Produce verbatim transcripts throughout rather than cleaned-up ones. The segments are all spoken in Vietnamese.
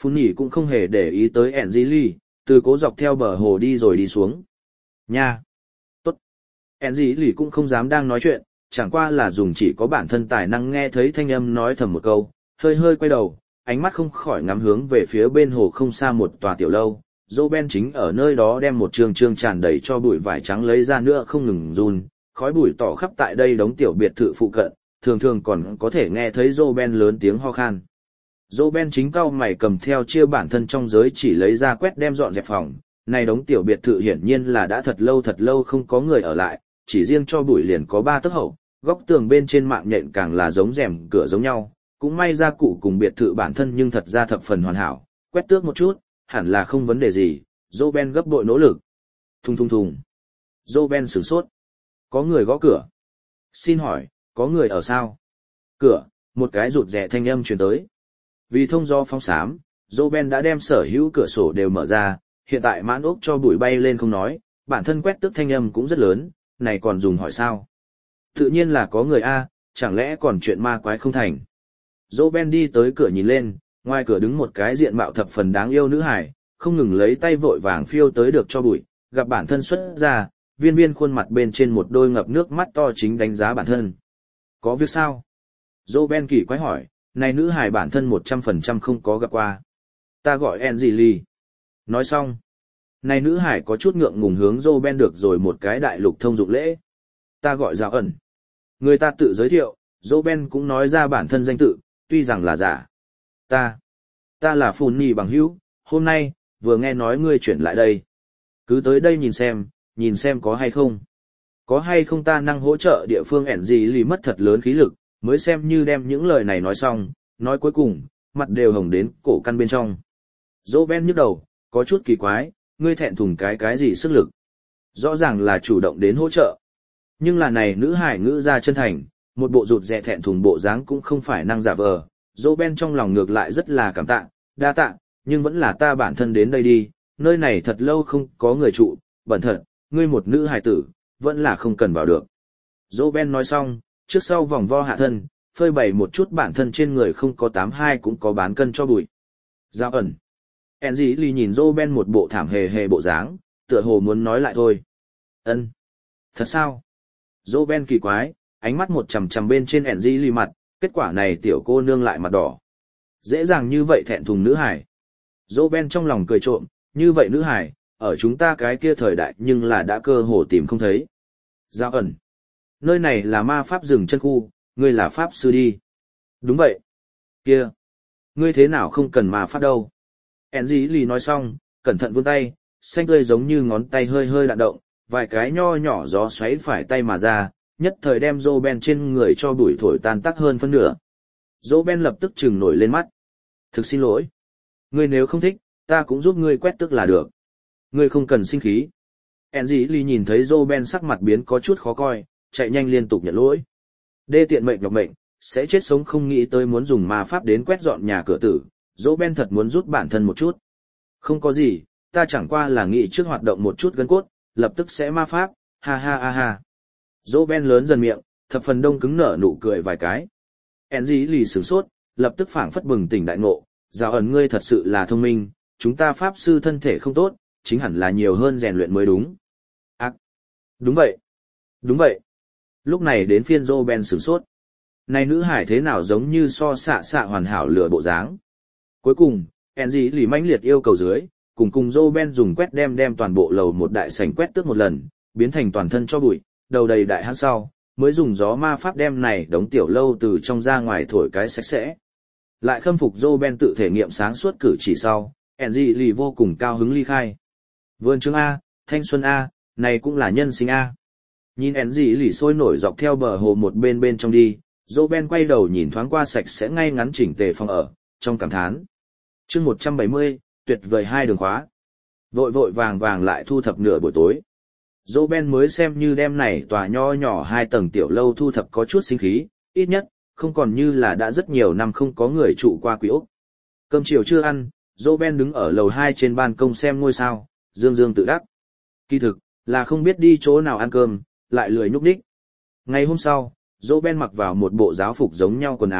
Phun nhỉ cũng không hề để ý tới Angeli, từ cố dọc theo bờ hồ đi rồi đi xuống. Nha! Tốt! Angeli cũng không dám đang nói chuyện, chẳng qua là dùng chỉ có bản thân tài năng nghe thấy thanh âm nói thầm một câu, hơi hơi quay đầu, ánh mắt không khỏi ngắm hướng về phía bên hồ không xa một tòa tiểu lâu. Roben chính ở nơi đó đem một trường trường tràn đầy cho bụi vải trắng lấy ra nữa không ngừng run, khói bụi tỏ khắp tại đây đống tiểu biệt thự phụ cận, thường thường còn có thể nghe thấy Roben lớn tiếng ho khan. Roben chính cau mày cầm theo chia bản thân trong giới chỉ lấy ra quét đem dọn dẹp phòng, này đống tiểu biệt thự hiển nhiên là đã thật lâu thật lâu không có người ở lại, chỉ riêng cho bụi liền có ba tấc hậu, góc tường bên trên mạng nhện càng là giống rèm cửa giống nhau, cũng may ra cụ cùng biệt thự bản thân nhưng thật ra thập phần hoàn hảo, quét tước một chút, hẳn là không vấn đề gì. Roben gấp bội nỗ lực. Thùng thùng thùng. Roben sửng sốt. Có người gõ cửa. Xin hỏi, có người ở sao? Cửa, một cái rụt rè thanh âm truyền tới. Vì thông do phóng xám, Roben đã đem sở hữu cửa sổ đều mở ra, hiện tại mãn ốc cho bụi bay lên không nói, bản thân quét tước thanh âm cũng rất lớn, này còn dùng hỏi sao? Tự nhiên là có người A, chẳng lẽ còn chuyện ma quái không thành? Roben đi tới cửa nhìn lên, ngoài cửa đứng một cái diện mạo thập phần đáng yêu nữ hải, không ngừng lấy tay vội vàng phiêu tới được cho bụi, gặp bản thân xuất ra, viên viên khuôn mặt bên trên một đôi ngập nước mắt to chính đánh giá bản thân. Có việc sao? Roben kỳ quái hỏi, này nữ hải bản thân một trăm phần trăm không có gặp qua. Ta gọi Angeli. Nói xong. Này nữ hải có chút ngượng ngùng hướng Roben được rồi một cái đại lục thông dụng lễ. Ta gọi Giao ẩn. Người ta tự giới thiệu, Roben cũng nói ra bản thân danh tự, tuy rằng là giả. Ta. Ta là Phun nhỉ bằng hữu, hôm nay, vừa nghe nói ngươi chuyển lại đây. Cứ tới đây nhìn xem, nhìn xem có hay không. Có hay không ta năng hỗ trợ địa phương ẻn gì lì mất thật lớn khí lực, mới xem như đem những lời này nói xong, nói cuối cùng, mặt đều hồng đến cổ căn bên trong. Roben nhức đầu, có chút kỳ quái, ngươi thẹn thùng cái cái gì sức lực. Rõ ràng là chủ động đến hỗ trợ. Nhưng là này nữ hải ngữ ra chân thành, một bộ rụt rè thẹn thùng bộ dáng cũng không phải năng giả vờ. Roben trong lòng ngược lại rất là cảm tạ, đa tạ, nhưng vẫn là ta bản thân đến đây đi, nơi này thật lâu không có người trụ, bẩn thật, ngươi một nữ hài tử, vẫn là không cần vào được. Roben nói xong, trước sau vòng vo hạ thân, phơi bày một chút bản thân trên người không có tám hai cũng có bán cân cho bụi. Giao ẩn. Angeli nhìn Roben một bộ thảm hề hề bộ dáng, tựa hồ muốn nói lại thôi. Ân. Thật sao? Roben kỳ quái, ánh mắt một chằm chằm bên trên Angeli mặt, kết quả này tiểu cô nương lại mặt đỏ. Dễ dàng như vậy thẹn thùng nữ hải. Roben trong lòng cười trộm, như vậy nữ hải, ở chúng ta cái kia thời đại nhưng là đã cơ hồ tìm không thấy. Giao ẩn. Nơi này là ma pháp rừng chân khu, ngươi là pháp sư đi. Đúng vậy. Kia. Ngươi thế nào không cần ma pháp đâu. Angeli nói xong, cẩn thận vươn tay, xanh tươi giống như ngón tay hơi hơi đạn động, vài cái nho nhỏ gió xoáy phải tay mà ra, nhất thời đem Roben trên người cho bụi thổi tan tác hơn phân nửa. Roben lập tức trừng nổi lên mắt. Thực xin lỗi. Ngươi nếu không thích, ta cũng giúp ngươi quét tức là được. Ngươi không cần sinh khí. Angeli nhìn thấy Roben sắc mặt biến có chút khó coi, chạy nhanh liên tục nhận lỗi. Đê tiện mệnh nhọc mệnh, sẽ chết sống không nghĩ tới muốn dùng ma pháp đến quét dọn nhà cửa tử. Roben thật muốn rút bản thân một chút. Không có gì, ta chẳng qua là nghĩ trước hoạt động một chút gân cốt, lập tức sẽ ma pháp, ha ha ha ha. Roben lớn dần miệng, thập phần đông cứng nở nụ cười vài cái. Angeli sửng sốt, lập tức phảng phất bừng tỉnh đại ngộ, Giao ẩn ngươi thật sự là thông minh, chúng ta pháp sư thân thể không tốt, chính hẳn là nhiều hơn rèn luyện mới đúng. Ác! À, đúng vậy! Đúng vậy! Lúc này đến phiên Roben sửng sốt. Này nữ hải thế nào giống như so xạ xạ hoàn hảo lửa bộ dáng. Cuối cùng, Angeli mãnh liệt yêu cầu dưới, cùng cùng Roben dùng quét đem đem toàn bộ lầu một đại sảnh quét tước một lần, biến thành toàn thân cho bụi, đầu đầy đại hãn sau, mới dùng gió ma pháp đem này đống tiểu lâu từ trong ra ngoài thổi cái sạch sẽ. Lại khâm phục Roben tự thể nghiệm sáng suốt cử chỉ sau, Angeli vô cùng cao hứng ly khai. Vườn trường A, thanh xuân A, này cũng là nhân sinh A. Nhìn Angeli sôi nổi dọc theo bờ hồ một bên bên trong đi, Roben quay đầu nhìn thoáng qua sạch sẽ ngay ngắn chỉnh tề phòng ở, trong cảm thán. Chương một trăm bảy mươi, tuyệt vời hai đường khóa. Vội vội vàng vàng lại thu thập nửa buổi tối. Roben mới xem như đem này tòa nho nhỏ hai tầng tiểu lâu thu thập có chút sinh khí, ít nhất, không còn như là đã rất nhiều năm không có người trụ qua quý ốc. Cơm chiều chưa ăn, Roben đứng ở lầu hai trên ban công xem ngôi sao, dương dương tự đắc. Kỳ thực, là không biết đi chỗ nào ăn cơm, lại lười nhúc nhích. Ngày hôm sau, Roben mặc vào một bộ giáo phục giống nhau quần áo,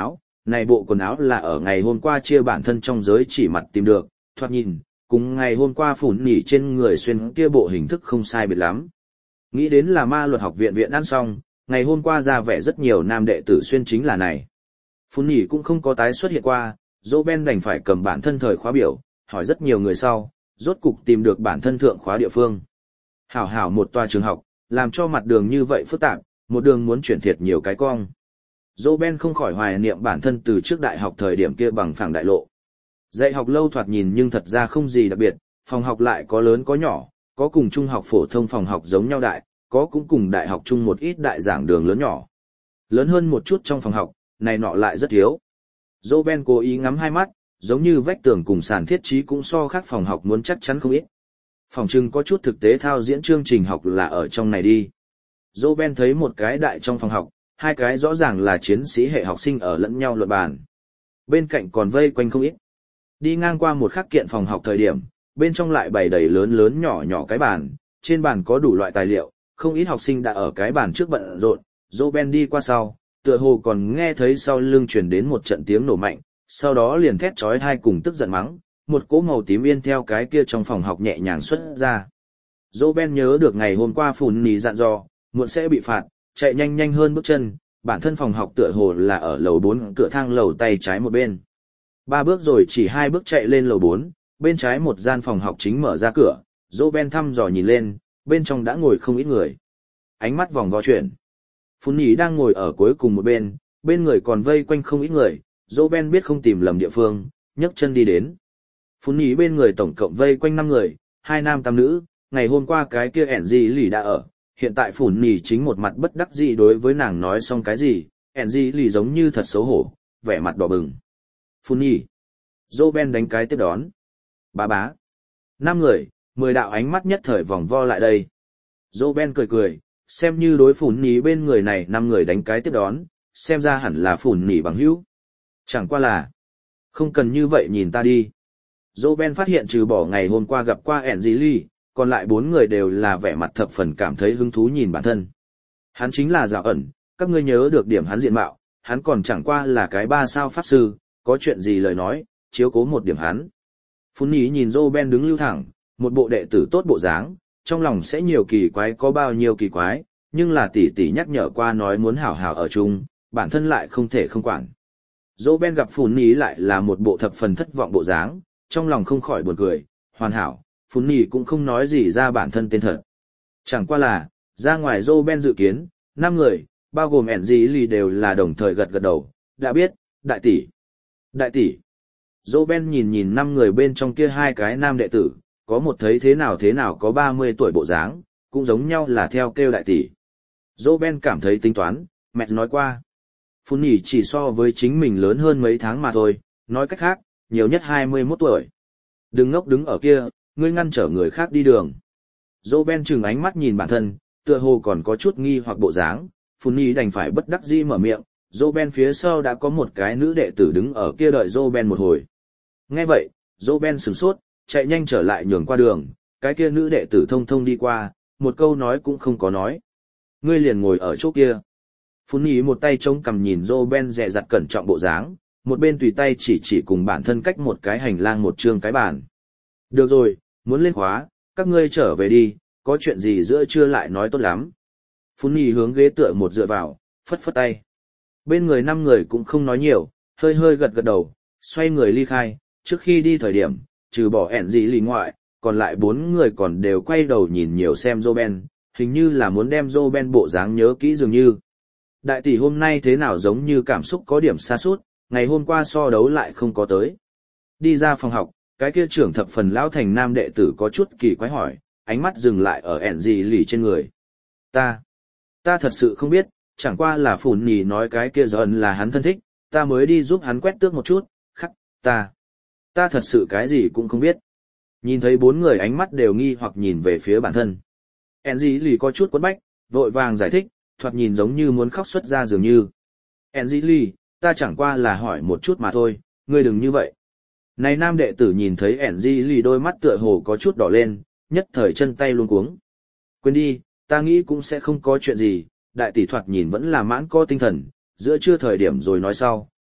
này bộ quần áo là ở ngày hôm qua chia bản thân trong giới chỉ mặt tìm được, thoạt nhìn, cùng ngày hôm qua phủn nỉ trên người xuyên kia bộ hình thức không sai biệt lắm. Nghĩ đến là ma luật học viện viện ăn xong, ngày hôm qua ra vẻ rất nhiều nam đệ tử xuyên chính là này. Phủn nỉ cũng không có tái xuất hiện qua, Dỗ Ben đành phải cầm bản thân thời khóa biểu, hỏi rất nhiều người sau, rốt cục tìm được bản thân thượng khóa địa phương. Hảo hảo một tòa trường học, làm cho mặt đường như vậy phức tạp, một đường muốn chuyển thiệt nhiều cái cong. Dỗ Ben không khỏi hoài niệm bản thân từ trước đại học thời điểm kia bằng phẳng đại lộ. Dạy học lâu thoạt nhìn nhưng thật ra không gì đặc biệt, phòng học lại có lớn có nhỏ, có cùng trung học phổ thông phòng học giống nhau đại, có cũng cùng đại học chung một ít đại giảng đường lớn nhỏ. Lớn hơn một chút trong phòng học, này nọ lại rất thiếu. Dỗ Ben cố ý ngắm hai mắt, giống như vách tường cùng sàn thiết trí cũng so khác phòng học muốn chắc chắn không ít. Phòng trưng có chút thực tế thao diễn chương trình học là ở trong này đi. Dỗ Ben thấy một cái đại trong phòng học, hai cái rõ ràng là chiến sĩ hệ học sinh ở lẫn nhau luận bàn. Bên cạnh còn vây quanh không ít. Đi ngang qua một khắc kiện phòng học thời điểm, bên trong lại bày đầy lớn lớn nhỏ nhỏ cái bàn, trên bàn có đủ loại tài liệu, không ít học sinh đã ở cái bàn trước bận rộn. Dỗ Ben đi qua sau, tựa hồ còn nghe thấy sau lưng truyền đến một trận tiếng nổ mạnh, sau đó liền thét chói tai cùng tức giận mắng, một cỗ màu tím yên theo cái kia trong phòng học nhẹ nhàng xuất ra. Dỗ Ben nhớ được ngày hôm qua phủn nỉ dặn dò, muộn sẽ bị phạt, chạy nhanh nhanh hơn bước chân, bản thân phòng học tựa hồ là ở lầu bốn cửa thang lầu tay trái một bên. Ba bước rồi chỉ hai bước chạy lên lầu bốn, bên trái một gian phòng học chính mở ra cửa, Dỗ Ben thăm dò nhìn lên, bên trong đã ngồi không ít người. Ánh mắt vòng vo chuyển. Phủn nỉ đang ngồi ở cuối cùng một bên, bên người còn vây quanh không ít người, Dỗ Ben biết không tìm lầm địa phương, nhấc chân đi đến. Phủn nỉ bên người tổng cộng vây quanh năm người, hai nam tam nữ, ngày hôm qua cái kia ẻn gì lì đã ở, hiện tại phủn nỉ chính một mặt bất đắc dĩ đối với nàng nói xong cái gì, ẻn gì lì giống như thật xấu hổ, vẻ mặt đỏ bừng. Phủn nỉ. Dỗ Ben đánh cái tiếp đón. Bá bá. Năm người, mười đạo ánh mắt nhất thời vòng vo lại đây. Dỗ Ben cười cười, xem như đối phủn nỉ bên người này năm người đánh cái tiếp đón, xem ra hẳn là phủn nỉ bằng hữu. Chẳng qua là, không cần như vậy nhìn ta đi. Dỗ Ben phát hiện trừ bỏ ngày hôm qua gặp qua ẻn gì lì, còn lại bốn người đều là vẻ mặt thập phần cảm thấy hứng thú nhìn bản thân. Hắn chính là Dạo ẩn, các ngươi nhớ được điểm hắn diện mạo, hắn còn chẳng qua là cái ba sao pháp sư, có chuyện gì lời nói, chiếu cố một điểm hắn. Phủn nỉ nhìn Dỗ Ben đứng lưu thẳng, một bộ đệ tử tốt bộ dáng, trong lòng sẽ nhiều kỳ quái có bao nhiêu kỳ quái, nhưng là tỷ tỷ nhắc nhở qua nói muốn hảo hảo ở chung, bản thân lại không thể không quản. Dỗ Ben gặp Phủn nỉ lại là một bộ thập phần thất vọng bộ dáng, trong lòng không khỏi buồn cười, hoàn hảo, Phủn nỉ cũng không nói gì ra bản thân tên thật. Chẳng qua là, ra ngoài Dỗ Ben dự kiến, năm người, bao gồm ẻn gì lì đều là đồng thời gật gật đầu, đã biết, đại tỷ. Đại tỷ. Dỗ Ben nhìn nhìn năm người bên trong kia hai cái nam đệ tử, có một thấy thế nào thế nào có ba mươi tuổi bộ dáng, cũng giống nhau là theo kêu đại tỷ. Dỗ Ben cảm thấy tính toán, mẹ nói qua. Phủn nỉ chỉ so với chính mình lớn hơn mấy tháng mà thôi, nói cách khác, nhiều nhất hai mươi mốt tuổi. Đừng ngốc đứng ở kia, ngươi ngăn trở người khác đi đường. Dỗ Ben chừng ánh mắt nhìn bản thân, tựa hồ còn có chút nghi hoặc bộ dáng, Phủn nỉ đành phải bất đắc dĩ mở miệng, Dỗ Ben phía sau đã có một cái nữ đệ tử đứng ở kia đợi Dỗ Ben một hồi. Nghe vậy, Dỗ Ben sửng sốt, chạy nhanh trở lại nhường qua đường, cái kia nữ đệ tử thông thông đi qua, một câu nói cũng không có nói. Ngươi liền ngồi ở chỗ kia. Phủn nỉ một tay chống cằm nhìn Dỗ Ben dè dặt cẩn trọng bộ dáng, một bên tùy tay chỉ chỉ cùng bản thân cách một cái hành lang một chương cái bàn. Được rồi, muốn lên khóa, các ngươi trở về đi, có chuyện gì giữa trưa lại nói tốt lắm. Phủn nỉ hướng ghế tựa một dựa vào, phất phất tay. Bên người năm người cũng không nói nhiều, hơi hơi gật gật đầu, xoay người ly khai, trước khi đi thời điểm, trừ bỏ ẻn gì lì ngoại, còn lại bốn người còn đều quay đầu nhìn nhiều xem Dỗ Ben, hình như là muốn đem Dỗ Ben bộ dáng nhớ kỹ dường như. Đại tỷ hôm nay thế nào giống như cảm xúc có điểm sa sút, ngày hôm qua so đấu lại không có tới. Đi ra phòng học, cái kia trưởng thập phần lão thành nam đệ tử có chút kỳ quái hỏi, ánh mắt dừng lại ở ẻn gì lì trên người. Ta, ta thật sự không biết, chẳng qua là Phủn nỉ nói cái kia dần là hắn thân thích, ta mới đi giúp hắn quét tước một chút, khắc, ta, ta thật sự cái gì cũng không biết. Nhìn thấy bốn người ánh mắt đều nghi hoặc nhìn về phía bản thân. ẻn gì lì có chút quấn bách, vội vàng giải thích, thoạt nhìn giống như muốn khóc xuất ra dường như. ẻn gì lì, ta chẳng qua là hỏi một chút mà thôi, ngươi đừng như vậy. Này nam đệ tử nhìn thấy ẻn gì lì đôi mắt tựa hồ có chút đỏ lên, nhất thời chân tay luống cuống. Quên đi, ta nghĩ cũng sẽ không có chuyện gì, đại tỷ thoạt nhìn vẫn là mãn có tinh thần, giữa trưa thời điểm rồi nói sau,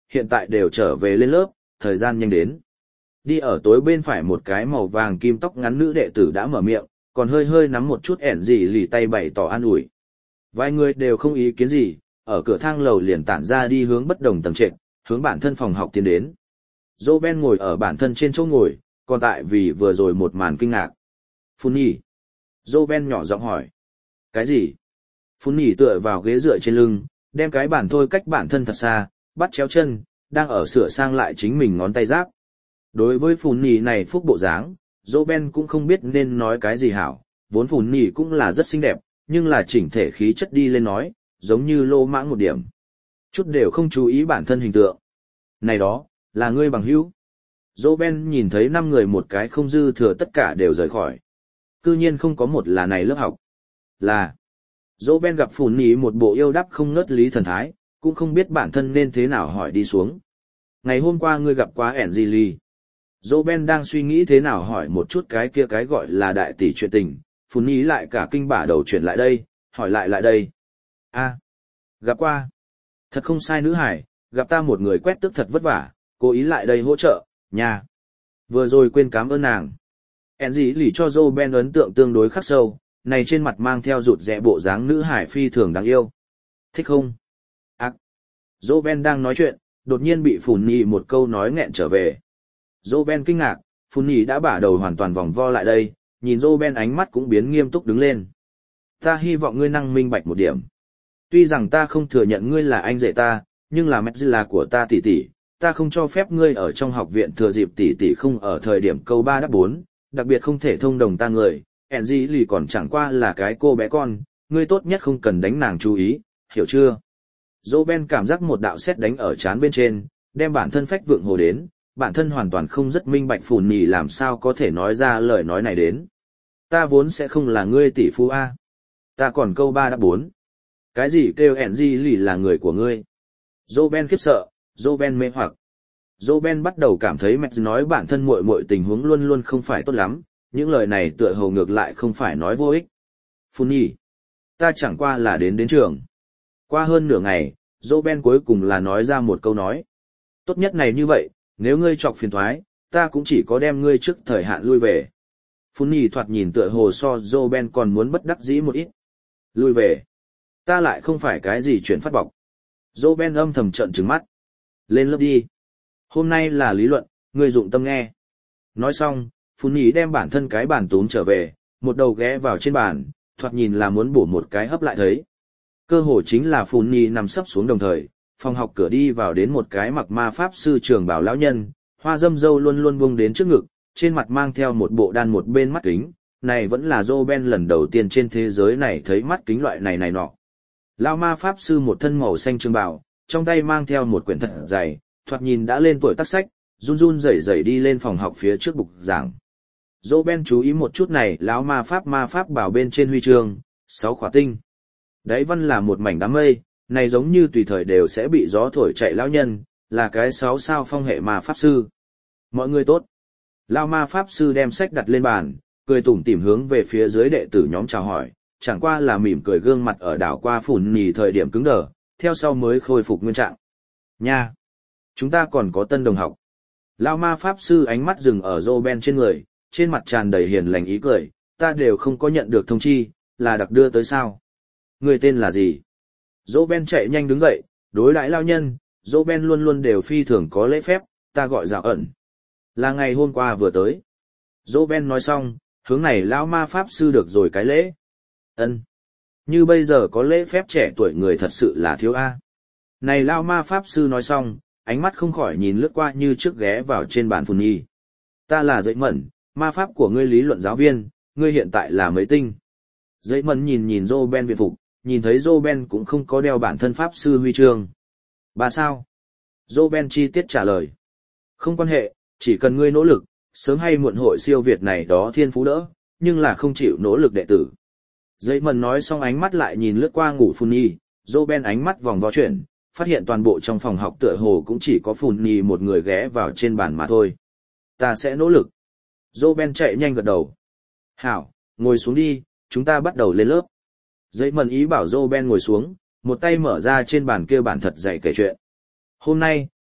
hiện tại đều trở về lên lớp, thời gian nhanh đến. Đi ở tối bên phải một cái màu vàng kim tóc ngắn nữ đệ tử đã mở miệng, còn hơi hơi nắm một chút ẻn gì lì tay bày tỏ an ủi. Vài người đều không ý kiến gì, ở cửa thang lầu liền tản ra đi hướng bất đồng tầng trệt, hướng bản thân phòng học tiến đến. Dô Ben ngồi ở bản thân trên chỗ ngồi, còn tại vì vừa rồi một màn kinh ngạc. Phun nhỉ? Dô Ben nhỏ giọng hỏi. Cái gì? Phun nhỉ tựa vào ghế dựa trên lưng, đem cái bản thôi cách bản thân thật xa, bắt chéo chân, đang ở sửa sang lại chính mình ngón tay giáp. Đối với Phun nhỉ này phúc bộ dáng, Dô Ben cũng không biết nên nói cái gì hảo, vốn Phun nhỉ cũng là rất xinh đẹp, nhưng là chỉnh thể khí chất đi lên nói, giống như lô mãng một điểm. Chút đều không chú ý bản thân hình tượng. Này đó, là ngươi bằng hữu. Dô Ben nhìn thấy năm người một cái không dư thừa tất cả đều rời khỏi. Cư nhiên không có một là này lớp học. Là. Dô Ben gặp Phùn Nhỉ một bộ yêu đắp không ngớt lý thần thái, cũng không biết bản thân nên thế nào hỏi đi xuống. Ngày hôm qua ngươi gặp quá ẻn gì ly. Dô Ben đang suy nghĩ thế nào hỏi một chút cái kia cái gọi là đại tỷ chuyện tình. Phùn Nhỉ lại cả kinh bả đầu chuyển lại đây, hỏi lại lại đây. A, gặp qua. Thật không sai nữ hải, gặp ta một người quét tước thật vất vả, cố ý lại đây hỗ trợ, nha. Vừa rồi quên cảm ơn nàng. En dĩ lì cho Joe Ben ấn tượng tương đối khắc sâu, này trên mặt mang theo rụt rẽ bộ dáng nữ hải phi thường đáng yêu. Thích không? Ác. Joe Ben đang nói chuyện, đột nhiên bị Phùn Nhỉ một câu nói nghẹn trở về. Joe Ben kinh ngạc, Phùn Nhỉ đã bả đầu hoàn toàn vòng vo lại đây, nhìn Joe Ben ánh mắt cũng biến nghiêm túc đứng lên. Ta hy vọng ngươi năng minh bạch một điểm. Tuy rằng ta không thừa nhận ngươi là anh rể ta, nhưng là mẹ là của ta tỷ tỷ, ta không cho phép ngươi ở trong học viện thừa dịp tỷ tỷ không ở thời điểm câu ba đáp bốn, đặc biệt không thể thông đồng ta người, ẻn gì lì còn chẳng qua là cái cô bé con, ngươi tốt nhất không cần đánh nàng chú ý, hiểu chưa? Dô Ben cảm giác một đạo sét đánh ở trán bên trên, đem bản thân phách vượng hồ đến, bản thân hoàn toàn không rất minh bạch Phùn Nhỉ làm sao có thể nói ra lời nói này đến. Ta vốn sẽ không là ngươi tỷ phu A. Ta còn câu ba đáp bốn. Cái gì kêu ẻn gì lì là người của ngươi? Dô Ben khiếp sợ, Dô Ben mê hoặc. Dô Ben bắt đầu cảm thấy mẹ nói bản thân muội muội tình huống luôn luôn không phải tốt lắm, những lời này tựa hồ ngược lại không phải nói vô ích. Phun nhỉ, ta chẳng qua là đến đến trường. Qua hơn nửa ngày, Dô Ben cuối cùng là nói ra một câu nói. Tốt nhất này như vậy, nếu ngươi chọc phiền thoái, ta cũng chỉ có đem ngươi trước thời hạn lui về. Phun nhỉ thoạt nhìn tựa hồ so Dô Ben còn muốn bất đắc dĩ một ít. Lui về. Ta lại không phải cái gì chuyện phát bọc. Dô Ben âm thầm trợn trừng mắt. Lên lớp đi. Hôm nay là lý luận, ngươi dụng tâm nghe. Nói xong, Phun Nhỉ đem bản thân cái bàn túm trở về, một đầu ghé vào trên bàn, thoạt nhìn là muốn bổ một cái hấp lại thấy. Cơ hồ chính là Phun Nhỉ nằm sấp xuống đồng thời, phòng học cửa đi vào đến một cái mặc ma pháp sư trường bảo lão nhân, hoa dâm dâu luôn luôn buông đến trước ngực, trên mặt mang theo một bộ đan một bên mắt kính. Này vẫn là Dô Ben lần đầu tiên trên thế giới này thấy mắt kính loại này này nọ. Lão ma pháp sư một thân màu xanh trường bào, trong tay mang theo một quyển thật dày, thoạt nhìn đã lên tuổi tác sách, run run rẩy rẩy đi lên phòng học phía trước bục giảng. Dô Ben chú ý một chút này, lão ma pháp ma pháp bảo bên trên huy chương, sáu khỏa tinh. Đáy văn là một mảnh đám mây, này giống như tùy thời đều sẽ bị gió thổi chạy lão nhân, là cái sáu sao phong hệ ma pháp sư. Mọi người tốt. Lão ma pháp sư đem sách đặt lên bàn, cười tủm tỉm hướng về phía dưới đệ tử nhóm chào hỏi, chẳng qua là mỉm cười gương mặt ở đảo qua Phùn Nhỉ thời điểm cứng đờ, theo sau mới khôi phục nguyên trạng. Nha! Chúng ta còn có tân đồng học. Lão ma pháp sư ánh mắt dừng ở Dô Ben trên người, trên mặt tràn đầy hiền lành ý cười, ta đều không có nhận được thông chi, là đặc đưa tới sao? Người tên là gì? Dô Ben chạy nhanh đứng dậy, đối đãi lao nhân, Dô Ben luôn luôn đều phi thường có lễ phép, ta gọi Dạo ẩn. Là ngày hôm qua vừa tới. Dô Ben nói xong, hướng này lão ma pháp sư được rồi cái lễ. Ân, như bây giờ có lễ phép trẻ tuổi người thật sự là thiếu a. Này lão ma pháp sư nói xong, ánh mắt không khỏi nhìn lướt qua như trước ghé vào trên bàn Phùn Nhỉ. Ta là Dậy Mẩn, ma pháp của ngươi lý luận giáo viên, ngươi hiện tại là mấy tinh? Dậy Mẩn nhìn nhìn Dô Ben viện phục, nhìn thấy Dô Ben cũng không có đeo bản thân pháp sư huy chương. Ba sao? Dô Ben chi tiết trả lời. Không quan hệ, chỉ cần ngươi nỗ lực, sớm hay muộn hội siêu việt này đó thiên phú đỡ, nhưng là không chịu nỗ lực đệ tử. Dậy Mẩn nói xong ánh mắt lại nhìn lướt qua ngủ Phùn Nhỉ, Dô Ben ánh mắt vòng vo chuyển, phát hiện toàn bộ trong phòng học tựa hồ cũng chỉ có Phùn Nhỉ một người ghé vào trên bàn mà thôi. Ta sẽ nỗ lực. Dô Ben chạy nhanh gật đầu. Hảo, ngồi xuống đi, chúng ta bắt đầu lên lớp. Dậy Mẩn ý bảo Dô Ben ngồi xuống, một tay mở ra trên bàn kia bản thật dày kể chuyện. Hôm nay,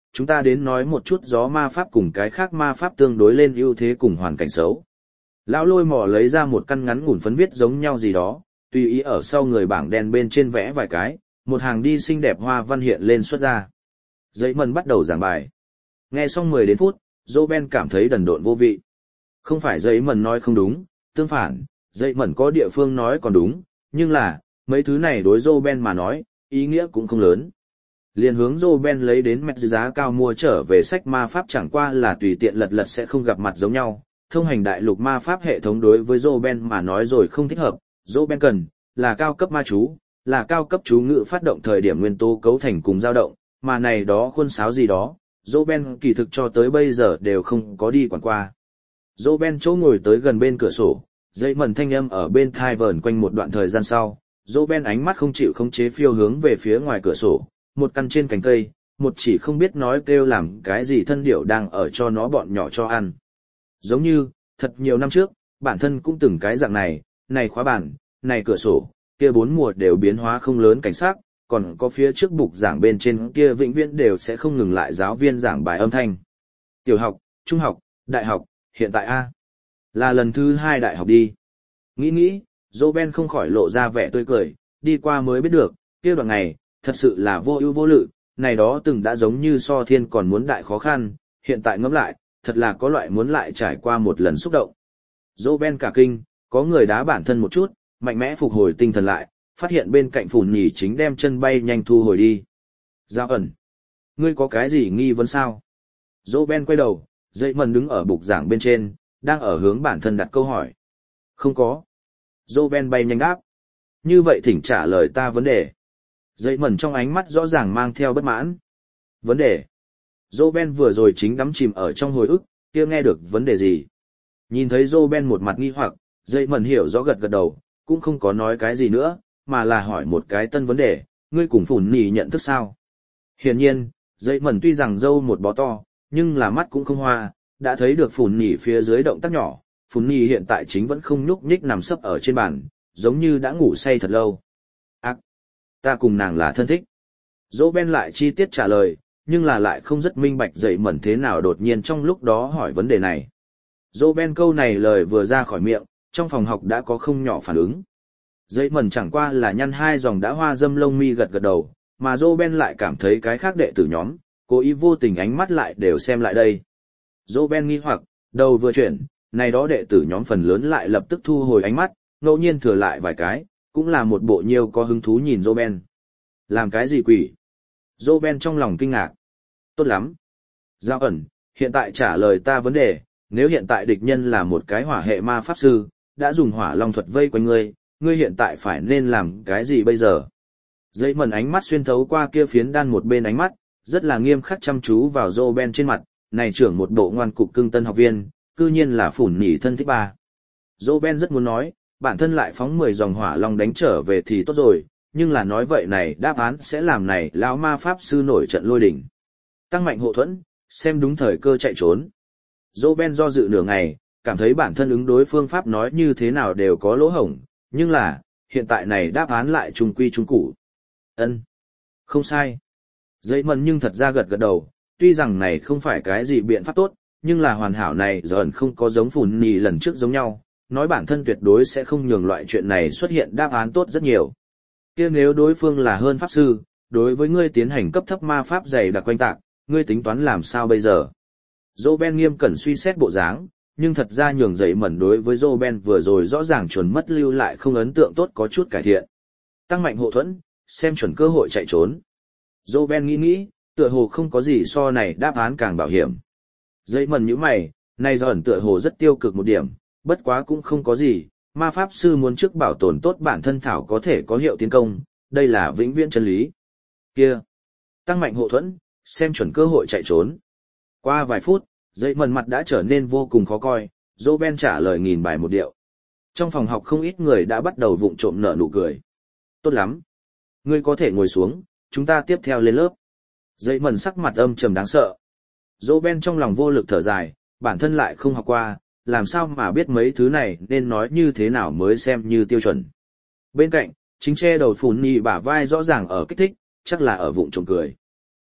chúng ta đến nói một chút gió ma pháp cùng cái khác ma pháp tương đối lên ưu thế cùng hoàn cảnh xấu. Lão lôi mỏ lấy ra một căn ngắn ngủn phấn viết giống nhau gì đó, tùy ý ở sau người bảng đen bên trên vẽ vài cái, một hàng đi xinh đẹp hoa văn hiện lên xuất ra. Giấy mần bắt đầu giảng bài. Nghe xong mười đến phút, Roben cảm thấy đần độn vô vị. Không phải giấy mần nói không đúng, tương phản, giấy mần có địa phương nói còn đúng, nhưng là, mấy thứ này đối Roben mà nói, ý nghĩa cũng không lớn. Liền hướng Roben lấy đến mẹ giá cao mua trở về sách ma pháp chẳng qua là tùy tiện lật lật sẽ không gặp mặt giống nhau. Thông hành đại lục ma pháp hệ thống đối với Roben mà nói rồi không thích hợp, Roben cần là cao cấp ma chú, là cao cấp chú ngữ phát động thời điểm nguyên tố cấu thành cùng dao động, mà này đó khuôn sáo gì đó, Roben kỳ thực cho tới bây giờ đều không có đi quản qua. Roben chỗ ngồi tới gần bên cửa sổ, dây mần thanh âm ở bên thai vờn quanh một đoạn thời gian sau, Roben ánh mắt không chịu khống chế phiêu hướng về phía ngoài cửa sổ, một căn trên cành cây, một chỉ không biết nói kêu làm cái gì thân điểu đang ở cho nó bọn nhỏ cho ăn. Giống như, thật nhiều năm trước, bản thân cũng từng cái dạng này, này khóa bản, này cửa sổ, kia bốn mùa đều biến hóa không lớn cảnh sát, còn có phía trước bục giảng bên trên kia vĩnh viễn đều sẽ không ngừng lại giáo viên giảng bài âm thanh. Tiểu học, trung học, đại học, hiện tại A. Là lần thứ hai đại học đi. Nghĩ nghĩ, Roben không khỏi lộ ra vẻ tươi cười, đi qua mới biết được, kia đoạn ngày, thật sự là vô ưu vô lự, này đó từng đã giống như so thiên còn muốn đại khó khăn, hiện tại ngẫm lại, thật là có loại muốn lại trải qua một lần xúc động. Roben cả kinh, có người đá bản thân một chút, mạnh mẽ phục hồi tinh thần lại, phát hiện bên cạnh phủn nhì chính đem chân bay nhanh thu hồi đi. Giao ẩn. Ngươi có cái gì nghi vấn sao? Roben quay đầu, dậy mần đứng ở bục giảng bên trên, đang ở hướng bản thân đặt câu hỏi. Không có. Roben bay nhanh đáp. Như vậy thỉnh trả lời ta vấn đề. Dậy mần trong ánh mắt rõ ràng mang theo bất mãn. Vấn đề. Roben vừa rồi chính đắm chìm ở trong hồi ức, kia nghe được vấn đề gì. Nhìn thấy Roben một mặt nghi hoặc, dậy mần hiểu rõ gật gật đầu, cũng không có nói cái gì nữa, mà là hỏi một cái tân vấn đề, ngươi cùng phủn nhì nhận thức sao? Hiển nhiên, dậy mần tuy rằng râu một bó to, nhưng là mắt cũng không hoa, đã thấy được phủn nhì phía dưới động tác nhỏ, phủn nhì hiện tại chính vẫn không nhúc nhích nằm sấp ở trên bàn, giống như đã ngủ say thật lâu. Ác! Ta cùng nàng là thân thích. Roben lại chi tiết trả lời, nhưng là lại không rất minh bạch dậy mẩn thế nào đột nhiên trong lúc đó hỏi vấn đề này. Roben câu này lời vừa ra khỏi miệng, trong phòng học đã có không nhỏ phản ứng. Dậy mẩn chẳng qua là nhăn hai dòng đã hoa dâm lông mi gật gật đầu, mà Roben lại cảm thấy cái khác đệ tử nhóm, cố ý vô tình ánh mắt lại đều xem lại đây. Roben nghi hoặc, đầu vừa chuyển, này đó đệ tử nhóm phần lớn lại lập tức thu hồi ánh mắt, ngẫu nhiên thừa lại vài cái, cũng là một bộ nhiều có hứng thú nhìn Roben. Làm cái gì quỷ? Roben trong lòng kinh ngạc. Tốt lắm. Giao ẩn, hiện tại trả lời ta vấn đề, nếu hiện tại địch nhân là một cái hỏa hệ ma pháp sư, đã dùng hỏa long thuật vây quanh ngươi, ngươi hiện tại phải nên làm cái gì bây giờ? Dây mần ánh mắt xuyên thấu qua kia phiến đan một bên ánh mắt, rất là nghiêm khắc chăm chú vào Roben trên mặt, này trưởng một bộ ngoan cục cưng tân học viên, cư nhiên là phủn nhì thân thích ba. Roben rất muốn nói, bản thân lại phóng mười dòng hỏa long đánh trở về thì tốt rồi, nhưng là nói vậy này đáp án sẽ làm này lão ma pháp sư nổi trận lôi đỉnh. Tăng mạnh hộ thuẫn, xem đúng thời cơ chạy trốn. Roben do dự nửa ngày, cảm thấy bản thân ứng đối phương pháp nói như thế nào đều có lỗ hổng, nhưng là, hiện tại này đáp án lại trùng quy trùng củ. Ân, không sai. Dậy mần nhưng thật ra gật gật đầu, tuy rằng này không phải cái gì biện pháp tốt, nhưng là hoàn hảo này giờ ẩn không có giống phủn nhì lần trước giống nhau, nói bản thân tuyệt đối sẽ không nhường loại chuyện này xuất hiện đáp án tốt rất nhiều. Kia nếu đối phương là hơn pháp sư, đối với ngươi tiến hành cấp thấp ma pháp dày đặc quanh tạc, ngươi tính toán làm sao bây giờ? Roben nghiêm cẩn suy xét bộ dáng, nhưng thật ra nhường dậy mẩn đối với Roben vừa rồi rõ ràng chuẩn mất lưu lại không ấn tượng tốt có chút cải thiện. Tăng mạnh hộ thuẫn, xem chuẩn cơ hội chạy trốn. Roben nghĩ nghĩ, tựa hồ không có gì so này đáp án càng bảo hiểm. Dậy mẩn nhíu mày, này do ẩn tựa hồ rất tiêu cực một điểm, bất quá cũng không có gì, ma pháp sư muốn trước bảo tồn tốt bản thân thảo có thể có hiệu tiến công, đây là vĩnh viễn chân lý. Kia, tăng mạnh hộ thuẫn, xem chuẩn cơ hội chạy trốn. Qua vài phút, dậy mần mặt đã trở nên vô cùng khó coi, Roben trả lời nghìn bài một điệu. Trong phòng học không ít người đã bắt đầu vụng trộm nở nụ cười. Tốt lắm. Ngươi có thể ngồi xuống, chúng ta tiếp theo lên lớp. Dậy mần sắc mặt âm trầm đáng sợ. Roben trong lòng vô lực thở dài, bản thân lại không học qua, làm sao mà biết mấy thứ này nên nói như thế nào mới xem như tiêu chuẩn. Bên cạnh, chính che đầu phủn nhì bả vai rõ ràng ở kích thích, chắc là ở vụng trộm cười.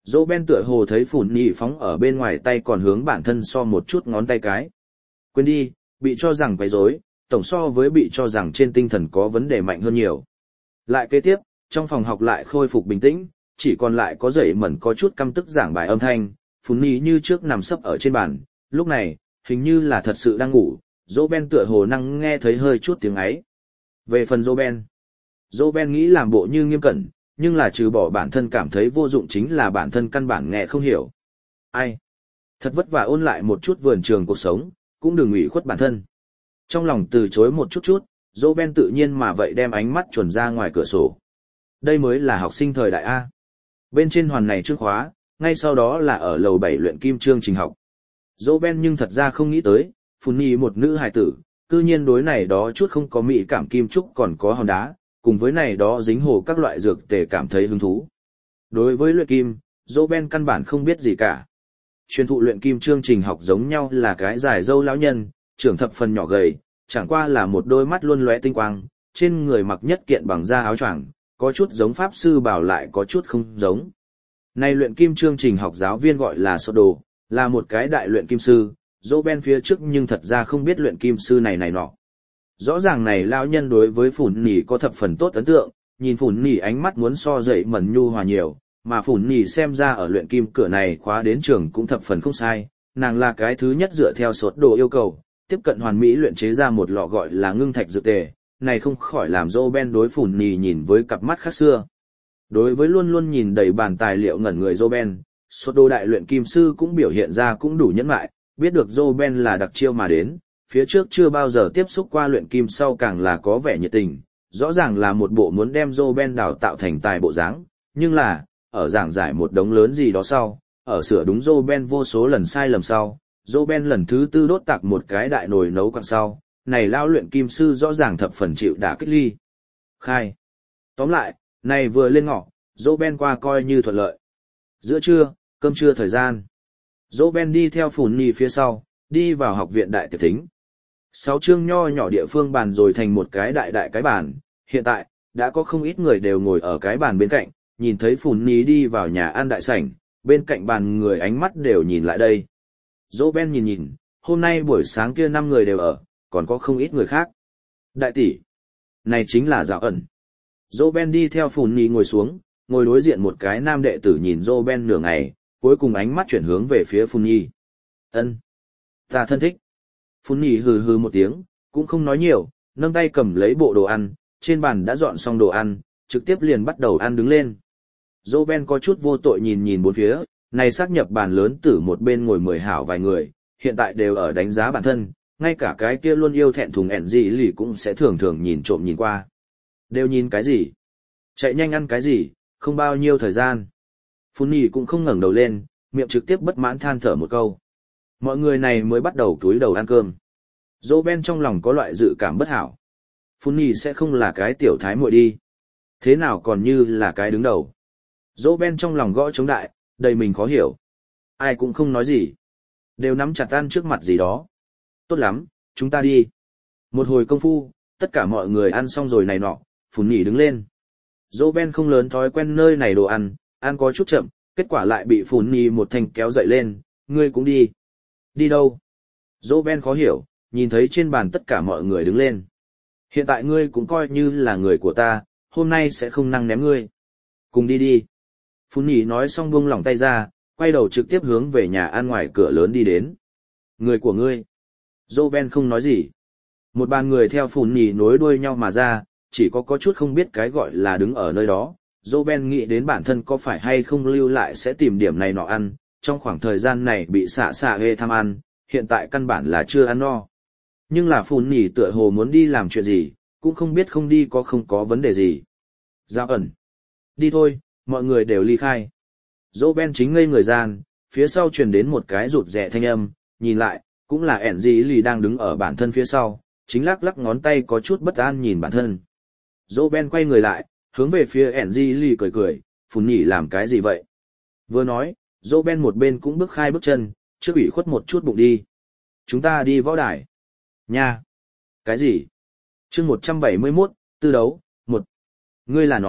Dỗ Ben tựa hồ thấy phủn nhì phóng ở bên ngoài tay còn hướng bản thân so một chút ngón tay cái. Quên đi, bị cho rằng quấy rối, tổng so với bị cho rằng trên tinh thần có vấn đề mạnh hơn nhiều. Lại kế tiếp, trong phòng học lại khôi phục bình tĩnh, chỉ còn lại có dậy mẩn có chút căm tức giảng bài âm thanh, phủn nhì như trước nằm sấp ở trên bàn, lúc này, hình như là thật sự đang ngủ, Dỗ Ben tựa hồ năng nghe thấy hơi chút tiếng ấy. Về phần Dỗ Ben, Dỗ Ben nghĩ làm bộ như nghiêm cẩn, nhưng là trừ bỏ bản thân cảm thấy vô dụng chính là bản thân căn bản nghe không hiểu. Ai? Thật vất vả ôn lại một chút vườn trường cuộc sống, cũng đừng ủy khuất bản thân. Trong lòng từ chối một chút chút, Dỗ Ben tự nhiên mà vậy đem ánh mắt chuẩn ra ngoài cửa sổ. Đây mới là học sinh thời đại A. Bên trên hoàn này chương khóa, ngay sau đó là ở lầu bảy luyện kim chương trình học. Dỗ Ben nhưng thật ra không nghĩ tới, phun nhi một nữ hài tử, cư nhiên đối này đó chút không có mỹ cảm kim trúc còn có hòn đá, cùng với này đó dính hồ các loại dược tề cảm thấy hứng thú. Đối với luyện kim, Dỗ Ben căn bản không biết gì cả. Truyền thụ luyện kim chương trình học giống nhau là cái dài dâu lão nhân, trưởng thập phần nhỏ gầy, chẳng qua là một đôi mắt luôn lóe tinh quang, trên người mặc nhất kiện bằng da áo choàng, có chút giống pháp sư bảo lại có chút không giống. Này luyện kim chương trình học giáo viên gọi là Sô Đồ, là một cái đại luyện kim sư, Dỗ Ben phía trước nhưng thật ra không biết luyện kim sư này này nọ. Rõ ràng này lão nhân đối với phủn nỉ có thập phần tốt ấn tượng, nhìn phủn nỉ ánh mắt muốn so dậy mẩn nhu hòa nhiều, mà phủn nỉ xem ra ở luyện kim cửa này khóa đến trường cũng thập phần không sai, nàng là cái thứ nhất dựa theo Sốt Đồ yêu cầu, tiếp cận hoàn mỹ luyện chế ra một lọ gọi là ngưng thạch dược tề, này không khỏi làm Dỗ Ben đối phủn nỉ nhìn với cặp mắt khác xưa. Đối với luôn luôn nhìn đầy bàn tài liệu ngẩn người Dỗ Ben, Sốt Đồ đại luyện kim sư cũng biểu hiện ra cũng đủ nhẫn nại, biết được Dỗ Ben là đặc chiêu mà đến, phía trước chưa bao giờ tiếp xúc qua luyện kim sau càng là có vẻ nhiệt tình, rõ ràng là một bộ muốn đem Dỗ Ben đào tạo thành tài bộ dáng, nhưng là, ở giảng giải một đống lớn gì đó sau, ở sửa đúng Dỗ Ben vô số lần sai lầm sau, Dỗ Ben lần thứ tư đốt tạc một cái đại nồi nấu quặng sau, này lao luyện kim sư rõ ràng thập phần chịu đả kích ly. Khai. Tóm lại, này vừa lên ngọ, Dỗ Ben qua coi như thuận lợi. Giữa trưa, cơm trưa thời gian. Dỗ Ben đi theo phủn nỉ phía sau, đi vào học viện đại tiệc thính. Sáu chương nho nhỏ địa phương bàn rồi thành một cái đại đại cái bàn, hiện tại, đã có không ít người đều ngồi ở cái bàn bên cạnh, nhìn thấy phủn nỉ đi vào nhà ăn đại sảnh, bên cạnh bàn người ánh mắt đều nhìn lại đây. Dỗ Ben nhìn nhìn, hôm nay buổi sáng kia năm người đều ở, còn có không ít người khác. Đại tỷ, này chính là Dạo Ẩn. Dỗ Ben đi theo phủn nỉ ngồi xuống, ngồi đối diện một cái nam đệ tử nhìn Dỗ Ben nửa ngày, cuối cùng ánh mắt chuyển hướng về phía phủn nỉ. Ân, ta thân thích. Phủn nỉ hừ hừ một tiếng, cũng không nói nhiều, nâng tay cầm lấy bộ đồ ăn, trên bàn đã dọn xong đồ ăn, trực tiếp liền bắt đầu ăn đứng lên. Dỗ Ben có chút vô tội nhìn nhìn bốn phía, này xác nhập bàn lớn tử một bên ngồi mười hảo vài người, hiện tại đều ở đánh giá bản thân, ngay cả cái kia luôn yêu thẹn thùng ẻn gì lì cũng sẽ thường thường nhìn trộm nhìn qua. Đều nhìn cái gì? Chạy nhanh ăn cái gì, không bao nhiêu thời gian. Phủn nỉ cũng không ngẩng đầu lên, miệng trực tiếp bất mãn than thở một câu. Mọi người này mới bắt đầu túi đầu ăn cơm. Dỗ Ben trong lòng có loại dự cảm bất hảo. Phủn nỉ sẽ không là cái tiểu thái muội đi. Thế nào còn như là cái đứng đầu. Dỗ Ben trong lòng gõ chống đại, đầy mình khó hiểu. Ai cũng không nói gì. Đều nắm chặt ăn trước mặt gì đó. Tốt lắm, chúng ta đi. Một hồi công phu, tất cả mọi người ăn xong rồi này nọ, phủn nỉ đứng lên. Dỗ Ben không lớn thói quen nơi này đồ ăn, ăn có chút chậm, kết quả lại bị phủn nỉ một thanh kéo dậy lên, ngươi cũng đi. Đi đâu? Dỗ Ben khó hiểu, nhìn thấy trên bàn tất cả mọi người đứng lên. Hiện tại ngươi cũng coi như là người của ta, hôm nay sẽ không năng ném ngươi. Cùng đi đi. Phủn nỉ nói xong buông lỏng tay ra, quay đầu trực tiếp hướng về nhà ăn ngoài cửa lớn đi đến. Người của ngươi. Dỗ Ben không nói gì. Một bàn người theo phủn nỉ nối đuôi nhau mà ra, chỉ có có chút không biết cái gọi là đứng ở nơi đó. Dỗ Ben nghĩ đến bản thân có phải hay không lưu lại sẽ tìm điểm này nọ ăn, trong khoảng thời gian này bị xạ xạ hê tham ăn, hiện tại căn bản là chưa ăn no. Nhưng là phủn nỉ tựa hồ muốn đi làm chuyện gì, cũng không biết không đi có không có vấn đề gì. Dạo Ẩn. Đi thôi, mọi người đều ly khai. Dỗ Ben chính ngây người gian, phía sau truyền đến một cái rụt rè thanh âm, nhìn lại, cũng là ẻn dì lì đang đứng ở bản thân phía sau, chính lắc lắc ngón tay có chút bất an nhìn bản thân. Dỗ Ben quay người lại, hướng về phía ẻn dì lì cười cười, phủn nỉ làm cái gì vậy? Vừa nói, Dỗ Ben một bên cũng bước khai bước chân, trước ủy khuất một chút bụng đi. Chúng ta đi võ đài. Nha. Cái gì? Chương một trăm bảy mươi mốt, tư đấu, một. Ngươi là nói,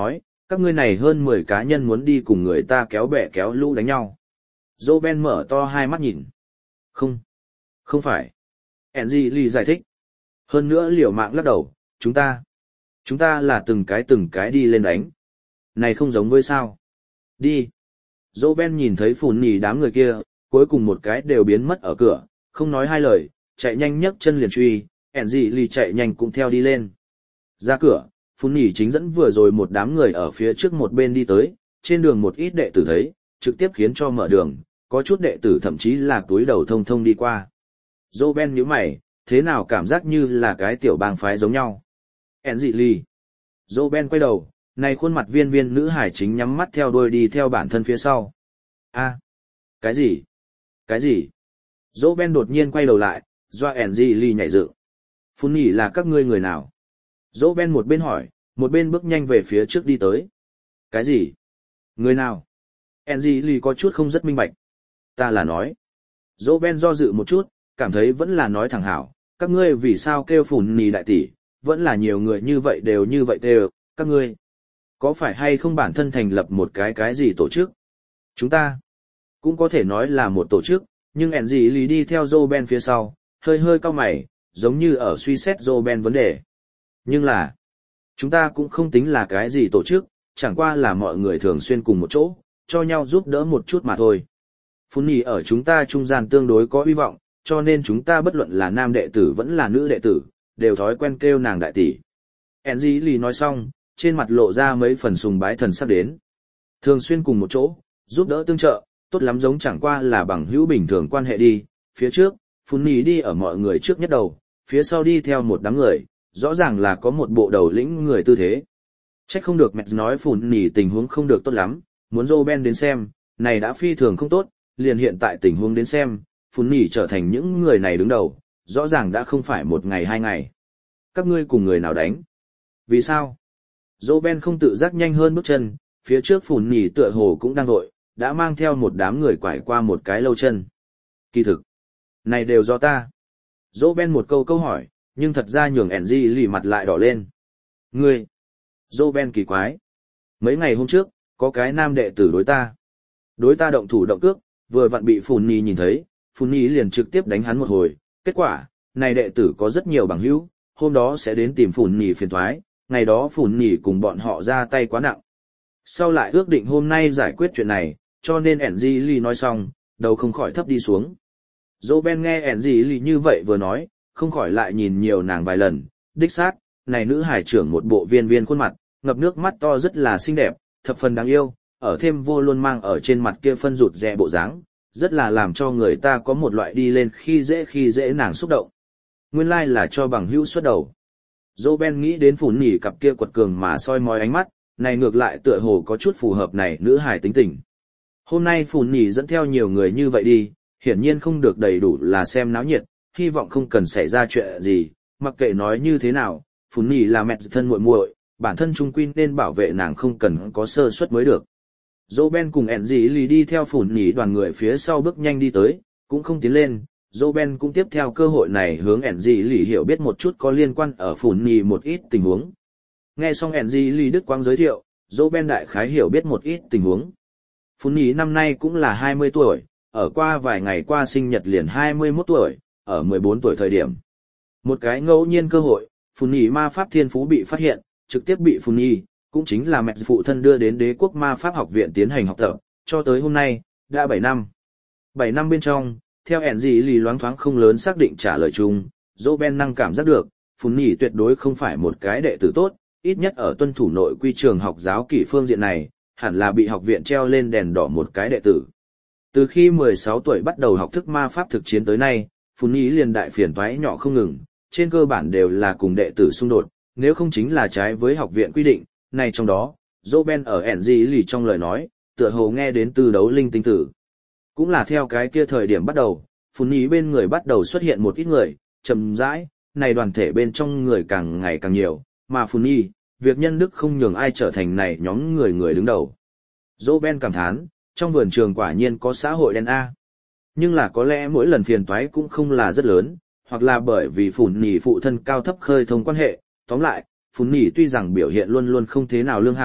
Các ngươi này hơn mười cá nhân muốn đi cùng người ta kéo bè kéo lũ đánh nhau. Roben mở to hai mắt nhìn. Không, không phải. Angeli giải thích. Hơn nữa liều mạng lắc đầu, chúng ta, chúng ta là từng cái từng cái đi lên đánh. Này không giống với sao. Đi. Roben nhìn thấy phùn nhì đám người kia, cuối cùng một cái đều biến mất ở cửa, không nói hai lời, chạy nhanh nhấc chân liền truy, Angeli chạy nhanh cũng theo đi lên. Ra cửa, phùn nhì chính dẫn vừa rồi một đám người ở phía trước một bên đi tới, trên đường một ít đệ tử thấy, trực tiếp khiến cho mở đường, có chút đệ tử thậm chí là túi đầu thông thông đi qua. Roben nhíu mày, thế nào cảm giác như là cái tiểu bang phái giống nhau. Angeli. Roben quay đầu, này khuôn mặt viên viên nữ hải chính nhắm mắt theo đuôi đi theo bản thân phía sau. A, cái gì? Cái gì? Roben đột nhiên quay đầu lại, doa Angeli nhảy dựng. Phun nhỉ là các ngươi người nào? Roben một bên hỏi, một bên bước nhanh về phía trước đi tới. Cái gì? Người nào? Angeli có chút không rất minh bạch. Ta là nói. Roben do dự một chút, cảm thấy vẫn là nói thẳng hảo, các ngươi vì sao kêu phùn nhì đại tỷ, vẫn là nhiều người như vậy đều như vậy đều, các ngươi. Có phải hay không bản thân thành lập một cái cái gì tổ chức? Chúng ta cũng có thể nói là một tổ chức, nhưng Angeli đi theo Roben phía sau, hơi hơi cau mày, giống như ở suy xét Roben vấn đề. Nhưng là, chúng ta cũng không tính là cái gì tổ chức, chẳng qua là mọi người thường xuyên cùng một chỗ, cho nhau giúp đỡ một chút mà thôi. Phun nhì ở chúng ta trung gian tương đối có hy vọng, cho nên chúng ta bất luận là nam đệ tử vẫn là nữ đệ tử, đều thói quen kêu nàng đại tỷ. Angeli nói xong, trên mặt lộ ra mấy phần sùng bái thần sắp đến. Thường xuyên cùng một chỗ, giúp đỡ tương trợ, tốt lắm giống chẳng qua là bằng hữu bình thường quan hệ đi. Phía trước, Phun nhì đi ở mọi người trước nhất đầu, phía sau đi theo một đám người, rõ ràng là có một bộ đầu lĩnh người tư thế. Trách không được mẹ nói Phun nhì tình huống không được tốt lắm, muốn Roben đến xem, này đã phi thường không tốt, liền hiện tại tình huống đến xem, Phun nhì trở thành những người này đứng đầu, rõ ràng đã không phải một ngày hai ngày. Các ngươi cùng người nào đánh? Vì sao? Roben không tự giác nhanh hơn bước chân, phía trước Phun nhì tựa hồ cũng đang vội, đã mang theo một đám người quải qua một cái lâu chân. Kỳ thực, này đều do ta. Roben một câu câu hỏi, nhưng thật ra nhường Angeli mặt lại đỏ lên. Ngươi? Roben kỳ quái. Mấy ngày hôm trước, có cái nam đệ tử đối ta. Đối ta động thủ động cước, vừa vặn bị Phun nhì nhìn thấy, Phun nhì liền trực tiếp đánh hắn một hồi. Kết quả, này đệ tử có rất nhiều bằng hữu, hôm đó sẽ đến tìm Phun nhì phiền toái, ngày đó Phun nhì cùng bọn họ ra tay quá nặng. Sau lại ước định hôm nay giải quyết chuyện này, cho nên Angeli nói xong, đầu không khỏi thấp đi xuống. Roben nghe Angeli như vậy vừa nói, không khỏi lại nhìn nhiều nàng vài lần, đích xác, này nữ hải trưởng một bộ viên viên khuôn mặt, ngập nước mắt to rất là xinh đẹp, thập phần đáng yêu, ở thêm vô luôn mang ở trên mặt kia phân rụt rè bộ dáng, rất là làm cho người ta có một loại đi lên khi dễ khi dễ nàng xúc động. Nguyên lai like là cho bằng hữu xuất đầu. Roben nghĩ đến Phun nhì cặp kia quật cường mà soi mói ánh mắt, này ngược lại tựa hồ có chút phù hợp này nữ hải tính tình. Hôm nay Phun nhì dẫn theo nhiều người như vậy đi, hiển nhiên không được đầy đủ là xem náo nhiệt, hy vọng không cần xảy ra chuyện gì, mặc kệ nói như thế nào, Phun nhì là mẹ thân muội muội, bản thân trung quy nên bảo vệ nàng không cần có sơ suất mới được. Roben cùng Angeli đi theo Phun nhì đoàn người phía sau bước nhanh đi tới, cũng không tiến lên. Roben cũng tiếp theo cơ hội này hướng Angeli hiểu biết một chút có liên quan ở Phun nhì một ít tình huống. Nghe xong Angeli Đức Quang giới thiệu, Roben đại khái hiểu biết một ít tình huống. Phun nhì năm nay cũng là hai mươi tuổi, ở qua vài ngày qua sinh nhật liền hai mươi mốt tuổi, ở mười bốn tuổi thời điểm. Một cái ngẫu nhiên cơ hội, Phun nhì ma pháp thiên phú bị phát hiện, trực tiếp bị Phun nhì, cũng chính là mẹ phụ thân đưa đến Đế quốc ma pháp học viện tiến hành học tập, cho tới hôm nay, đã bảy năm. bảy năm bên trong, theo Angeli loáng thoáng không lớn xác định trả lời chung, Roben năng cảm giác được, Phun nhì tuyệt đối không phải một cái đệ tử tốt, ít nhất ở tuân thủ nội quy trường học giáo kỷ phương diện này, hẳn là bị học viện treo lên đèn đỏ một cái đệ tử. Từ khi mười sáu tuổi bắt đầu học thức ma pháp thực chiến tới nay, Phun nhì liền đại phiền toái nhỏ không ngừng, trên cơ bản đều là cùng đệ tử xung đột, nếu không chính là trái với học viện quy định, này trong đó, Roben ở Angeli trong lời nói, tựa hồ nghe đến từ đấu linh tinh tử. Cũng là theo cái kia thời điểm bắt đầu, Phun nhì bên người bắt đầu xuất hiện một ít người, chậm rãi, này đoàn thể bên trong người càng ngày càng nhiều, mà Phun nhì, việc nhân đức không nhường ai trở thành này nhóm người người đứng đầu. Roben cảm thán, trong vườn trường quả nhiên có xã hội đen A. Nhưng là có lẽ mỗi lần phiền toái cũng không là rất lớn, hoặc là bởi vì Phun nhì phụ thân cao thấp khơi thông quan hệ, tóm lại, Phun nhì tuy rằng biểu hiện luôn luôn không thế nào lương hảo,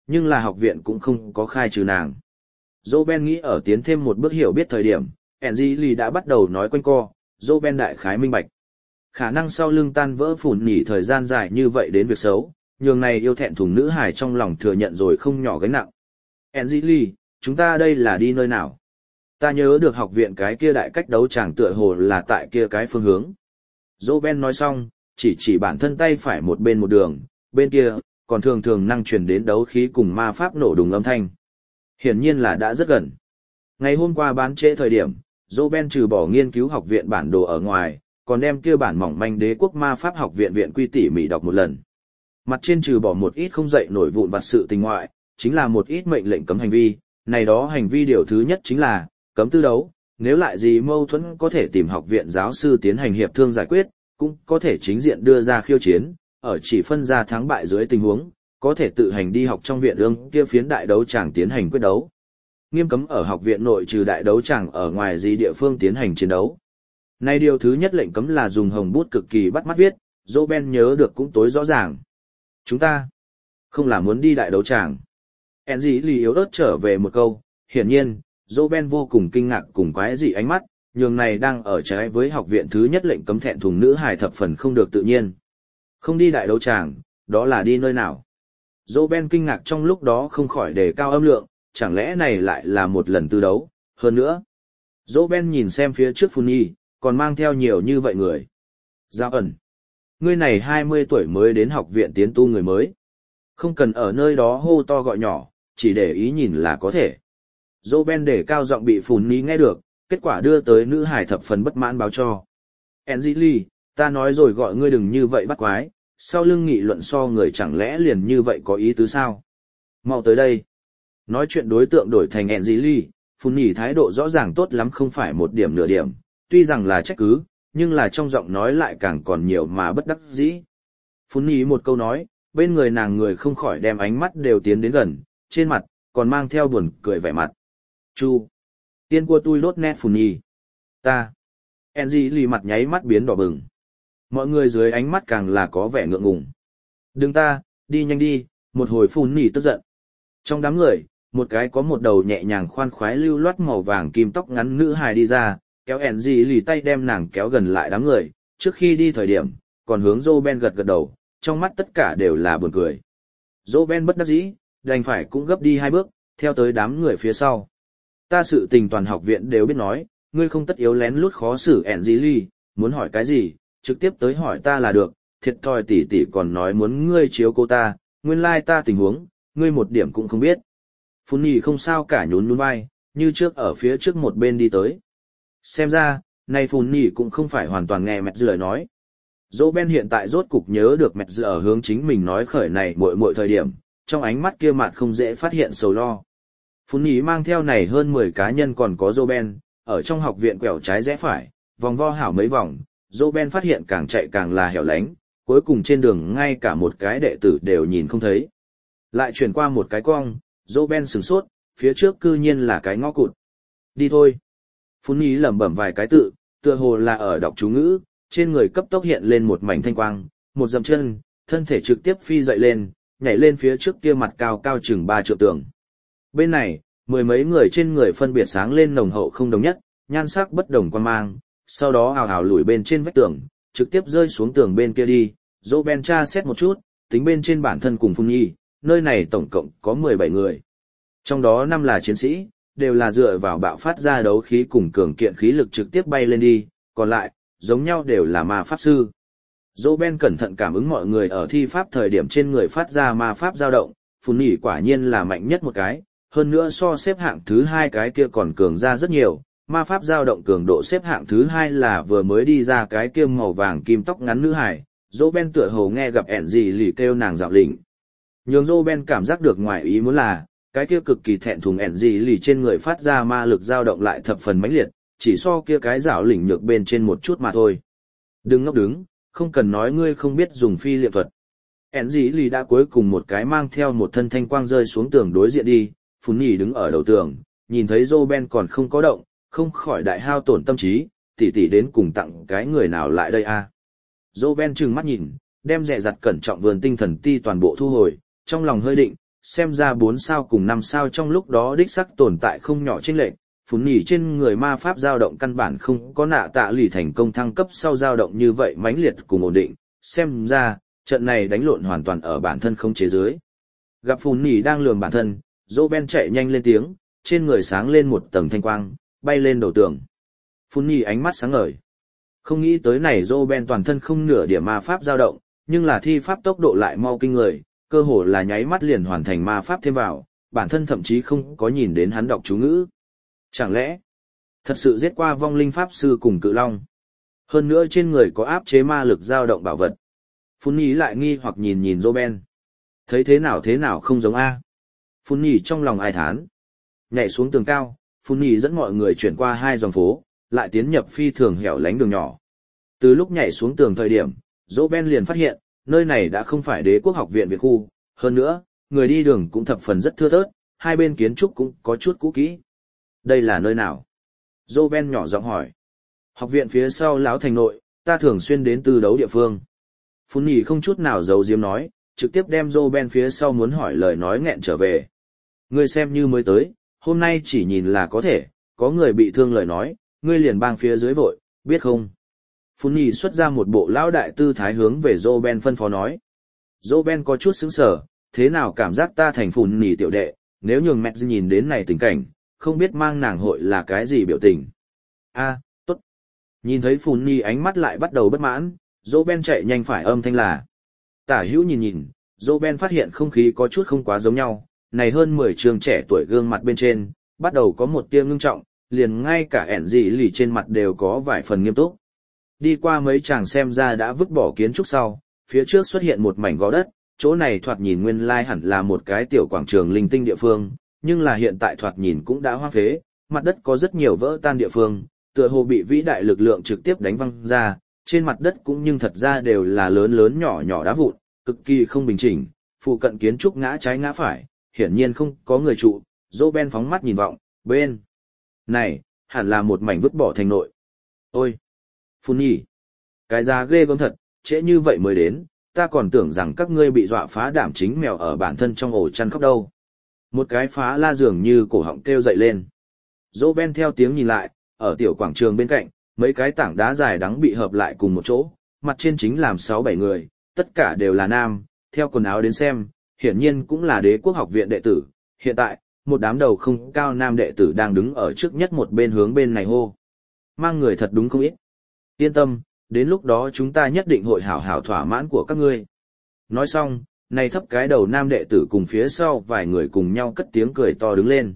Nhưng là học viện cũng không có khai trừ nàng. Roben nghĩ ở tiến thêm một bước hiểu biết thời điểm, Angeli đã bắt đầu nói quanh co, Roben đại khái minh bạch. Khả năng sau lưng tan vỡ phủn nhỉ thời gian dài như vậy đến việc xấu, nhường này yêu thẹn thùng nữ hài trong lòng thừa nhận rồi không nhỏ gánh nặng. Angeli, chúng ta đây là đi nơi nào? Ta nhớ được học viện cái kia đại cách đấu tràng tựa hồ là tại kia cái phương hướng. Roben nói xong, chỉ chỉ bản thân tay phải một bên một đường, bên kia, còn thường thường năng truyền đến đấu khí cùng ma pháp nổ đùng âm thanh. Hiển nhiên là đã rất gần. Ngày hôm qua bán trễ thời điểm, Roben trừ bỏ nghiên cứu học viện bản đồ ở ngoài, còn đem kia bản mỏng manh đế quốc ma pháp học viện viện quy tỉ mỉ đọc một lần. Mặt trên trừ bỏ một ít không dậy nổi vụn vặt sự tình ngoại, chính là một ít mệnh lệnh cấm hành vi, này đó hành vi điều thứ nhất chính là cấm tư đấu, nếu lại gì mâu thuẫn có thể tìm học viện giáo sư tiến hành hiệp thương giải quyết, cũng có thể chính diện đưa ra khiêu chiến, ở chỉ phân ra thắng bại dưới tình huống, có thể tự hành đi học trong viện ương kia phiến đại đấu tràng tiến hành quyết đấu. Nghiêm cấm ở học viện nội trừ đại đấu tràng ở ngoài gì địa phương tiến hành chiến đấu. Nay điều thứ nhất lệnh cấm là dùng hồng bút cực kỳ bắt mắt viết, Roben nhớ được cũng tối rõ ràng. Chúng ta không là muốn đi đại đấu tràng. Angeli yếu ớt trở về một câu, hiển nhiên, Roben vô cùng kinh ngạc cùng quái dị ánh mắt, nhường này đang ở trái với học viện thứ nhất lệnh cấm thẹn thùng nữ hài thập phần không được tự nhiên. Không đi đại đấu tràng, đó là đi nơi nào? Roben kinh ngạc trong lúc đó không khỏi đề cao âm lượng, chẳng lẽ này lại là một lần tư đấu, hơn nữa. Roben nhìn xem phía trước Phun Nhi, còn mang theo nhiều như vậy người. Giao ẩn. Ngươi này hai mươi tuổi mới đến học viện tiến tu người mới. Không cần ở nơi đó hô to gọi nhỏ, chỉ để ý nhìn là có thể. Roben để cao giọng bị Phun Nhi nghe được, kết quả đưa tới nữ hải thập phần bất mãn báo cho. Angeli, ta nói rồi gọi ngươi đừng như vậy bắt quái, sau lưng nghị luận so người chẳng lẽ liền như vậy có ý tứ sao? Mau tới đây. Nói chuyện đối tượng đổi thành Angeli, Phun Nhi thái độ rõ ràng tốt lắm không phải một điểm nửa điểm, tuy rằng là trách cứ, nhưng là trong giọng nói lại càng còn nhiều mà bất đắc dĩ. Phun Nhi một câu nói, bên người nàng người không khỏi đem ánh mắt đều tiến đến gần, trên mặt, còn mang theo buồn cười vẻ mặt. Chu. Tiên của tôi đốt nét Phun Nhi. Ta. Angeli mặt nháy mắt biến đỏ bừng. Mọi người dưới ánh mắt càng là có vẻ ngượng ngùng. Đừng ta, đi nhanh đi, một hồi Phun Nhi tức giận. Trong đám người, một cái có một đầu nhẹ nhàng khoan khoái lưu loát màu vàng kim tóc ngắn nữ hài đi ra, kéo Angeli tay đem nàng kéo gần lại đám người, trước khi đi thời điểm, còn hướng Roben gật gật đầu, trong mắt tất cả đều là buồn cười. Roben bất đắc dĩ, đành phải cũng gấp đi hai bước, theo tới đám người phía sau. Ta sự tình toàn học viện đều biết nói, ngươi không tất yếu lén lút khó xử Angeli, muốn hỏi cái gì, trực tiếp tới hỏi ta là được, thiệt thòi tỷ tỷ còn nói muốn ngươi chiếu cô ta, nguyên lai ta tình huống, ngươi một điểm cũng không biết. Phun Nhi không sao cả nhún nhún vai, như trước ở phía trước một bên đi tới. Xem ra, nay Phun Nhi cũng không phải hoàn toàn nghe mẹ lời nói. Roben hiện tại rốt cục nhớ được mẹ ở hướng chính mình nói khởi này mỗi mỗi thời điểm, trong ánh mắt kia mặt không dễ phát hiện sầu lo. Phun Nhi mang theo này hơn mười cá nhân còn có Roben, ở trong học viện quẹo trái rẽ phải, vòng vo hảo mấy vòng, Roben phát hiện càng chạy càng là hẻo lánh, cuối cùng trên đường ngay cả một cái đệ tử đều nhìn không thấy. Lại chuyển qua một cái cong, Roben sửng sốt, phía trước cư nhiên là cái ngõ cụt. Đi thôi. Phun Nhi lẩm bẩm vài cái tự, tựa hồ là ở đọc chú ngữ, trên người cấp tốc hiện lên một mảnh thanh quang, một dậm chân, thân thể trực tiếp phi dậy lên, nhảy lên phía trước kia mặt cao cao chừng ba trượng tường. Bên này, mười mấy người trên người phân biệt sáng lên nồng hậu không đồng nhất, nhan sắc bất đồng quan mang, sau đó ào ào lùi bên trên vách tường, trực tiếp rơi xuống tường bên kia đi. Roben tra xét một chút, tính bên trên bản thân cùng Phun Nhi, nơi này tổng cộng có mười bảy người. Trong đó năm là chiến sĩ, đều là dựa vào bạo phát ra đấu khí cùng cường kiện khí lực trực tiếp bay lên đi, còn lại, giống nhau đều là ma pháp sư. Roben cẩn thận cảm ứng mọi người ở thi pháp thời điểm trên người phát ra ma pháp dao động, Phun Nhi quả nhiên là mạnh nhất một cái, hơn nữa so xếp hạng thứ hai cái kia còn cường ra rất nhiều, ma pháp dao động cường độ xếp hạng thứ hai là vừa mới đi ra cái kia màu vàng kim tóc ngắn nữ hải, Roben tựa hồ nghe gặp ẻn gì lì kêu nàng dạo lĩnh. Nhường Roben cảm giác được ngoài ý muốn là, cái kia cực kỳ thẹn thùng ẻn gì lì trên người phát ra ma lực dao động lại thập phần mãnh liệt, chỉ so kia cái dạo lĩnh nhược bên trên một chút mà thôi. Đừng ngốc đứng, không cần nói ngươi không biết dùng phi liệm thuật. ẻn gì lì đã cuối cùng một cái mang theo một thân thanh quang rơi xuống tường đối diện đi, Phun Nhi đứng ở đầu tường, nhìn thấy Roben còn không có động, không khỏi đại hao tổn tâm trí, tỷ tỷ đến cùng tặng cái người nào lại đây a? À? Roben trừng mắt nhìn, đem dè dặt cẩn trọng vườn tinh thần ti toàn bộ thu hồi, trong lòng hơi định, xem ra bốn sao cùng năm sao trong lúc đó đích sắc tồn tại không nhỏ chênh lệch. Phun nhỉ trên người ma pháp dao động căn bản không có nạ tạ lì thành công thăng cấp sau dao động như vậy mãnh liệt cùng ổn định, xem ra, trận này đánh lộn hoàn toàn ở bản thân không chế dưới. Gặp Phun nhỉ đang lường bản thân, Roben chạy nhanh lên tiếng, trên người sáng lên một tầng thanh quang, bay lên đầu tường. Phun nhỉ ánh mắt sáng ngời. Không nghĩ tới này Roben toàn thân không nửa điểm ma pháp dao động, nhưng là thi pháp tốc độ lại mau kinh người, cơ hồ là nháy mắt liền hoàn thành ma pháp thêm vào, bản thân thậm chí không có nhìn đến hắn đọc chú ngữ. Chẳng lẽ, thật sự giết qua vong linh pháp sư cùng cự long? Hơn nữa trên người có áp chế ma lực dao động bảo vật. Phun nhỉ lại nghi hoặc nhìn nhìn Roben. Thấy thế nào thế nào không giống A. Phun nhỉ trong lòng ai thán. Nhảy xuống tường cao, Phun nhỉ dẫn mọi người chuyển qua hai dòng phố, lại tiến nhập phi thường hẻo lánh đường nhỏ. Từ lúc nhảy xuống tường thời điểm, Roben liền phát hiện, nơi này đã không phải đế quốc học viện Việt khu, hơn nữa, người đi đường cũng thập phần rất thưa thớt, hai bên kiến trúc cũng có chút cũ kỹ. Đây là nơi nào? Roben nhỏ giọng hỏi. Học viện phía sau Lão Thành nội, ta thường xuyên đến tư đấu địa phương. Phun nhỉ không chút nào giấu giếm nói, trực tiếp đem Roben phía sau muốn hỏi lời nói nghẹn trở về. Ngươi xem như mới tới, hôm nay chỉ nhìn là có thể, có người bị thương lời nói, ngươi liền bang phía dưới vội, biết không? Phun nhỉ xuất ra một bộ lão đại tư thái hướng về Roben phân phó nói. Roben có chút sững sờ, thế nào cảm giác ta thành Phun nhỉ tiểu đệ, nếu nhường mẹ nhìn đến này tình cảnh, không biết mang nàng hội là cái gì biểu tình. A, tốt. Nhìn thấy Phun nhỉ ánh mắt lại bắt đầu bất mãn, Roben chạy nhanh phải âm thanh là. Tả hữu nhìn nhìn, Roben phát hiện không khí có chút không quá giống nhau, này hơn mười trường trẻ tuổi gương mặt bên trên, bắt đầu có một tia ngưng trọng, liền ngay cả ẻn dị lì trên mặt đều có vài phần nghiêm túc. Đi qua mấy chàng xem ra đã vứt bỏ kiến trúc sau, phía trước xuất hiện một mảnh gò đất, chỗ này thoạt nhìn nguyên lai hẳn là một cái tiểu quảng trường linh tinh địa phương, nhưng là hiện tại thoạt nhìn cũng đã hoang phế, mặt đất có rất nhiều vỡ tan địa phương, tựa hồ bị vĩ đại lực lượng trực tiếp đánh văng ra, trên mặt đất cũng nhưng thật ra đều là lớn lớn nhỏ nhỏ đá vụn, cực kỳ không bình chỉnh, phụ cận kiến trúc ngã trái ngã phải, hiển nhiên không có người trụ. Roben phóng mắt nhìn vọng, bên này, hẳn là một mảnh vứt bỏ thành nội. Ôi! Phun nhỉ! Cái giá ghê gớm thật, trễ như vậy mới đến, ta còn tưởng rằng các ngươi bị dọa phá đảm chính mèo ở bản thân trong ổ chăn khóc đâu. Một cái phá la dường như cổ họng kêu dậy lên. Roben theo tiếng nhìn lại, ở tiểu quảng trường bên cạnh, mấy cái tảng đá dài đắng bị hợp lại cùng một chỗ, mặt trên chính làm sáu bảy người, tất cả đều là nam, theo quần áo đến xem, hiển nhiên cũng là đế quốc học viện đệ tử. Hiện tại, một đám đầu không cao nam đệ tử đang đứng ở trước nhất một bên hướng bên này hô. Mang người thật đúng không ít. Yên tâm, đến lúc đó chúng ta nhất định hội hảo hảo thỏa mãn của các ngươi. Nói xong, này thấp cái đầu nam đệ tử cùng phía sau vài người cùng nhau cất tiếng cười to đứng lên.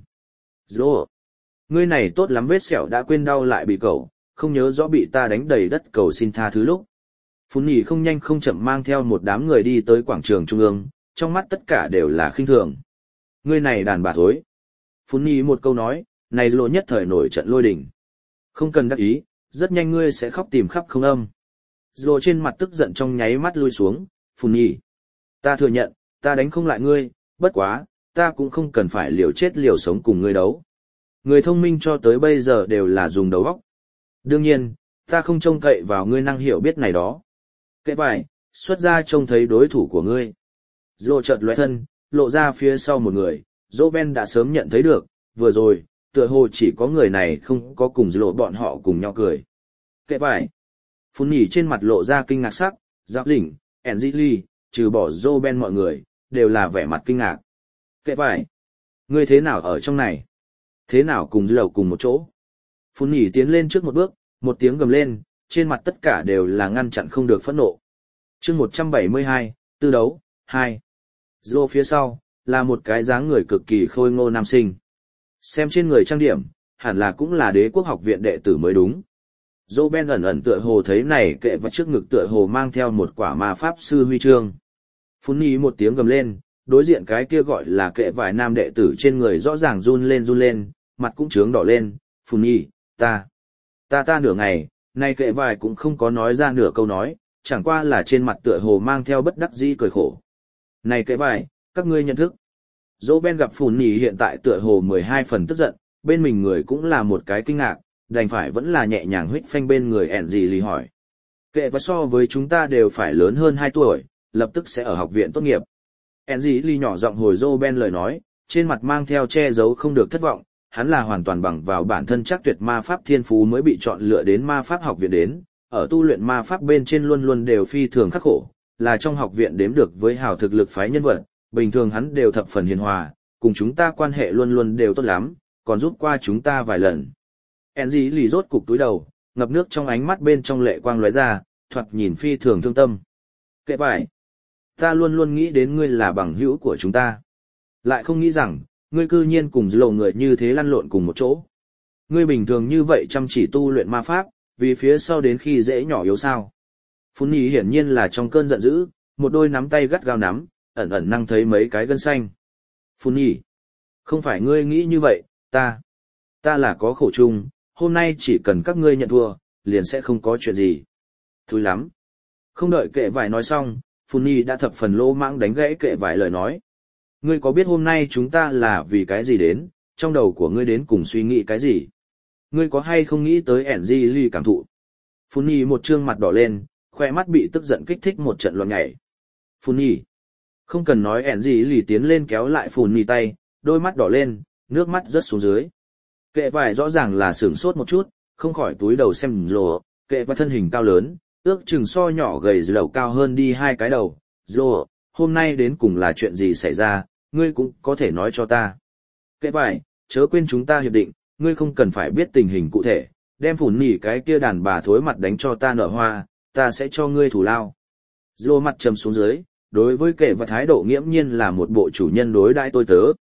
Dô! Ngươi này tốt lắm, vết sẹo đã quên đau lại bị cậu, không nhớ rõ bị ta đánh đầy đất cầu xin tha thứ lúc. Phun nhỉ không nhanh không chậm mang theo một đám người đi tới quảng trường trung ương, trong mắt tất cả đều là khinh thường. Ngươi này đàn bà thối. Phun nhỉ một câu nói, này lộ nhất thời nổi trận lôi đình. Không cần đắc ý, rất nhanh ngươi sẽ khóc tìm khắp không âm. Dô trên mặt tức giận trong nháy mắt lui xuống, Phun nhỉ. Ta thừa nhận, ta đánh không lại ngươi, bất quá, ta cũng không cần phải liều chết liều sống cùng ngươi đấu. Người thông minh cho tới bây giờ đều là dùng đầu óc. Đương nhiên, ta không trông cậy vào ngươi năng hiểu biết này đó. Kệ vải, xuất ra trông thấy đối thủ của ngươi. Dô chợt lóe thân, lộ ra phía sau một người, Roben đã sớm nhận thấy được, vừa rồi, tựa hồ chỉ có người này không có cùng Dô bọn họ cùng nhau cười. Kệ vải. Phun nhỉ trên mặt lộ ra kinh ngạc sắc, Giáp Lĩnh, Angeli, trừ bỏ Roben mọi người, đều là vẻ mặt kinh ngạc. Kệ vải. Ngươi thế nào ở trong này? Thế nào cùng Dô cùng một chỗ? Phun nhỉ tiến lên trước một bước, một tiếng gầm lên, trên mặt tất cả đều là ngăn chặn không được phẫn nộ. Chương một trăm bảy mươi hai, tư đấu, hai. Dô phía sau, là một cái dáng người cực kỳ khôi ngô nam sinh. Xem trên người trang điểm, hẳn là cũng là đế quốc học viện đệ tử mới đúng. Roben ẩn ẩn tựa hồ thấy này kệ và trước ngực tựa hồ mang theo một quả ma pháp sư huy chương. Phun nhỉ một tiếng gầm lên, đối diện cái kia gọi là kệ vải nam đệ tử trên người rõ ràng run lên run lên, mặt cũng trướng đỏ lên. Phun nhỉ, ta, ta ta nửa ngày, này kệ vải cũng không có nói ra nửa câu nói, chẳng qua là trên mặt tựa hồ mang theo bất đắc dĩ cười khổ. Này kệ vải, các ngươi nhận thức. Roben gặp Phun nhỉ hiện tại tựa hồ mười hai phần tức giận, bên mình người cũng là một cái kinh ngạc, đành phải vẫn là nhẹ nhàng huých phanh bên người ẻn gì lì hỏi. Kệ và so với chúng ta đều phải lớn hơn hai tuổi, lập tức sẽ ở học viện tốt nghiệp. Angeli nhỏ giọng hồi Roben lời nói, trên mặt mang theo che giấu không được thất vọng, hắn là hoàn toàn bằng vào bản thân chắc tuyệt ma pháp thiên phú mới bị chọn lựa đến ma pháp học viện đến, ở tu luyện ma pháp bên trên luôn luôn đều phi thường khắc khổ, là trong học viện đếm được với hào thực lực phái nhân vật, bình thường hắn đều thập phần hiền hòa, cùng chúng ta quan hệ luôn luôn đều tốt lắm, còn giúp qua chúng ta vài lần. Angeli rốt cục túi đầu, ngập nước trong ánh mắt bên trong lệ quang lóe ra, thoạt nhìn phi thường thương tâm. Kệ vải, ta luôn luôn nghĩ đến ngươi là bằng hữu của chúng ta. Lại không nghĩ rằng, ngươi cư nhiên cùng dư lầu người như thế lăn lộn cùng một chỗ. Ngươi bình thường như vậy chăm chỉ tu luyện ma pháp, vì phía sau đến khi dễ nhỏ yếu sao. Phun Nhi hiển nhiên là trong cơn giận dữ, một đôi nắm tay gắt gao nắm, ẩn ẩn năng thấy mấy cái gân xanh. Phun Nhi, không phải ngươi nghĩ như vậy, ta, ta là có khổ chung, hôm nay chỉ cần các ngươi nhận thua, liền sẽ không có chuyện gì. Thúi lắm. Không đợi kệ vải nói xong, Phun Nhi đã thập phần lô mãng đánh gãy kệ vải lời nói. Ngươi có biết hôm nay chúng ta là vì cái gì đến, trong đầu của ngươi đến cùng suy nghĩ cái gì? Ngươi có hay không nghĩ tới Angeli cảm thụ? Phun Nhi một trương mặt đỏ lên, khoe mắt bị tức giận kích thích một trận loạn nhảy. Phun Nhi. Không cần nói Angeli tiến lên kéo lại Phun Nhi tay, đôi mắt đỏ lên, nước mắt rớt xuống dưới. Kệ vải rõ ràng là sửng sốt một chút, không khỏi túi đầu xem rồ, kệ và thân hình cao lớn, ước chừng so nhỏ gầy dầu cao hơn đi hai cái đầu. Rồ, hôm nay đến cùng là chuyện gì xảy ra, ngươi cũng có thể nói cho ta. Kệ vải, chớ quên chúng ta hiệp định, ngươi không cần phải biết tình hình cụ thể, đem Phun Nhi cái kia đàn bà thối mặt đánh cho ta nở hoa, ta sẽ cho ngươi thủ lao. Rồ mặt trầm xuống dưới, đối với kệ và thái độ nghiễm nhiên là một bộ chủ nhân đối đãi tôi tớ.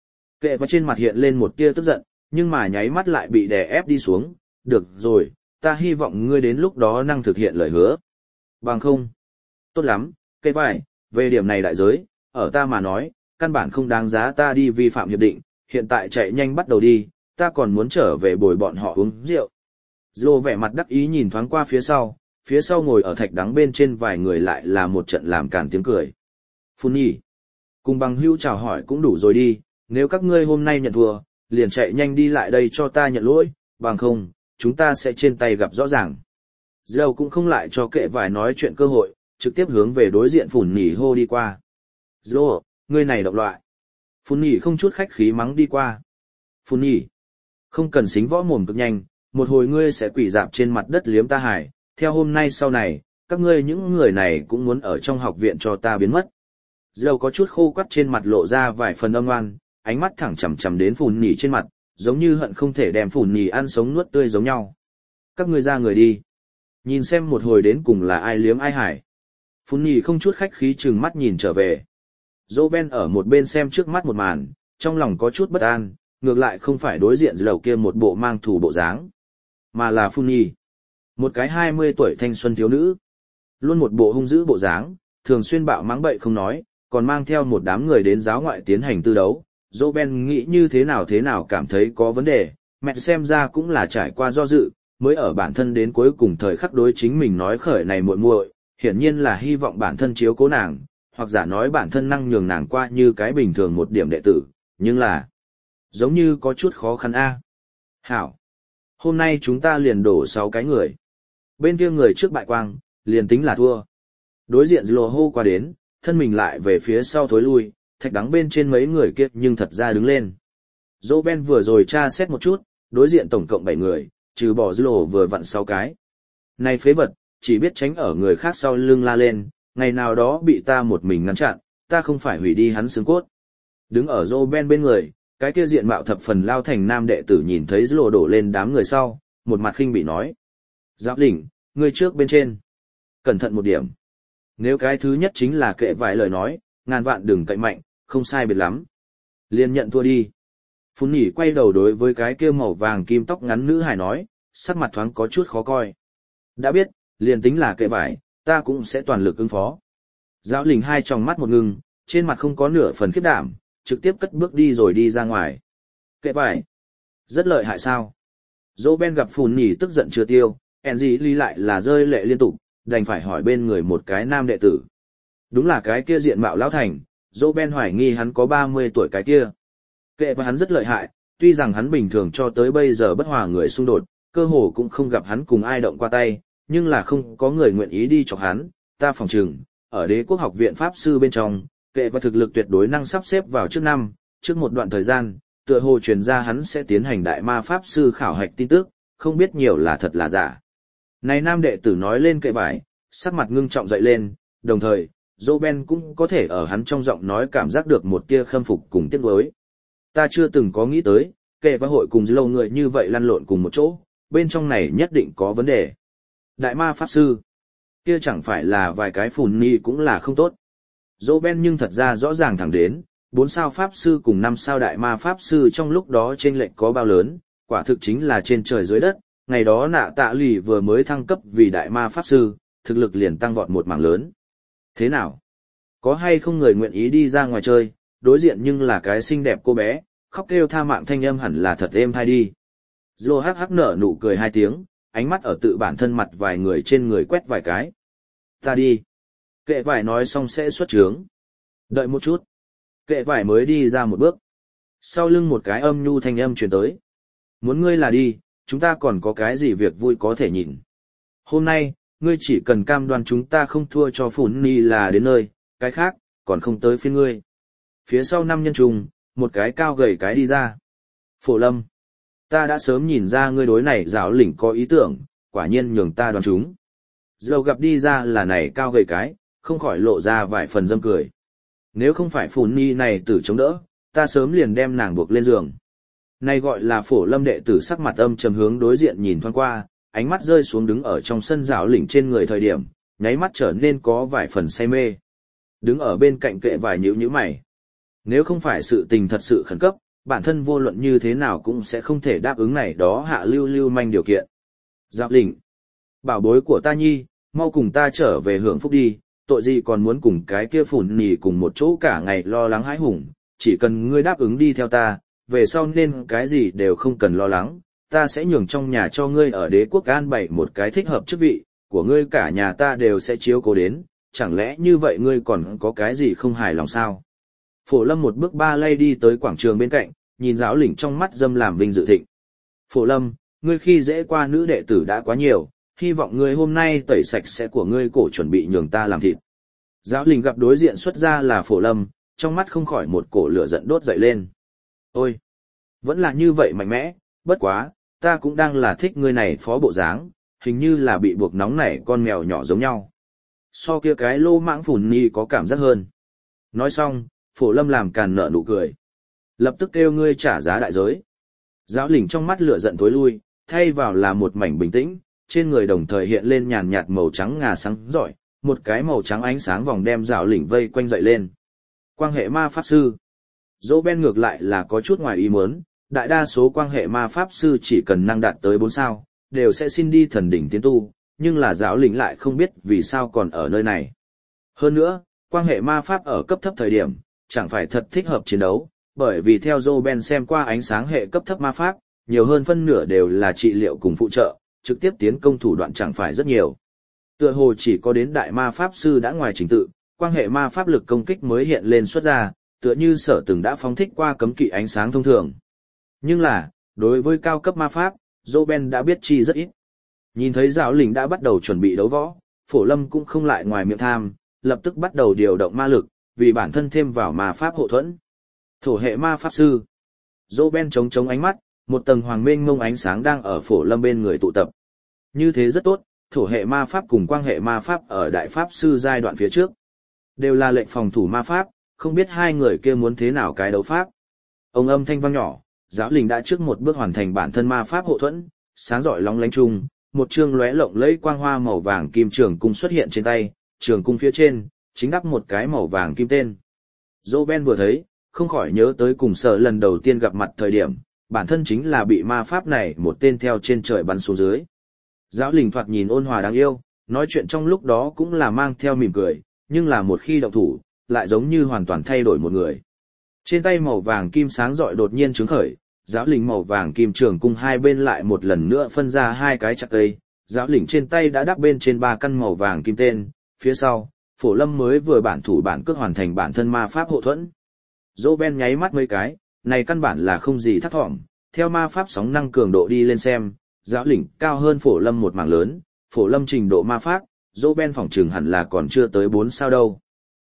Kệ và trên mặt hiện lên một tia tức giận, nhưng mà nháy mắt lại bị đè ép đi xuống. Được rồi, ta hy vọng ngươi đến lúc đó năng thực hiện lời hứa. Bằng không? Tốt lắm, kệ vải, về điểm này đại giới, ở ta mà nói, căn bản không đáng giá ta đi vi phạm hiệp định, hiện tại chạy nhanh bắt đầu đi, ta còn muốn trở về bồi bọn họ uống rượu. Dô vẻ mặt đắc ý nhìn thoáng qua phía sau, phía sau ngồi ở thạch đắng bên trên vài người lại là một trận làm càn tiếng cười. Phun Nhi, cùng bằng hữu chào hỏi cũng đủ rồi đi, nếu các ngươi hôm nay nhận thua, liền chạy nhanh đi lại đây cho ta nhận lỗi, bằng không, chúng ta sẽ trên tay gặp rõ ràng. Dâu cũng không lại cho kệ vải nói chuyện cơ hội, trực tiếp hướng về đối diện Phun Nhi hô đi qua. Dô, ngươi này độc loại. Phun Nhi không chút khách khí mắng đi qua. Phun Nhi, không cần xính võ mồm cực nhanh, một hồi ngươi sẽ quỷ dạp trên mặt đất liếm ta hải, theo hôm nay sau này, các ngươi những người này cũng muốn ở trong học viện cho ta biến mất. Dâu có chút khô quắt trên mặt lộ ra vài phần âm oan, ánh mắt thẳng chằm chằm đến Phun Nhi trên mặt, giống như hận không thể đem Phun Nhi ăn sống nuốt tươi giống nhau. Các ngươi ra người đi. Nhìn xem một hồi đến cùng là ai liếm ai hải. Phun Nhi không chút khách khí trừng mắt nhìn trở về. Dô Ben ở một bên xem trước mắt một màn, trong lòng có chút bất an, ngược lại không phải đối diện lầu kia một bộ mang thủ bộ dáng, mà là Phun Nhi. Một cái hai mươi tuổi thanh xuân thiếu nữ. Luôn một bộ hung dữ bộ dáng, thường xuyên bạo mắng bậy không nói, còn mang theo một đám người đến giáo ngoại tiến hành tư đấu. Dô Ben nghĩ như thế nào thế nào cảm thấy có vấn đề, mẹ xem ra cũng là trải qua do dự, mới ở bản thân đến cuối cùng thời khắc đối chính mình nói khởi này muội muội, hiển nhiên là hy vọng bản thân chiếu cố nàng, hoặc giả nói bản thân năng nhường nàng qua như cái bình thường một điểm đệ tử, nhưng là giống như có chút khó khăn a. Hảo, hôm nay chúng ta liền đổ sáu cái người. Bên kia người trước bại quang, liền tính là thua. Đối diện lồ hô qua đến, thân mình lại về phía sau thối lui, thạch đắng bên trên mấy người kia nhưng thật ra đứng lên. Dô Ben vừa rồi tra xét một chút, đối diện tổng cộng bảy người, trừ bỏ lồ vừa vặn sáu cái. Này phế vật, chỉ biết tránh ở người khác sau lưng la lên, ngày nào đó bị ta một mình ngăn chặn, ta không phải hủy đi hắn xương cốt. Đứng ở Dô Ben bên người, cái kia diện mạo thập phần lao thành nam đệ tử nhìn thấy lồ đổ lên đám người sau, một mặt khinh bị nói. Giáp đỉnh, người trước bên trên. Cẩn thận một điểm. Nếu cái thứ nhất chính là kệ vài lời nói, ngàn vạn đừng cậy mạnh, không sai biệt lắm. Liên nhận thua đi. Phun Nhi quay đầu đối với cái kia màu vàng kim tóc ngắn nữ hài nói, sắc mặt thoáng có chút khó coi. Đã biết, liền tính là kệ vải, ta cũng sẽ toàn lực ứng phó. Giáo lình hai tròng mắt một ngưng, trên mặt không có nửa phần khiếp đảm, trực tiếp cất bước đi rồi đi ra ngoài. Kệ vải, rất lợi hại sao? Dô Ben gặp Phun Nhi tức giận chưa tiêu, Angeli lại là rơi lệ liên tục, đành phải hỏi bên người một cái nam đệ tử. Đúng là cái kia diện mạo lão thành, Dô Ben hoài nghi hắn có ba mươi tuổi cái kia. Kệ và hắn rất lợi hại, tuy rằng hắn bình thường cho tới bây giờ bất hòa người xung đột, cơ hồ cũng không gặp hắn cùng ai động qua tay, nhưng là không có người nguyện ý đi chọc hắn, ta phòng trừng, ở đế quốc học viện Pháp sư bên trong, Kệ và thực lực tuyệt đối năng sắp xếp vào trước năm, trước một đoạn thời gian, tựa hồ truyền ra hắn sẽ tiến hành đại ma pháp sư khảo hạch tin tức, không biết nhiều là thật là giả. Này nam đệ tử nói lên kệ vải, sắc mặt ngưng trọng dậy lên, đồng thời, Roben cũng có thể ở hắn trong giọng nói cảm giác được một tia khâm phục cùng tiếc nuối. Ta chưa từng có nghĩ tới, kệ và hội cùng lâu người như vậy lăn lộn cùng một chỗ, bên trong này nhất định có vấn đề. Đại ma pháp sư, kia chẳng phải là vài cái phùn ni cũng là không tốt. Roben nhưng thật ra rõ ràng thẳng đến, bốn sao pháp sư cùng năm sao đại ma pháp sư trong lúc đó chênh lệch có bao lớn, quả thực chính là trên trời dưới đất. Ngày đó nạ tạ lì vừa mới thăng cấp vì đại ma pháp sư, thực lực liền tăng vọt một mảng lớn. Thế nào? Có hay không người nguyện ý đi ra ngoài chơi, đối diện nhưng là cái xinh đẹp cô bé, khóc kêu tha mạng thanh âm hẳn là thật êm hay đi. Dô hắc hắc nở nụ cười hai tiếng, ánh mắt ở tự bản thân mặt vài người trên người quét vài cái. Ta đi. Kệ vải nói xong sẽ xuất trướng. Đợi một chút. Kệ vải mới đi ra một bước. Sau lưng một cái âm nhu thanh âm truyền tới. Muốn ngươi là đi, chúng ta còn có cái gì việc vui có thể nhìn. Hôm nay, ngươi chỉ cần cam đoan chúng ta không thua cho Phủn Ni là đến nơi, cái khác, còn không tới phiên ngươi. Phía sau năm nhân trùng, một cái cao gầy cái đi ra. Phổ Lâm, ta đã sớm nhìn ra ngươi đối này giáo lĩnh có ý tưởng, quả nhiên nhường ta đoán chúng. Dầu gặp đi ra là này cao gầy cái, không khỏi lộ ra vài phần dâm cười. Nếu không phải Phủn Ni này tử chống đỡ, ta sớm liền đem nàng buộc lên giường. Này gọi là Phổ Lâm đệ tử sắc mặt âm trầm hướng đối diện nhìn thoáng qua, ánh mắt rơi xuống đứng ở trong sân giáo lĩnh trên người thời điểm, nháy mắt trở nên có vài phần say mê. Đứng ở bên cạnh kệ vài nhíu nhíu mày. Nếu không phải sự tình thật sự khẩn cấp, bản thân vô luận như thế nào cũng sẽ không thể đáp ứng này đó hạ lưu lưu manh điều kiện. Giáo lĩnh, bảo bối của ta nhi, mau cùng ta trở về hưởng phúc đi, tội gì còn muốn cùng cái kia Phủn Nỉ cùng một chỗ cả ngày lo lắng hãi hùng, chỉ cần ngươi đáp ứng đi theo ta, về sau nên cái gì đều không cần lo lắng, ta sẽ nhường trong nhà cho ngươi ở đế quốc an bày một cái thích hợp chức vị, của ngươi cả nhà ta đều sẽ chiếu cố đến, chẳng lẽ như vậy ngươi còn có cái gì không hài lòng sao? Phổ Lâm một bước ba lay đi tới quảng trường bên cạnh, nhìn giáo lĩnh trong mắt dâm làm vinh dự thịnh. Phổ Lâm, ngươi khi dễ qua nữ đệ tử đã quá nhiều, hy vọng ngươi hôm nay tẩy sạch sẽ của ngươi cổ chuẩn bị nhường ta làm thịt. Giáo lĩnh gặp đối diện xuất ra là Phổ Lâm, trong mắt không khỏi một cổ lửa giận đốt dậy lên. Ôi, vẫn là như vậy mạnh mẽ, bất quá, ta cũng đang là thích ngươi này phó bộ dáng, hình như là bị buộc nóng nảy con mèo nhỏ giống nhau. So kia cái lô mãng Phủn Ni có cảm giác hơn. Nói xong, Phổ Lâm làm càn nở nụ cười. Lập tức kêu ngươi trả giá đại giới. Giáo lĩnh trong mắt lửa giận tối lui, thay vào là một mảnh bình tĩnh, trên người đồng thời hiện lên nhàn nhạt màu trắng ngà sáng rọi, một cái màu trắng ánh sáng vòng đem giáo lĩnh vây quanh dậy lên. Quan hệ ma pháp sư. Dỗ Ben ngược lại là có chút ngoài ý muốn, đại đa số quan hệ ma pháp sư chỉ cần năng đạt tới bốn sao, đều sẽ xin đi thần đỉnh tiến tu, nhưng là giáo lĩnh lại không biết vì sao còn ở nơi này. Hơn nữa, quan hệ ma pháp ở cấp thấp thời điểm, chẳng phải thật thích hợp chiến đấu, bởi vì theo Dỗ Ben xem qua ánh sáng hệ cấp thấp ma pháp, nhiều hơn phân nửa đều là trị liệu cùng phụ trợ, trực tiếp tiến công thủ đoạn chẳng phải rất nhiều. Tựa hồ chỉ có đến đại ma pháp sư đã ngoài trình tự, quan hệ ma pháp lực công kích mới hiện lên xuất ra, tựa như sở từng đã phóng thích qua cấm kỵ ánh sáng thông thường. Nhưng là, đối với cao cấp ma pháp, Roben đã biết chi rất ít. Nhìn thấy giáo lĩnh đã bắt đầu chuẩn bị đấu võ, Phổ Lâm cũng không lại ngoài miệng tham, lập tức bắt đầu điều động ma lực, vì bản thân thêm vào ma pháp hộ thuẫn. Thổ hệ ma pháp sư. Roben chống chống ánh mắt, một tầng hoàng mênh mông ánh sáng đang ở Phổ Lâm bên người tụ tập. Như thế rất tốt, thổ hệ ma pháp cùng quang hệ ma pháp ở đại pháp sư giai đoạn phía trước. Đều là lệnh phòng thủ ma pháp, không biết hai người kia muốn thế nào cái đấu pháp. Ông âm thanh vang nhỏ, giáo lĩnh đã trước một bước hoàn thành bản thân ma pháp hộ thuẫn, sáng rọi lóng lánh chung, một chương lóe lộng lẫy quang hoa màu vàng kim trường cung xuất hiện trên tay, trường cung phía trên chính đắp một cái màu vàng kim tên. Roben vừa thấy, không khỏi nhớ tới cùng sở lần đầu tiên gặp mặt thời điểm, bản thân chính là bị ma pháp này một tên theo trên trời bắn xuống dưới. Giáo lĩnh thoạt nhìn ôn hòa đáng yêu, nói chuyện trong lúc đó cũng là mang theo mỉm cười, nhưng là một khi động thủ, lại giống như hoàn toàn thay đổi một người. Trên tay màu vàng kim sáng rọi đột nhiên trứng khởi, giáo lĩnh màu vàng kim trường cung hai bên lại một lần nữa phân ra hai cái chặt cây, giáo lĩnh trên tay đã đắp bên trên ba căn màu vàng kim tên, phía sau, Phổ Lâm mới vừa bản thủ bản cước hoàn thành bản thân ma pháp hộ thuẫn. Roben nháy mắt mấy cái, này căn bản là không gì thắc thỏm, theo ma pháp sóng năng cường độ đi lên xem, giáo lĩnh cao hơn Phổ Lâm một mảng lớn, Phổ Lâm trình độ ma pháp, Roben phỏng chừng hẳn là còn chưa tới bốn sao đâu.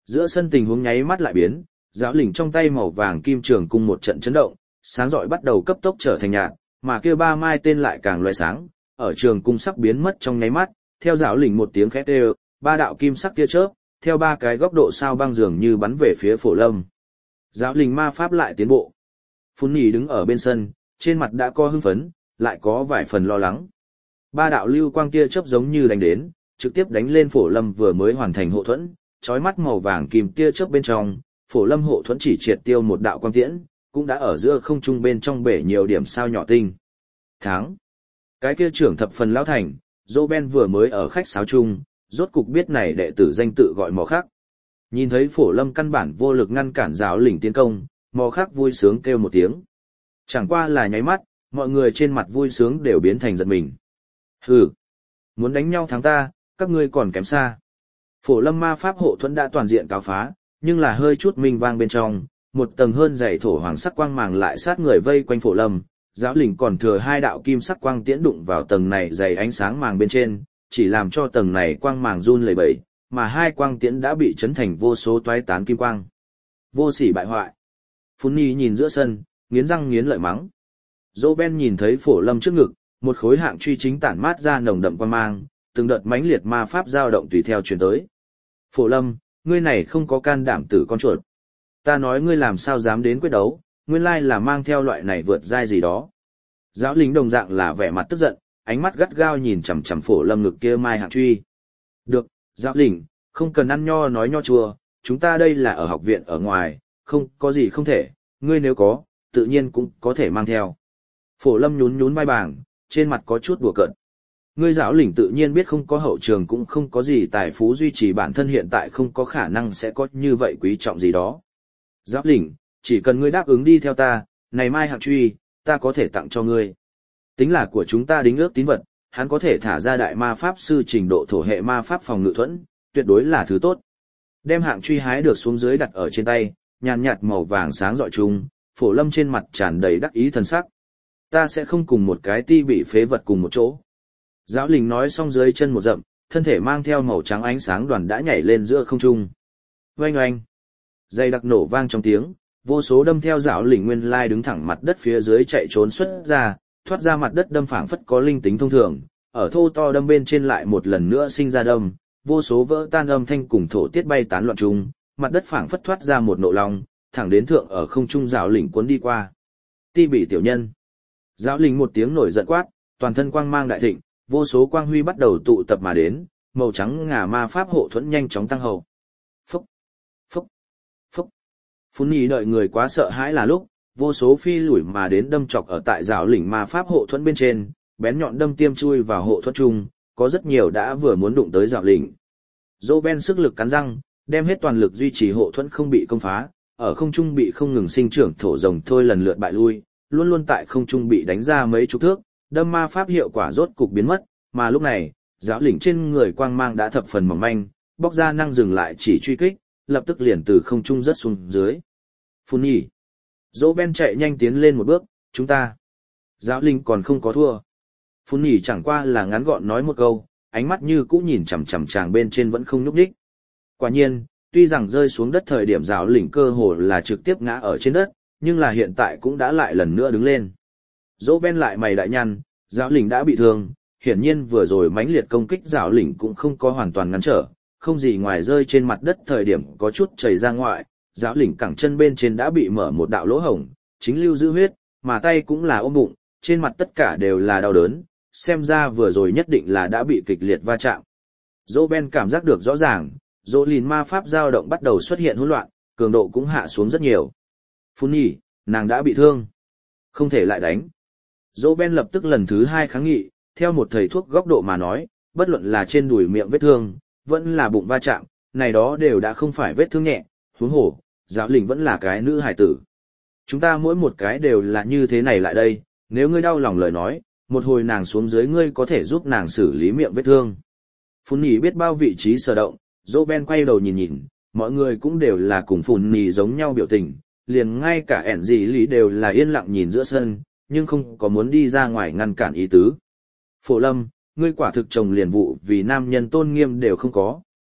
Giữa sân tình huống nháy mắt lại biến, giáo lĩnh trong tay màu vàng kim trường cung một trận chấn động, sáng rọi bắt đầu cấp tốc trở thành nhạt, mà kia ba mai tên lại càng loại sáng, ở trường cung sắp biến mất trong nháy mắt, theo giáo lĩnh một tiếng khét đều, ba đạo kim sắc tia chớp, theo ba cái góc độ sao băng dường như bắn về phía Phổ Lâm. Giáo lĩnh ma pháp lại tiến bộ. Phun Nhì đứng ở bên sân, trên mặt đã có hưng phấn, lại có vài phần lo lắng. Ba đạo lưu quang tia chớp giống như đánh đến, trực tiếp đánh lên Phổ Lâm vừa mới hoàn thành hộ thuẫn, chói mắt màu vàng kim tia chớp bên trong, Phổ Lâm hộ thuẫn chỉ triệt tiêu một đạo quang tiễn, cũng đã ở giữa không trung bên trong bể nhiều điểm sao nhỏ tinh. Tháng. Cái kia trưởng thập phần lão thành, Roben vừa mới ở khách sáo chung, rốt cục biết này đệ tử danh tự gọi Mò Khắc. Nhìn thấy Phổ Lâm căn bản vô lực ngăn cản giáo lĩnh tiến công, Mò Khắc vui sướng kêu một tiếng. Chẳng qua là nháy mắt, mọi người trên mặt vui sướng đều biến thành giận mình. Hừ, muốn đánh nhau thắng ta, các ngươi còn kém xa. Phổ Lâm ma pháp hộ thuẫn đã toàn diện cáo phá, nhưng là hơi chút minh vang bên trong, một tầng hơn dày thổ hoàng sắc quang màng lại sát người vây quanh Phổ Lâm, giáo lĩnh còn thừa hai đạo kim sắc quang tiễn đụng vào tầng này dày ánh sáng màng bên trên, chỉ làm cho tầng này quang màng run lẩy bẩy, mà hai quang tiễn đã bị chấn thành vô số toái tán kim quang. Vô sỉ bại hoại. Phun Nhi nhìn giữa sân, nghiến răng nghiến lợi mắng. Roben nhìn thấy Phổ Lâm trước ngực, một khối hạng truy chính tản mát ra nồng đậm quang mang, từng đợt mãnh liệt ma pháp dao động tùy theo truyền tới. Phổ Lâm, ngươi này không có can đảm tử con chuột. Ta nói ngươi làm sao dám đến quyết đấu, nguyên lai là mang theo loại này vượt giai gì đó. Giáo lính đồng dạng là vẻ mặt tức giận, ánh mắt gắt gao nhìn chằm chằm Phổ Lâm ngực kia mai hạng truy. Được, giáo lính, không cần ăn nho nói nho chua, chúng ta đây là ở học viện ở ngoài, không có gì không thể, ngươi nếu có, tự nhiên cũng có thể mang theo. Phổ Lâm nhún nhún vai bảng, trên mặt có chút đùa cợt. Ngươi giáo lĩnh tự nhiên biết không có hậu trường cũng không có gì tài phú duy trì bản thân hiện tại không có khả năng sẽ có như vậy quý trọng gì đó. Giáo lĩnh, chỉ cần ngươi đáp ứng đi theo ta, này mai hạng truy, ta có thể tặng cho ngươi. Tính là của chúng ta đính ước tín vật, hắn có thể thả ra đại ma pháp sư trình độ thổ hệ ma pháp phòng ngự thuẫn, tuyệt đối là thứ tốt. Đem hạng truy hái được xuống dưới đặt ở trên tay, nhàn nhạt màu vàng sáng rọi chung, Phổ Lâm trên mặt tràn đầy đắc ý thần sắc. Ta sẽ không cùng một cái ti bị phế vật cùng một chỗ. Giáo lĩnh nói xong dưới chân một dậm, thân thể mang theo màu trắng ánh sáng đoàn đã nhảy lên giữa không trung. Oanh oanh. Dây đặc nổ vang trong tiếng, vô số đâm theo giáo lĩnh nguyên lai đứng thẳng mặt đất phía dưới chạy trốn xuất ra, thoát ra mặt đất đâm phảng phất có linh tính thông thường, ở thô to đâm bên trên lại một lần nữa sinh ra đâm, vô số vỡ tan âm thanh cùng thổ tiết bay tán loạn chung, mặt đất phảng phất thoát ra một nộ long, thẳng đến thượng ở không trung giáo lĩnh cuốn đi qua. Ti bị tiểu nhân. Giáo lĩnh một tiếng nổi giận quát, toàn thân quang mang đại thịnh, vô số quang huy bắt đầu tụ tập mà đến, màu trắng ngà ma pháp hộ thuẫn nhanh chóng tăng hậu. Phúc, phúc, phúc. Phun Nhi đợi người quá sợ hãi là lúc, vô số phi lủi mà đến đâm chọc ở tại giáo lĩnh ma pháp hộ thuẫn bên trên, bén nhọn đâm tiêm chui vào hộ thuẫn chung, có rất nhiều đã vừa muốn đụng tới giáo lĩnh. Roben sức lực cắn răng, đem hết toàn lực duy trì hộ thuẫn không bị công phá, ở không trung bị không ngừng sinh trưởng thổ rồng thôi lần lượt bại lui, luôn luôn tại không trung bị đánh ra mấy chục thước, đâm ma pháp hiệu quả rốt cục biến mất, mà lúc này, giáo lĩnh trên người quang mang đã thập phần mỏng manh, bóc ra năng dừng lại chỉ truy kích, lập tức liền từ không trung rớt xuống dưới. Phun Nhi. Roben chạy nhanh tiến lên một bước, chúng ta. Giáo lĩnh còn không có thua. Phun Nhi chẳng qua là ngắn gọn nói một câu, ánh mắt như cũ nhìn chằm chằm chàng bên trên vẫn không nhúc nhích. Quả nhiên, tuy rằng rơi xuống đất thời điểm giáo lĩnh cơ hồ là trực tiếp ngã ở trên đất, nhưng là hiện tại cũng đã lại lần nữa đứng lên. Roben lại mày đại nhăn, giáo lĩnh đã bị thương, hiển nhiên vừa rồi mãnh liệt công kích giáo lĩnh cũng không có hoàn toàn ngăn trở, không gì ngoài rơi trên mặt đất thời điểm có chút chảy ra ngoại, giáo lĩnh cẳng chân bên trên đã bị mở một đạo lỗ hổng, chính lưu dư huyết, mà tay cũng là ôm bụng, trên mặt tất cả đều là đau đớn, xem ra vừa rồi nhất định là đã bị kịch liệt va chạm. Roben cảm giác được rõ ràng, dỗ lìn ma pháp dao động bắt đầu xuất hiện hỗn loạn, cường độ cũng hạ xuống rất nhiều. Phun Nhi, nàng đã bị thương, không thể lại đánh. Roben lập tức lần thứ hai kháng nghị, theo một thầy thuốc góc độ mà nói, bất luận là trên đùi miệng vết thương, vẫn là bụng va chạm, này đó đều đã không phải vết thương nhẹ, huống hồ, giáo lĩnh vẫn là cái nữ hài tử. Chúng ta mỗi một cái đều là như thế này lại đây, nếu ngươi đau lòng lời nói, một hồi nàng xuống dưới ngươi có thể giúp nàng xử lý miệng vết thương. Phun Nhi biết bao vị trí sở động, Roben quay đầu nhìn nhìn, mọi người cũng đều là cùng Phun Nhi giống nhau biểu tình, liền ngay cả ẻn gì lý đều là yên lặng nhìn giữa sân, nhưng không có muốn đi ra ngoài ngăn cản ý tứ. Phổ Lâm, ngươi quả thực chồng liền vụ vì nam nhân tôn nghiêm đều không có.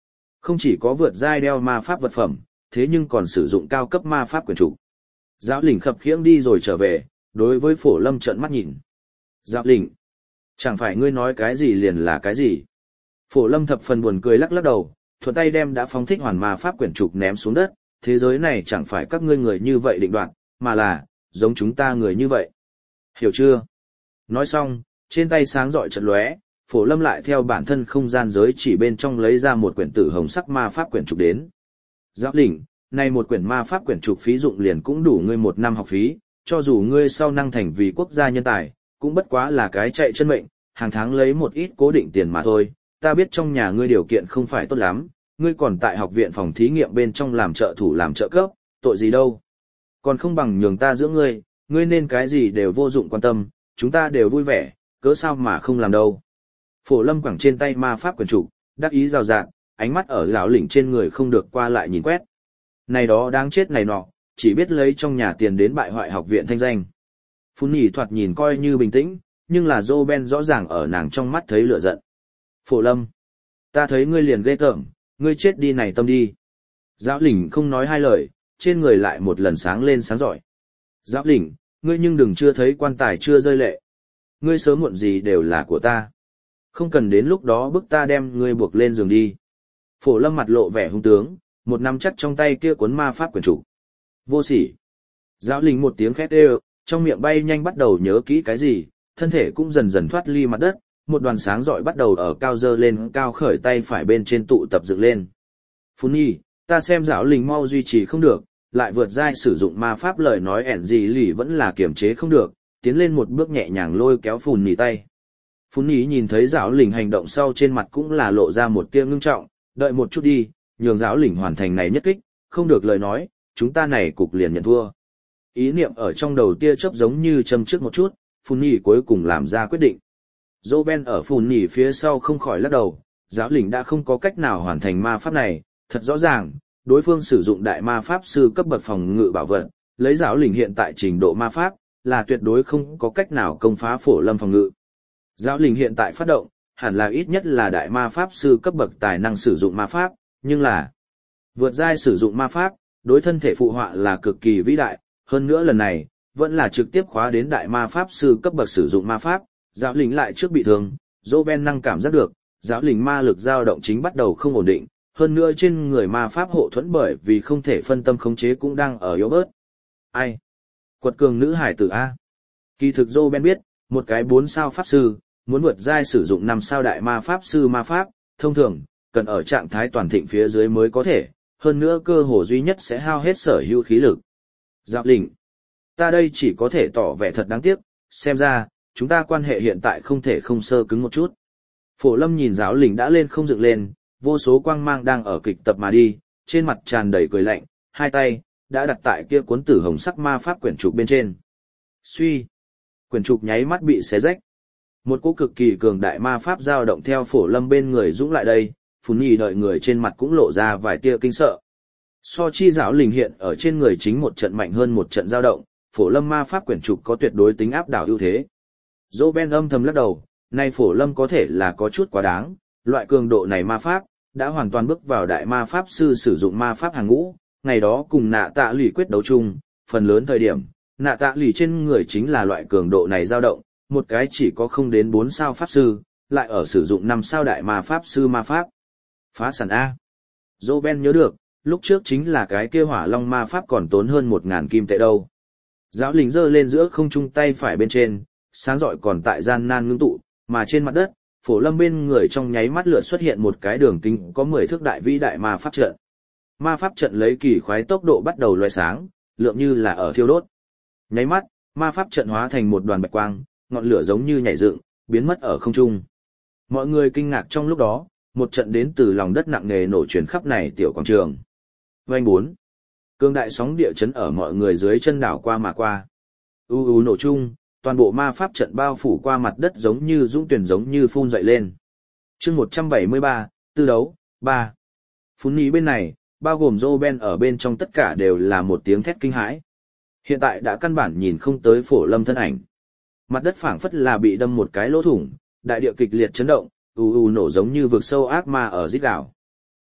Không chỉ có vượt giai đeo ma pháp vật phẩm, thế nhưng còn sử dụng cao cấp ma pháp quyển trục. Giáo lĩnh khập khiễng đi rồi trở về, đối với Phổ Lâm trợn mắt nhìn. Giáo lĩnh, chẳng phải ngươi nói cái gì liền là cái gì. Phổ Lâm thập phần buồn cười lắc lắc đầu, thuận tay đem đã phóng thích hoàn ma pháp quyển trục ném xuống đất, thế giới này chẳng phải các ngươi người như vậy định đoạt, mà là, giống chúng ta người như vậy. Hiểu chưa? Nói xong, trên tay sáng rọi chợt lóe, Phổ Lâm lại theo bản thân không gian giới chỉ bên trong lấy ra một quyển tử hồng sắc ma pháp quyển trục đến. Giáo lĩnh, này một quyển ma pháp quyển trục phí dụng liền cũng đủ ngươi một năm học phí, cho dù ngươi sau năng thành vì quốc gia nhân tài, cũng bất quá là cái chạy chân mệnh, hàng tháng lấy một ít cố định tiền mà thôi. Ta biết trong nhà ngươi điều kiện không phải tốt lắm, ngươi còn tại học viện phòng thí nghiệm bên trong làm trợ thủ làm trợ cấp, tội gì đâu. Còn không bằng nhường ta giữa ngươi, ngươi nên cái gì đều vô dụng quan tâm, chúng ta đều vui vẻ, cớ sao mà không làm đâu. Phổ Lâm quẳng trên tay ma pháp quyển trục, đắc ý rào rạt, ánh mắt ở lão lĩnh trên người không được qua lại nhìn quét. Này đó đáng chết này nọ, chỉ biết lấy trong nhà tiền đến bại hoại học viện thanh danh. Phun nhỉ thoạt nhìn coi như bình tĩnh, nhưng là Roben rõ ràng ở nàng trong mắt thấy lửa giận. Phổ Lâm, ta thấy ngươi liền ghê tởm, ngươi chết đi này tâm đi. Giáo lĩnh không nói hai lời, trên người lại một lần sáng lên sáng giỏi. Giáo lĩnh, ngươi nhưng đừng chưa thấy quan tài chưa rơi lệ. Ngươi sớm muộn gì đều là của ta. Không cần đến lúc đó bức ta đem ngươi buộc lên giường đi. Phổ Lâm mặt lộ vẻ hung tướng, một nắm chắc trong tay kia cuốn ma pháp quyển trục. Vô sỉ. Giáo lĩnh một tiếng khét ê, trong miệng bay nhanh bắt đầu nhớ kỹ cái gì, thân thể cũng dần dần thoát ly mặt đất, một đoàn sáng rọi bắt đầu ở cao dơ lên cao khởi tay phải bên trên tụ tập dựng lên. Phun nhi, ta xem giáo lĩnh mau duy trì không được, lại vượt giai sử dụng ma pháp lời nói ẻn gì lì vẫn là kiềm chế không được, tiến lên một bước nhẹ nhàng lôi kéo Phun nhi tay. Phun nhi nhìn thấy giáo lĩnh hành động sau trên mặt cũng là lộ ra một tia ngưng trọng, đợi một chút đi, nhường giáo lĩnh hoàn thành này nhất kích, không được lời nói, chúng ta này cục liền nhận thua. Ý niệm ở trong đầu tia chớp giống như châm trước một chút, Phun nhi cuối cùng làm ra quyết định. Roben ở Phun nhi phía sau không khỏi lắc đầu, giáo lĩnh đã không có cách nào hoàn thành ma pháp này, thật rõ ràng, đối phương sử dụng đại ma pháp sư cấp bậc phòng ngự bảo vật, lấy giáo lĩnh hiện tại trình độ ma pháp, là tuyệt đối không có cách nào công phá Phổ Lâm phòng ngự. Giáo lĩnh hiện tại phát động, hẳn là ít nhất là đại ma pháp sư cấp bậc tài năng sử dụng ma pháp, nhưng là vượt giai sử dụng ma pháp, đối thân thể phụ họa là cực kỳ vĩ đại, hơn nữa lần này, vẫn là trực tiếp khóa đến đại ma pháp sư cấp bậc sử dụng ma pháp, giáo lĩnh lại trước bị thương, Roben năng cảm giác được, giáo lĩnh ma lực dao động chính bắt đầu không ổn định, hơn nữa trên người ma pháp hộ thuẫn bởi vì không thể phân tâm khống chế cũng đang ở yếu bớt. Ai? Quật cường nữ hải tử A. Kỳ thực Roben biết, một cái bốn sao pháp sư, muốn vượt giai sử dụng năm sao đại ma pháp sư ma pháp, thông thường, cần ở trạng thái toàn thịnh phía dưới mới có thể, hơn nữa cơ hồ duy nhất sẽ hao hết sở hữu khí lực. Giáo lĩnh, ta đây chỉ có thể tỏ vẻ thật đáng tiếc, xem ra, chúng ta quan hệ hiện tại không thể không sơ cứng một chút. Phổ Lâm nhìn giáo lĩnh đã lên không dựng lên, vô số quang mang đang ở kịch tập mà đi, trên mặt tràn đầy cười lạnh, hai tay, đã đặt tại kia cuốn tử hồng sắc ma pháp quyển trục bên trên. Suy, quyển trục nháy mắt bị xé rách. Một cỗ cực kỳ cường đại ma pháp dao động theo Phổ Lâm bên người dũng lại đây, Phun nhi đợi người trên mặt cũng lộ ra vài tia kinh sợ. So chi giáo lĩnh hiện ở trên người chính một trận mạnh hơn một trận dao động, Phổ Lâm ma pháp quyển trục có tuyệt đối tính áp đảo ưu thế. Roben âm thầm lắc đầu, nay Phổ Lâm có thể là có chút quá đáng, loại cường độ này ma pháp, đã hoàn toàn bước vào đại ma pháp sư sử dụng ma pháp hàng ngũ, ngày đó cùng nạ tạ lì quyết đấu chung, phần lớn thời điểm, nạ tạ lì trên người chính là loại cường độ này dao động, một cái chỉ có không đến bốn sao pháp sư, lại ở sử dụng năm sao đại ma pháp sư ma pháp. Phá sản A. Roben nhớ được, lúc trước chính là cái kia hỏa long ma pháp còn tốn hơn một ngàn kim tệ đâu. Giáo lĩnh giơ lên giữa không trung tay phải bên trên, sáng rọi còn tại gian nan ngưng tụ, mà trên mặt đất, Phổ Lâm bên người trong nháy mắt lượt xuất hiện một cái đường kính có mười thước đại vĩ đại ma pháp trận. Ma pháp trận lấy kỳ khoái tốc độ bắt đầu loé sáng, lượng như là ở thiêu đốt. Nháy mắt, ma pháp trận hóa thành một đoàn bạch quang, ngọn lửa giống như nhảy dựng, biến mất ở không trung. Mọi người kinh ngạc trong lúc đó, một trận đến từ lòng đất nặng nề nổ chuyển khắp này tiểu quảng trường. Vành bốn. Cương đại sóng địa chấn ở mọi người dưới chân đảo qua mà qua. U u nổ chung, toàn bộ ma pháp trận bao phủ qua mặt đất giống như dũng tuyển giống như phun dậy lên. Chương một trăm bảy mươi ba, tư đấu, ba. Phun ní bên này, bao gồm Roben ở bên trong tất cả đều là một tiếng thét kinh hãi. Hiện tại đã căn bản nhìn không tới Phổ Lâm thân ảnh. Mặt đất phảng phất là bị đâm một cái lỗ thủng, đại địa kịch liệt chấn động, u u nổ giống như vực sâu ác ma ở rít gào.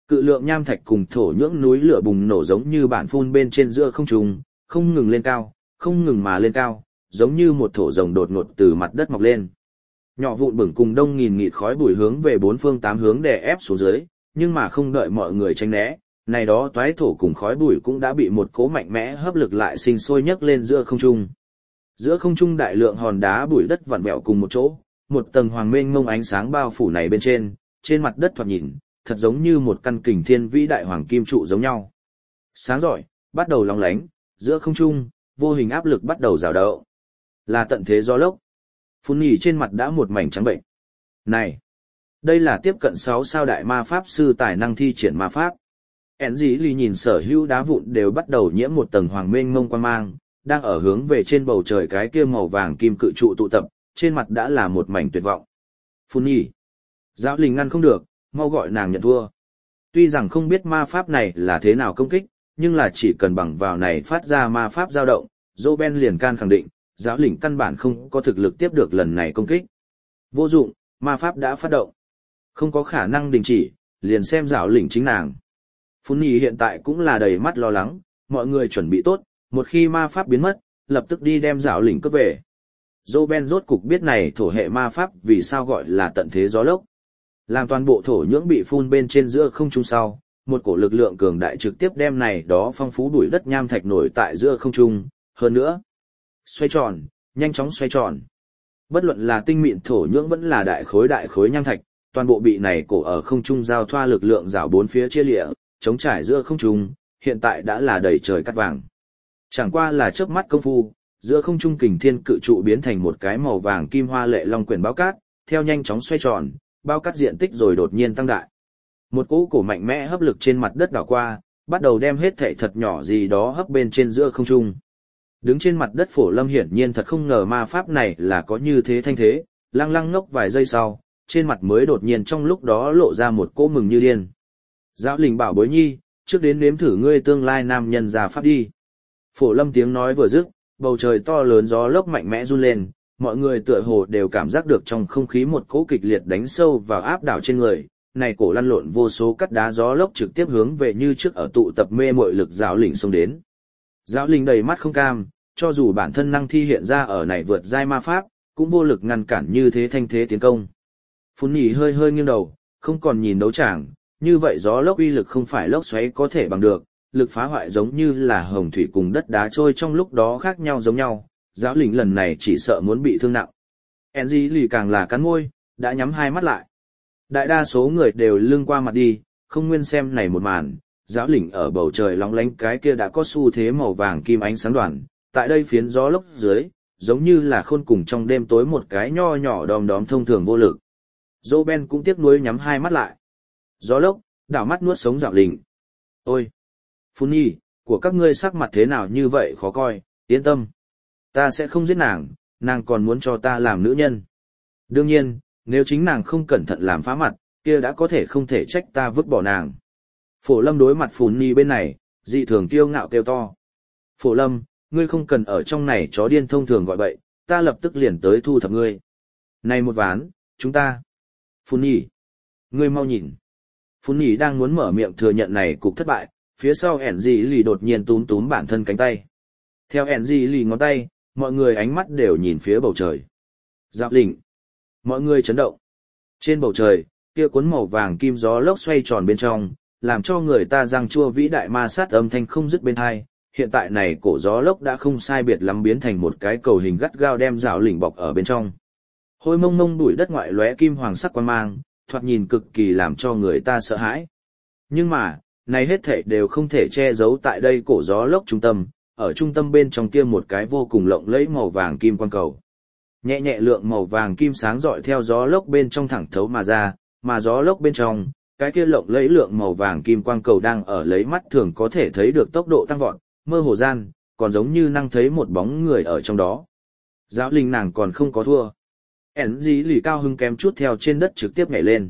Cự lượng nham thạch cùng thổ nhưỡng núi lửa bùng nổ giống như bản phun bên trên giữa không trung, không ngừng lên cao, không ngừng mà lên cao, giống như một thổ rồng đột ngột từ mặt đất mọc lên. Nhỏ vụn bửng cùng đông nghìn nghịt khói bụi hướng về bốn phương tám hướng đè ép xuống dưới, nhưng mà không đợi mọi người tránh né, này đó toái thổ cùng khói bụi cũng đã bị một cỗ mạnh mẽ hấp lực lại sinh sôi nhấc lên giữa không trung. Giữa không trung đại lượng hòn đá bụi đất vặn vẹo cùng một chỗ, một tầng hoàng mênh mông ánh sáng bao phủ này bên trên, trên mặt đất thoạt nhìn, thật giống như một căn kình thiên vĩ đại hoàng kim trụ giống nhau. Sáng rọi, bắt đầu lóng lánh, giữa không trung, vô hình áp lực bắt đầu rào đậu. Là tận thế gió lốc. Phun nhỉ trên mặt đã một mảnh trắng bệnh. Này! Đây là tiếp cận sáu sao đại ma pháp sư tài năng thi triển ma pháp. Ấn dĩ lì nhìn sở hữu đá vụn đều bắt đầu nhiễm một tầng hoàng mênh mông quang mang, đang ở hướng về trên bầu trời cái kia màu vàng kim cự trụ tụ tập, trên mặt đã là một mảnh tuyệt vọng. Phun nhỉ! Giáo linh ngăn không được, mau gọi nàng nhận thua. Tuy rằng không biết ma pháp này là thế nào công kích, nhưng là chỉ cần bằng vào này phát ra ma pháp dao động, Roben liền can khẳng định, giáo lĩnh căn bản không có thực lực tiếp được lần này công kích. Vô dụng, ma pháp đã phát động. Không có khả năng đình chỉ, liền xem giáo lĩnh chính nàng. Phun nhỉ hiện tại cũng là đầy mắt lo lắng, mọi người chuẩn bị tốt, một khi ma pháp biến mất, lập tức đi đem giáo lĩnh cướp về. Roben rốt cục biết này thổ hệ ma pháp vì sao gọi là tận thế gió lốc. Làm toàn bộ thổ nhưỡng bị phun bên trên giữa không trung sau, một cổ lực lượng cường đại trực tiếp đem này đó phong phú bụi đất nham thạch nổi tại giữa không trung, hơn nữa. Xoay tròn, nhanh chóng xoay tròn. Bất luận là tinh mịn thổ nhưỡng vẫn là đại khối đại khối nham thạch, toàn bộ bị này cổ ở không trung giao thoa lực lượng rảo bốn phía chia lịa, chống trải giữa không trung, hiện tại đã là đầy trời cát vàng. Chẳng qua là chớp mắt công phu, giữa không trung kình thiên cự trụ biến thành một cái màu vàng kim hoa lệ long quyển bao cát, theo nhanh chóng xoay tròn, bao cát diện tích rồi đột nhiên tăng đại. Một cỗ cổ mạnh mẽ hấp lực trên mặt đất đảo qua, bắt đầu đem hết thảy thật nhỏ gì đó hấp bên trên giữa không trung. Đứng trên mặt đất Phổ Lâm hiển nhiên thật không ngờ ma pháp này là có như thế thanh thế, lăng lăng ngốc vài giây sau, trên mặt mới đột nhiên trong lúc đó lộ ra một cỗ mừng như điên. Giáo lĩnh bảo bối nhi, trước đến nếm thử ngươi tương lai nam nhân già pháp đi. Phổ Lâm tiếng nói vừa dứt, bầu trời to lớn gió lốc mạnh mẽ run lên, mọi người tựa hồ đều cảm giác được trong không khí một cỗ kịch liệt đánh sâu vào áp đảo trên người. Này cổ lăn lộn vô số cắt đá gió lốc trực tiếp hướng về như trước ở tụ tập mê muội lực giáo lĩnh xông đến. Giáo lĩnh đầy mắt không cam, cho dù bản thân năng thi hiện ra ở này vượt giai ma pháp, cũng vô lực ngăn cản như thế thanh thế tiến công. Phun nhỉ hơi hơi nghiêng đầu, không còn nhìn đấu tràng, như vậy gió lốc uy lực không phải lốc xoáy có thể bằng được, lực phá hoại giống như là hồng thủy cùng đất đá trôi trong lúc đó khác nhau giống nhau, giáo lĩnh lần này chỉ sợ muốn bị thương nặng. Enzy lì càng là cắn môi, đã nhắm hai mắt lại. Đại đa số người đều lưng qua mặt đi, không nguyên xem này một màn, giáo lĩnh ở bầu trời lóng lánh cái kia đã có xu thế màu vàng kim ánh sáng đoàn, tại đây phiến gió lốc dưới, giống như là khôn cùng trong đêm tối một cái nho nhỏ đom đóm thông thường vô lực. Roben cũng tiếc nuối nhắm hai mắt lại. Gió lốc, đảo mắt nuốt sống giáo lĩnh. Ôi! Phun nhỉ, của các ngươi sắc mặt thế nào như vậy khó coi, yên tâm. Ta sẽ không giết nàng, nàng còn muốn cho ta làm nữ nhân. Đương nhiên, nếu chính nàng không cẩn thận làm phá mặt, kia đã có thể không thể trách ta vứt bỏ nàng. Phổ Lâm đối mặt Phun nhỉ bên này, dị thường kiêu ngạo kêu to. Phổ Lâm, ngươi không cần ở trong này chó điên thông thường gọi bậy, ta lập tức liền tới thu thập ngươi. Này một ván, chúng ta. Phun nhỉ, ngươi mau nhìn. Phun nhỉ đang muốn mở miệng thừa nhận này cục thất bại, phía sau ẻn dị lì đột nhiên túm túm bản thân cánh tay. Theo ẻn dị lì ngón tay, mọi người ánh mắt đều nhìn phía bầu trời. Giáo lĩnh. Mọi người chấn động. Trên bầu trời, kia cuốn màu vàng kim gió lốc xoay tròn bên trong, làm cho người ta răng chua vĩ đại ma sát âm thanh không dứt bên hai. Hiện tại này cổ gió lốc đã không sai biệt lắm biến thành một cái cầu hình gắt gao đem giáo lĩnh bọc ở bên trong. Hôi mông mông bụi đất ngoại lóe kim hoàng sắc quang mang, thoạt nhìn cực kỳ làm cho người ta sợ hãi. Nhưng mà, này hết thảy đều không thể che giấu tại đây cổ gió lốc trung tâm, ở trung tâm bên trong kia một cái vô cùng lộng lẫy màu vàng kim quang cầu. Nhẹ nhẹ lượng màu vàng kim sáng rọi theo gió lốc bên trong thẳng thấu mà ra, mà gió lốc bên trong, cái kia lộng lẫy lượng màu vàng kim quang cầu đang ở lấy mắt thường có thể thấy được tốc độ tăng vọt, mơ hồ gian, còn giống như năng thấy một bóng người ở trong đó. Giáo linh nàng còn không có thua. Ấn dí lì cao hưng kém chút theo trên đất trực tiếp nhảy lên.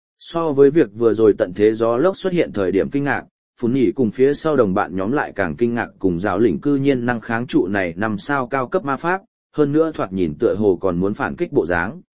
So với việc vừa rồi tận thế gió lốc xuất hiện thời điểm kinh ngạc, Phun nhỉ cùng phía sau đồng bạn nhóm lại càng kinh ngạc cùng giáo lĩnh cư nhiên năng kháng trụ này nằm sao cao cấp ma pháp, hơn nữa thoạt nhìn tựa hồ còn muốn phản kích bộ dáng.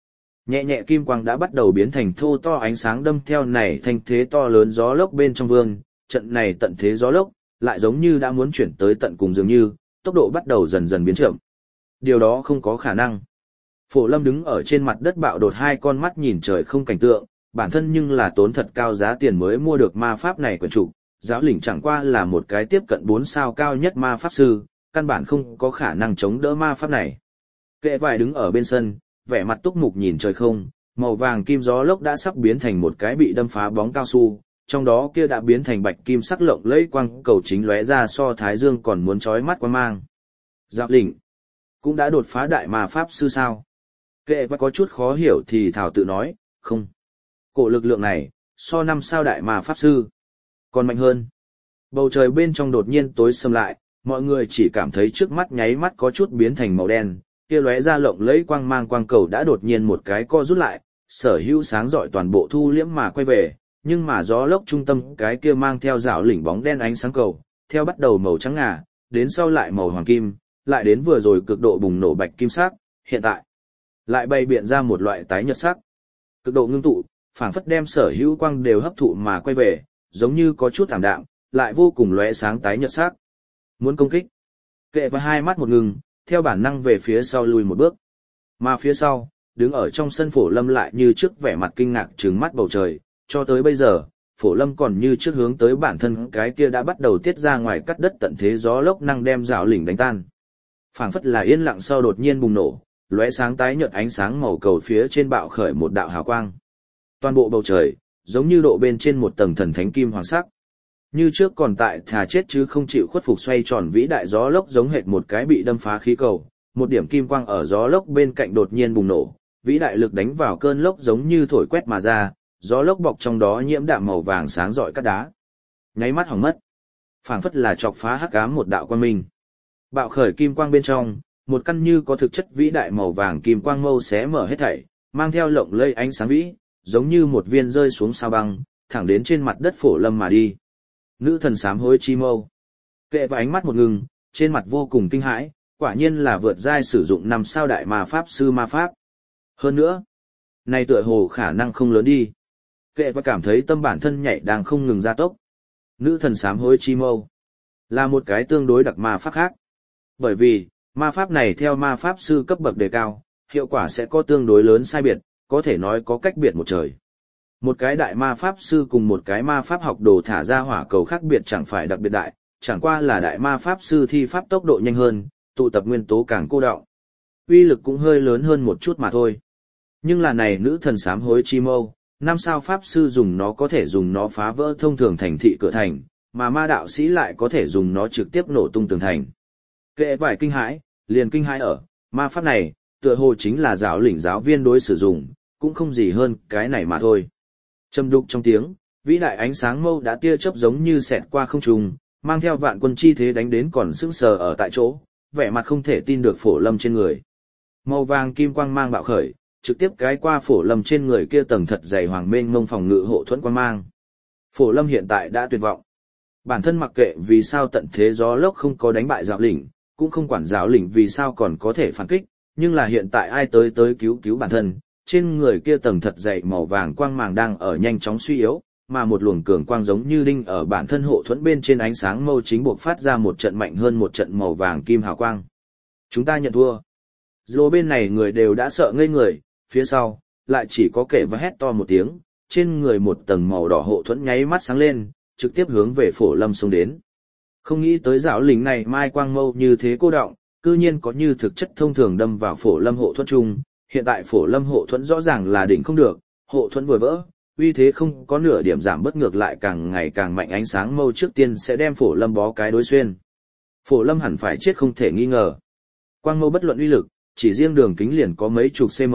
Nhẹ nhẹ kim quang đã bắt đầu biến thành thô to ánh sáng đâm theo này thanh thế to lớn gió lốc bên trong vương, trận này tận thế gió lốc, lại giống như đã muốn chuyển tới tận cùng dường như, tốc độ bắt đầu dần dần biến chậm. Điều đó không có khả năng. Phổ Lâm đứng ở trên mặt đất bạo đột hai con mắt nhìn trời không cảnh tượng, bản thân nhưng là tốn thật cao giá tiền mới mua được ma pháp này quyển trục, giáo lĩnh chẳng qua là một cái tiếp cận bốn sao cao nhất ma pháp sư, căn bản không có khả năng chống đỡ ma pháp này. Kệ vải đứng ở bên sân, vẻ mặt túc mục nhìn trời không, màu vàng kim gió lốc đã sắp biến thành một cái bị đâm phá bóng cao su, trong đó kia đã biến thành bạch kim sắc lộng lẫy quang cầu chính lóe ra so thái dương còn muốn chói mắt quan mang. Giáo lĩnh cũng đã đột phá đại ma pháp sư sao? Kệ vải có chút khó hiểu thì thảo tự nói, không. Cổ lực lượng này, so năm sao đại ma pháp sư, còn mạnh hơn. Bầu trời bên trong đột nhiên tối sầm lại, mọi người chỉ cảm thấy trước mắt nháy mắt có chút biến thành màu đen, kia lóe ra lộng lẫy quang mang quang cầu đã đột nhiên một cái co rút lại, sở hữu sáng rọi toàn bộ thu liễm mà quay về, nhưng mà gió lốc trung tâm cái kia mang theo rảo lỉnh bóng đen ánh sáng cầu, theo bắt đầu màu trắng ngà, đến sau lại màu hoàng kim, lại đến vừa rồi cực độ bùng nổ bạch kim sắc, hiện tại lại bày biện ra một loại tái nhợt sắc. Cực độ ngưng tụ, phảng phất đem sở hữu quang đều hấp thụ mà quay về, giống như có chút ảm đạm, lại vô cùng lóe sáng tái nhợt sắc. Muốn công kích. Kệ và hai mắt một ngừng, theo bản năng về phía sau lùi một bước. Mà phía sau, đứng ở trong sân Phổ Lâm lại như trước vẻ mặt kinh ngạc trừng mắt bầu trời, cho tới bây giờ, Phổ Lâm còn như trước hướng tới bản thân cái kia đã bắt đầu tiết ra ngoài cắt đất tận thế gió lốc năng đem rào lỉnh đánh tan. Phảng phất là yên lặng sau đột nhiên bùng nổ, lóe sáng tái nhợt ánh sáng màu cầu phía trên bạo khởi một đạo hào quang. Toàn bộ bầu trời, giống như độ bên trên một tầng thần thánh kim hoàng sắc. Như trước còn tại thà chết chứ không chịu khuất phục xoay tròn vĩ đại gió lốc giống hệt một cái bị đâm phá khí cầu, một điểm kim quang ở gió lốc bên cạnh đột nhiên bùng nổ, vĩ đại lực đánh vào cơn lốc giống như thổi quét mà ra, gió lốc bọc trong đó nhiễm đạm màu vàng sáng rọi cát đá. Nháy mắt hỏng mất. Phảng phất là chọc phá hắc ám một đạo quang minh. Bạo khởi kim quang bên trong, một căn như có thực chất vĩ đại màu vàng kim quang mâu xé mở hết thảy, mang theo lộng lẫy ánh sáng vĩ, giống như một viên rơi xuống sao băng, thẳng đến trên mặt đất Phổ Lâm mà đi. Nữ thần sám hối chi mâu. Kệ và ánh mắt một ngừng, trên mặt vô cùng kinh hãi, quả nhiên là vượt giai sử dụng năm sao đại ma pháp sư ma pháp. Hơn nữa, này tựa hồ khả năng không lớn đi. Kệ và cảm thấy tâm bản thân nhảy đang không ngừng gia tốc. Nữ thần sám hối chi mâu là một cái tương đối đặc ma pháp khác. Bởi vì, ma pháp này theo ma pháp sư cấp bậc đề cao, hiệu quả sẽ có tương đối lớn sai biệt, có thể nói có cách biệt một trời. Một cái đại ma pháp sư cùng một cái ma pháp học đồ thả ra hỏa cầu khác biệt chẳng phải đặc biệt đại, chẳng qua là đại ma pháp sư thi pháp tốc độ nhanh hơn, tụ tập nguyên tố càng cô đọng. Uy lực cũng hơi lớn hơn một chút mà thôi. Nhưng là này nữ thần sám hối chi mâu, năm sao pháp sư dùng nó có thể dùng nó phá vỡ thông thường thành thị cửa thành, mà ma đạo sĩ lại có thể dùng nó trực tiếp nổ tung tường thành. Kệ vải kinh hãi, liền kinh hãi ở, ma pháp này, tựa hồ chính là giáo lĩnh giáo viên đối sử dụng, cũng không gì hơn cái này mà thôi. Trầm đục trong tiếng, vĩ đại ánh sáng mâu đã tia chớp giống như xẹt qua không trung, mang theo vạn quân chi thế đánh đến còn sững sờ ở tại chỗ, vẻ mặt không thể tin được Phổ Lâm trên người. Màu vàng kim quang mang bạo khởi, trực tiếp cái qua Phổ Lâm trên người kia tầng thật dày hoàng mênh mông phòng ngự hộ thuẫn quang mang. Phổ Lâm hiện tại đã tuyệt vọng. Bản thân mặc kệ vì sao tận thế gió lốc không có đánh bại giáo lĩnh, cũng không quản giáo lĩnh vì sao còn có thể phản kích, nhưng là hiện tại ai tới tới cứu cứu bản thân. Trên người kia tầng thật dày màu vàng quang màng đang ở nhanh chóng suy yếu, mà một luồng cường quang giống như đinh ở bản thân hộ thuẫn bên trên ánh sáng mâu chính buộc phát ra một trận mạnh hơn một trận màu vàng kim hào quang. Chúng ta nhận thua. Dô bên này người đều đã sợ ngây người, phía sau, lại chỉ có Kệ và hét to một tiếng, trên người một tầng màu đỏ hộ thuẫn nháy mắt sáng lên, trực tiếp hướng về Phổ Lâm xông đến. Không nghĩ tới giáo lính này mai quang mâu như thế cô đọng, cư nhiên có như thực chất thông thường đâm vào Phổ Lâm hộ thuẫn chung. Hiện tại Phổ Lâm hộ thuẫn rõ ràng là đỉnh không được, hộ thuẫn vừa vỡ, uy thế không có nửa điểm giảm bất, ngược lại càng ngày càng mạnh, ánh sáng mâu trước tiên sẽ đem Phổ Lâm bó cái đối xuyên. Phổ Lâm hẳn phải chết không thể nghi ngờ. Quang mâu bất luận uy lực, chỉ riêng đường kính liền có mấy chục cm.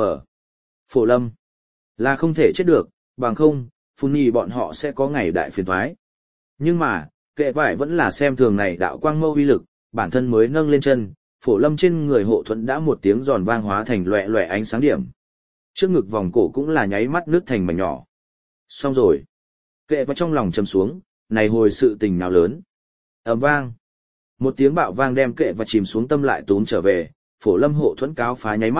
Phổ Lâm là không thể chết được, bằng không, Phun Nhi bọn họ sẽ có ngày đại phiền toái. Nhưng mà, Kệ vải vẫn là xem thường này đạo quang mâu uy lực, bản thân mới nâng lên chân. Phổ Lâm trên người hộ thuẫn đã một tiếng giòn vang hóa thành loẹ loẹ ánh sáng điểm. Trước ngực vòng cổ cũng là nháy mắt nứt thành mảnh nhỏ. Xong rồi. Kệ vào trong lòng trầm xuống, này hồi sự tình nào lớn. Ầm vang. Một tiếng bạo vang đem Kệ và chìm xuống tâm lại túm trở về, Phổ Lâm hộ thuẫn cáo phá nháy mắt,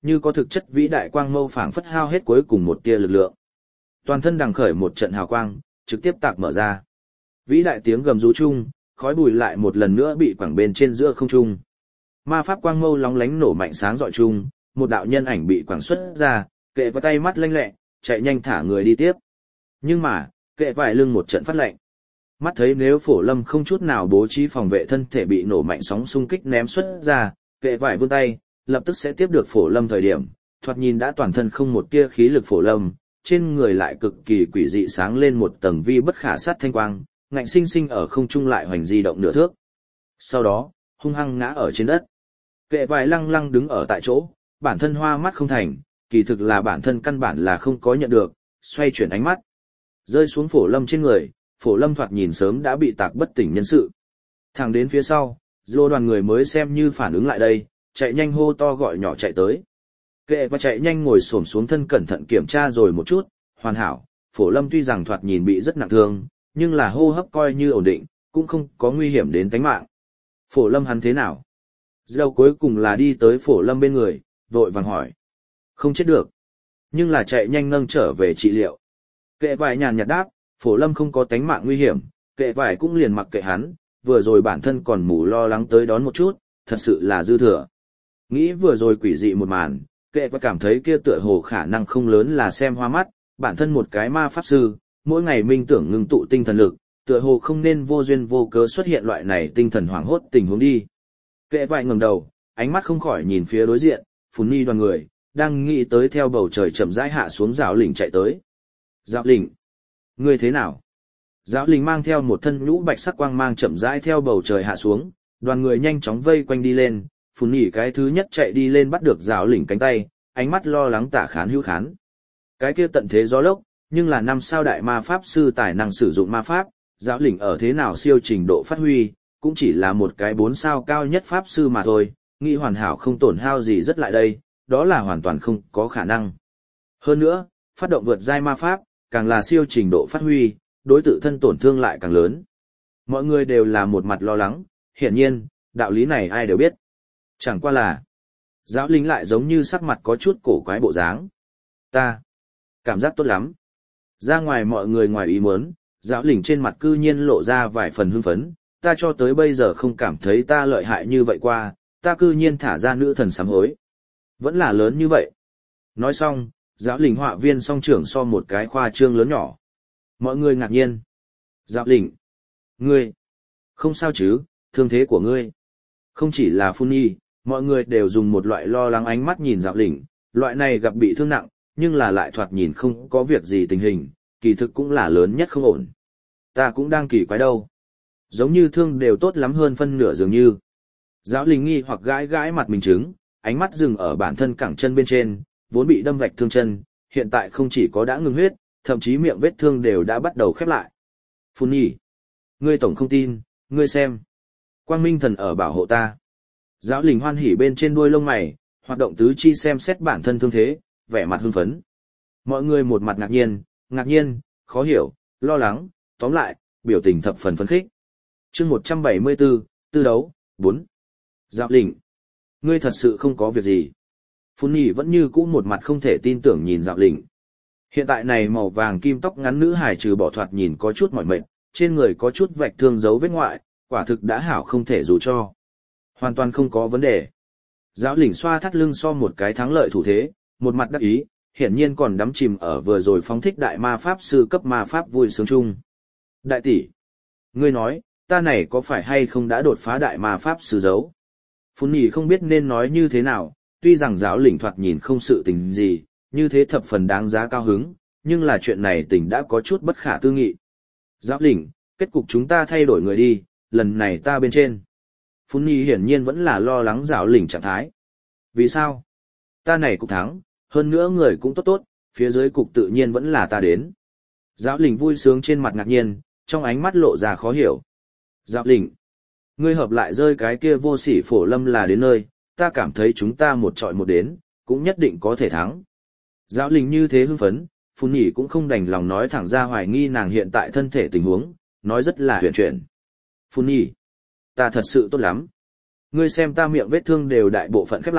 như có thực chất vĩ đại quang mâu phảng phất hao hết cuối cùng một tia lực lượng. Toàn thân đằng khởi một trận hào quang, trực tiếp tạc mở ra. Vĩ đại tiếng gầm rú chung, khói bụi lại một lần nữa bị quẳng bên trên giữa không trung. Ma pháp quang mâu lóng lánh nổ mạnh sáng rọi chung, một đạo nhân ảnh bị quẳng xuất ra, kệ vào tay mắt lanh lẹ, chạy nhanh thả người đi tiếp. Nhưng mà, kệ vải lưng một trận phát lạnh. Mắt thấy nếu Phổ Lâm không chút nào bố trí phòng vệ thân thể bị nổ mạnh sóng xung kích ném xuất ra, kệ vải vươn tay, lập tức sẽ tiếp được Phổ Lâm thời điểm, thoạt nhìn đã toàn thân không một tia khí lực Phổ Lâm, trên người lại cực kỳ quỷ dị sáng lên một tầng vi bất khả sát thanh quang, ngạnh sinh sinh ở không trung lại hoành di động nửa thước. Sau đó, hung hăng ngã ở trên đất. Kệ vải lăng lăng đứng ở tại chỗ, bản thân hoa mắt không thành, kỳ thực là bản thân căn bản là không có nhận được, xoay chuyển ánh mắt. Rơi xuống Phổ Lâm trên người, Phổ Lâm thoạt nhìn sớm đã bị tạc bất tỉnh nhân sự. Thẳng đến phía sau, dô đoàn người mới xem như phản ứng lại đây, chạy nhanh hô to gọi nhỏ chạy tới. Kệ và chạy nhanh ngồi xổm xuống thân cẩn thận kiểm tra rồi một chút, hoàn hảo, Phổ Lâm tuy rằng thoạt nhìn bị rất nặng thương, nhưng là hô hấp coi như ổn định, cũng không có nguy hiểm đến tính mạng. Phổ Lâm hắn thế nào? Dâu cuối cùng là đi tới Phổ Lâm bên người, vội vàng hỏi. Không chết được, nhưng là chạy nhanh nâng trở về trị liệu. Kệ vải nhàn nhạt đáp, Phổ Lâm không có tánh mạng nguy hiểm, kệ vải cũng liền mặc kệ hắn, vừa rồi bản thân còn mù lo lắng tới đón một chút, thật sự là dư thừa. Nghĩ vừa rồi quỷ dị một màn, kệ và cảm thấy kia tựa hồ khả năng không lớn là xem hoa mắt, bản thân một cái ma pháp sư, mỗi ngày minh tưởng ngưng tụ tinh thần lực, tựa hồ không nên vô duyên vô cớ xuất hiện loại này tinh thần hoảng hốt tình huống đi. Kệ vải ngẩng đầu, ánh mắt không khỏi nhìn phía đối diện, Phún Ni đoàn người, đang nghĩ tới theo bầu trời chậm rãi hạ xuống Giáo Lĩnh chạy tới. Giáo Lĩnh, ngươi thế nào? Giáo Lĩnh mang theo một thân nhũ bạch sắc quang mang chậm rãi theo bầu trời hạ xuống, đoàn người nhanh chóng vây quanh đi lên, Phún Ni cái thứ nhất chạy đi lên bắt được Giáo Lĩnh cánh tay, ánh mắt lo lắng tả khán hữu khán. Cái kia tận thế gió lốc, nhưng là năm sao đại ma pháp sư tài năng sử dụng ma pháp, Giáo Lĩnh ở thế nào siêu trình độ phát huy, cũng chỉ là một cái bốn sao cao nhất pháp sư mà thôi, nghĩ hoàn hảo không tổn hao gì rất lại đây, đó là hoàn toàn không có khả năng. Hơn nữa, phát động vượt giai ma pháp, càng là siêu trình độ phát huy, đối tự thân tổn thương lại càng lớn. Mọi người đều là một mặt lo lắng, hiển nhiên, đạo lý này ai đều biết. Chẳng qua là, Giáo Lĩnh lại giống như sắc mặt có chút cổ quái bộ dáng. Ta, cảm giác tốt lắm. Ra ngoài mọi người ngoài ý muốn, Giáo Lĩnh trên mặt cư nhiên lộ ra vài phần hưng phấn, ta cho tới bây giờ không cảm thấy ta lợi hại như vậy qua, ta cư nhiên thả ra nữ thần sám hối. Vẫn là lớn như vậy. Nói xong, Giáo Lĩnh họa viên song trưởng so một cái khoa trương lớn nhỏ. Mọi người ngạc nhiên. Giáo Lĩnh, ngươi, không sao chứ, thương thế của ngươi. Không chỉ là Phun Nhi, mọi người đều dùng một loại lo lắng ánh mắt nhìn Giáo Lĩnh, loại này gặp bị thương nặng, nhưng là lại thoạt nhìn không có việc gì tình hình, kỳ thực cũng là lớn nhất không ổn. Ta cũng đang kỳ quái đâu. Giống như thương đều tốt lắm hơn phân nửa dường như. Giáo Lĩnh nghi hoặc gãi gãi mặt mình trứng, ánh mắt dừng ở bản thân cẳng chân bên trên, vốn bị đâm vạch thương chân, hiện tại không chỉ có đã ngừng huyết, thậm chí miệng vết thương đều đã bắt đầu khép lại. Phun Nhi, ngươi tổng không tin, ngươi xem. Quang Minh thần ở bảo hộ ta. Giáo Lĩnh hoan hỉ bên trên đuôi lông mày, hoạt động tứ chi xem xét bản thân thương thế, vẻ mặt hưng phấn. Mọi người một mặt ngạc nhiên, ngạc nhiên, khó hiểu, lo lắng, tóm lại, biểu tình thập phần phấn khích. Chương một trăm bảy mươi tư, tư đấu, bốn. Giáo Lĩnh, ngươi thật sự không có việc gì. Phun Nhi vẫn như cũ một mặt không thể tin tưởng nhìn Giáo Lĩnh. Hiện tại này màu vàng kim tóc ngắn nữ hài trừ bỏ thoạt nhìn có chút mỏi mệt, trên người có chút vạch thương dấu vết ngoại, quả thực đã hảo không thể dù cho. Hoàn toàn không có vấn đề. Giáo Lĩnh xoa thắt lưng so một cái thắng lợi thủ thế, một mặt đắc ý, hiển nhiên còn đắm chìm ở vừa rồi phóng thích đại ma pháp sư cấp ma pháp vui sướng chung. Đại tỷ, ngươi nói, ta này có phải hay không đã đột phá đại ma pháp sư dấu? Phun Nhi không biết nên nói như thế nào, tuy rằng Giáo Lĩnh thoạt nhìn không sự tình gì, như thế thập phần đáng giá cao hứng, nhưng là chuyện này tình đã có chút bất khả tư nghị. Giáo Lĩnh, kết cục chúng ta thay đổi người đi, lần này ta bên trên. Phun Nhi hiển nhiên vẫn là lo lắng Giáo Lĩnh trạng thái. Vì sao? Ta này cục thắng, hơn nữa người cũng tốt tốt, phía dưới cục tự nhiên vẫn là ta đến. Giáo Lĩnh vui sướng trên mặt ngạc nhiên, trong ánh mắt lộ ra khó hiểu. Giáo Lĩnh, ngươi hợp lại rơi cái kia vô sỉ Phổ Lâm là đến nơi, ta cảm thấy chúng ta một trọi một đến, cũng nhất định có thể thắng. Giáo Lĩnh như thế hưng phấn, Phun Nhi cũng không đành lòng nói thẳng ra hoài nghi nàng hiện tại thân thể tình huống, nói rất là huyền chuyển. Phun Nhi, ta thật sự tốt lắm. Ngươi xem ta miệng vết thương đều đại bộ phận khép lại,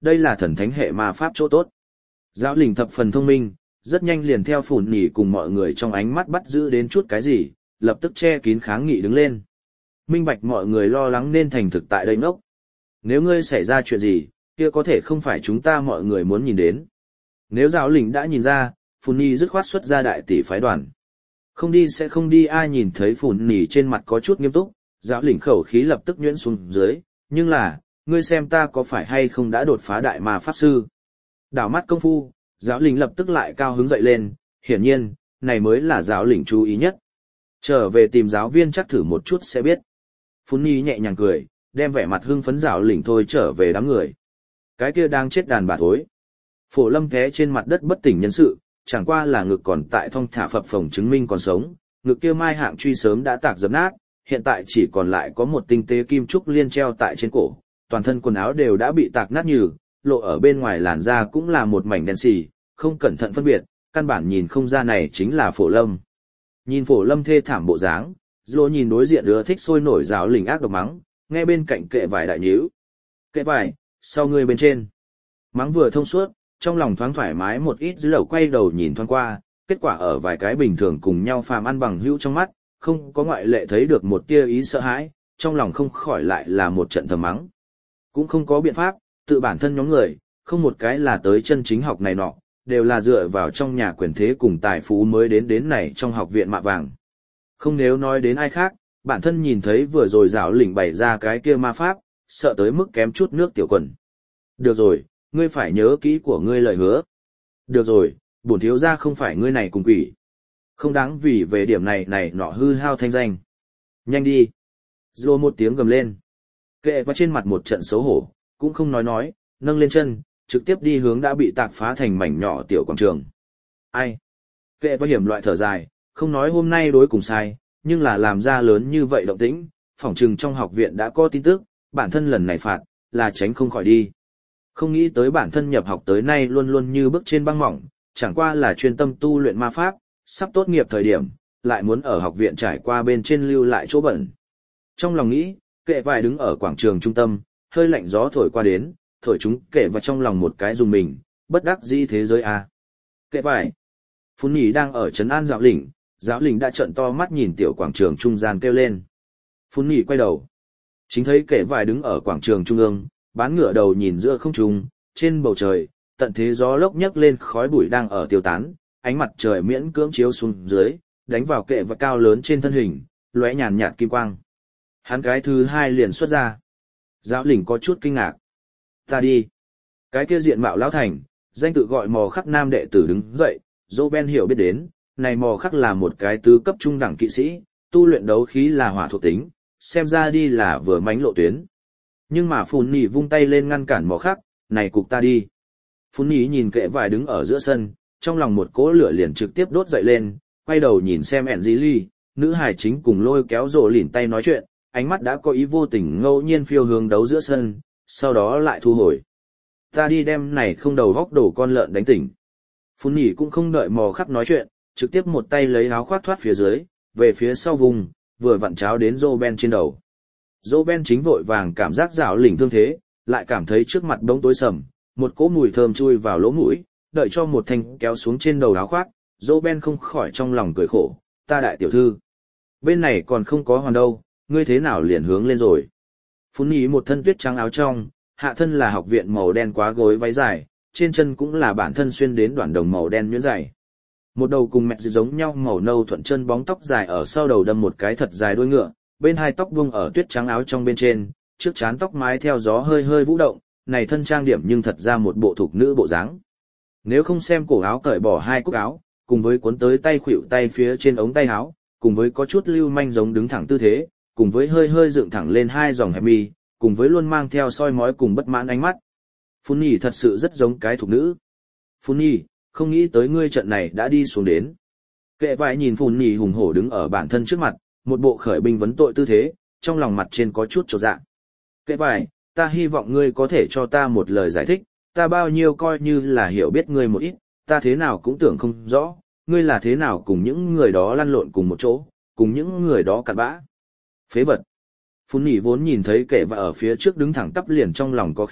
đây là thần thánh hệ ma pháp chỗ tốt. Giáo lĩnh thập phần thông minh, rất nhanh liền theo phủn nhỉ cùng mọi người trong ánh mắt bắt giữ đến chút cái gì, lập tức che kín kháng nghị đứng lên. Minh bạch mọi người lo lắng nên thành thực tại đây ngốc. Nếu ngươi xảy ra chuyện gì, kia có thể không phải chúng ta mọi người muốn nhìn đến. Nếu giáo lĩnh đã nhìn ra, phủn nhỉ dứt khoát xuất ra đại tỷ phái đoàn. Không đi sẽ không đi, ai nhìn thấy phủn nhỉ trên mặt có chút nghiêm túc, giáo lĩnh khẩu khí lập tức nhuyễn xuống dưới, nhưng là, ngươi xem ta có phải hay không đã đột phá đại ma pháp sư. Đảo mắt công phu, giáo lĩnh lập tức lại cao hứng dậy lên, hiển nhiên, này mới là giáo lĩnh chú ý nhất. Trở về tìm giáo viên chắc thử một chút sẽ biết. Phun Nhi nhẹ nhàng cười, đem vẻ mặt hưng phấn giáo lĩnh thôi trở về đám người. Cái kia đang chết đàn bà thối. Phổ Lâm té trên mặt đất bất tỉnh nhân sự, chẳng qua là ngực còn tại thong thả phập phồng chứng minh còn sống, ngực kia mai hạng truy sớm đã tạc dập nát, hiện tại chỉ còn lại có một tinh tế kim trúc liên treo tại trên cổ, toàn thân quần áo đều đã bị tạc nát nhừ, lộ ở bên ngoài làn da cũng là một mảnh đen xì, không cẩn thận phân biệt, căn bản nhìn không ra này chính là Phổ Lâm. Nhìn Phổ Lâm thê thảm bộ dáng, Dô nhìn đối diện ưa thích sôi nổi giáo lĩnh ác độc mắng, nghe bên cạnh kệ vải đại nhíu. Kệ vải, sau người bên trên. Mắng vừa thông suốt, trong lòng thoáng thoải mái một ít, dưới lầu quay đầu nhìn thoáng qua, kết quả ở vài cái bình thường cùng nhau phàm ăn bằng hữu trong mắt, không có ngoại lệ thấy được một tia ý sợ hãi, trong lòng không khỏi lại là một trận thầm mắng. Cũng không có biện pháp, tự bản thân nhóm người, không một cái là tới chân chính học này nọ, đều là dựa vào trong nhà quyền thế cùng tài phú mới đến đến này trong học viện mạ vàng. Không nếu nói đến ai khác, bản thân nhìn thấy vừa rồi giáo lĩnh bày ra cái kia ma pháp, sợ tới mức kém chút nước tiểu quần. Được rồi, ngươi phải nhớ kỹ của ngươi lời hứa. Được rồi, bổn thiếu gia không phải ngươi này cùng quỷ. Không đáng vì về điểm này này nọ hư hao thanh danh. Nhanh đi. Dô một tiếng gầm lên. Kệ vào trên mặt một trận xấu hổ, cũng không nói nói, nâng lên chân, trực tiếp đi hướng đã bị tạc phá thành mảnh nhỏ tiểu quảng trường. Ai? Kệ vào hiểm loại thở dài, không nói hôm nay đối cùng sai, nhưng là làm ra lớn như vậy động tĩnh, phỏng chừng trong học viện đã có tin tức, bản thân lần này phạt, là tránh không khỏi đi. Không nghĩ tới bản thân nhập học tới nay luôn luôn như bước trên băng mỏng, chẳng qua là chuyên tâm tu luyện ma pháp, sắp tốt nghiệp thời điểm, lại muốn ở học viện trải qua bên trên lưu lại chỗ bẩn. Trong lòng nghĩ, kệ vải đứng ở quảng trường trung tâm, hơi lạnh gió thổi qua đến, thổi chúng kệ vào trong lòng một cái dùng mình, bất đắc dĩ thế giới a. À. Kệ vải. Phun Nhỉ đang ở trấn an giáo lĩnh, giáo lĩnh đã trợn to mắt nhìn tiểu quảng trường trung gian kêu lên. Phun Nhỉ quay đầu. Chính thấy kệ vải đứng ở quảng trường trung ương, bán ngửa đầu nhìn giữa không trung, trên bầu trời, tận thế gió lốc nhấc lên khói bụi đang ở tiêu tán, ánh mặt trời miễn cưỡng chiếu xuống dưới, đánh vào kệ và cao lớn trên thân hình, lóe nhàn nhạt kim quang. Hắn cái thứ hai liền xuất ra. Giáo lĩnh có chút kinh ngạc. Ta đi. Cái kia diện mạo lão thành, danh tự gọi mò khắc nam đệ tử đứng dậy, Dô Ben hiểu biết đến, này mò khắc là một cái tứ cấp trung đẳng kỵ sĩ, tu luyện đấu khí là hỏa thuộc tính, xem ra đi là vừa mánh lộ tuyến. Nhưng mà Phun Nhỉ vung tay lên ngăn cản mò khắc, này cục ta đi. Phun Nhỉ nhìn kệ vải đứng ở giữa sân, trong lòng một cỗ lửa liền trực tiếp đốt dậy lên, quay đầu nhìn xem Angeli, nữ hài chính cùng lôi kéo rổ lỉn tay nói chuyện, ánh mắt đã có ý vô tình ngẫu nhiên phiêu hướng đấu giữa sân, sau đó lại thu hồi. Ta đi đem này không đầu vóc đổ con lợn đánh tỉnh. Phun Nhỉ cũng không đợi mò khắc nói chuyện, trực tiếp một tay lấy áo khoác thoát phía dưới, về phía sau vùng, vừa vặn cháo đến Dô Ben trên đầu. Dô Ben chính vội vàng cảm giác rảo lỉnh thương thế, lại cảm thấy trước mặt bỗng tối sầm, một cỗ mùi thơm chui vào lỗ mũi, đợi cho một thanh kéo xuống trên đầu áo khoác, Dô Ben không khỏi trong lòng cười khổ, ta đại tiểu thư. Bên này còn không có hoàn đâu, ngươi thế nào liền hướng lên rồi. Phun Nhỉ một thân tuyết trắng áo trong, hạ thân là học viện màu đen quá gối váy dài, trên chân cũng là bản thân xuyên đến đoạn đồng màu đen nhuyễn dày. Một đầu cùng mẹ giống nhau màu nâu thuận chân bóng tóc dài ở sau đầu đâm một cái thật dài đuôi ngựa, bên hai tóc buông ở tuyết trắng áo trong bên trên, trước trán tóc mái theo gió hơi hơi vũ động, này thân trang điểm nhưng thật ra một bộ thục nữ bộ dáng. Nếu không xem cổ áo cởi bỏ hai cúc áo, cùng với cuốn tới tay khuỷu tay phía trên ống tay áo, cùng với có chút lưu manh giống đứng thẳng tư thế, cùng với hơi hơi dựng thẳng lên hai dòng hẹp mi, cùng với luôn mang theo soi mói cùng bất mãn ánh mắt. Phun Nhỉ thật sự rất giống cái thục nữ. Phun Nhỉ, không nghĩ tới ngươi trận này đã đi xuống đến. Kệ vải nhìn Phun Nhỉ hùng hổ đứng ở bản thân trước mặt, một bộ khởi binh vấn tội tư thế, trong lòng mặt trên có chút chột dạ. Kệ vải, ta hy vọng ngươi có thể cho ta một lời giải thích, ta bao nhiêu coi như là hiểu biết ngươi một ít, ta thế nào cũng tưởng không rõ, ngươi là thế nào cùng những người đó lăn lộn cùng một chỗ, cùng những người đó cặn bã. Phế vật. Phun Nhỉ vốn nhìn thấy kệ và ở phía trước đứng thẳng tắp liền trong lòng có khí,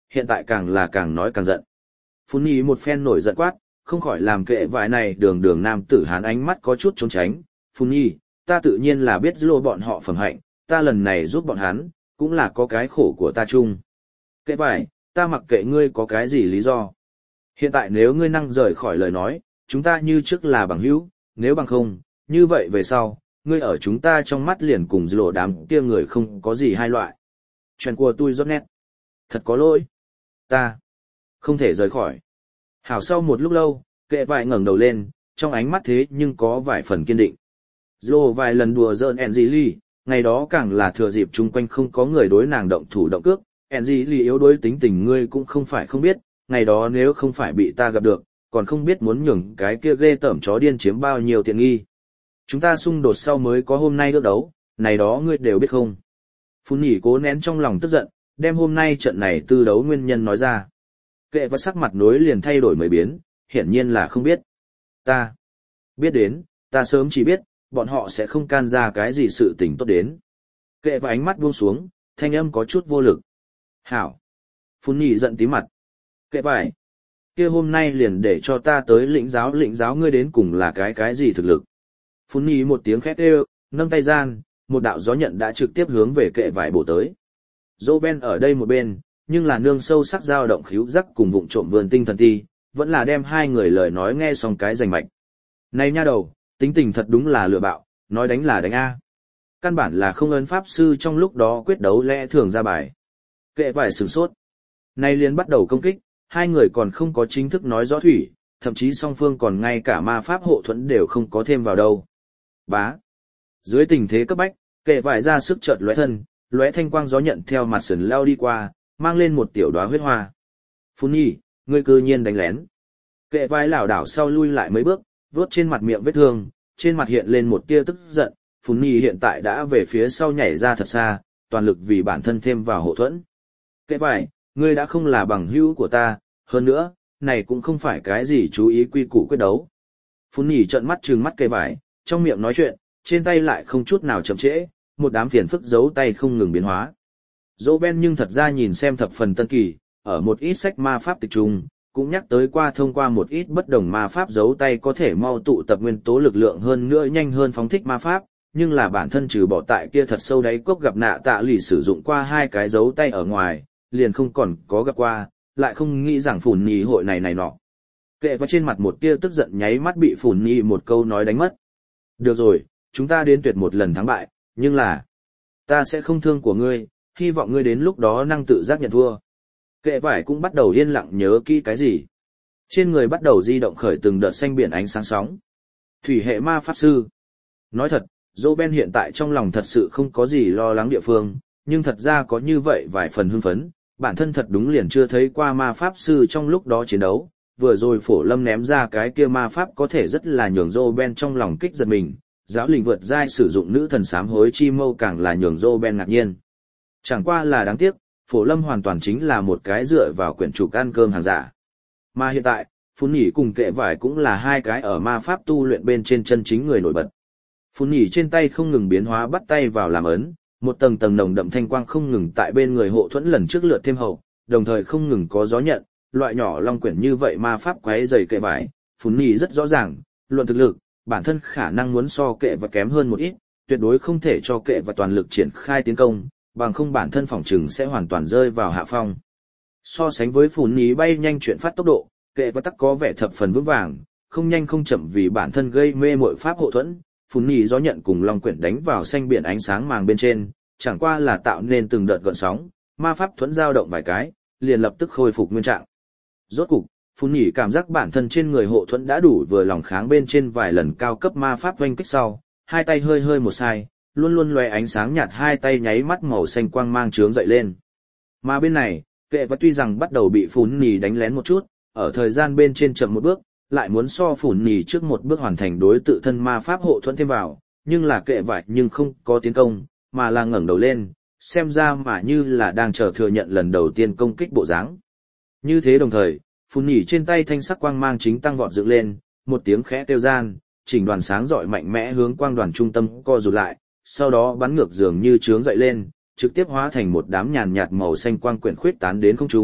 hiện tại càng là càng nói càng giận. Phun nhì một phen nổi giận quát, không khỏi làm kệ vải này đường đường nam tử hán ánh mắt có chút trốn tránh. Phun nhì, ta tự nhiên là biết lô bọn họ phẩm hạnh, ta lần này giúp bọn hắn, cũng là có cái khổ của ta chung. Kệ vải, ta mặc kệ ngươi có cái gì lý do. Hiện tại nếu ngươi năng rời khỏi lời nói, chúng ta như trước là bằng hữu, nếu bằng không, như vậy về sau, ngươi ở chúng ta trong mắt liền cùng dư lộ đám kia người không có gì hai loại. Chuyện của tôi rất nét. Thật có lỗi. Ta không thể rời khỏi. Hảo sau một lúc lâu, kệ vải ngẩng đầu lên, trong ánh mắt thế nhưng có vài phần kiên định. Dô vài lần đùa giỡn Angeli, ngày đó càng là thừa dịp chung quanh không có người đối nàng động thủ động cước. Angeli yếu đuối tính tình ngươi cũng không phải không biết, ngày đó nếu không phải bị ta gặp được, còn không biết muốn nhường cái kia ghê tởm chó điên chiếm bao nhiêu tiện nghi. Chúng ta xung đột sau mới có hôm nay ước đấu, này đó ngươi đều biết không. Phun nhỉ cố nén trong lòng tức giận, đem hôm nay trận này tư đấu nguyên nhân nói ra. Kệ và sắc mặt nối liền thay đổi mấy biến, hiển nhiên là không biết. Ta biết đến, ta sớm chỉ biết, bọn họ sẽ không can ra cái gì sự tình tốt đến. Kệ và ánh mắt buông xuống, thanh âm có chút vô lực. Hảo. Phun nhỉ giận tí mặt. Kệ vải. Kia hôm nay liền để cho ta tới lĩnh giáo lĩnh giáo ngươi đến cùng là cái cái gì thực lực. Phun nhỉ một tiếng khét đều, nâng tay gian, một đạo gió nhận đã trực tiếp hướng về kệ vải bổ tới. Dô Ben ở đây một bên, nhưng là nương sâu sắc dao động khíu giác cùng vụng trộm vườn tinh thần ti, vẫn là đem hai người lời nói nghe xong cái rành mạch. Này nha đầu, tính tình thật đúng là lừa bạo, nói đánh là đánh A. Căn bản là không ấn pháp sư trong lúc đó quyết đấu lẽ thường ra bài. Kệ vải sửng sốt. Nay liền bắt đầu công kích, hai người còn không có chính thức nói rõ thủy, thậm chí song phương còn ngay cả ma pháp hộ thuẫn đều không có thêm vào đâu. Bá. Dưới tình thế cấp bách, kệ vải ra sức chợt lóe thân, lóe thanh quang gió nhận theo mặt sườn lao đi qua, mang lên một tiểu đóa huyết hoa. Phun nhi, ngươi cư nhiên đánh lén. Kệ vải lảo đảo sau lui lại mấy bước, vuốt trên mặt miệng vết thương, trên mặt hiện lên một tia tức giận. Phun nhi hiện tại đã về phía sau nhảy ra thật xa, toàn lực vì bản thân thêm vào hộ thuẫn. Kệ vải, ngươi đã không là bằng hữu của ta, hơn nữa, này cũng không phải cái gì chú ý quy củ quyết đấu. Phun nhi trợn mắt trừng mắt kệ vải, trong miệng nói chuyện, trên tay lại không chút nào chậm trễ, một đám phiền phức giấu tay không ngừng biến hóa. Dỗ Ben nhưng thật ra nhìn xem thập phần tân kỳ, ở một ít sách ma pháp tịch trung, cũng nhắc tới qua thông qua một ít bất đồng ma pháp giấu tay có thể mau tụ tập nguyên tố lực lượng hơn nữa nhanh hơn phóng thích ma pháp, nhưng là bản thân trừ bỏ tại kia thật sâu đáy cốc gặp nạ tạ lì sử dụng qua hai cái giấu tay ở ngoài, liền không còn có gặp qua, lại không nghĩ rằng phủn nhì hội này này nọ. Kệ vào trên mặt một tia tức giận nháy mắt bị phủn nhì một câu nói đánh mất. Được rồi, chúng ta đến tuyệt một lần thắng bại, nhưng là, ta sẽ không thương của ngươi, hy vọng ngươi đến lúc đó năng tự giác nhận thua. Kệ vải cũng bắt đầu yên lặng nhớ kỹ cái gì. Trên người bắt đầu di động khởi từng đợt xanh biển ánh sáng sóng. Thủy hệ ma pháp sư. Nói thật, Dô Ben hiện tại trong lòng thật sự không có gì lo lắng địa phương, nhưng thật ra có như vậy vài phần hưng phấn, bản thân thật đúng liền chưa thấy qua ma pháp sư trong lúc đó chiến đấu. Vừa rồi phổ lâm ném ra cái kia ma pháp có thể rất là nhường Dô Ben trong lòng kích giật mình, giáo lình vượt giai sử dụng nữ thần sám hối chi mâu càng là nhường Dô Ben ngạc nhiên. Chẳng qua là đáng tiếc, phổ lâm hoàn toàn chính là một cái dựa vào quyển trục ăn cơm hàng giả. Mà hiện tại, Phun nhỉ cùng kệ vải cũng là hai cái ở ma pháp tu luyện bên trên chân chính người nổi bật. Phun nhỉ trên tay không ngừng biến hóa bắt tay vào làm ấn, một tầng tầng nồng đậm thanh quang không ngừng tại bên người hộ thuẫn lần trước lượt thêm hậu, đồng thời không ngừng có gió nhận, loại nhỏ long quyển như vậy ma pháp quấy dày kệ vải. Phun nhỉ rất rõ ràng, luận thực lực, bản thân khả năng muốn so kệ và kém hơn một ít, tuyệt đối không thể cho kệ và toàn lực triển khai tiến công, bằng không bản thân phòng trừng sẽ hoàn toàn rơi vào hạ phong. So sánh với phủn nhì bay nhanh chuyển phát tốc độ, kệ và tắc có vẻ thập phần vững vàng, không nhanh không chậm vì bản thân gây mê muội pháp hộ thuẫn. Phủn nhì gió nhận cùng long quyển đánh vào xanh biển ánh sáng màng bên trên, chẳng qua là tạo nên từng đợt gợn sóng, ma pháp thuẫn dao động vài cái, liền lập tức khôi phục nguyên trạng. Rốt cục, Phun nhỉ cảm giác bản thân trên người hộ thuẫn đã đủ vừa lòng kháng bên trên vài lần cao cấp ma pháp oanh kích sau, hai tay hơi hơi một sai, luôn luôn lóe ánh sáng nhạt hai tay nháy mắt màu xanh quang mang trướng dậy lên. Mà bên này, kệ và tuy rằng bắt đầu bị Phun nhỉ đánh lén một chút, ở thời gian bên trên chậm một bước, lại muốn so Phun nhỉ trước một bước hoàn thành đối tự thân ma pháp hộ thuẫn thêm vào, nhưng là kệ vải nhưng không có tiến công, mà là ngẩng đầu lên, xem ra mà như là đang chờ thừa nhận lần đầu tiên công kích bộ dáng. Như thế đồng thời, Phun nhỉ trên tay thanh sắc quang mang chính tăng vọt dựng lên, một tiếng khẽ kêu gian, chỉnh đoàn sáng rọi mạnh mẽ hướng quang đoàn trung tâm co rụt lại, sau đó bắn ngược dường như trướng dậy lên, trực tiếp hóa thành một đám nhàn nhạt màu xanh quang quyển khuyết tán đến không trung,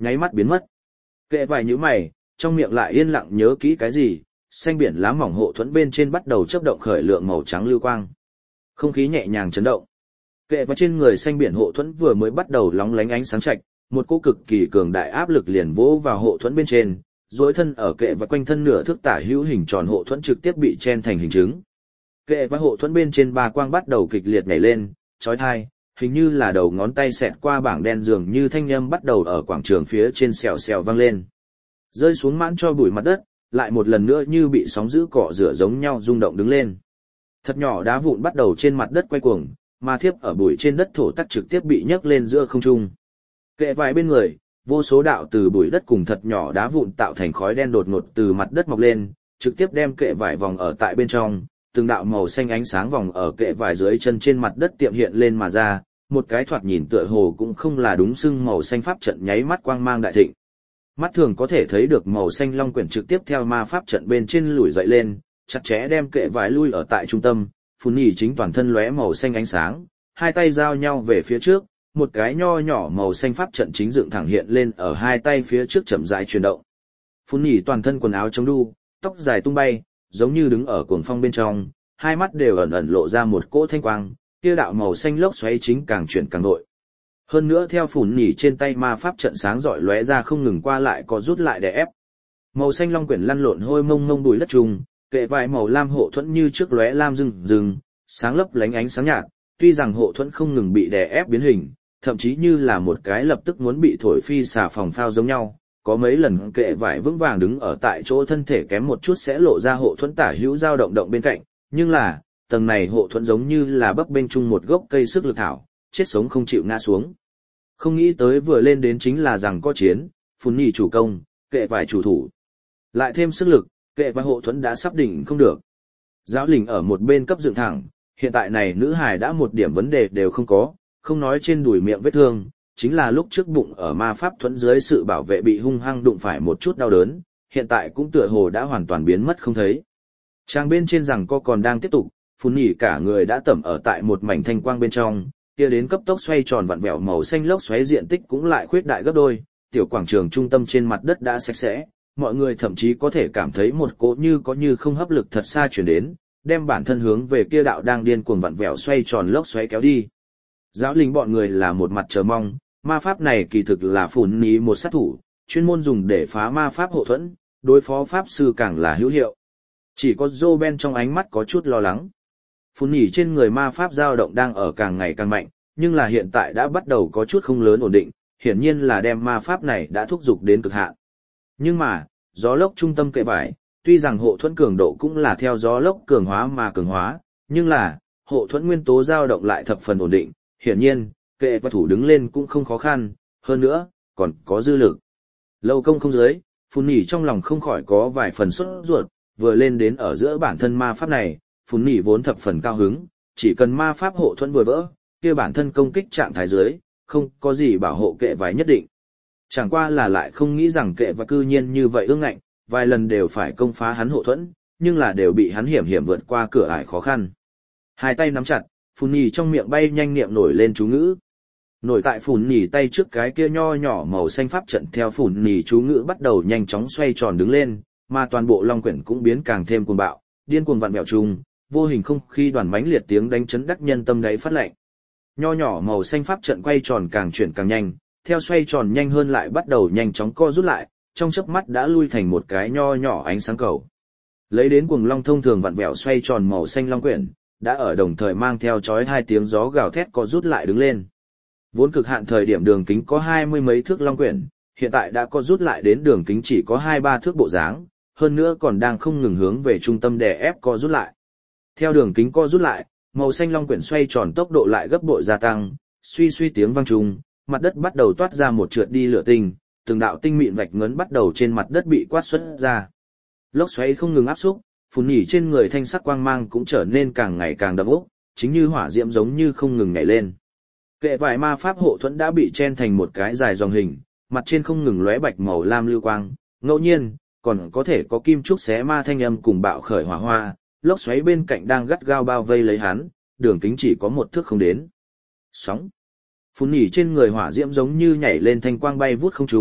nháy mắt biến mất. Kệ vải nhíu mày, trong miệng lại yên lặng nhớ kỹ cái gì, xanh biển lá mỏng hộ thuẫn bên trên bắt đầu chớp động khởi lượng màu trắng lưu quang. Không khí nhẹ nhàng chấn động. Kệ vải trên người xanh biển hộ thuẫn vừa mới bắt đầu lóng lánh ánh sáng chạch, một cỗ cực kỳ cường đại áp lực liền vỗ vào hộ thuẫn bên trên, duỗi thân ở kệ và quanh thân nửa thước tả hữu hình tròn hộ thuẫn trực tiếp bị chen thành hình trứng. Kệ và hộ thuẫn bên trên ba quang bắt đầu kịch liệt nhảy lên, chói tai, hình như là đầu ngón tay xẹt qua bảng đen dường như thanh âm bắt đầu ở quảng trường phía trên xèo xèo vang lên. Rơi xuống mãn cho bụi mặt đất, lại một lần nữa như bị sóng dữ cọ rửa giống nhau rung động đứng lên. Thật nhỏ đá vụn bắt đầu trên mặt đất quay cuồng, mà thiếp ở bụi trên đất thổ tắc trực tiếp bị nhấc lên giữa không trung. Kệ vải bên người, vô số đạo từ bụi đất cùng thật nhỏ đá vụn tạo thành khói đen đột ngột từ mặt đất mọc lên, trực tiếp đem kệ vải vòng ở tại bên trong, từng đạo màu xanh ánh sáng vòng ở kệ vải dưới chân trên mặt đất tiệm hiện lên mà ra, một cái thoạt nhìn tựa hồ cũng không là đúng xưng màu xanh pháp trận nháy mắt quang mang đại thịnh. Mắt thường có thể thấy được màu xanh long quyển trực tiếp theo ma pháp trận bên trên lùi dậy lên, chặt chẽ đem kệ vải lui ở tại trung tâm, phun nhỉ chính toàn thân lóe màu xanh ánh sáng, hai tay giao nhau về phía trước, một cái nho nhỏ màu xanh pháp trận chính dựng thẳng hiện lên ở hai tay phía trước chậm rãi chuyển động. Phun nhỉ toàn thân quần áo chống đu, tóc dài tung bay, giống như đứng ở cuồng phong bên trong, hai mắt đều ẩn ẩn lộ ra một cỗ thanh quang, kia đạo màu xanh lốc xoáy chính càng chuyển càng nội. Hơn nữa theo phủn nhỉ trên tay ma pháp trận sáng rọi lóe ra không ngừng qua lại có rút lại đè ép. Màu xanh long quyển lăn lộn hôi mông mông bụi đất trùng, kệ vải màu lam hộ thuẫn như trước lóe lam rừng rừng, sáng lấp lánh ánh sáng nhạt, tuy rằng hộ thuẫn không ngừng bị đè ép biến hình, thậm chí như là một cái lập tức muốn bị thổi phi xà phòng phao giống nhau, có mấy lần kệ vải vững vàng đứng ở tại chỗ thân thể kém một chút sẽ lộ ra hộ thuẫn tả hữu dao động động bên cạnh, nhưng là, tầng này hộ thuẫn giống như là bấp bênh chung một gốc cây sức lực thảo, chết sống không chịu ngã xuống. Không nghĩ tới vừa lên đến chính là rằng có chiến, phun nhỉ chủ công, kệ vải chủ thủ. Lại thêm sức lực, kệ vải hộ thuẫn đã sắp đỉnh không được. Giáo lình ở một bên cấp dựng thẳng, hiện tại này nữ hài đã một điểm vấn đề đều không có, không nói trên đùi miệng vết thương, chính là lúc trước bụng ở ma pháp thuẫn dưới sự bảo vệ bị hung hăng đụng phải một chút đau đớn, hiện tại cũng tựa hồ đã hoàn toàn biến mất không thấy. Trang bên trên rằng co còn đang tiếp tục, phun nhỉ cả người đã tẩm ở tại một mảnh thanh quang bên trong, kia đến cấp tốc xoay tròn vặn vẹo màu xanh lốc xoáy diện tích cũng lại khuyết đại gấp đôi, tiểu quảng trường trung tâm trên mặt đất đã sạch sẽ, mọi người thậm chí có thể cảm thấy một cỗ như có như không hấp lực thật xa truyền đến, đem bản thân hướng về kia đạo đang điên cuồng vặn vẹo xoay tròn lốc xoáy kéo đi. Giáo linh bọn người là một mặt chờ mong, ma pháp này kỳ thực là phủn nhỉ một sát thủ, chuyên môn dùng để phá ma pháp hộ thuẫn, đối phó pháp sư càng là hữu hiệu. Chỉ có Roben trong ánh mắt có chút lo lắng. Phun nhỉ trên người ma pháp dao động đang ở càng ngày càng mạnh, nhưng là hiện tại đã bắt đầu có chút không lớn ổn định, hiển nhiên là đem ma pháp này đã thúc giục đến cực hạn. Nhưng mà, gió lốc trung tâm kệ vải, tuy rằng hộ thuẫn cường độ cũng là theo gió lốc cường hóa mà cường hóa, nhưng là, hộ thuẫn nguyên tố dao động lại thập phần ổn định, hiển nhiên, kệ và thủ đứng lên cũng không khó khăn, hơn nữa, còn có dư lực. Lâu công không dưới, phun nhỉ trong lòng không khỏi có vài phần sốt ruột, vừa lên đến ở giữa bản thân ma pháp này, phun nhỉ vốn thập phần cao hứng, chỉ cần ma pháp hộ thuẫn vừa vỡ, kia bản thân công kích trạng thái dưới, không có gì bảo hộ kệ vải nhất định. Chẳng qua là lại không nghĩ rằng kệ và cư nhiên như vậy ương ngạnh, vài lần đều phải công phá hắn hộ thuẫn, nhưng là đều bị hắn hiểm hiểm vượt qua cửa ải khó khăn. Hai tay nắm chặt, phun nhỉ trong miệng bay nhanh niệm nổi lên chú ngữ. Nổi tại phun nhỉ tay trước cái kia nho nhỏ màu xanh pháp trận theo phun nhỉ chú ngữ bắt đầu nhanh chóng xoay tròn đứng lên, mà toàn bộ long quyển cũng biến càng thêm cuồng bạo, điên cuồng vặn vẹo chung, vô hình không khí đoàn mãnh liệt tiếng đánh chấn đắc nhân tâm đáy phát lạnh. Nho nhỏ màu xanh pháp trận quay tròn càng chuyển càng nhanh, theo xoay tròn nhanh hơn lại bắt đầu nhanh chóng co rút lại, trong chớp mắt đã lui thành một cái nho nhỏ ánh sáng cầu. Lấy đến cuồng long thông thường vặn vẹo xoay tròn màu xanh long quyển, đã ở đồng thời mang theo chói hai tiếng gió gào thét co rút lại đứng lên. Vốn cực hạn thời điểm đường kính có hai mươi mấy thước long quyển, hiện tại đã co rút lại đến đường kính chỉ có hai ba thước bộ dáng, hơn nữa còn đang không ngừng hướng về trung tâm đè ép co rút lại. Theo đường kính co rút lại, màu xanh long quyển xoay tròn tốc độ lại gấp bội gia tăng, suy suy tiếng vang trùng, mặt đất bắt đầu toát ra một trượt đi lửa tinh, từng đạo tinh mịn vạch ngấn bắt đầu trên mặt đất bị quát xuất ra. Lốc xoáy không ngừng áp xúc, phun nhỉ trên người thanh sắc quang mang cũng trở nên càng ngày càng đậm ốc, chính như hỏa diễm giống như không ngừng nhảy lên. Kệ vải ma pháp hộ thuẫn đã bị chen thành một cái dài dòng hình, mặt trên không ngừng lóe bạch màu lam lưu quang, ngẫu nhiên còn có thể có kim trúc xé ma thanh âm cùng bạo khởi hỏa hoa, lốc xoáy bên cạnh đang gắt gao bao vây lấy hắn, đường kính chỉ có một thước không đến. Sóng. Phun nhỉ trên người hỏa diễm giống như nhảy lên thanh quang bay vút không trung,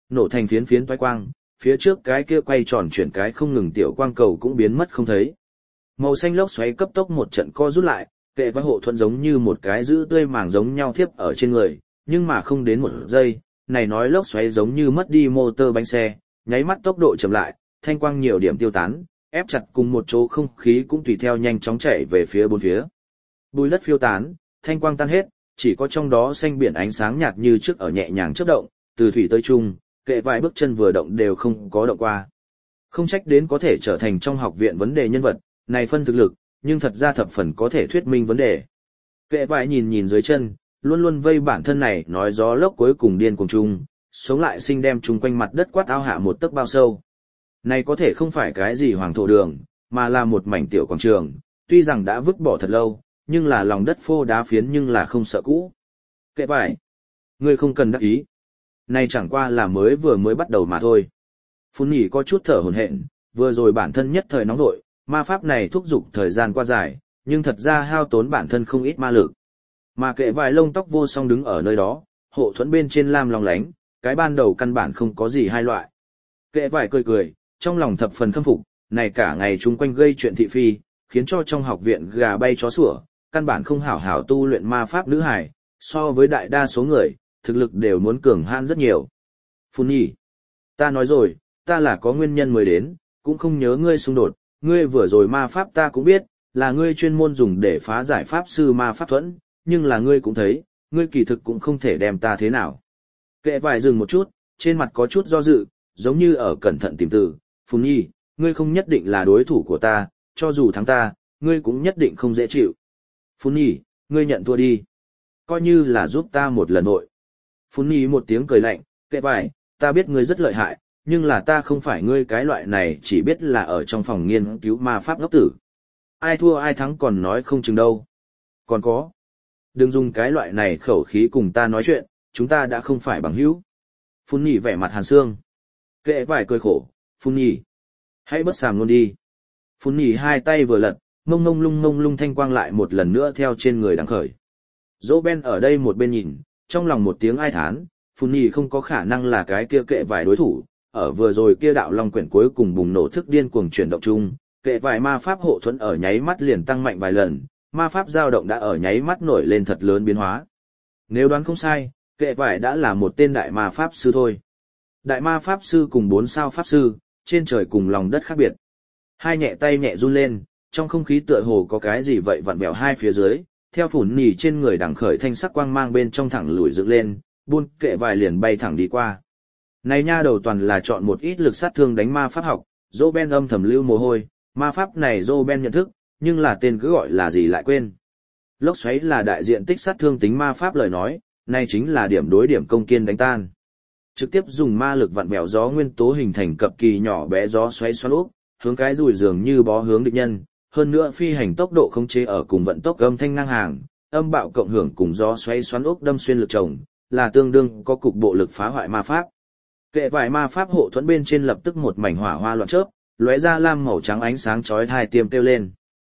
nổ thành phiến phiến toái quang, phía trước cái kia quay tròn chuyển cái không ngừng tiểu quang cầu cũng biến mất không thấy. Màu xanh lốc xoáy cấp tốc một trận co rút lại, kệ vải hộ thuẫn giống như một cái giữ tươi màng giống nhau thiếp ở trên người, nhưng mà không đến một giây, này nói lốc xoáy giống như mất đi motor bánh xe, nháy mắt tốc độ chậm lại, thanh quang nhiều điểm tiêu tán, ép chặt cùng một chỗ không khí cũng tùy theo nhanh chóng chạy về phía bốn phía. Bùi đất phiêu tán, thanh quang tan hết, chỉ có trong đó xanh biển ánh sáng nhạt như trước ở nhẹ nhàng chớp động, từ thủy tới trung, kệ vài bước chân vừa động đều không có động qua. Không trách đến có thể trở thành trong học viện vấn đề nhân vật, này phân thực lực, nhưng thật ra thập phần có thể thuyết minh vấn đề. Kệ vài nhìn nhìn dưới chân, luôn luôn vây bản thân này nói gió lốc cuối cùng điên cuồng chung, sống lại sinh đem chung quanh mặt đất quát ao hạ một tấc bao sâu. Này có thể không phải cái gì hoàng thổ đường, mà là một mảnh tiểu quảng trường, tuy rằng đã vứt bỏ thật lâu, nhưng là lòng đất phô đá phiến nhưng là không sợ cũ. Kệ vải, ngươi không cần đắc ý. Này chẳng qua là mới vừa mới bắt đầu mà thôi. Phun nhỉ có chút thở hổn hển, vừa rồi bản thân nhất thời nóng vội, ma pháp này thúc giục thời gian qua dài, nhưng thật ra hao tốn bản thân không ít ma lực. Mà kệ vải lông tóc vô song đứng ở nơi đó, hộ thuẫn bên trên lam long lánh, cái ban đầu căn bản không có gì hai loại. Kệ vải cười cười, trong lòng thập phần khâm phục, này cả ngày chung quanh gây chuyện thị phi, khiến cho trong học viện gà bay chó sủa, căn bản không hảo hảo tu luyện ma pháp nữ hài, so với đại đa số người, thực lực đều muốn cường hãn rất nhiều. Phun nhỉ, ta nói rồi, ta là có nguyên nhân mới đến, cũng không nhớ ngươi xung đột, ngươi vừa rồi ma pháp ta cũng biết, là ngươi chuyên môn dùng để phá giải pháp sư ma pháp thuẫn, nhưng là ngươi cũng thấy, ngươi kỳ thực cũng không thể đem ta thế nào. Kệ vải dừng một chút, trên mặt có chút do dự, giống như ở cẩn thận tìm từ, Phun nhỉ, ngươi không nhất định là đối thủ của ta, cho dù thắng ta, ngươi cũng nhất định không dễ chịu. Phun nhỉ, ngươi nhận thua đi. Coi như là giúp ta một lần nội. Phun nhỉ một tiếng cười lạnh, kệ vải, ta biết ngươi rất lợi hại, nhưng là ta không phải ngươi cái loại này chỉ biết là ở trong phòng nghiên cứu ma pháp ngốc tử. Ai thua ai thắng còn nói không chừng đâu. Còn có. Đừng dùng cái loại này khẩu khí cùng ta nói chuyện, chúng ta đã không phải bằng hữu. Phun nhỉ vẻ mặt hàn xương. Kệ vải cười khổ, Phun nhỉ. Hãy bớt sàm luôn đi. Phun nhỉ hai tay vừa lật, mông mông lung mông lung thanh quang lại một lần nữa theo trên người đằng khởi. Dỗ Ben ở đây một bên nhìn, trong lòng một tiếng ai thán, Phun nhỉ không có khả năng là cái kia kệ vải đối thủ, ở vừa rồi kia đạo long quyển cuối cùng bùng nổ thức điên cuồng chuyển động chung, kệ vải ma pháp hộ thuẫn ở nháy mắt liền tăng mạnh vài lần, ma pháp dao động đã ở nháy mắt nổi lên thật lớn biến hóa. Nếu đoán không sai, kệ vải đã là một tên đại ma pháp sư thôi. Đại ma pháp sư cùng bốn sao pháp sư, trên trời cùng lòng đất khác biệt. Hai nhẹ tay nhẹ run lên, trong không khí tựa hồ có cái gì vậy vặn vẹo hai phía dưới, theo phủn nhỉ trên người đằng khởi thanh sắc quang mang bên trong thẳng lùi dựng lên, buôn kệ vải liền bay thẳng đi qua. Này nha đầu toàn là chọn một ít lực sát thương đánh ma pháp học, Dô Ben âm thầm lưu mồ hôi, ma pháp này Dô Ben nhận thức, nhưng là tên cứ gọi là gì lại quên. Lốc xoáy là đại diện tích sát thương tính ma pháp lời nói, này chính là điểm đối điểm công kiên đánh tan. Trực tiếp dùng ma lực vặn vẹo gió nguyên tố hình thành cặp kỳ nhỏ bé gió xoáy xoắn úp, hướng cái rùi dường như bó hướng địch nhân, hơn nữa phi hành tốc độ khống chế ở cùng vận tốc âm thanh ngang hàng, âm bạo cộng hưởng cùng gió xoáy xoắn úp đâm xuyên lực chồng, là tương đương có cục bộ lực phá hoại ma pháp. Kệ vải ma pháp hộ thuẫn bên trên lập tức một mảnh hỏa hoa loạn chớp, lóe ra lam màu trắng ánh sáng chói tai tiêm kêu lên.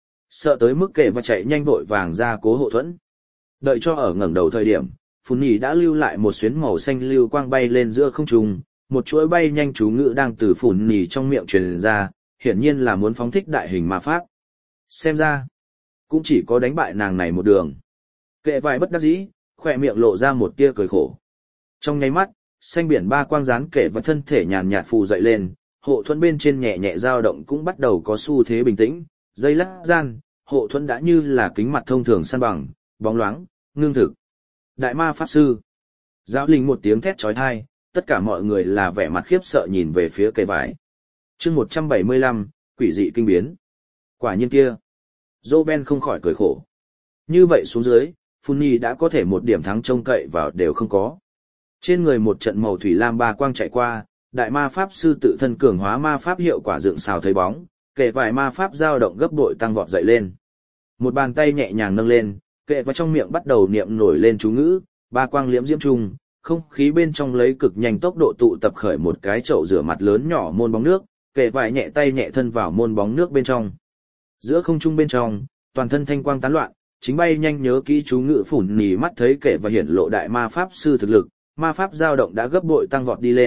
Sợ tới mức kệ và chạy nhanh vội vàng ra cố hộ thuẫn. Đợi cho ở ngẩng đầu thời điểm, Phun nhỉ đã lưu lại một xuyến màu xanh lưu quang bay lên giữa không trung, một chuỗi bay nhanh chú ngữ đang từ Phun nhỉ trong miệng truyền ra, hiển nhiên là muốn phóng thích đại hình ma pháp. Xem ra, cũng chỉ có đánh bại nàng này một đường. Kệ vải bất đắc dĩ, khỏe miệng lộ ra một tia cười khổ. Trong nháy mắt, xanh biển ba quang dán kệ và thân thể nhàn nhạt phù dậy lên, hộ thuẫn bên trên nhẹ nhẹ dao động cũng bắt đầu có xu thế bình tĩnh, dây lắc gian, hộ thuẫn đã như là kính mặt thông thường san bằng, bóng loáng, ngưng thực. Đại ma pháp sư. Giáo linh một tiếng thét chói tai, tất cả mọi người là vẻ mặt khiếp sợ nhìn về phía cây vải. Chương một trăm bảy mươi lăm, quỷ dị kinh biến. Quả nhiên kia. Dô Ben không khỏi cười khổ. Như vậy xuống dưới, Phun nhỉ đã có thể một điểm thắng trông cậy vào đều không có. Trên người một trận màu thủy lam ba quang chạy qua, đại ma pháp sư tự thân cường hóa ma pháp hiệu quả dựng xào thấy bóng, kệ vài ma pháp dao động gấp bội tăng vọt dậy lên. Một bàn tay nhẹ nhàng nâng lên, kệ vào trong miệng bắt đầu niệm nổi lên chú ngữ, ba quang liễm diễm trung, không khí bên trong lấy cực nhanh tốc độ tụ tập khởi một cái chậu rửa mặt lớn nhỏ môn bóng nước, kệ vài nhẹ tay nhẹ thân vào môn bóng nước bên trong. Giữa không trung bên trong, toàn thân thanh quang tán loạn, chính bay nhanh nhớ kỹ chú ngữ phủn nhỉ mắt thấy kệ và hiển lộ đại ma pháp sư thực lực, ma pháp dao động đã gấp bội tăng vọt đi lên,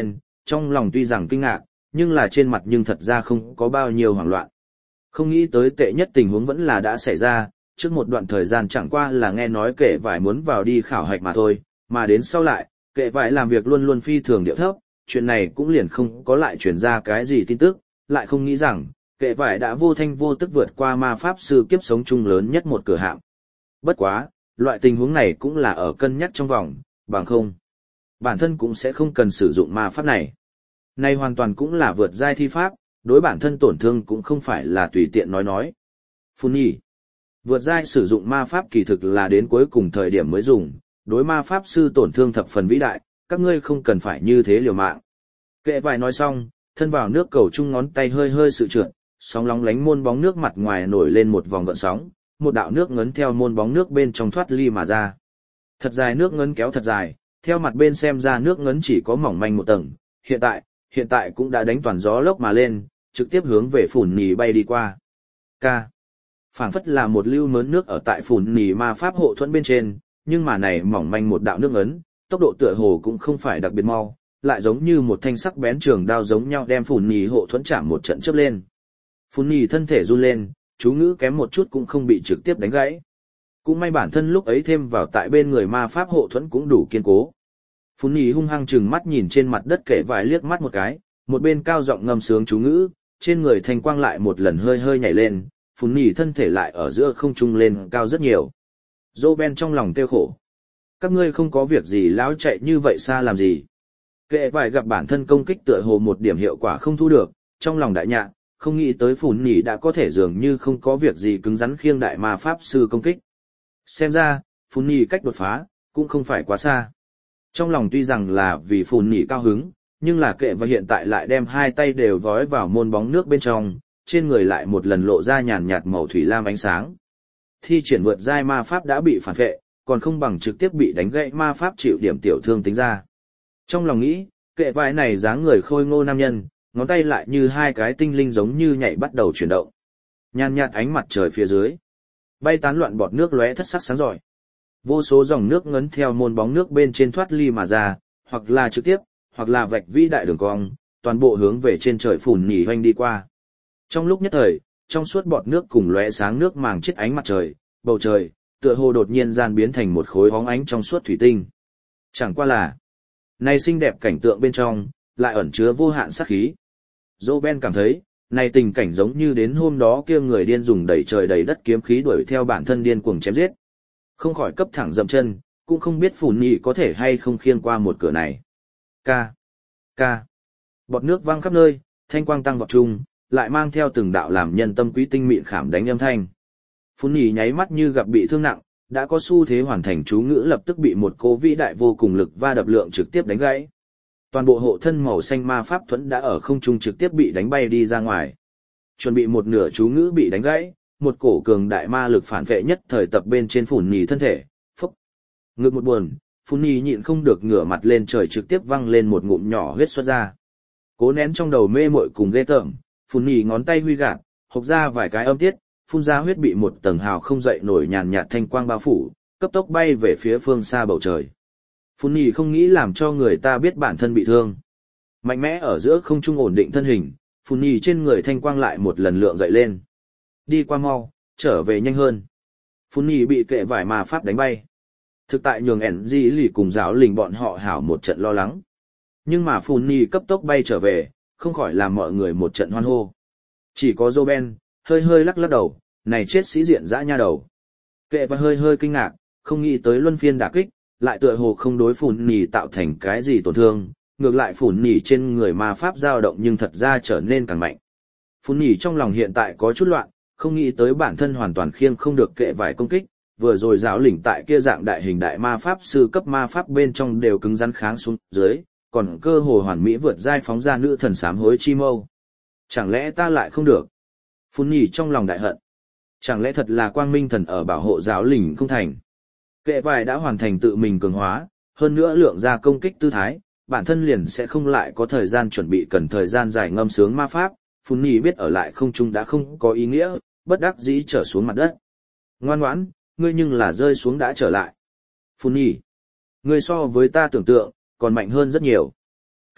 trong lòng tuy rằng kinh ngạc, nhưng là trên mặt nhưng thật ra không có bao nhiêu hoảng loạn. Không nghĩ tới tệ nhất tình huống vẫn là đã xảy ra, trước một đoạn thời gian chẳng qua là nghe nói kệ vải muốn vào đi khảo hạch mà thôi, mà đến sau lại, kệ vải làm việc luôn luôn phi thường điệu thấp, chuyện này cũng liền không có lại truyền ra cái gì tin tức, lại không nghĩ rằng, kệ vải đã vô thanh vô tức vượt qua ma pháp sư kiếp sống chung lớn nhất một cửa hạng. Bất quá, loại tình huống này cũng là ở cân nhắc trong vòng, bằng không. Bản thân cũng sẽ không cần sử dụng ma pháp này. Này hoàn toàn cũng là vượt giai thi pháp, đối bản thân tổn thương cũng không phải là tùy tiện nói nói. Phun nhỉ. Vượt giai sử dụng ma pháp kỳ thực là đến cuối cùng thời điểm mới dùng, đối ma pháp sư tổn thương thập phần vĩ đại, các ngươi không cần phải như thế liều mạng. Kệ vải nói xong, thân vào nước cầu chung ngón tay hơi hơi sự trượt, sóng lóng lánh môn bóng nước mặt ngoài nổi lên một vòng gợn sóng, một đạo nước ngấn theo môn bóng nước bên trong thoát ly mà ra. Thật dài nước ngấn kéo thật dài, theo mặt bên xem ra nước ngấn chỉ có mỏng manh một tầng, hiện tại, hiện tại cũng đã đánh toàn gió lốc mà lên, trực tiếp hướng về phủn nhì bay đi qua. K. Phảng phất là một lưu mớn nước ở tại phủn nhì ma pháp hộ thuẫn bên trên, nhưng mà này mỏng manh một đạo nước ngấn, tốc độ tựa hồ cũng không phải đặc biệt mau, lại giống như một thanh sắc bén trường đao giống nhau đem phủn nhì hộ thuẫn chạm một trận chớp lên. Phủn nhì thân thể run lên, chú ngữ kém một chút cũng không bị trực tiếp đánh gãy. Cũng may bản thân lúc ấy thêm vào tại bên người ma pháp hộ thuẫn cũng đủ kiên cố. Phun nhì hung hăng chừng mắt nhìn trên mặt đất kệ vải liếc mắt một cái, một bên cao giọng ngâm sướng chú ngữ, trên người thanh quang lại một lần hơi hơi nhảy lên, phun nhì thân thể lại ở giữa không trung lên cao rất nhiều. Roben trong lòng kêu khổ. Các ngươi không có việc gì lão chạy như vậy xa làm gì. Kệ vải gặp bản thân công kích tựa hồ một điểm hiệu quả không thu được, trong lòng đại nhạ, không nghĩ tới phun nhì đã có thể dường như không có việc gì cứng rắn khiêng đại ma pháp sư công kích. Xem ra, phun nhì cách đột phá, cũng không phải quá xa. Trong lòng tuy rằng là vì phun nhì cao hứng, nhưng là kệ và hiện tại lại đem hai tay đều vói vào môn bóng nước bên trong, trên người lại một lần lộ ra nhàn nhạt màu thủy lam ánh sáng. Thi triển vượt giai ma pháp đã bị phản vệ, còn không bằng trực tiếp bị đánh gãy ma pháp chịu điểm tiểu thương tính ra. Trong lòng nghĩ, kệ vai này dáng người khôi ngô nam nhân, ngón tay lại như hai cái tinh linh giống như nhảy bắt đầu chuyển động. Nhàn nhạt ánh mặt trời phía dưới, bay tán loạn bọt nước lóe thất sắc sáng rọi. Vô số dòng nước ngấn theo môn bóng nước bên trên thoát ly mà ra, hoặc là trực tiếp, hoặc là vạch vĩ đại đường cong, toàn bộ hướng về trên trời phủn nhì hoanh đi qua. Trong lúc nhất thời, trong suốt bọt nước cùng lóe sáng nước màng chết ánh mặt trời, bầu trời, tựa hồ đột nhiên gian biến thành một khối hóng ánh trong suốt thủy tinh. Chẳng qua là, này xinh đẹp cảnh tượng bên trong, lại ẩn chứa vô hạn sát khí. Roben cảm thấy, này tình cảnh giống như đến hôm đó kia người điên dùng đầy trời đầy đất kiếm khí đuổi theo bản thân điên cuồng chém giết. Không khỏi cấp thẳng dậm chân, cũng không biết phủn nhì có thể hay không khiêng qua một cửa này. Ca, ca, bọt nước văng khắp nơi, thanh quang tăng vọt trung, lại mang theo từng đạo làm nhân tâm quý tinh mịn khảm đánh âm thanh. Phủn nhì nháy mắt như gặp bị thương nặng, đã có xu thế hoàn thành chú ngữ lập tức bị một cỗ vĩ đại vô cùng lực va đập lượng trực tiếp đánh gãy. Toàn bộ hộ thân màu xanh ma pháp thuẫn đã ở không trung trực tiếp bị đánh bay đi ra ngoài. Chuẩn bị một nửa chú ngữ bị đánh gãy, một cổ cường đại ma lực phản vệ nhất thời tập bên trên phủn nhì thân thể, phốc. Ngực một buồn, phủn nhì nhịn không được ngửa mặt lên trời trực tiếp văng lên một ngụm nhỏ huyết xuất ra. Cố nén trong đầu mê mội cùng ghê tởm, phủn nhì ngón tay huy gạt, hộc ra vài cái âm tiết, phun ra huyết bị một tầng hào không dậy nổi nhàn nhạt thanh quang bao phủ, cấp tốc bay về phía phương xa bầu trời. Phun nhì không nghĩ làm cho người ta biết bản thân bị thương. Mạnh mẽ ở giữa không trung ổn định thân hình, phun nhì trên người thanh quang lại một lần lượng dậy lên. Đi qua mau, trở về nhanh hơn. Phun nhì bị kệ vải ma pháp đánh bay. Thực tại nhường ẻn di lì cùng giáo lình bọn họ hảo một trận lo lắng. Nhưng mà phun nhì cấp tốc bay trở về, không khỏi làm mọi người một trận hoan hô. Chỉ có Roben, hơi hơi lắc lắc đầu, này chết sĩ diện dã nha đầu. Kệ và hơi hơi kinh ngạc, không nghĩ tới luân phiên đả kích, lại tựa hồ không đối phủn nhì tạo thành cái gì tổn thương, ngược lại phủn nhì trên người ma pháp dao động nhưng thật ra trở nên càng mạnh. Phủn nhì trong lòng hiện tại có chút loạn, không nghĩ tới bản thân hoàn toàn khiêng không được kệ vải công kích, vừa rồi giáo lĩnh tại kia dạng đại hình đại ma pháp sư cấp ma pháp bên trong đều cứng rắn kháng xuống dưới, còn cơ hồ hoàn mỹ vượt giai phóng ra nữ thần sám hối chi mâu. Chẳng lẽ ta lại không được? Phun nhì trong lòng đại hận. Chẳng lẽ thật là quang minh thần ở bảo hộ giáo lĩnh không thành? Kệ vải đã hoàn thành tự mình cường hóa, hơn nữa lượng ra công kích tư thái, bản thân liền sẽ không lại có thời gian chuẩn bị cần thời gian dài ngâm sướng ma pháp. Phun nhì biết ở lại không trung đã không có ý nghĩa, bất đắc dĩ trở xuống mặt đất. Ngoan ngoãn, ngươi nhưng là rơi xuống đã trở lại. Phun nhì, ngươi so với ta tưởng tượng, còn mạnh hơn rất nhiều.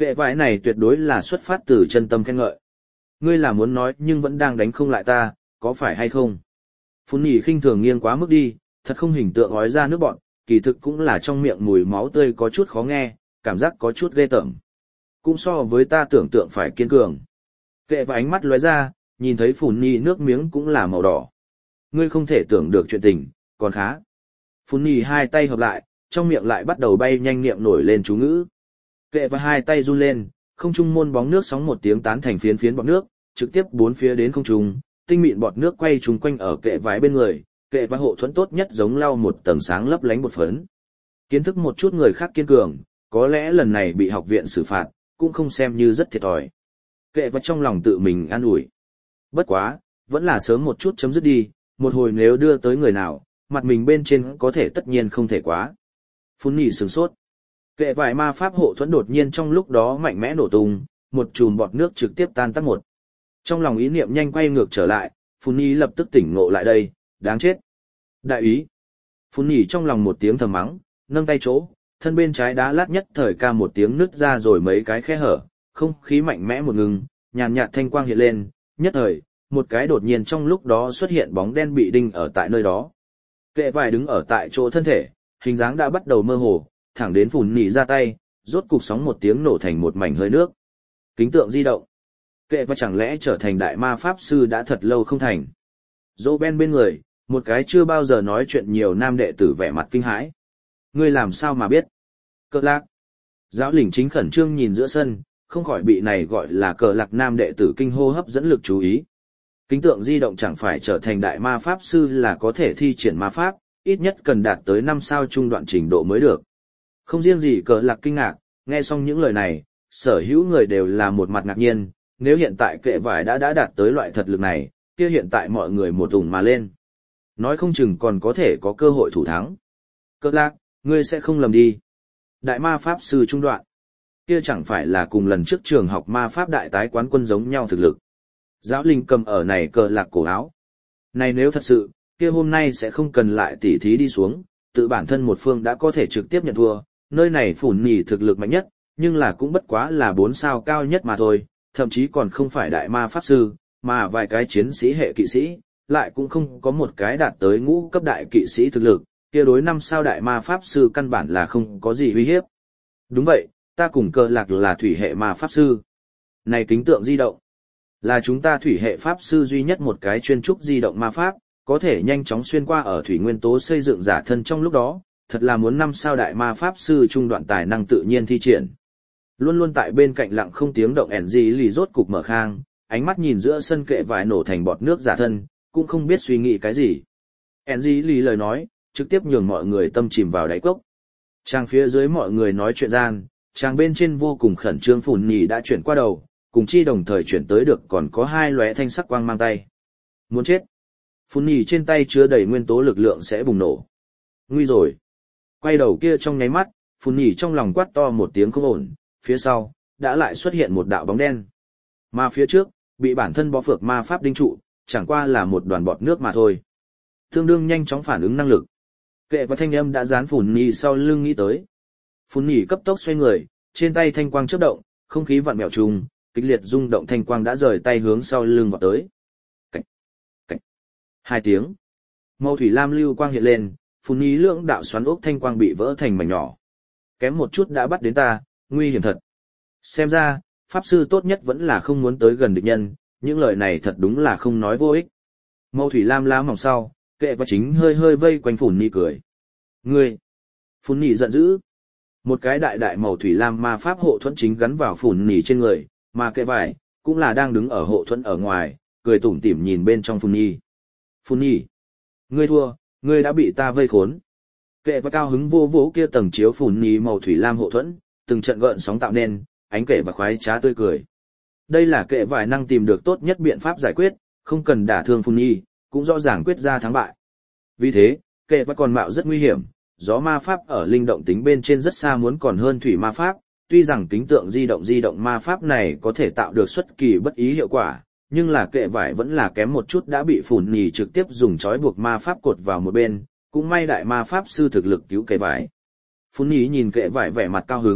Kệ vải này tuyệt đối là xuất phát từ chân tâm khen ngợi. Ngươi là muốn nói nhưng vẫn đang đánh không lại ta, có phải hay không? Phun nhỉ khinh thường nghiêng quá mức đi, thật không hình tượng ói ra nước bọn, kỳ thực cũng là trong miệng mùi máu tươi có chút khó nghe, cảm giác có chút ghê tởm. Cũng so với ta tưởng tượng phải kiên cường. Kệ và ánh mắt lóe ra, nhìn thấy Phun nhỉ nước miếng cũng là màu đỏ. Ngươi không thể tưởng được chuyện tình, còn khá. Phun nhỉ hai tay hợp lại, trong miệng lại bắt đầu bay nhanh niệm nổi lên chú ngữ. Kệ và hai tay run lên, không trung môn bóng nước sóng một tiếng tán thành phiến phiến bọt nước, trực tiếp bốn phía đến không trung, tinh mịn bọt nước quay trùng quanh ở kệ vải bên người, kệ và hộ thuẫn tốt nhất giống lau một tầng sáng lấp lánh bột phấn. Kiến thức một chút người khác kiên cường, có lẽ lần này bị học viện xử phạt, cũng không xem như rất thiệt thòi. Kệ và trong lòng tự mình an ủi. Bất quá, vẫn là sớm một chút chấm dứt đi, một hồi nếu đưa tới người nào, mặt mình bên trên có thể tất nhiên không thể quá. Phun nhỉ sửng sốt. Kệ vải ma pháp hộ thuẫn đột nhiên trong lúc đó mạnh mẽ nổ tung, một chùm bọt nước trực tiếp tan tác một. Trong lòng ý niệm nhanh quay ngược trở lại, Phun nhỉ lập tức tỉnh ngộ lại đây, đáng chết. Đại ý. Phun nhỉ trong lòng một tiếng thầm mắng, nâng tay chỗ, thân bên trái đá lát nhất thời ca một tiếng nứt ra rồi mấy cái khe hở, không khí mạnh mẽ một ngừng, nhàn nhạt thanh quang hiện lên, nhất thời, một cái đột nhiên trong lúc đó xuất hiện bóng đen bị đinh ở tại nơi đó. Kệ vải đứng ở tại chỗ thân thể, hình dáng đã bắt đầu mơ hồ, thẳng đến Phun nhỉ ra tay, rốt cục sóng một tiếng nổ thành một mảnh hơi nước. Kính tượng di động. Kệ và chẳng lẽ trở thành đại ma pháp sư đã thật lâu không thành. Dỗ Ben bên người, một cái chưa bao giờ nói chuyện nhiều nam đệ tử vẻ mặt kinh hãi. Ngươi làm sao mà biết? Cờ lạc. Giáo lĩnh chính khẩn trương nhìn giữa sân, không khỏi bị này gọi là cờ lạc nam đệ tử kinh hô hấp dẫn lực chú ý. Kính tượng di động chẳng phải trở thành đại ma pháp sư là có thể thi triển ma pháp, ít nhất cần đạt tới năm sao trung đoạn trình độ mới được. Không riêng gì cờ lạc kinh ngạc, nghe xong những lời này, sở hữu người đều là một mặt ngạc nhiên, nếu hiện tại kệ vải đã đã đạt tới loại thật lực này, kia hiện tại mọi người một ủng mà lên. Nói không chừng còn có thể có cơ hội thủ thắng. Cờ lạc, ngươi sẽ không lầm đi. Đại ma pháp sư trung đoạn. Kia chẳng phải là cùng lần trước trường học ma pháp đại tái quán quân giống nhau thực lực. Giáo linh cầm ở này cờ lạc cổ áo. Này nếu thật sự, kia hôm nay sẽ không cần lại tỉ thí đi xuống, tự bản thân một phương đã có thể trực tiếp nhận thua, nơi này Phun nhỉ thực lực mạnh nhất, nhưng là cũng bất quá là bốn sao cao nhất mà thôi, thậm chí còn không phải đại ma pháp sư, mà vài cái chiến sĩ hệ kỵ sĩ, lại cũng không có một cái đạt tới ngũ cấp đại kỵ sĩ thực lực, kia đối năm sao đại ma pháp sư căn bản là không có gì uy hiếp. Đúng vậy, ta cùng cờ lạc là thủy hệ ma pháp sư. Này kính tượng di động, là chúng ta thủy hệ pháp sư duy nhất một cái chuyên trúc di động ma pháp, có thể nhanh chóng xuyên qua ở thủy nguyên tố xây dựng giả thân trong lúc đó, thật là muốn năm sao đại ma pháp sư trung đoạn tài năng tự nhiên thi triển. Luôn luôn tại bên cạnh lặng không tiếng động ẻn gì lì rốt cục mở khang, ánh mắt nhìn giữa sân kệ vải nổ thành bọt nước giả thân, cũng không biết suy nghĩ cái gì. ẻn gì lì lời nói, trực tiếp nhường mọi người tâm chìm vào đáy cốc. Trang phía dưới mọi người nói chuyện gian, trang bên trên vô cùng khẩn trương Phun nhỉ đã chuyển qua đầu, cùng chi đồng thời chuyển tới được còn có hai lóe thanh sắc quang mang tay. Muốn chết. Phun nhỉ trên tay chứa đầy nguyên tố lực lượng sẽ bùng nổ. Nguy rồi. Quay đầu kia trong nháy mắt, Phun nhỉ trong lòng quát to một tiếng không ổn, phía sau, đã lại xuất hiện một đạo bóng đen. Mà phía trước, bị bản thân bó phược ma pháp đinh trụ, chẳng qua là một đoàn bọt nước mà thôi. Tương đương nhanh chóng phản ứng năng lực. Kệ và thanh âm đã dán Phun nhỉ sau lưng nghĩ tới. Phun nhỉ cấp tốc xoay người, trên tay thanh quang chớp động, không khí vặn vẹo trùng, kịch liệt rung động thanh quang đã rời tay hướng sau lưng vọt tới. Cảnh, cảnh. Hai tiếng. Màu thủy lam lưu quang hiện lên, Phun nhỉ lưỡng đạo xoắn ốc thanh quang bị vỡ thành mảnh nhỏ. Kém một chút đã bắt đến ta, nguy hiểm thật. Xem ra, pháp sư tốt nhất vẫn là không muốn tới gần địch nhân, những lời này thật đúng là không nói vô ích. Màu thủy lam lá mỏng sau, kệ và chính hơi hơi vây quanh Phun nhỉ cười. Ngươi! Phun nhỉ giận dữ. Một cái đại đại màu thủy lam ma pháp hộ thuẫn chính gắn vào Phun nhỉ trên người, mà kệ vải, cũng là đang đứng ở hộ thuẫn ở ngoài, cười tủm tỉm nhìn bên trong Phun nhỉ. Phun nhỉ! Ngươi thua, ngươi đã bị ta vây khốn. Kệ và cao hứng vô vỗ kia tầng chiếu Phun nhỉ màu thủy lam hộ thuẫn, từng trận gợn sóng tạo nên, ánh kệ và khoái trá tươi cười. Đây là kệ vải năng tìm được tốt nhất biện pháp giải quyết, không cần đả thương Phun nhỉ, cũng rõ ràng quyết ra thắng bại. Vì thế, kệ và còn mạo rất nguy hiểm, gió ma pháp ở linh động tính bên trên rất xa muốn còn hơn thủy ma pháp, tuy rằng kính tượng di động di động ma pháp này có thể tạo được xuất kỳ bất ý hiệu quả, nhưng là kệ vải vẫn là kém một chút đã bị Phun nhỉ trực tiếp dùng trói buộc ma pháp cột vào một bên, cũng may đại ma pháp sư thực lực cứu kệ vải. Phun nhỉ nhìn kệ vải vẻ mặt cao hứng,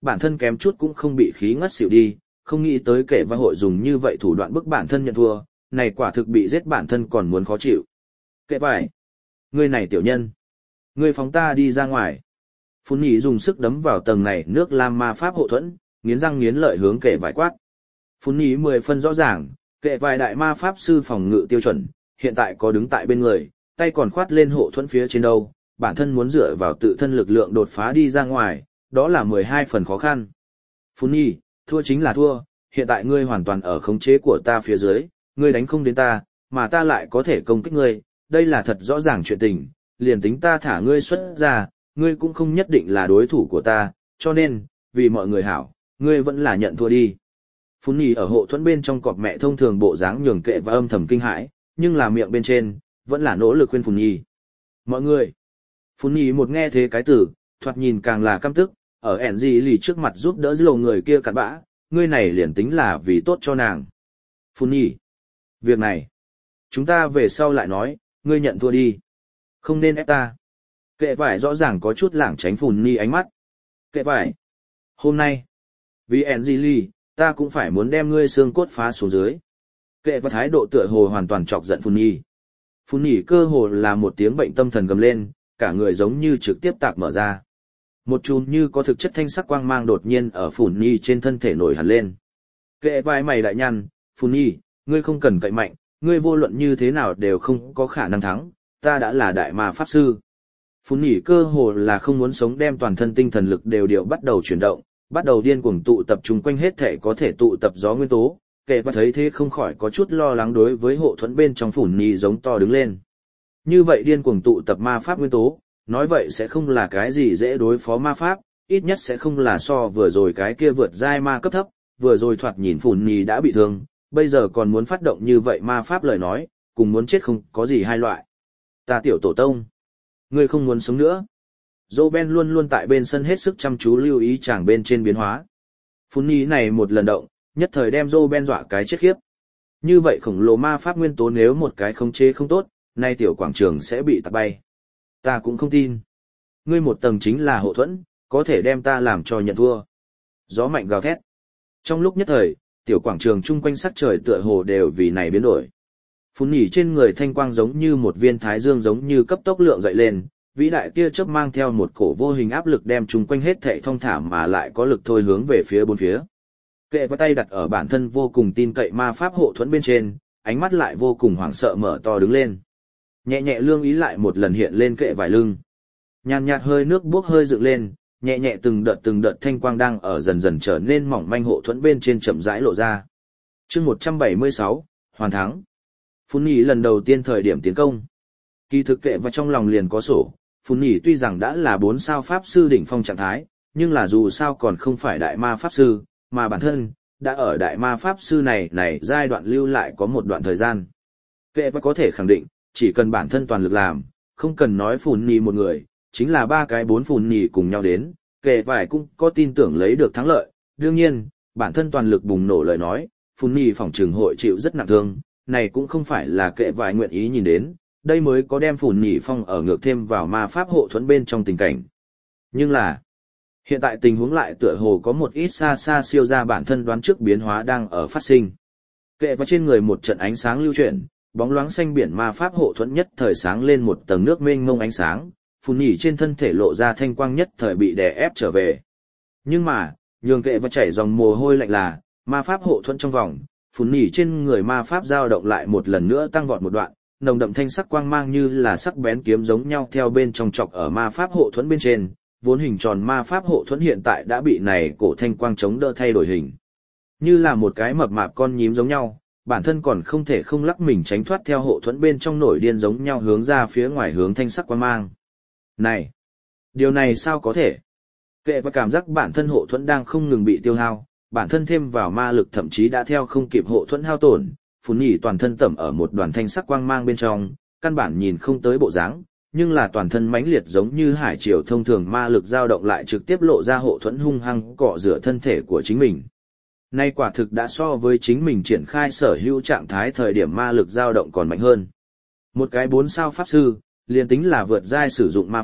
bản thân kém chút cũng không bị khí ngất xỉu đi, không nghĩ tới kẻ và hội dùng như vậy thủ đoạn bức bản thân nhận thua, này quả thực bị giết bản thân còn muốn khó chịu. Kệ vải. Ngươi này tiểu nhân. Ngươi phóng ta đi ra ngoài. Phun nhỉ dùng sức đấm vào tầng này nước lam ma pháp hộ thuẫn, nghiến răng nghiến lợi hướng kệ vải quát. Phun nhỉ mười phân rõ ràng, kệ vải đại ma pháp sư phòng ngự tiêu chuẩn, hiện tại có đứng tại bên người, tay còn khoát lên hộ thuẫn phía trên đâu, bản thân muốn dựa vào tự thân lực lượng đột phá đi ra ngoài, đó là mười hai phần khó khăn. Phun nhỉ, thua chính là thua, hiện tại ngươi hoàn toàn ở khống chế của ta phía dưới, ngươi đánh không đến ta, mà ta lại có thể công kích ngươi, đây là thật rõ ràng chuyện tình, liền tính ta thả ngươi xuất ra, ngươi cũng không nhất định là đối thủ của ta, cho nên, vì mọi người hảo, ngươi vẫn là nhận thua đi. Phun nhỉ ở hộ thuẫn bên trong cọp mẹ thông thường bộ dáng nhường kệ và âm thầm kinh hãi, nhưng là miệng bên trên, vẫn là nỗ lực khuyên Phun nhỉ. Mọi người, Phun nhỉ một nghe thế cái từ, thoạt nhìn càng là căm tức, ở ẻn gì lì trước mặt giúp đỡ dư người kia cặn bã, ngươi này liền tính là vì tốt cho nàng. Phun nhỉ, việc này, chúng ta về sau lại nói, ngươi nhận thua đi. Không nên ép ta. Kệ vải rõ ràng có chút lảng tránh Phun nhỉ ánh mắt. Kệ vải, hôm nay, vì Angeli, ta cũng phải muốn đem ngươi xương cốt phá xuống dưới. Kệ và thái độ tựa hồ hoàn toàn chọc giận Phun nhỉ. Phun nhỉ cơ hồ là một tiếng bệnh tâm thần gầm lên, cả người giống như trực tiếp tạc mở ra. Một chùm như có thực chất thanh sắc quang mang đột nhiên ở Phun nhỉ trên thân thể nổi hẳn lên. Kệ vai mày đại nhăn, Phun nhỉ, ngươi không cần cậy mạnh, ngươi vô luận như thế nào đều không có khả năng thắng, ta đã là đại ma pháp sư. Phun nhỉ cơ hồ là không muốn sống đem toàn thân tinh thần lực đều điều bắt đầu chuyển động, bắt đầu điên cuồng tụ tập trung quanh hết thể có thể tụ tập gió nguyên tố, kệ và thấy thế không khỏi có chút lo lắng đối với hộ thuẫn bên trong Phun nhỉ giống to đứng lên. Như vậy điên cuồng tụ tập ma pháp nguyên tố, nói vậy sẽ không là cái gì dễ đối phó ma pháp, ít nhất sẽ không là so vừa rồi cái kia vượt giai ma cấp thấp, vừa rồi thoạt nhìn Phun nhỉ đã bị thương, bây giờ còn muốn phát động như vậy ma pháp lời nói, cùng muốn chết không có gì hai loại. Ta tiểu tổ tông, ngươi không muốn sống nữa. Roben luôn luôn tại bên sân hết sức chăm chú lưu ý chàng bên trên biến hóa. Phun nhỉ này một lần động, nhất thời đem Roben dọa cái chết khiếp. Như vậy khổng lồ ma pháp nguyên tố nếu một cái khống chế không tốt, nay tiểu quảng trường sẽ bị tạt bay. Ta cũng không tin. Ngươi một tầng chính là hộ thuẫn, có thể đem ta làm cho nhận thua. Gió mạnh gào thét. Trong lúc nhất thời, tiểu quảng trường chung quanh sắc trời tựa hồ đều vì này biến đổi. Phun nhỉ trên người thanh quang giống như một viên thái dương giống như cấp tốc lượng dậy lên, vĩ đại tia chớp mang theo một cổ vô hình áp lực đem chung quanh hết thảy thong thả mà lại có lực thôi hướng về phía bốn phía. Kệ và tay đặt ở bản thân vô cùng tin cậy ma pháp hộ thuẫn bên trên, ánh mắt lại vô cùng hoảng sợ mở to đứng lên. Nhẹ nhẹ lương ý lại một lần hiện lên kệ vải lưng. Nhàn nhạt hơi nước buốc hơi dựng lên, nhẹ nhẹ từng đợt từng đợt thanh quang đang ở dần dần trở nên mỏng manh hộ thuẫn bên trên chậm rãi lộ ra. Chương một trăm bảy mươi sáu, hoàn thắng. Phun nhỉ lần đầu tiên thời điểm tiến công. Kỳ thực kệ và trong lòng liền có sổ, Phun nhỉ tuy rằng đã là bốn sao pháp sư đỉnh phong trạng thái, nhưng là dù sao còn không phải đại ma pháp sư, mà bản thân đã ở đại ma pháp sư này này giai đoạn lưu lại có một đoạn thời gian. Kệ và có thể khẳng định, chỉ cần bản thân toàn lực làm, không cần nói Phun nhỉ một người, chính là ba cái bốn Phun nhỉ cùng nhau đến, kệ vải cũng có tin tưởng lấy được thắng lợi. Đương nhiên, bản thân toàn lực bùng nổ lời nói, Phun nhỉ phòng trường hội chịu rất nặng thương, này cũng không phải là kệ vải nguyện ý nhìn đến, đây mới có đem Phun nhỉ phong ở ngược thêm vào ma pháp hộ thuẫn bên trong tình cảnh. Nhưng là, hiện tại tình huống lại tựa hồ có một ít xa xa siêu ra bản thân đoán trước biến hóa đang ở phát sinh. Kệ và trên người một trận ánh sáng lưu chuyển, bóng loáng xanh biển ma pháp hộ thuẫn nhất thời sáng lên một tầng nước mênh mông ánh sáng, Phun nhỉ trên thân thể lộ ra thanh quang nhất thời bị đè ép trở về. Nhưng mà, nhường kệ và chảy dòng mồ hôi lạnh là, ma pháp hộ thuẫn trong vòng, Phun nhỉ trên người ma pháp dao động lại một lần nữa tăng vọt một đoạn, nồng đậm thanh sắc quang mang như là sắc bén kiếm giống nhau theo bên trong chọc ở ma pháp hộ thuẫn bên trên, vốn hình tròn ma pháp hộ thuẫn hiện tại đã bị này cổ thanh quang chống đỡ thay đổi hình. Như là một cái mập mạp con nhím giống nhau, bản thân còn không thể không lắc mình tránh thoát theo hộ thuẫn bên trong nổi điên giống nhau hướng ra phía ngoài hướng thanh sắc quang mang. Này! Điều này sao có thể? Kệ và cảm giác bản thân hộ thuẫn đang không ngừng bị tiêu hao, bản thân thêm vào ma lực thậm chí đã theo không kịp hộ thuẫn hao tổn, Phun nhỉ toàn thân tẩm ở một đoàn thanh sắc quang mang bên trong, căn bản nhìn không tới bộ dáng, nhưng là toàn thân mãnh liệt giống như hải triều thông thường ma lực dao động lại trực tiếp lộ ra hộ thuẫn hung hăng cọ rửa thân thể của chính mình. Nay quả thực đã so với chính mình triển khai sở hữu trạng thái thời điểm ma lực dao động còn mạnh hơn. Một cái bốn sao pháp sư, liền tính là vượt giai sử dụng ma pháp,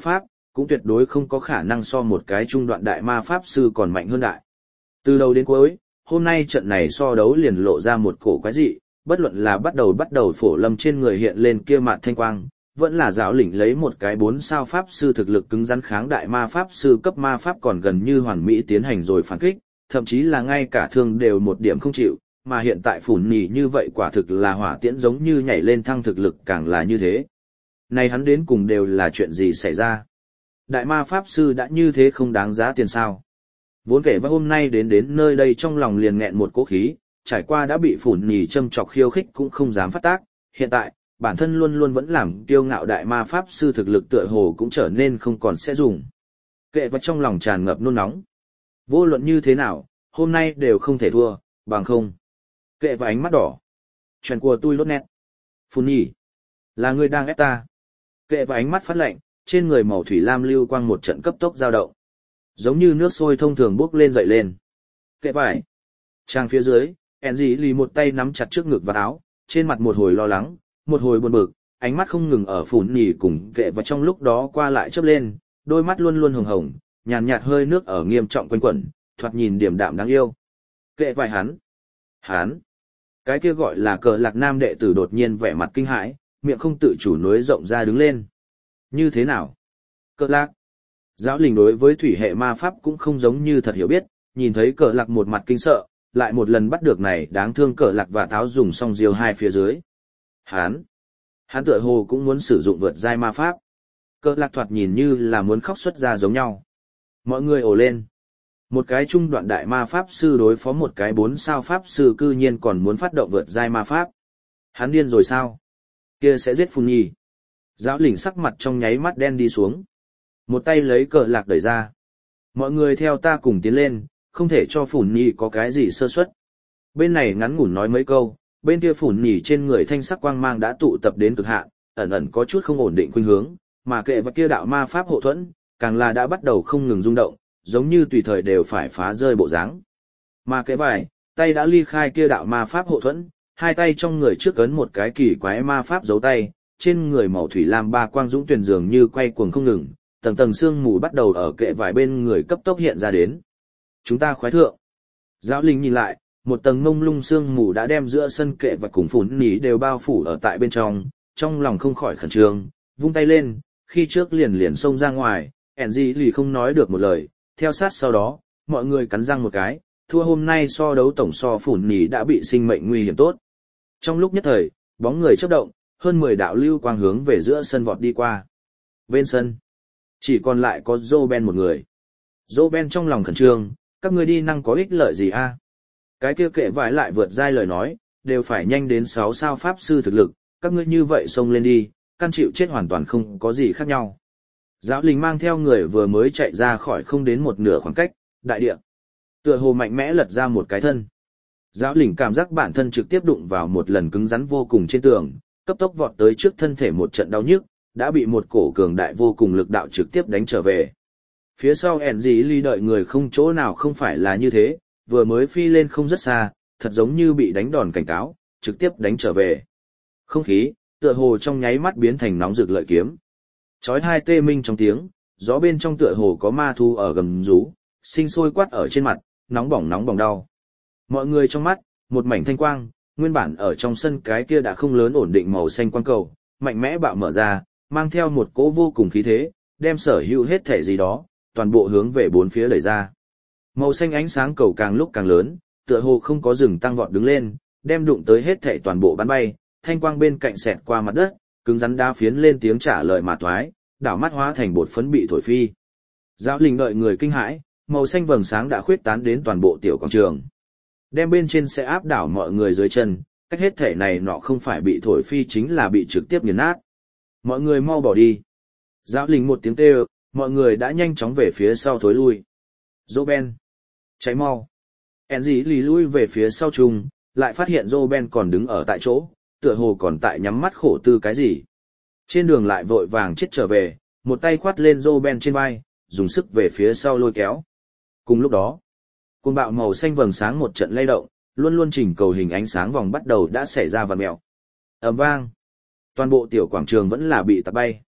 cũng tuyệt đối không có khả năng so một cái trung đoạn đại ma pháp sư còn mạnh hơn đại. Từ đầu đến cuối, hôm nay trận này so đấu liền lộ ra một cổ quái dị, bất luận là bắt đầu bắt đầu Phổ Lâm trên người hiện lên kia mạt thanh quang, vẫn là giáo lĩnh lấy một cái bốn sao pháp sư thực lực cứng rắn kháng đại ma pháp sư cấp ma pháp còn gần như hoàn mỹ tiến hành rồi phản kích, thậm chí là ngay cả thương đều một điểm không chịu, mà hiện tại phủn nhỉ như vậy quả thực là hỏa tiễn giống như nhảy lên thăng thực lực càng là như thế. Này hắn đến cùng đều là chuyện gì xảy ra? Đại ma pháp sư đã như thế không đáng giá tiền sao? Vốn kể và hôm nay đến đến nơi đây trong lòng liền nghẹn một cỗ khí, trải qua đã bị phủn nhỉ châm chọc khiêu khích cũng không dám phát tác, hiện tại, bản thân luôn luôn vẫn làm kiêu ngạo đại ma pháp sư thực lực tựa hồ cũng trở nên không còn sẽ dùng. Kệ và trong lòng tràn ngập nôn nóng. Vô luận như thế nào, hôm nay đều không thể thua, bằng không. Kệ và ánh mắt đỏ. Chuyện của tôi lốt nét. Phun nhỉ. Là người đang ép ta. Kệ và ánh mắt phát lạnh, trên người màu thủy lam lưu quang một trận cấp tốc dao động. Giống như nước sôi thông thường bốc lên dậy lên. Kệ vải. Trang phía dưới, Enzi lì một tay nắm chặt trước ngực và áo, trên mặt một hồi lo lắng, một hồi buồn bực, ánh mắt không ngừng ở phủn nhỉ cùng kệ và trong lúc đó qua lại chớp lên, đôi mắt luôn luôn hồng hồng, nhàn nhạt hơi nước ở nghiêm trọng quanh quẩn, thoạt nhìn điềm đạm đáng yêu. Kệ vải hắn. Hắn. Cái kia gọi là cờ lạc nam đệ tử đột nhiên vẻ mặt kinh hãi, miệng không tự chủ nối rộng ra đứng lên. Như thế nào? Cờ lạc. Giáo lình đối với thủy hệ ma pháp cũng không giống như thật hiểu biết, nhìn thấy cờ lạc một mặt kinh sợ, lại một lần bắt được này đáng thương cờ lạc và tháo dùng song diêu hai phía dưới. Hán. Hán tựa hồ cũng muốn sử dụng vượt giai ma pháp. Cờ lạc thoạt nhìn như là muốn khóc xuất ra giống nhau. Mọi người ồ lên. Một cái trung đoạn đại ma pháp sư đối phó một cái bốn sao pháp sư cư nhiên còn muốn phát động vượt giai ma pháp. Hắn điên rồi sao? Kia sẽ giết Phun Nhi. Giáo lĩnh sắc mặt trong nháy mắt đen đi xuống. Một tay lấy cờ lạc đẩy ra. Mọi người theo ta cùng tiến lên, không thể cho Phun Nhi có cái gì sơ suất. Bên này ngắn ngủn nói mấy câu, bên kia Phun Nhi trên người thanh sắc quang mang đã tụ tập đến cực hạn, ẩn ẩn có chút không ổn định khuynh hướng, mà kệ và kia đạo ma pháp hộ thuẫn, càng là đã bắt đầu không ngừng rung động, giống như tùy thời đều phải phá rơi bộ dáng. Mà cái vải, tay đã ly khai kia đạo ma pháp hộ thuẫn, hai tay trong người trước ấn một cái kỳ quái ma pháp giấu tay, trên người màu thủy lam ba quang dũng tuyển dường như quay cuồng không ngừng, tầng tầng sương mù bắt đầu ở kệ vải bên người cấp tốc hiện ra đến. Chúng ta khoái thượng. Giáo linh nhìn lại, một tầng mông lung sương mù đã đem giữa sân kệ và cùng phủn nhỉ đều bao phủ ở tại bên trong, trong lòng không khỏi khẩn trương, vung tay lên, khi trước liền liền xông ra ngoài, Enzi lì không nói được một lời, theo sát sau đó, mọi người cắn răng một cái, thua hôm nay so đấu tổng so phủn nhỉ đã bị sinh mệnh nguy hiểm tốt. Trong lúc nhất thời, bóng người chớp động, hơn mười đạo lưu quang hướng về giữa sân vọt đi qua. Bên sân, chỉ còn lại có Roben một người. Roben trong lòng khẩn trương, các ngươi đi năng có ích lợi gì a? Cái kia kệ vải lại vượt giai lời nói, đều phải nhanh đến sáu sao pháp sư thực lực, các ngươi như vậy xông lên đi, căn chịu chết hoàn toàn không có gì khác nhau. Giáo linh mang theo người vừa mới chạy ra khỏi không đến một nửa khoảng cách, đại địa. Tựa hồ mạnh mẽ lật ra một cái thân. Giáo linh cảm giác bản thân trực tiếp đụng vào một lần cứng rắn vô cùng trên tường, cấp tốc vọt tới trước thân thể một trận đau nhức, đã bị một cổ cường đại vô cùng lực đạo trực tiếp đánh trở về. Phía sau ẻn dì ly đợi người không chỗ nào không phải là như thế, vừa mới phi lên không rất xa, thật giống như bị đánh đòn cảnh cáo, trực tiếp đánh trở về. Không khí, tựa hồ trong nháy mắt biến thành nóng rực lợi kiếm. Chói hai tê minh trong tiếng, gió bên trong tựa hồ có ma thu ở gầm rú, sinh sôi quát ở trên mặt, nóng bỏng nóng bỏng đau. Mọi người trong mắt, một mảnh thanh quang, nguyên bản ở trong sân cái kia đã không lớn ổn định màu xanh quang cầu, mạnh mẽ bạo mở ra, mang theo một cỗ vô cùng khí thế, đem sở hữu hết thể gì đó, toàn bộ hướng về bốn phía đẩy ra. Màu xanh ánh sáng cầu càng lúc càng lớn, tựa hồ không có dừng tăng vọt đứng lên, đem đụng tới hết thể toàn bộ bắn bay, thanh quang bên cạnh xẹt qua mặt đất, cứng rắn đá phiến lên tiếng trả lời mà thoái, đảo mắt hóa thành bột phấn bị thổi phi. Giáo linh đợi người kinh hãi, màu xanh vầng sáng đã khuyết tán đến toàn bộ tiểu quảng trường. Đem bên trên sẽ áp đảo mọi người dưới chân, cách hết thể này nọ không phải bị thổi phi chính là bị trực tiếp nghiền nát. Mọi người mau bỏ đi. Giáo linh một tiếng kêu, mọi người đã nhanh chóng về phía sau thối lui. Roben, cháy mau. Enzi lì lui về phía sau chung, lại phát hiện Roben còn đứng ở tại chỗ, tựa hồ còn tại nhắm mắt khổ tư cái gì. Trên đường lại vội vàng chết trở về, một tay khoát lên Roben trên vai, dùng sức về phía sau lôi kéo. Cùng lúc đó, cuồng bạo màu xanh vầng sáng một trận lay động, luôn luôn chỉnh cầu hình ánh sáng vòng bắt đầu đã xảy ra vặn mèo. Ầm vang, toàn bộ tiểu quảng trường vẫn là bị tạt bay.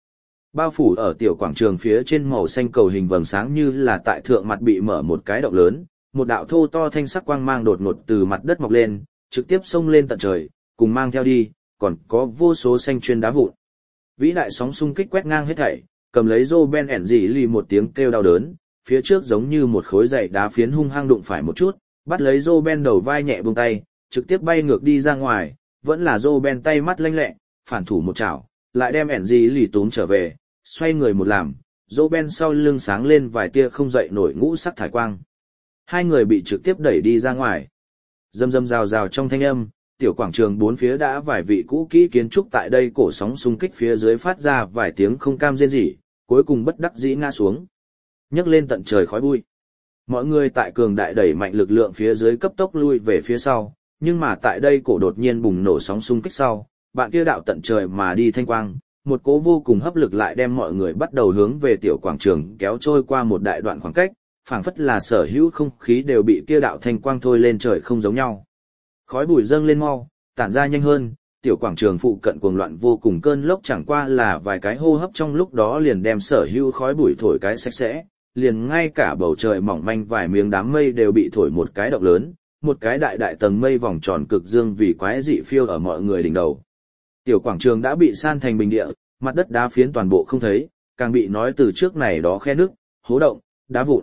Bao phủ ở tiểu quảng trường phía trên màu xanh cầu hình vầng sáng như là tại thượng mặt bị mở một cái động lớn, một đạo thô to thanh sắc quang mang đột ngột từ mặt đất mọc lên, trực tiếp xông lên tận trời, cùng mang theo đi, còn có vô số xanh chuyên đá vụn. Vĩ đại sóng xung kích quét ngang hết thảy, cầm lấy Roben ẻn dị lì một tiếng kêu đau đớn, phía trước giống như một khối dày đá phiến hung hăng đụng phải một chút, bắt lấy Roben đầu vai nhẹ buông tay, trực tiếp bay ngược đi ra ngoài, vẫn là Roben tay mắt lanh lẹ, phản thủ một chảo, lại đem ẻn dị lì túm trở về, xoay người một làm, Roben sau lưng sáng lên vài tia không dậy nổi ngũ sắc thải quang. Hai người bị trực tiếp đẩy đi ra ngoài. Rầm rầm rào rào trong thanh âm, tiểu quảng trường bốn phía đã vài vị cũ kỹ kiến trúc tại đây cổ sóng xung kích phía dưới phát ra vài tiếng không cam rên rỉ, cuối cùng bất đắc dĩ ngã xuống. Nhấc lên tận trời khói bụi. Mọi người tại cường đại đẩy mạnh lực lượng phía dưới cấp tốc lui về phía sau, nhưng mà tại đây cổ đột nhiên bùng nổ sóng xung kích sau, bạn kia đạo tận trời mà đi thanh quang, một cỗ vô cùng hấp lực lại đem mọi người bắt đầu hướng về tiểu quảng trường kéo trôi qua một đại đoạn khoảng cách, phảng phất là sở hữu không khí đều bị kia đạo thanh quang thôi lên trời không giống nhau. Khói bụi dâng lên mau, tản ra nhanh hơn, tiểu quảng trường phụ cận cuồng loạn vô cùng cơn lốc chẳng qua là vài cái hô hấp trong lúc đó liền đem sở hữu khói bụi thổi cái sạch sẽ, liền ngay cả bầu trời mỏng manh vài miếng đám mây đều bị thổi một cái động lớn, một cái đại đại tầng mây vòng tròn cực dương vì quái dị phiêu ở mọi người đỉnh đầu. Tiểu quảng trường đã bị san thành bình địa, mặt đất đá phiến toàn bộ không thấy, càng bị nói từ trước này đó khe nước, hố động, đá vụn.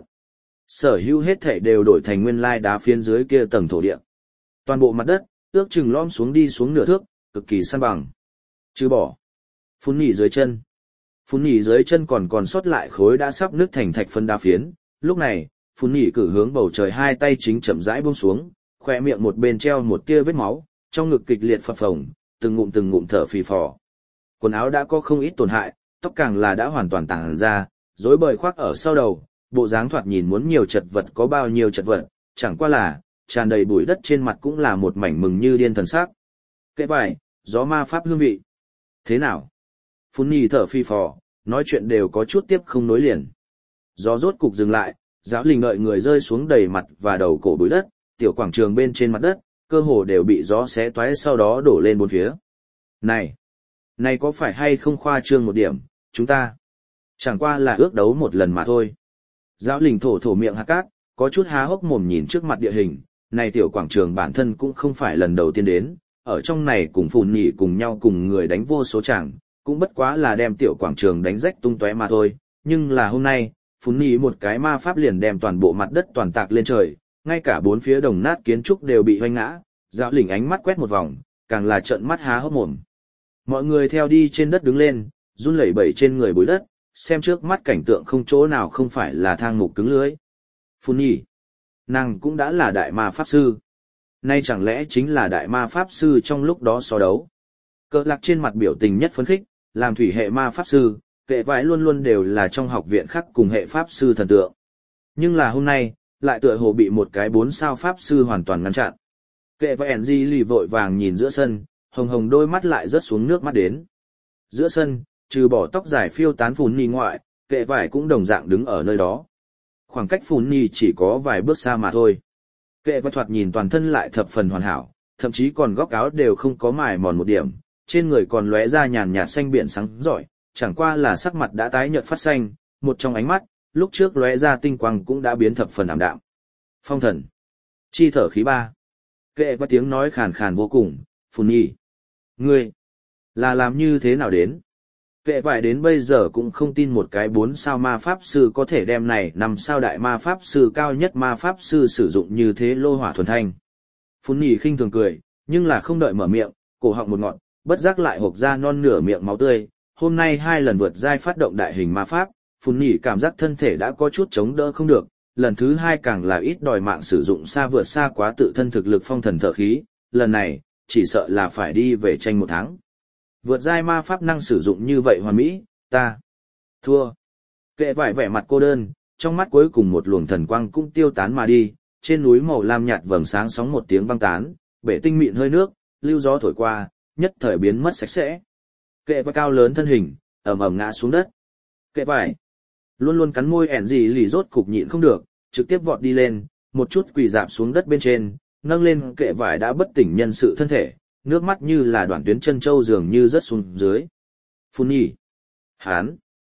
Sở hữu hết thảy đều đổi thành nguyên lai đá phiến dưới kia tầng thổ địa. Toàn bộ mặt đất, ước chừng lom xuống đi xuống nửa thước, cực kỳ săn bằng. Chứ bỏ. Phun nhỉ dưới chân. Phun nhỉ dưới chân còn còn sót lại khối đã sắp nứt thành thạch phân đá phiến. Lúc này, phun nhỉ cử hướng bầu trời hai tay chính chậm rãi buông xuống, khỏe miệng một bên treo một tia vết máu, trong ngực kịch liệt phập phồng, từng ngụm từng ngụm thở phì phò. Quần áo đã có không ít tổn hại, tóc càng là đã hoàn toàn tản ra, rối bời khoác ở sau đầu, bộ dáng thoạt nhìn muốn nhiều chật vật có bao nhiêu chật vật, chẳng qua là tràn đầy bụi đất trên mặt cũng là một mảnh mừng như điên thần sắc. Kệ vải, gió ma pháp hương vị. Thế nào? Phun nhì thở phi phò, nói chuyện đều có chút tiếp không nối liền. Gió rốt cục dừng lại, giáo lình đợi người rơi xuống đầy mặt và đầu cổ bụi đất, tiểu quảng trường bên trên mặt đất, cơ hồ đều bị gió xé toái sau đó đổ lên bốn phía. Này! Này có phải hay không khoa trương một điểm, chúng ta chẳng qua là ước đấu một lần mà thôi. Giáo lình thổ thổ miệng hạt cát, có chút há hốc mồm nhìn trước mặt địa hình, này tiểu quảng trường bản thân cũng không phải lần đầu tiên đến, ở trong này cùng phùn nhỉ cùng nhau cùng người đánh vô số chẳng, cũng bất quá là đem tiểu quảng trường đánh rách tung tóe mà thôi, nhưng là hôm nay, phùn nhỉ một cái ma pháp liền đem toàn bộ mặt đất toàn tạc lên trời, ngay cả bốn phía đồng nát kiến trúc đều bị hoanh ngã, giáo lình ánh mắt quét một vòng, càng là trợn mắt há hốc mồm. Mọi người theo đi trên đất đứng lên, run lẩy bẩy trên người bụi đất, xem trước mắt cảnh tượng không chỗ nào không phải là thang mục cứng lưới. Phun nhỉ, nàng cũng đã là đại ma pháp sư. Nay chẳng lẽ chính là đại ma pháp sư trong lúc đó so đấu. Cỡ lạc trên mặt biểu tình nhất phấn khích, làm thủy hệ ma pháp sư, kệ vải luôn luôn đều là trong học viện khác cùng hệ pháp sư thần tượng. Nhưng là hôm nay, lại tựa hồ bị một cái bốn sao pháp sư hoàn toàn ngăn chặn. Kệ vải Enji lì vội vàng nhìn giữa sân, hồng hồng đôi mắt lại rớt xuống nước mắt đến. Giữa sân, trừ bỏ tóc dài phiêu tán phùn nhì ngoại, kệ vải cũng đồng dạng đứng ở nơi đó. Khoảng cách phùn nhì chỉ có vài bước xa mà thôi. Kệ vải thoạt nhìn toàn thân lại thập phần hoàn hảo, thậm chí còn góc áo đều không có mài mòn một điểm, trên người còn lóe ra nhàn nhạt xanh biển sáng rọi, chẳng qua là sắc mặt đã tái nhợt phát xanh, một trong ánh mắt, lúc trước lóe ra tinh quang cũng đã biến thập phần ảm đạm. Phong thần, chi thở khí ba. Kệ vải tiếng nói khàn khàn vô cùng, phùn nhì. Ngươi, là làm như thế nào đến? Kệ vải đến bây giờ cũng không tin một cái bốn sao ma pháp sư có thể đem này năm sao đại ma pháp sư cao nhất ma pháp sư sử dụng như thế lô hỏa thuần thanh. Phun nhì khinh thường cười, nhưng là không đợi mở miệng, cổ họng một ngọn, bất giác lại hộc ra non nửa miệng máu tươi. Hôm nay hai lần vượt giai phát động đại hình ma pháp, Phun nhì cảm giác thân thể đã có chút chống đỡ không được, lần thứ hai càng là ít đòi mạng sử dụng xa vượt xa quá tự thân thực lực phong thần thở khí, lần này, chỉ sợ là phải đi về tranh một tháng. Vượt giai ma pháp năng sử dụng như vậy hoàn mỹ, ta thua. Kệ vải vẻ mặt cô đơn, trong mắt cuối cùng một luồng thần quang cũng tiêu tán mà đi, trên núi màu lam nhạt vầng sáng sóng một tiếng băng tán, bể tinh mịn hơi nước, lưu gió thổi qua, nhất thời biến mất sạch sẽ. Kệ vải cao lớn thân hình, ầm ầm ngã xuống đất. Kệ vải luôn luôn cắn môi ẻn gì lì rốt cục nhịn không được, trực tiếp vọt đi lên, một chút quỳ dạp xuống đất bên trên, nâng lên kệ vải đã bất tỉnh nhân sự thân thể, nước mắt như là đoạn tuyến chân châu dường như rớt xuống dưới. Phun nhỉ, hán,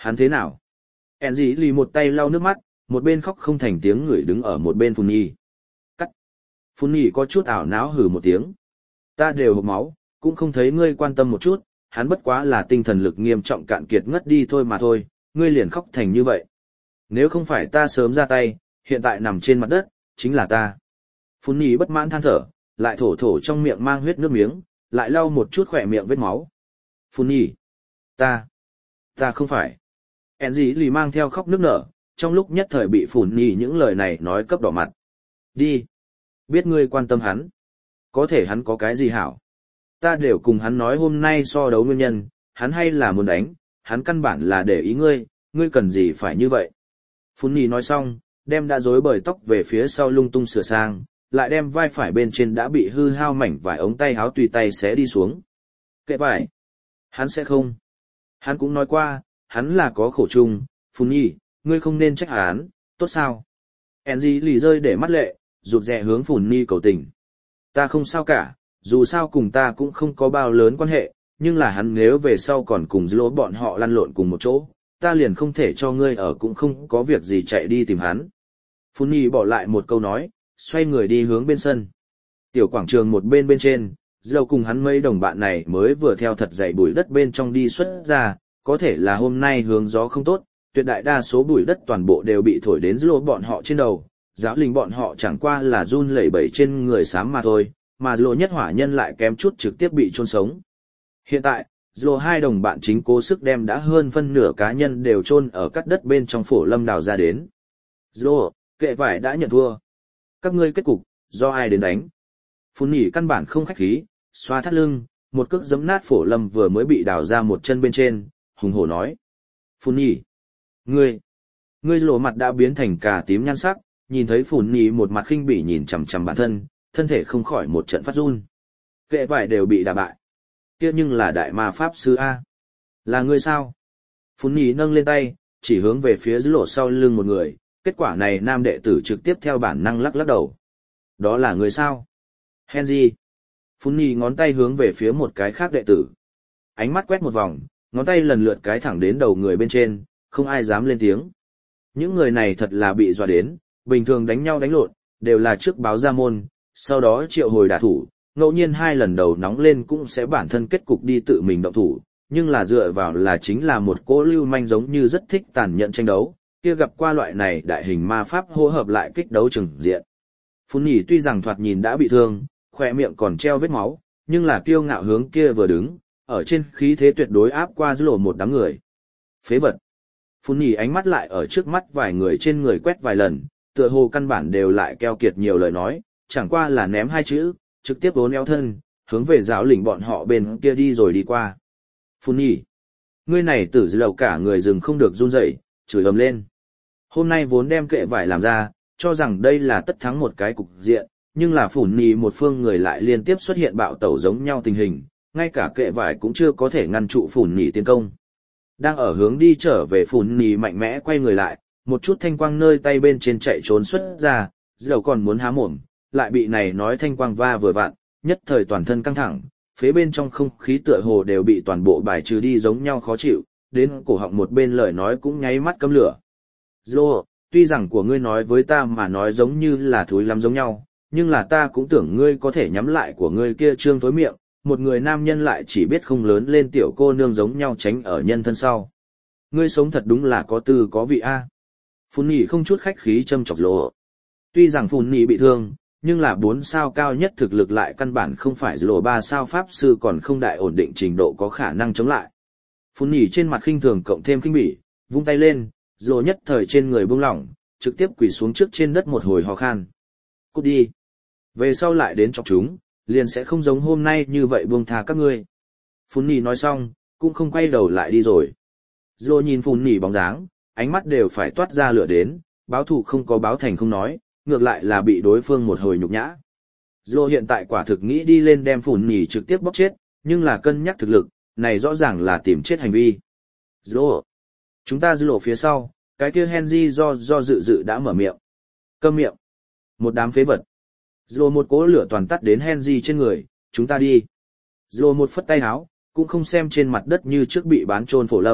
Hắn thế nào? Enzy lì một tay lau nước mắt, một bên khóc không thành tiếng người đứng ở một bên Phùn Nhi. Cắt. Phùn Nhi có chút ảo não hừ một tiếng. Ta đều hộc máu, cũng không thấy ngươi quan tâm một chút, hắn bất quá là tinh thần lực nghiêm trọng cạn kiệt ngất đi thôi mà thôi, ngươi liền khóc thành như vậy. Nếu không phải ta sớm ra tay, hiện tại nằm trên mặt đất, chính là ta. Phùn Nhi bất mãn than thở, lại thổ thổ trong miệng mang huyết nước miếng, lại lau một chút khỏe miệng vết máu. Phùn Nhi. Ta. Ta không phải. Enzy lì mang theo khóc nước nở, trong lúc nhất thời bị Phùn Nhi những lời này nói cấp đỏ mặt. Đi. Biết ngươi quan tâm hắn. Có thể hắn có cái gì hảo. Ta đều cùng hắn nói hôm nay so đấu nguyên nhân, hắn hay là muốn đánh, hắn căn bản là để ý ngươi, ngươi cần gì phải như vậy. Phùn Nhi nói xong, đem đã rối bời tóc về phía sau lung tung sửa sang, lại đem vai phải bên trên đã bị hư hao mảnh vải ống tay áo tùy tay xé đi xuống. Kệ vải. Hắn sẽ không. Hắn cũng nói qua, hắn là có khổ chung, Phùn Nhi, ngươi không nên trách hắn, tốt sao? Enzy lì rơi để mắt lệ, rụt rè hướng Phùn Nhi cầu tình. Ta không sao cả, dù sao cùng ta cũng không có bao lớn quan hệ, nhưng là hắn nếu về sau còn cùng dư lỗ bọn họ lăn lộn cùng một chỗ, ta liền không thể cho ngươi ở cũng không có việc gì chạy đi tìm hắn. Phùn Nhi bỏ lại một câu nói, xoay người đi hướng bên sân. Tiểu quảng trường một bên bên trên, dâu cùng hắn mấy đồng bạn này mới vừa theo thật dày bụi đất bên trong đi xuất ra, có thể là hôm nay hướng gió không tốt, tuyệt đại đa số bụi đất toàn bộ đều bị thổi đến dư bọn họ trên đầu, giáo linh bọn họ chẳng qua là run lẩy bẩy trên người xám mà thôi, mà dư nhất hỏa nhân lại kém chút trực tiếp bị chôn sống. Hiện tại, dư hai đồng bạn chính cố sức đem đã hơn phân nửa cá nhân đều chôn ở cắt đất bên trong phổ lâm đào ra đến. Dư, kệ vải đã nhận thua. Các ngươi kết cục, do ai đến đánh? Phun Nhỉ căn bản không khách khí, xoa thắt lưng, một cước giẫm nát phổ lâm vừa mới bị đào ra một chân bên trên, hùng hổ nói. Phun Nhỉ, ngươi, ngươi lộ mặt đã biến thành cà tím nhan sắc, nhìn thấy Phun Nhỉ một mặt khinh bỉ nhìn chằm chằm bản thân, thân thể không khỏi một trận phát run. Kệ vải đều bị đả bại. Kia nhưng là đại ma pháp sư A. Là ngươi sao? Phun Nhỉ nâng lên tay, chỉ hướng về phía dưới lộ sau lưng một người, kết quả này nam đệ tử trực tiếp theo bản năng lắc lắc đầu. Đó là người sao? Henry. Phun Nhỉ ngón tay hướng về phía một cái khác đệ tử. Ánh mắt quét một vòng, ngón tay lần lượt cái thẳng đến đầu người bên trên, không ai dám lên tiếng. Những người này thật là bị dọa đến, bình thường đánh nhau đánh lộn, đều là trước báo ra môn, sau đó triệu hồi đả thủ, ngẫu nhiên hai lần đầu nóng lên cũng sẽ bản thân kết cục đi tự mình động thủ, nhưng là dựa vào là chính là một cỗ lưu manh giống như rất thích tàn nhẫn tranh đấu, kia gặp qua loại này đại hình ma pháp hô hợp lại kích đấu trừng diện. Phun Nhỉ tuy rằng thoạt nhìn đã bị thương, khỏe miệng còn treo vết máu, nhưng là kiêu ngạo hướng kia vừa đứng, ở trên khí thế tuyệt đối áp qua dưới lộ một đám người. Phế vật. Phun Nhỉ ánh mắt lại ở trước mắt vài người trên người quét vài lần, tựa hồ căn bản đều lại keo kiệt nhiều lời nói, chẳng qua là ném hai chữ, trực tiếp vốn éo thân, hướng về giáo lĩnh bọn họ bên kia đi rồi đi qua. Phun Nhỉ, ngươi này tử dư lầu cả người rừng không được run rẩy, chửi ầm lên. Hôm nay vốn đem kệ vải làm ra, cho rằng đây là tất thắng một cái cục diện, nhưng là Phun Nhỉ một phương người lại liên tiếp xuất hiện bạo tẩu giống nhau tình hình, ngay cả kệ vải cũng chưa có thể ngăn trụ Phun Nhỉ tiến công. Đang ở hướng đi trở về Phun Nhỉ mạnh mẽ quay người lại, một chút thanh quang nơi tay bên trên chạy trốn xuất ra, dầu còn muốn há mồm, lại bị này nói thanh quang va vừa vặn, nhất thời toàn thân căng thẳng, phía bên trong không khí tựa hồ đều bị toàn bộ bài trừ đi giống nhau khó chịu, đến cổ họng một bên lời nói cũng nháy mắt cấm lửa. Dô, tuy rằng của ngươi nói với ta mà nói giống như là thúi lắm giống nhau, nhưng là ta cũng tưởng ngươi có thể nhắm lại của ngươi kia trương thối miệng, một người nam nhân lại chỉ biết không lớn lên tiểu cô nương giống nhau tránh ở nhân thân sau. Ngươi sống thật đúng là có tư có vị a. Phun Nhỉ không chút khách khí châm chọc lộ. Tuy rằng Phun Nhỉ bị thương, nhưng là bốn sao cao nhất thực lực lại căn bản không phải lộ ba sao pháp sư còn không đại ổn định trình độ có khả năng chống lại. Phun Nhỉ trên mặt khinh thường cộng thêm khinh bỉ, vung tay lên, lộ nhất thời trên người buông lỏng, trực tiếp quỳ xuống trước trên đất một hồi hò khan. Cút đi. Về sau lại đến chọc chúng, liền sẽ không giống hôm nay như vậy buông tha các ngươi. Phun Nhỉ nói xong, cũng không quay đầu lại đi rồi. Lộ nhìn Phun Nhỉ bóng dáng, ánh mắt đều phải toát ra lửa đến, báo thù không có báo thành không nói, ngược lại là bị đối phương một hồi nhục nhã. Dô hiện tại quả thực nghĩ đi lên đem Phun Nhỉ trực tiếp bóc chết, nhưng là cân nhắc thực lực, này rõ ràng là tìm chết hành vi. Dô, chúng ta dư lộ phía sau, cái kia Henry do do dự dự đã mở miệng. Câm miệng. Một đám phế vật. Dô một cỗ lửa toàn tắt đến Henry trên người, chúng ta đi. Dô một phất tay áo, cũng không xem trên mặt đất như trước bị bán trôn phổ lâm,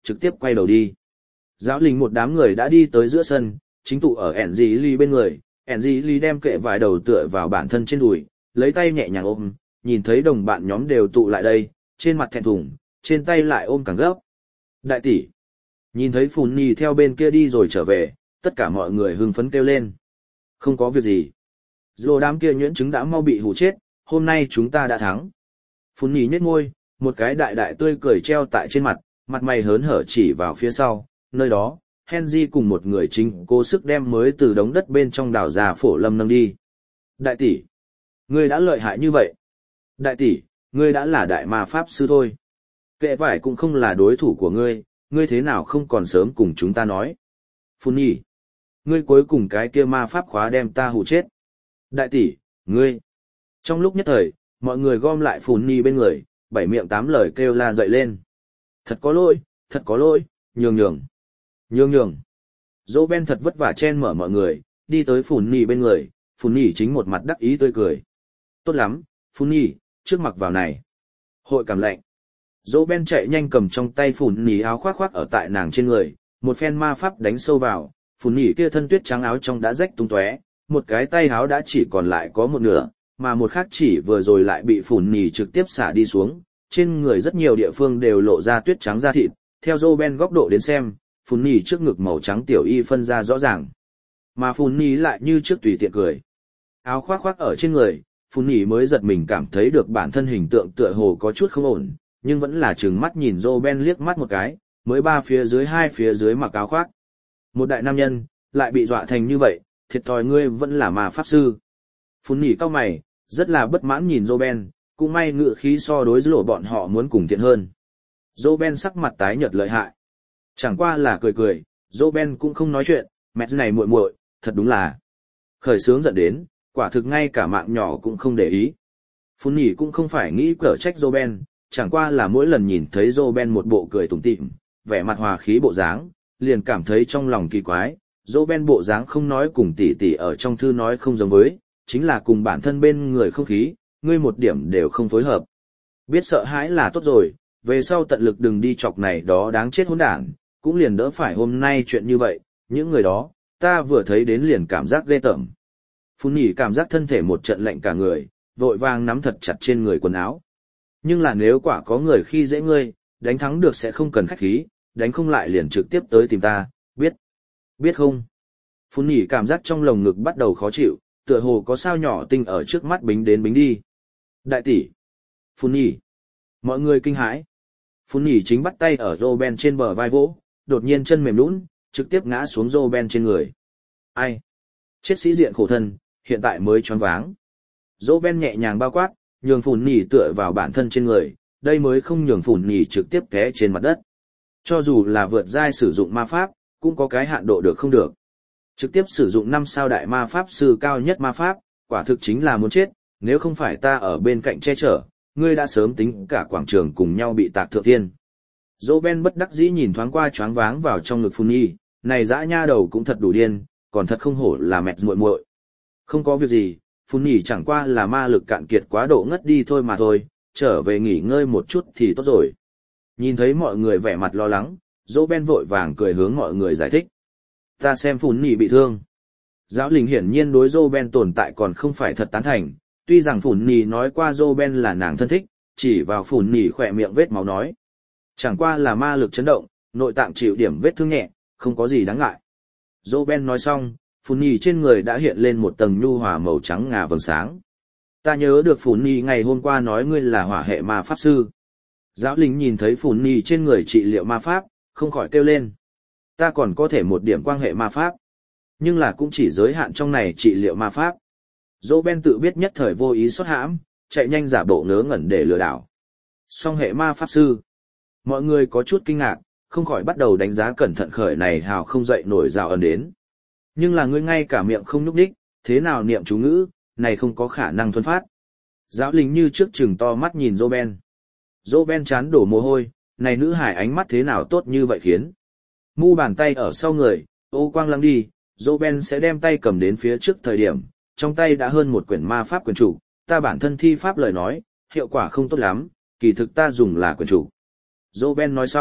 trực tiếp quay đầu đi. Giáo linh một đám người đã đi tới giữa sân, chính tụ ở ẻn dì ly bên người, ẻn dì ly đem kệ vải đầu tựa vào bản thân trên đùi, lấy tay nhẹ nhàng ôm, nhìn thấy đồng bạn nhóm đều tụ lại đây, trên mặt thẹn thùng, trên tay lại ôm càng gấp. Đại tỷ, nhìn thấy Phùn Nhì theo bên kia đi rồi trở về, tất cả mọi người hưng phấn kêu lên. Không có việc gì. Dù đám kia nhuyễn trứng đã mau bị hù chết, hôm nay chúng ta đã thắng. Phùn Nhì nhếch môi, một cái đại đại tươi cười treo tại trên mặt, mặt mày hớn hở chỉ vào phía sau, nơi đó, Henry cùng một người chính cố sức đem mới từ đống đất bên trong đảo ra phổ lâm nâng đi. Đại tỷ, ngươi đã lợi hại như vậy. Đại tỷ, ngươi đã là đại ma pháp sư thôi. Kệ vải cũng không là đối thủ của ngươi, ngươi thế nào không còn sớm cùng chúng ta nói. Phùn Nhì, ngươi cuối cùng cái kia ma pháp khóa đem ta hù chết. Đại tỷ, ngươi. Trong lúc nhất thời, mọi người gom lại Phùn Nhì bên người, bảy miệng tám lời kêu la dậy lên. Thật có lỗi, thật có lỗi, nhường nhường. Nhường nhường. Dỗ Ben thật vất vả chen mở mọi người, đi tới Phùn Nhì bên người, Phùn Nhì chính một mặt đắc ý tươi cười. Tốt lắm, Phùn Nhì, trước mặc vào này. Hội cảm lạnh. Dỗ Ben chạy nhanh cầm trong tay Phùn Nhì áo khoác khoác ở tại nàng trên người, một phen ma pháp đánh sâu vào, Phùn Nhì kia thân tuyết trắng áo trong đã rách tung tóe, một cái tay áo đã chỉ còn lại có một nửa, mà một khác chỉ vừa rồi lại bị Phùn Nhì trực tiếp xả đi xuống, trên người rất nhiều địa phương đều lộ ra tuyết trắng da thịt, theo Dỗ Ben góc độ đến xem, Phùn Nhì trước ngực màu trắng tiểu y phân ra rõ ràng. Mà Phùn Nhì lại như trước tùy tiện cười. Áo khoác khoác ở trên người, Phùn Nhì mới giật mình cảm thấy được bản thân hình tượng tựa hồ có chút không ổn, nhưng vẫn là trừng mắt nhìn Dỗ Ben liếc mắt một cái, mới ba phía dưới hai phía dưới mặc áo khoác. Một đại nam nhân, lại bị dọa thành như vậy, thiệt thòi ngươi vẫn là ma pháp sư. Phùn Nhì cau mày, rất là bất mãn nhìn Dỗ Ben, cũng may ngựa khí so đối với lộ bọn họ muốn cùng thiện hơn. Dỗ Ben sắc mặt tái nhợt lợi hại. Chẳng qua là cười cười, Dỗ Ben cũng không nói chuyện, mẹ này muội muội, thật đúng là. Khởi sướng giận đến, quả thực ngay cả mạng nhỏ cũng không để ý. Phùn Nhì cũng không phải nghĩ cở trách Dỗ Ben, chẳng qua là mỗi lần nhìn thấy Dỗ Ben một bộ cười tủm tỉm, vẻ mặt hòa khí bộ dáng, liền cảm thấy trong lòng kỳ quái, Dỗ Ben bộ dáng không nói cùng tỷ tỷ ở trong thư nói không giống với, chính là cùng bản thân bên người không khí, ngươi một điểm đều không phối hợp. Biết sợ hãi là tốt rồi, về sau tận lực đừng đi chọc này đó đáng chết hỗn đản, cũng liền đỡ phải hôm nay chuyện như vậy, những người đó, ta vừa thấy đến liền cảm giác ghê tởm. Phùn Nhì cảm giác thân thể một trận lạnh cả người, vội vàng nắm thật chặt trên người quần áo. Nhưng là nếu quả có người khi dễ ngươi, đánh thắng được sẽ không cần khách khí, đánh không lại liền trực tiếp tới tìm ta, biết. Biết không? Phùn Nhì cảm giác trong lồng ngực bắt đầu khó chịu, tựa hồ có sao nhỏ tinh ở trước mắt bính đến bính đi. Đại tỷ. Phùn Nhì. Mọi người kinh hãi. Phùn Nhì chính bắt tay ở Dỗ Ben trên bờ vai vỗ, đột nhiên chân mềm nhũn, trực tiếp ngã xuống Dỗ Ben trên người. Ai? Chết sĩ diện khổ thân, hiện tại mới choáng váng. Dỗ Ben nhẹ nhàng bao quát, nhường Phùn Nhì tựa vào bản thân trên người, đây mới không nhường Phùn Nhì trực tiếp té trên mặt đất. Cho dù là vượt giai sử dụng ma pháp, cũng có cái hạn độ được không được. Trực tiếp sử dụng năm sao đại ma pháp sư cao nhất ma pháp, quả thực chính là muốn chết, nếu không phải ta ở bên cạnh che chở, ngươi đã sớm tính cả quảng trường cùng nhau bị tạc thượng thiên. Dỗ Ben bất đắc dĩ nhìn thoáng qua choáng váng vào trong ngực Phùn Nhì, này dã nha đầu cũng thật đủ điên, còn thật không hổ là mẹ muội muội. Không có việc gì, Phùn Nhì chẳng qua là ma lực cạn kiệt quá độ ngất đi thôi mà thôi, trở về nghỉ ngơi một chút thì tốt rồi. Nhìn thấy mọi người vẻ mặt lo lắng, Dỗ Ben vội vàng cười hướng mọi người giải thích. Ta xem Phùn Nhì bị thương. Giáo linh hiển nhiên đối Dỗ Ben tồn tại còn không phải thật tán thành, tuy rằng Phùn Nhì nói qua Dỗ Ben là nàng thân thích, chỉ vào Phùn Nhì khỏe miệng vết máu nói. Chẳng qua là ma lực chấn động, nội tạng chịu điểm vết thương nhẹ, không có gì đáng ngại. Dỗ Ben nói xong, Phùn Nhì trên người đã hiện lên một tầng nhu hòa màu trắng ngà vầng sáng. Ta nhớ được Phùn Nhì ngày hôm qua nói ngươi là hỏa hệ ma pháp sư. Giáo linh nhìn thấy Phùn Nhì trên người trị liệu ma pháp, không khỏi kêu lên. Ta còn có thể một điểm quan hệ ma pháp, nhưng là cũng chỉ giới hạn trong này trị liệu ma pháp. Dỗ Ben tự biết nhất thời vô ý xuất hãm, chạy nhanh giả bộ ngớ ngẩn để lừa đảo. Song hệ ma pháp sư. Mọi người có chút kinh ngạc, không khỏi bắt đầu đánh giá cẩn thận khởi này hào không dậy nổi rào ẩn đến. Nhưng là ngươi ngay cả miệng không nhúc đích, thế nào niệm chú ngữ, này không có khả năng thuần phát. Giáo linh như trước chừng to mắt nhìn Dỗ Ben. Dỗ Ben chán đổ mồ hôi, này nữ hải ánh mắt thế nào tốt như vậy khiến. Mu bàn tay ở sau người, ô quang lăng đi, Dỗ Ben sẽ đem tay cầm đến phía trước thời điểm, trong tay đã hơn một quyển ma pháp quyển chủ, ta bản thân thi pháp lời nói, hiệu quả không tốt lắm, kỳ thực ta dùng là quyển chủ. Dỗ Ben nói xong,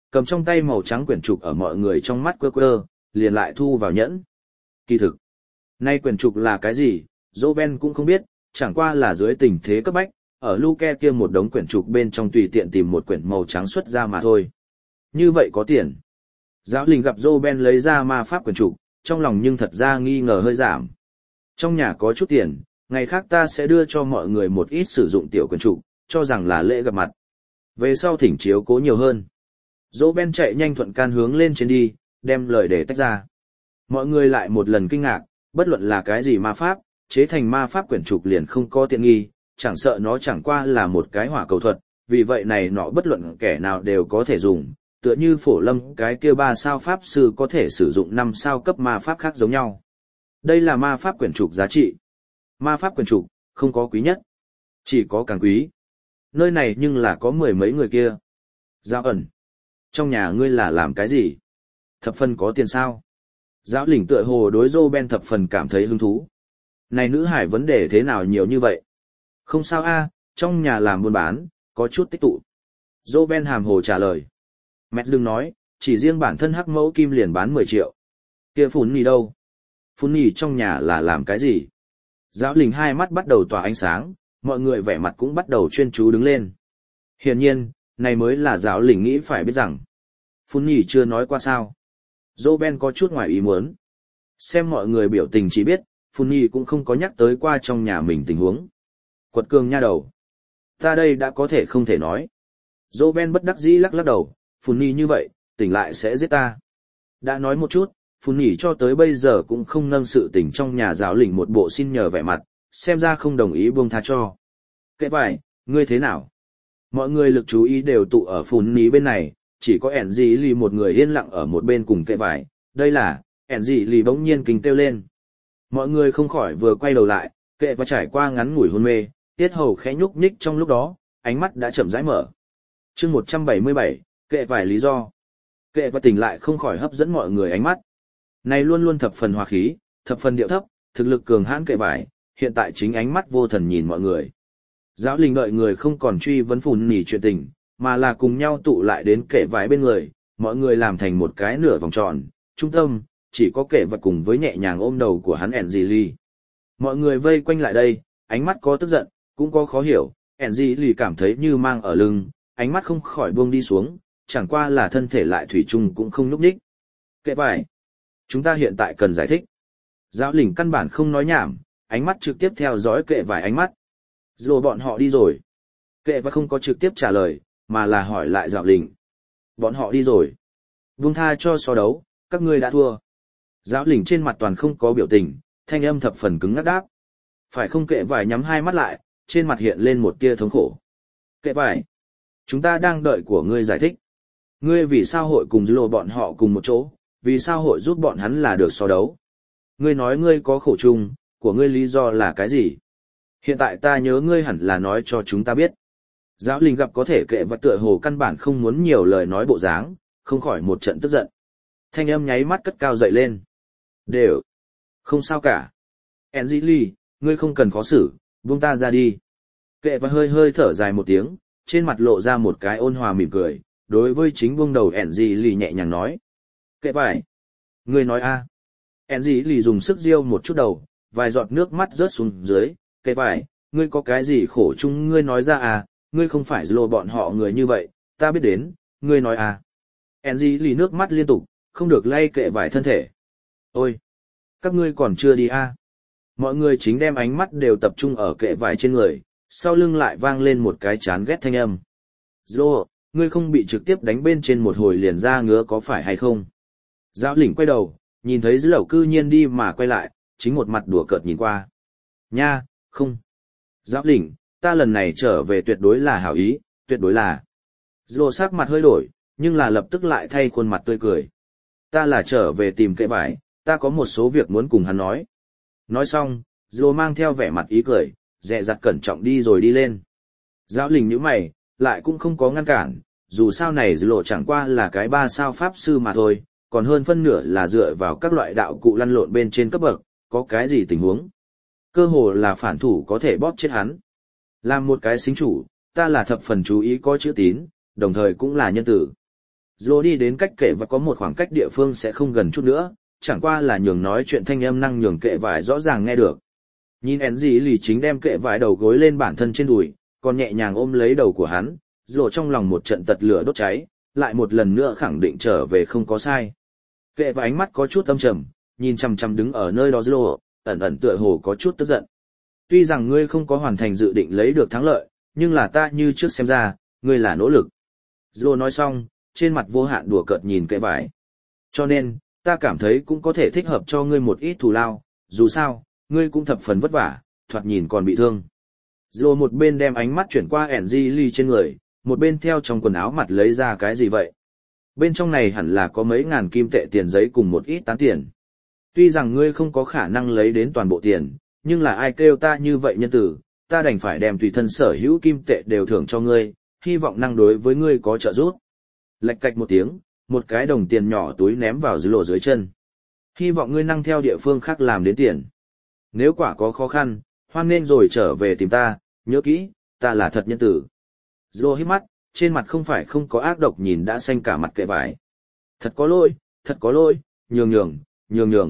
cầm trong tay màu trắng quyển trục ở mọi người trong mắt quơ quơ, liền lại thu vào nhẫn. Kỳ thực, nay quyển trục là cái gì, Roben cũng không biết, chẳng qua là dưới tình thế cấp bách, ở Luke kia một đống quyển trục bên trong tùy tiện tìm một quyển màu trắng xuất ra mà thôi. Như vậy có tiền. Giáo linh gặp Roben lấy ra ma pháp quyển trục, trong lòng nhưng thật ra nghi ngờ hơi giảm. Trong nhà có chút tiền, ngày khác ta sẽ đưa cho mọi người một ít sử dụng tiểu quyển trục, cho rằng là lễ gặp mặt. Về sau thỉnh chiếu cố nhiều hơn. Roben chạy nhanh thuận can hướng lên trên đi, đem lời để tách ra. Mọi người lại một lần kinh ngạc, bất luận là cái gì ma pháp, chế thành ma pháp quyển trục liền không có tiện nghi, chẳng sợ nó chẳng qua là một cái hỏa cầu thuật, vì vậy này nọ bất luận kẻ nào đều có thể dùng, tựa như phổ lâm cái kia ba sao pháp sư có thể sử dụng năm sao cấp ma pháp khác giống nhau. Đây là ma pháp quyển trục giá trị. Ma pháp quyển trục, không có quý nhất, chỉ có càng quý. Nơi này nhưng là có mười mấy người kia. Giáo ẩn, trong nhà ngươi là làm cái gì? Thập phần có tiền sao? Giáo lĩnh tựa hồ đối Roben thập phần cảm thấy hứng thú. Này nữ hải vấn đề thế nào nhiều như vậy? Không sao a, trong nhà làm buôn bán, có chút tích tụ. Roben hàm hồ trả lời. Mẹ đừng nói, chỉ riêng bản thân hắc mẫu kim liền bán mười triệu. Kia phun nì đâu? Phun nì trong nhà là làm cái gì? Giáo lĩnh hai mắt bắt đầu tỏa ánh sáng, mọi người vẻ mặt cũng bắt đầu chuyên chú đứng lên. Hiển nhiên, này mới là giáo lĩnh nghĩ phải biết rằng. Phun nì chưa nói qua sao. Roben có chút ngoài ý muốn. Xem mọi người biểu tình chỉ biết, Phun nì cũng không có nhắc tới qua trong nhà mình tình huống. Quật cường nha đầu. Ta đây đã có thể không thể nói. Roben bất đắc dĩ lắc lắc đầu, Phun nì như vậy, tỉnh lại sẽ giết ta. Đã nói một chút, Phun nì cho tới bây giờ cũng không nâng sự tình trong nhà giáo lĩnh một bộ xin nhờ vẻ mặt, xem ra không đồng ý buông tha cho. Kệ vải, ngươi thế nào? Mọi người lực chú ý đều tụ ở Phun nì bên này, chỉ có ẻn dị lì một người yên lặng ở một bên cùng kệ vải. Đây là, ẻn dị lì bỗng nhiên kinh kêu lên. Mọi người không khỏi vừa quay đầu lại, kệ và trải qua ngắn ngủi hôn mê, tiết hầu khẽ nhúc nhích trong lúc đó, ánh mắt đã chậm rãi mở. Chương một trăm bảy mươi bảy, kệ vải lý do. Kệ và tỉnh lại không khỏi hấp dẫn mọi người ánh mắt. Này luôn luôn thập phần hòa khí, thập phần điệu thấp, thực lực cường hãn kệ vải, hiện tại chính ánh mắt vô thần nhìn mọi người. Giáo linh đợi người không còn truy vấn Phun nỉ chuyện tình, mà là cùng nhau tụ lại đến kệ vải bên người, mọi người làm thành một cái nửa vòng tròn, trung tâm, chỉ có kệ vật cùng với nhẹ nhàng ôm đầu của hắn Angeli. Mọi người vây quanh lại đây, ánh mắt có tức giận, cũng có khó hiểu, Angeli cảm thấy như mang ở lưng, ánh mắt không khỏi buông đi xuống, chẳng qua là thân thể lại thủy chung cũng không nhúc nhích. Kệ vải, chúng ta hiện tại cần giải thích. Giáo lĩnh căn bản không nói nhảm, ánh mắt trực tiếp theo dõi kệ vải ánh mắt. Rồi bọn họ đi rồi. Kệ và không có trực tiếp trả lời, mà là hỏi lại giáo lĩnh. Bọn họ đi rồi. Buông tha cho so đấu, các ngươi đã thua. Giáo lĩnh trên mặt toàn không có biểu tình, thanh âm thập phần cứng ngắc đáp. Phải không? Kệ vải nhắm hai mắt lại, trên mặt hiện lên một tia thống khổ. Kệ vải, chúng ta đang đợi của ngươi giải thích. Ngươi vì sao hội cùng Dlo bọn họ cùng một chỗ, vì sao hội giúp bọn hắn là được so đấu? Ngươi nói ngươi có khổ chung, của ngươi lý do là cái gì? Hiện tại ta nhớ ngươi hẳn là nói cho chúng ta biết. Giáo linh gặp có thể kệ và tựa hồ căn bản không muốn nhiều lời nói bộ dáng, không khỏi một trận tức giận. Thanh âm nháy mắt cất cao dậy lên. Đều. Không sao cả. Angeli, ngươi không cần khó xử, buông ta ra đi. Kệ và hơi hơi thở dài một tiếng, trên mặt lộ ra một cái ôn hòa mỉm cười, đối với chính buông đầu Angeli nhẹ nhàng nói. Kệ vải. Ngươi nói a. À. Angeli dùng sức riêu một chút đầu, vài giọt nước mắt rớt xuống dưới. Kệ vải, ngươi có cái gì khổ chung ngươi nói ra à, ngươi không phải Dlo bọn họ người như vậy, ta biết đến, ngươi nói à. Angeli nước mắt liên tục, không được lay kệ vải thân thể. Ôi! Các ngươi còn chưa đi à. Mọi người chính đem ánh mắt đều tập trung ở kệ vải trên người, sau lưng lại vang lên một cái chán ghét thanh âm. Dlo, ngươi không bị trực tiếp đánh bên trên một hồi liền ra ngứa có phải hay không? Giáo lĩnh quay đầu, nhìn thấy Dlo cư nhiên đi mà quay lại, chính một mặt đùa cợt nhìn qua. Nha, không. Giáo lĩnh, ta lần này trở về tuyệt đối là hảo ý, tuyệt đối là. Dlo sắc mặt hơi đổi, nhưng là lập tức lại thay khuôn mặt tươi cười. Ta là trở về tìm kệ vải, ta có một số việc muốn cùng hắn nói. Nói xong, Dlo mang theo vẻ mặt ý cười, dè dặt cẩn trọng đi rồi đi lên. Giáo lĩnh nhíu mày, lại cũng không có ngăn cản, dù sao này Dlo chẳng qua là cái ba sao pháp sư mà thôi, còn hơn phân nửa là dựa vào các loại đạo cụ lăn lộn bên trên cấp bậc, có cái gì tình huống. Cơ hồ là phản thủ có thể bóp chết hắn. Làm một cái xính chủ, ta là thập phần chú ý có chữ tín, đồng thời cũng là nhân tử. Dô đi đến cách kệ và có một khoảng cách địa phương sẽ không gần chút nữa, chẳng qua là nhường nói chuyện thanh âm năng nhường kệ vải rõ ràng nghe được. Nhìn én gì lì chính đem kệ vải đầu gối lên bản thân trên đùi, còn nhẹ nhàng ôm lấy đầu của hắn, Dô trong lòng một trận tật lửa đốt cháy, lại một lần nữa khẳng định trở về không có sai. Kệ và ánh mắt có chút âm trầm, nhìn chằm chằm đứng ở nơi đó Dô, ẩn ẩn tựa hồ có chút tức giận. Tuy rằng ngươi không có hoàn thành dự định lấy được thắng lợi, nhưng là ta như trước xem ra, ngươi là nỗ lực. Dô nói xong, trên mặt vô hạn đùa cợt nhìn kệ vải. Cho nên, ta cảm thấy cũng có thể thích hợp cho ngươi một ít thù lao, dù sao, ngươi cũng thập phần vất vả, thoạt nhìn còn bị thương. Dô một bên đem ánh mắt chuyển qua Angeli trên người, một bên theo trong quần áo mặt lấy ra cái gì vậy. Bên trong này hẳn là có mấy ngàn kim tệ tiền giấy cùng một ít tán tiền. Tuy rằng ngươi không có khả năng lấy đến toàn bộ tiền, nhưng là ai kêu ta như vậy nhân tử, ta đành phải đem tùy thân sở hữu kim tệ đều thưởng cho ngươi, hy vọng năng đối với ngươi có trợ giúp. Lạch cạch một tiếng, một cái đồng tiền nhỏ túi ném vào dưới lỗ dưới chân. Hy vọng ngươi năng theo địa phương khác làm đến tiền. Nếu quả có khó khăn, hoan nên rồi trở về tìm ta, nhớ kỹ, ta là thật nhân tử. Dô hít mắt, trên mặt không phải không có ác độc nhìn đã xanh cả mặt kệ vải. Thật có lỗi, thật có lỗi, nhường nhường, nhường nhường.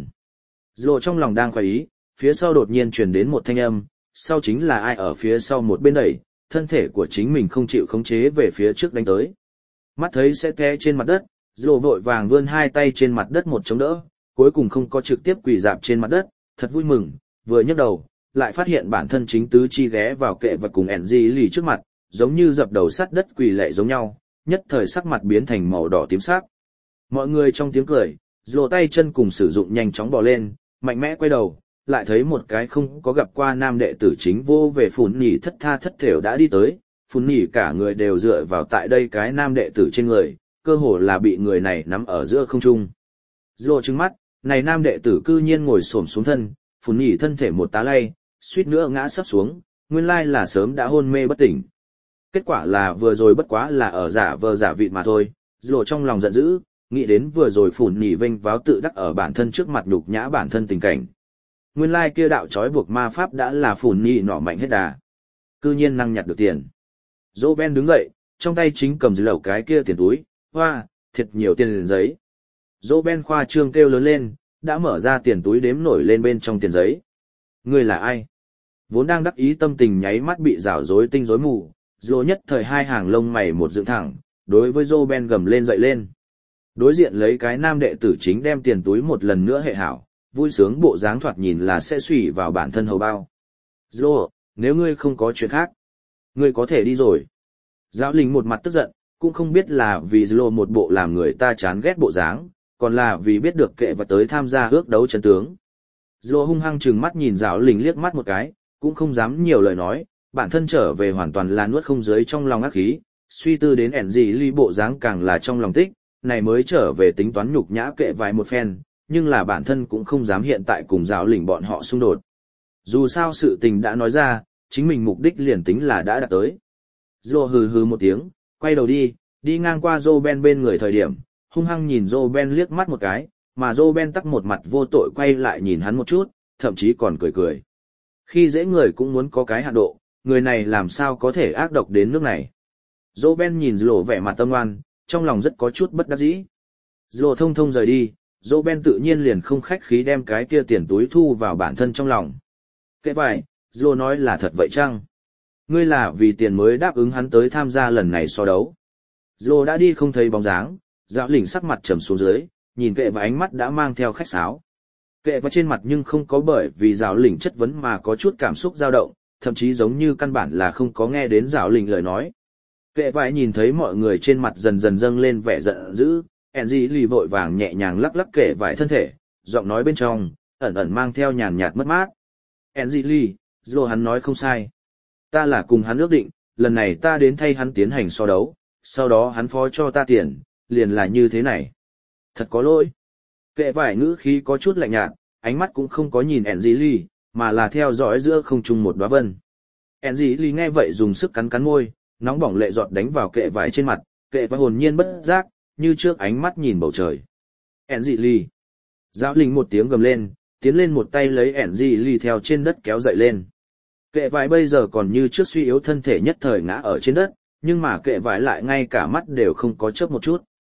Dô trong lòng đang khoái ý, phía sau đột nhiên truyền đến một thanh âm, sau chính là ai ở phía sau một bên đẩy, thân thể của chính mình không chịu khống chế về phía trước đánh tới. Mắt thấy sẽ té trên mặt đất, Dô vội vàng vươn hai tay trên mặt đất một chống đỡ, cuối cùng không có trực tiếp quỳ dạp trên mặt đất, thật vui mừng, vừa nhấc đầu, lại phát hiện bản thân chính tứ chi ghé vào kệ và cùng Enji lì trước mặt, giống như dập đầu sát đất quỳ lệ giống nhau, nhất thời sắc mặt biến thành màu đỏ tím sắc. Mọi người trong tiếng cười, Dô tay chân cùng sử dụng nhanh chóng bò lên, mạnh mẽ quay đầu, lại thấy một cái không có gặp qua nam đệ tử chính vô về phủn nhỉ thất tha thất thểu đã đi tới, phủn nhỉ cả người đều dựa vào tại đây cái nam đệ tử trên người, cơ hồ là bị người này nắm ở giữa không trung. Dô trừng mắt, này nam đệ tử cư nhiên ngồi xổm xuống thân, phủn nhỉ thân thể một tá lay, suýt nữa ngã sắp xuống, nguyên lai là sớm đã hôn mê bất tỉnh. Kết quả là vừa rồi bất quá là ở giả vờ giả vịt mà thôi, Dô trong lòng giận dữ, nghĩ đến vừa rồi phủn nhỉ vênh váo tự đắc ở bản thân trước mặt nhục nhã bản thân tình cảnh. Nguyên lai kia đạo trói buộc ma pháp đã là phủn nhỉ nọ mạnh hết đà. Cư nhiên năng nhặt được tiền. Dô Ben đứng dậy, trong tay chính cầm dưới lẩu cái kia tiền túi, hoa, thiệt nhiều tiền giấy. Dô Ben khoa trương kêu lớn lên, đã mở ra tiền túi đếm nổi lên bên trong tiền giấy. Ngươi là ai? Vốn đang đắc ý tâm tình nháy mắt bị rảo rối tinh rối mù, Dô nhất thời hai hàng lông mày một dựng thẳng, đối với Dô Ben gầm lên dậy lên. Đối diện lấy cái nam đệ tử chính đem tiền túi một lần nữa hệ hảo, vui sướng bộ dáng thoạt nhìn là sẽ xủy vào bản thân hầu bao. Dô, nếu ngươi không có chuyện khác, ngươi có thể đi rồi. Giáo linh một mặt tức giận, cũng không biết là vì Dô một bộ làm người ta chán ghét bộ dáng, còn là vì biết được kệ và tới tham gia ước đấu chân tướng. Dô hung hăng trừng mắt nhìn giáo linh liếc mắt một cái, cũng không dám nhiều lời nói, bản thân trở về hoàn toàn là nuốt không dưới trong lòng ác khí, suy tư đến ẻn gì ly bộ dáng càng là trong lòng tích, này mới trở về tính toán nhục nhã kệ vài một phen, nhưng là bản thân cũng không dám hiện tại cùng giáo lĩnh bọn họ xung đột. Dù sao sự tình đã nói ra, chính mình mục đích liền tính là đã đạt tới. Dô hừ hừ một tiếng, quay đầu đi, đi ngang qua Dô Ben bên người thời điểm, hung hăng nhìn Dô Ben liếc mắt một cái, mà Dô Ben tắc một mặt vô tội quay lại nhìn hắn một chút, thậm chí còn cười cười. Khi dễ người cũng muốn có cái hạn độ, người này làm sao có thể ác độc đến nước này. Dô Ben nhìn Dô vẻ mặt tâm oan, trong lòng rất có chút bất đắc dĩ. Dô thông thông rời đi, Dô Ben tự nhiên liền không khách khí đem cái kia tiền túi thu vào bản thân trong lòng. Kệ vậy, Dô nói là thật vậy chăng? Ngươi là vì tiền mới đáp ứng hắn tới tham gia lần này so đấu. Dô đã đi không thấy bóng dáng, Dạo lỉnh sắc mặt trầm xuống dưới, nhìn kệ và ánh mắt đã mang theo khách sáo. Kệ và trên mặt nhưng không có bởi vì Dạo lỉnh chất vấn mà có chút cảm xúc dao động, thậm chí giống như căn bản là không có nghe đến Dạo lỉnh lời nói. Kệ vải nhìn thấy mọi người trên mặt dần dần dâng lên vẻ giận dữ, Enji lì vội vàng nhẹ nhàng lắc lắc kệ vải thân thể, giọng nói bên trong, ẩn ẩn mang theo nhàn nhạt mất mát. Enji lì, dù hắn nói không sai. Ta là cùng hắn ước định, lần này ta đến thay hắn tiến hành so đấu, sau đó hắn phó cho ta tiền, liền là như thế này. Thật có lỗi. Kệ vải ngữ khí có chút lạnh nhạt, ánh mắt cũng không có nhìn Enji lì, mà là theo dõi giữa không trung một đóa vân. Enji lì nghe vậy dùng sức cắn cắn môi, nóng bỏng lệ giọt đánh vào kệ vải trên mặt, kệ vải hồn nhiên bất giác, như trước ánh mắt nhìn bầu trời. ẻn dị ly. Giáo linh một tiếng gầm lên, tiến lên một tay lấy ẻn dị ly theo trên đất kéo dậy lên. Kệ vải bây giờ còn như trước suy yếu thân thể nhất thời ngã ở trên đất, nhưng mà kệ vải lại ngay cả mắt đều không có chớp một chút.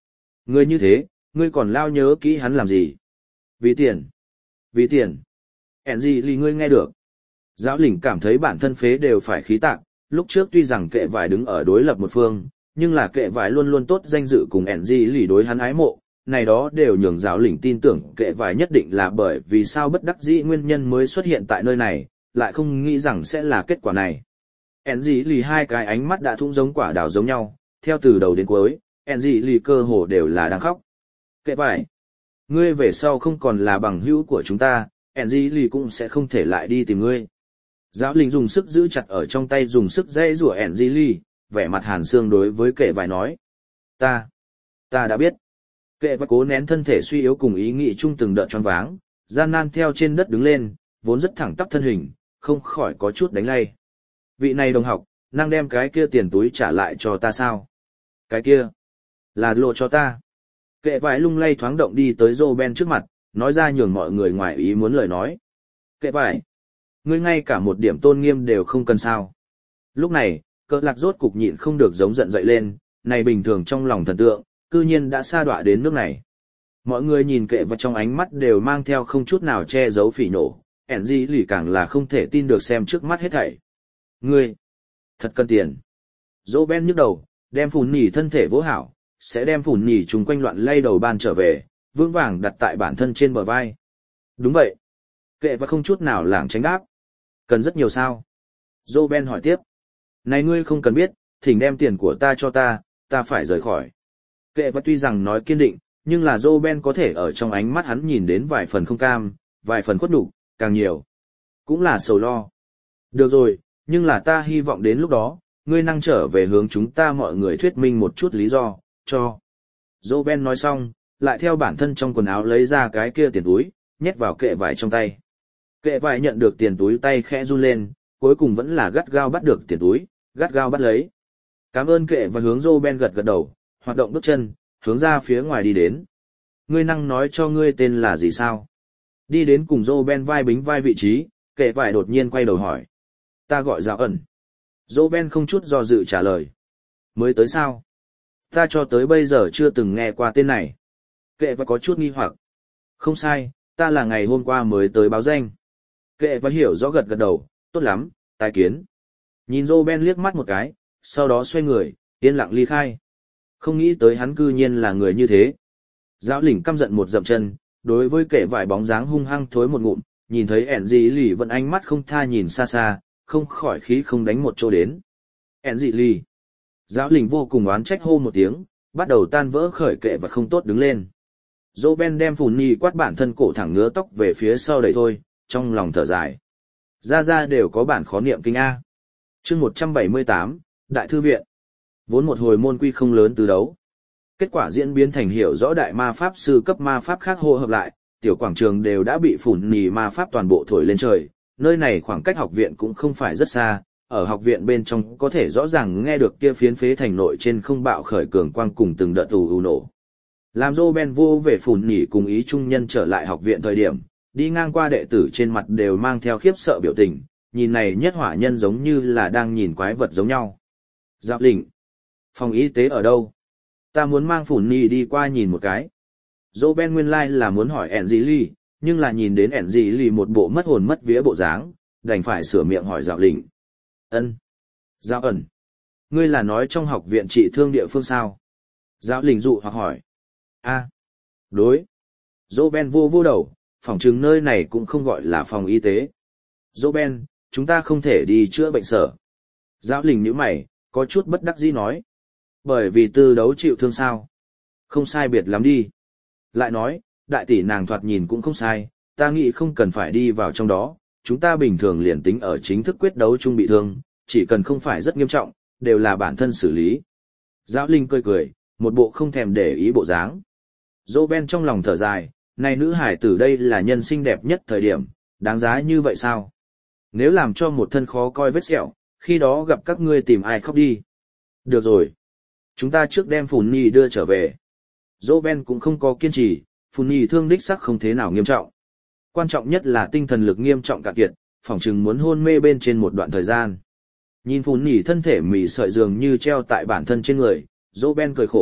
Ngươi như thế, ngươi còn lao nhớ kỹ hắn làm gì? Vì tiền. Vì tiền. Ản gì lì ngươi nghe được. Giáo lĩnh cảm thấy bản thân phế đều phải khí tạc, lúc trước tuy rằng kệ vải đứng ở đối lập một phương, nhưng là kệ vải luôn luôn tốt danh dự cùng ẻn gì lì đối hắn ái mộ, này đó đều nhường giáo lĩnh tin tưởng kệ vải nhất định là bởi vì sao bất đắc dĩ nguyên nhân mới xuất hiện tại nơi này, lại không nghĩ rằng sẽ là kết quả này. ẻn gì lì hai cái ánh mắt đã thung giống quả đào giống nhau, theo từ đầu đến cuối, ẻn gì lì cơ hồ đều là đang khóc. Kệ vải, ngươi về sau không còn là bằng hữu của chúng ta, ẻn gì lì cũng sẽ không thể lại đi tìm ngươi. Giáo linh dùng sức giữ chặt ở trong tay dùng sức dây rủa ẻn gì lì, vẻ mặt hàn xương đối với kệ vải nói. Ta, ta đã biết. Kệ vải cố nén thân thể suy yếu cùng ý nghĩ chung từng đợt choáng váng, gian nan theo trên đất đứng lên, vốn rất thẳng tắp thân hình, không khỏi có chút đánh lay. Vị này đồng học, năng đem cái kia tiền túi trả lại cho ta sao? Cái kia, là lộ cho ta. Kệ vải lung lay thoáng động đi tới Roben trước mặt, nói ra nhường mọi người ngoài ý muốn lời nói. Kệ vải, ngươi ngay cả một điểm tôn nghiêm đều không cần sao. Lúc này, cỡ lạc rốt cục nhịn không được giống giận dậy lên, này bình thường trong lòng thần tượng, cư nhiên đã sa đọa đến nước này. Mọi người nhìn kệ và trong ánh mắt đều mang theo không chút nào che giấu phỉ nổ, ẻn gì lì càng là không thể tin được xem trước mắt hết thảy. Ngươi, thật cần tiền. Dỗ Ben nhức đầu, đem phùn nhỉ thân thể vỗ hảo, sẽ đem phùn nhỉ trùng quanh loạn lay đầu ban trở về, vững vàng đặt tại bản thân trên bờ vai. Đúng vậy. Kệ và không chút nào lảng tránh đáp. Cần rất nhiều sao? Dỗ Ben hỏi tiếp. Này ngươi không cần biết, thỉnh đem tiền của ta cho ta, ta phải rời khỏi. Kệ và tuy rằng nói kiên định, nhưng là Joe Ben có thể ở trong ánh mắt hắn nhìn đến vài phần không cam, vài phần khuất nhục, càng nhiều. Cũng là sầu lo. Được rồi, nhưng là ta hy vọng đến lúc đó, ngươi năng trở về hướng chúng ta mọi người thuyết minh một chút lý do, cho. Joe Ben nói xong, lại theo bản thân trong quần áo lấy ra cái kia tiền túi, nhét vào kệ vải trong tay. Kệ vải nhận được tiền túi tay khẽ run lên, cuối cùng vẫn là gắt gao bắt được tiền túi, gắt gao bắt lấy. Cảm ơn kệ và hướng Joe Ben gật gật đầu, hoạt động bước chân, hướng ra phía ngoài đi đến. Ngươi năng nói cho ngươi tên là gì sao? Đi đến cùng Joe Ben vai bính vai vị trí, kệ vải đột nhiên quay đầu hỏi. Ta gọi Giáo ẩn. Joe Ben không chút do dự trả lời. Mới tới sao? Ta cho tới bây giờ chưa từng nghe qua tên này. Kệ và có chút nghi hoặc. Không sai, ta là ngày hôm qua mới tới báo danh. Kệ và hiểu rõ gật gật đầu, tốt lắm, tài kiến. Nhìn Joe Ben liếc mắt một cái, sau đó xoay người, yên lặng ly khai. Không nghĩ tới hắn cư nhiên là người như thế. Giáo lĩnh căm giận một dậm chân, đối với kệ vải bóng dáng hung hăng thối một ngụm, nhìn thấy ẻn dị lì vẫn ánh mắt không tha nhìn xa xa, không khỏi khí không đánh một chỗ đến. ẻn dị lì. Giáo lĩnh vô cùng oán trách hô một tiếng, bắt đầu tan vỡ khởi kệ và không tốt đứng lên. Joe Ben đem phùn nhì quát bản thân cổ thẳng ngứa tóc về phía sau đẩy thôi, trong lòng thở dài. Ra ra đều có bản khó niệm kinh A. chương một trăm bảy mươi tám, Đại Thư Viện. Vốn một hồi môn quy không lớn từ đấu. Kết quả diễn biến thành hiểu rõ đại ma pháp sư cấp ma pháp khác hô hợp lại, tiểu quảng trường đều đã bị phủn nhì ma pháp toàn bộ thổi lên trời. Nơi này khoảng cách học viện cũng không phải rất xa, ở học viện bên trong có thể rõ ràng nghe được kia phiến phế thành nội trên không bạo khởi cường quang cùng từng đợt ù ù nổ. Làm Joe Ben vô về phủn nhì cùng ý trung nhân trở lại học viện thời điểm, đi ngang qua đệ tử trên mặt đều mang theo khiếp sợ biểu tình, nhìn này nhất hỏa nhân giống như là đang nhìn quái vật giống nhau. Giáp lĩnh. Phòng y tế ở đâu? Ta muốn mang phủn nhì đi qua nhìn một cái. Joe Ben nguyên lai like là muốn hỏi ẻn dị lì, nhưng là nhìn đến ẻn dị lì một bộ mất hồn mất vía bộ dáng, đành phải sửa miệng hỏi Giáp lĩnh. Ân. Giáo ẩn. Ngươi là nói trong học viện trị thương địa phương sao? Giáo lĩnh dụ hoặc hỏi. A. Đối. Joe Ben vô vô đầu, phòng chứng nơi này cũng không gọi là phòng y tế. Joe Ben, chúng ta không thể đi chữa bệnh sở. Giáo lĩnh nhíu mày, có chút bất đắc dĩ nói. Bởi vì tư đấu chịu thương sao. Không sai biệt lắm đi. Lại nói, đại tỷ nàng thoạt nhìn cũng không sai, ta nghĩ không cần phải đi vào trong đó, chúng ta bình thường liền tính ở chính thức quyết đấu chung bị thương, chỉ cần không phải rất nghiêm trọng, đều là bản thân xử lý. Giáo linh cười cười, một bộ không thèm để ý bộ dáng. Joe Ben trong lòng thở dài, này nữ hải tử đây là nhân sinh đẹp nhất thời điểm, đáng giá như vậy sao? Nếu làm cho một thân khó coi vết sẹo, khi đó gặp các ngươi tìm ai khóc đi. Được rồi. Chúng ta trước đem phùn nhì đưa trở về. Joe Ben cũng không có kiên trì, phùn nhì thương đích sắc không thế nào nghiêm trọng. Quan trọng nhất là tinh thần lực nghiêm trọng cạn kiệt, phỏng chừng muốn hôn mê bên trên một đoạn thời gian. Nhìn phùn nhì thân thể mỉ sợi dường như treo tại bản thân trên người, Joe Ben cười khổ,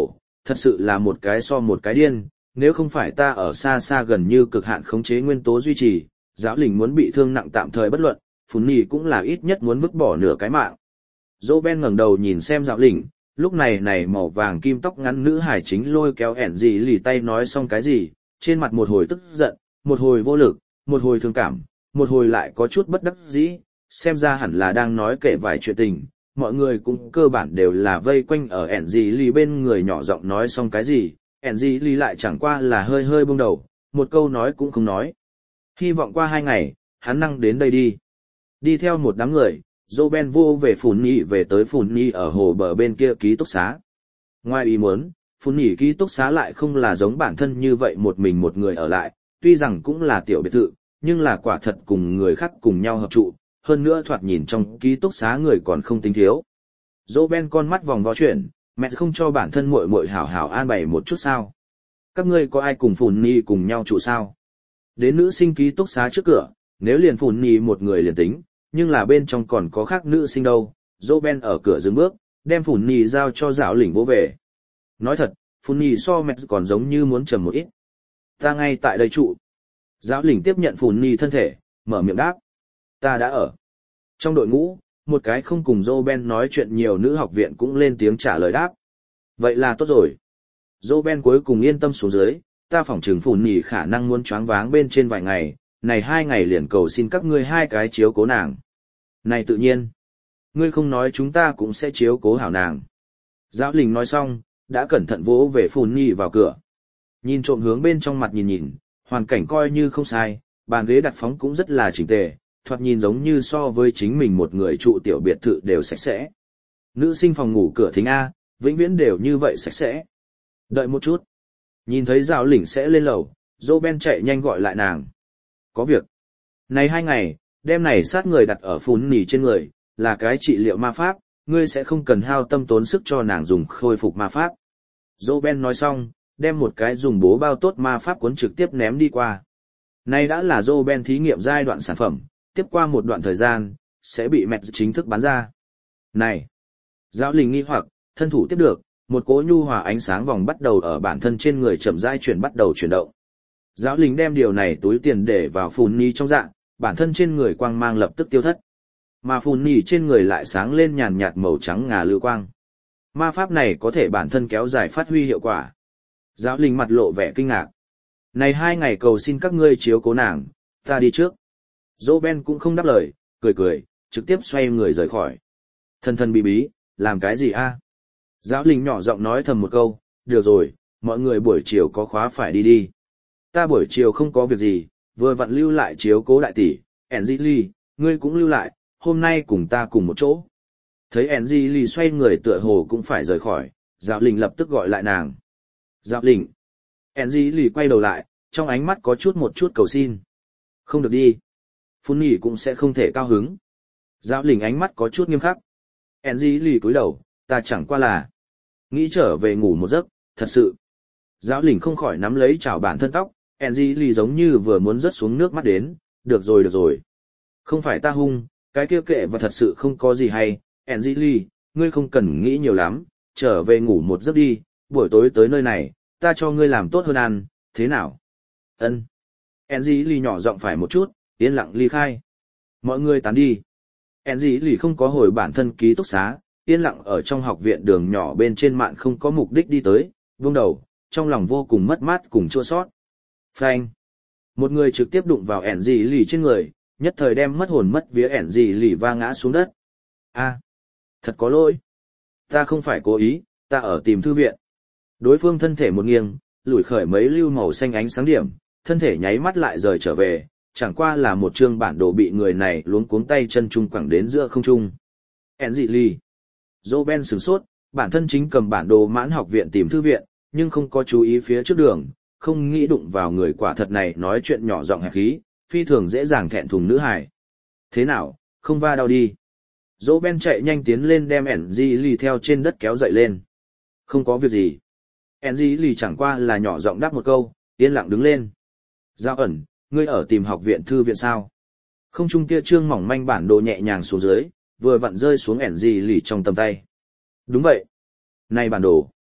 thật sự là một cái so một cái điên, nếu không phải ta ở xa xa gần như cực hạn khống chế nguyên tố duy trì, giáo lĩnh muốn bị thương nặng tạm thời bất luận, phùn nhì cũng là ít nhất muốn vứt bỏ nửa cái mạng. Dô Ben ngẩng đầu nhìn xem giáo lĩnh, lúc này này màu vàng kim tóc ngắn nữ hải chính lôi kéo ẻn gì lì tay nói xong cái gì, trên mặt một hồi tức giận, một hồi vô lực, một hồi thương cảm, một hồi lại có chút bất đắc dĩ, xem ra hẳn là đang nói kể vài chuyện tình. Mọi người cũng cơ bản đều là vây quanh ở ẻn gì lì bên người nhỏ giọng nói xong cái gì, ẻn gì lì lại chẳng qua là hơi hơi buông đầu, một câu nói cũng không nói. Hy vọng qua hai ngày, hắn năng đến đây đi. Đi theo một đám người, Dô Ben vô về Phùn Nhì về tới Phùn Nhì ở hồ bờ bên kia ký túc xá. Ngoài ý muốn, Phùn Nhì ký túc xá lại không là giống bản thân như vậy một mình một người ở lại, tuy rằng cũng là tiểu biệt thự, nhưng là quả thật cùng người khác cùng nhau hợp trụ, hơn nữa thoạt nhìn trong ký túc xá người còn không tính thiếu. Dô Ben con mắt vòng vo chuyển, mẹ không cho bản thân muội muội hảo hảo an bày một chút sao? Các ngươi có ai cùng Phùn Nhì cùng nhau trụ sao? Đến nữ sinh ký túc xá trước cửa, nếu liền Phùn Nhì một người liền tính, nhưng là bên trong còn có khác nữ sinh đâu. Dô Ben ở cửa dừng bước, đem Phùn Nhì giao cho giáo lĩnh vô về. Nói thật, Phùn Nhì so mẹ còn giống như muốn trầm một ít. Ta ngay tại đây trụ. Giáo lĩnh tiếp nhận Phùn Nhì thân thể, mở miệng đáp. Ta đã ở. Trong đội ngũ, một cái không cùng Dô Ben nói chuyện nhiều nữ học viện cũng lên tiếng trả lời đáp. Vậy là tốt rồi. Dô Ben cuối cùng yên tâm xuống dưới, ta phỏng chừng Phùn Nhì khả năng muốn choáng váng bên trên vài ngày, này hai ngày liền cầu xin các ngươi hai cái chiếu cố nàng. Này tự nhiên. Ngươi không nói chúng ta cũng sẽ chiếu cố hảo nàng. Giáo lĩnh nói xong, đã cẩn thận vỗ về Phùn Nhì vào cửa. Nhìn trộm hướng bên trong mặt nhìn nhìn, hoàn cảnh coi như không sai, bàn ghế đặt phóng cũng rất là chỉnh tề, thoạt nhìn giống như so với chính mình một người trụ tiểu biệt thự đều sạch sẽ. Nữ sinh phòng ngủ cửa thính A, vĩnh viễn đều như vậy sạch sẽ. Đợi một chút. Nhìn thấy giáo lĩnh sẽ lên lầu, Dô Ben chạy nhanh gọi lại nàng. Có việc. Này hai ngày, đêm này sát người đặt ở Phùn Nhì trên người, là cái trị liệu ma pháp, ngươi sẽ không cần hao tâm tốn sức cho nàng dùng khôi phục ma pháp. Dô Ben nói xong, đem một cái dùng bố bao tốt ma pháp cuốn trực tiếp ném đi qua. Này đã là Dô Ben thí nghiệm giai đoạn sản phẩm, tiếp qua một đoạn thời gian, sẽ bị mẹ chính thức bán ra. Này! Giáo lĩnh nghi hoặc, thân thủ tiếp được, một cỗ nhu hòa ánh sáng vòng bắt đầu ở bản thân trên người chậm rãi chuyển bắt đầu chuyển động. Giáo lĩnh đem điều này túi tiền để vào Phùn Nhì trong dạ, bản thân trên người quang mang lập tức tiêu thất. Mà Phùn Nhì trên người lại sáng lên nhàn nhạt màu trắng ngà lưu quang. Ma pháp này có thể bản thân kéo dài phát huy hiệu quả. Giáo lĩnh mặt lộ vẻ kinh ngạc. Này hai ngày cầu xin các ngươi chiếu cố nàng, ta đi trước. Dô Ben cũng không đáp lời, cười cười, trực tiếp xoay người rời khỏi. Thân thân bí bí, làm cái gì a? Giáo lĩnh nhỏ giọng nói thầm một câu, được rồi, mọi người buổi chiều có khóa phải đi đi. Ta buổi chiều không có việc gì, vừa vặn lưu lại chiếu cố đại tỷ, Angeli, ngươi cũng lưu lại, hôm nay cùng ta cùng một chỗ. Thấy Angeli xoay người tựa hồ cũng phải rời khỏi, giáo lĩnh lập tức gọi lại nàng. Giáo lĩnh. Angeli quay đầu lại, trong ánh mắt có chút một chút cầu xin. Không được đi. Phùn Nhì cũng sẽ không thể cao hứng. Giáo lĩnh ánh mắt có chút nghiêm khắc. Angeli cúi đầu, ta chẳng qua là nghĩ trở về ngủ một giấc, thật sự. Giáo lĩnh không khỏi nắm lấy chảo bản thân tóc, Angeli giống như vừa muốn rớt xuống nước mắt đến, được rồi được rồi. Không phải ta hung, cái kia kệ và thật sự không có gì hay, Angeli, ngươi không cần nghĩ nhiều lắm, trở về ngủ một giấc đi, buổi tối tới nơi này, ta cho ngươi làm tốt hơn ăn, thế nào? Ân. Angeli nhỏ giọng phải một chút, yên lặng ly khai. Mọi người tán đi. Angeli không có hồi bản thân ký túc xá, yên lặng ở trong học viện đường nhỏ bên trên mạn không có mục đích đi tới, buông đầu, trong lòng vô cùng mất mát cùng chua sót. Phanh. Một người trực tiếp đụng vào ẻn gì lì trên người, nhất thời đem mất hồn mất vía ẻn gì lì va ngã xuống đất. A, thật có lỗi. Ta không phải cố ý, ta ở tìm thư viện. Đối phương thân thể một nghiêng, lùi khởi mấy lưu màu xanh ánh sáng điểm, thân thể nháy mắt lại rời trở về, chẳng qua là một chương bản đồ bị người này luống cuống tay chân trung quẳng đến giữa không trung. ẻn gì lì. Dô Ben sửng sốt, bản thân chính cầm bản đồ mãn học viện tìm thư viện, nhưng không có chú ý phía trước đường, không nghĩ đụng vào người quả thật này nói chuyện nhỏ giọng hẹp khí, phi thường dễ dàng thẹn thùng nữ hài. Thế nào, không va đau đi. Dô Ben chạy nhanh tiến lên đem ẻn gì lì theo trên đất kéo dậy lên. Không có việc gì. ẻn gì lì chẳng qua là nhỏ giọng đáp một câu, yên lặng đứng lên. Giao ẩn, ngươi ở tìm học viện thư viện sao? Không trung kia trương mỏng manh bản đồ nhẹ nhàng xuống dưới, vừa vặn rơi xuống ẻn gì lì trong tầm tay. Đúng vậy. Này bản đồ.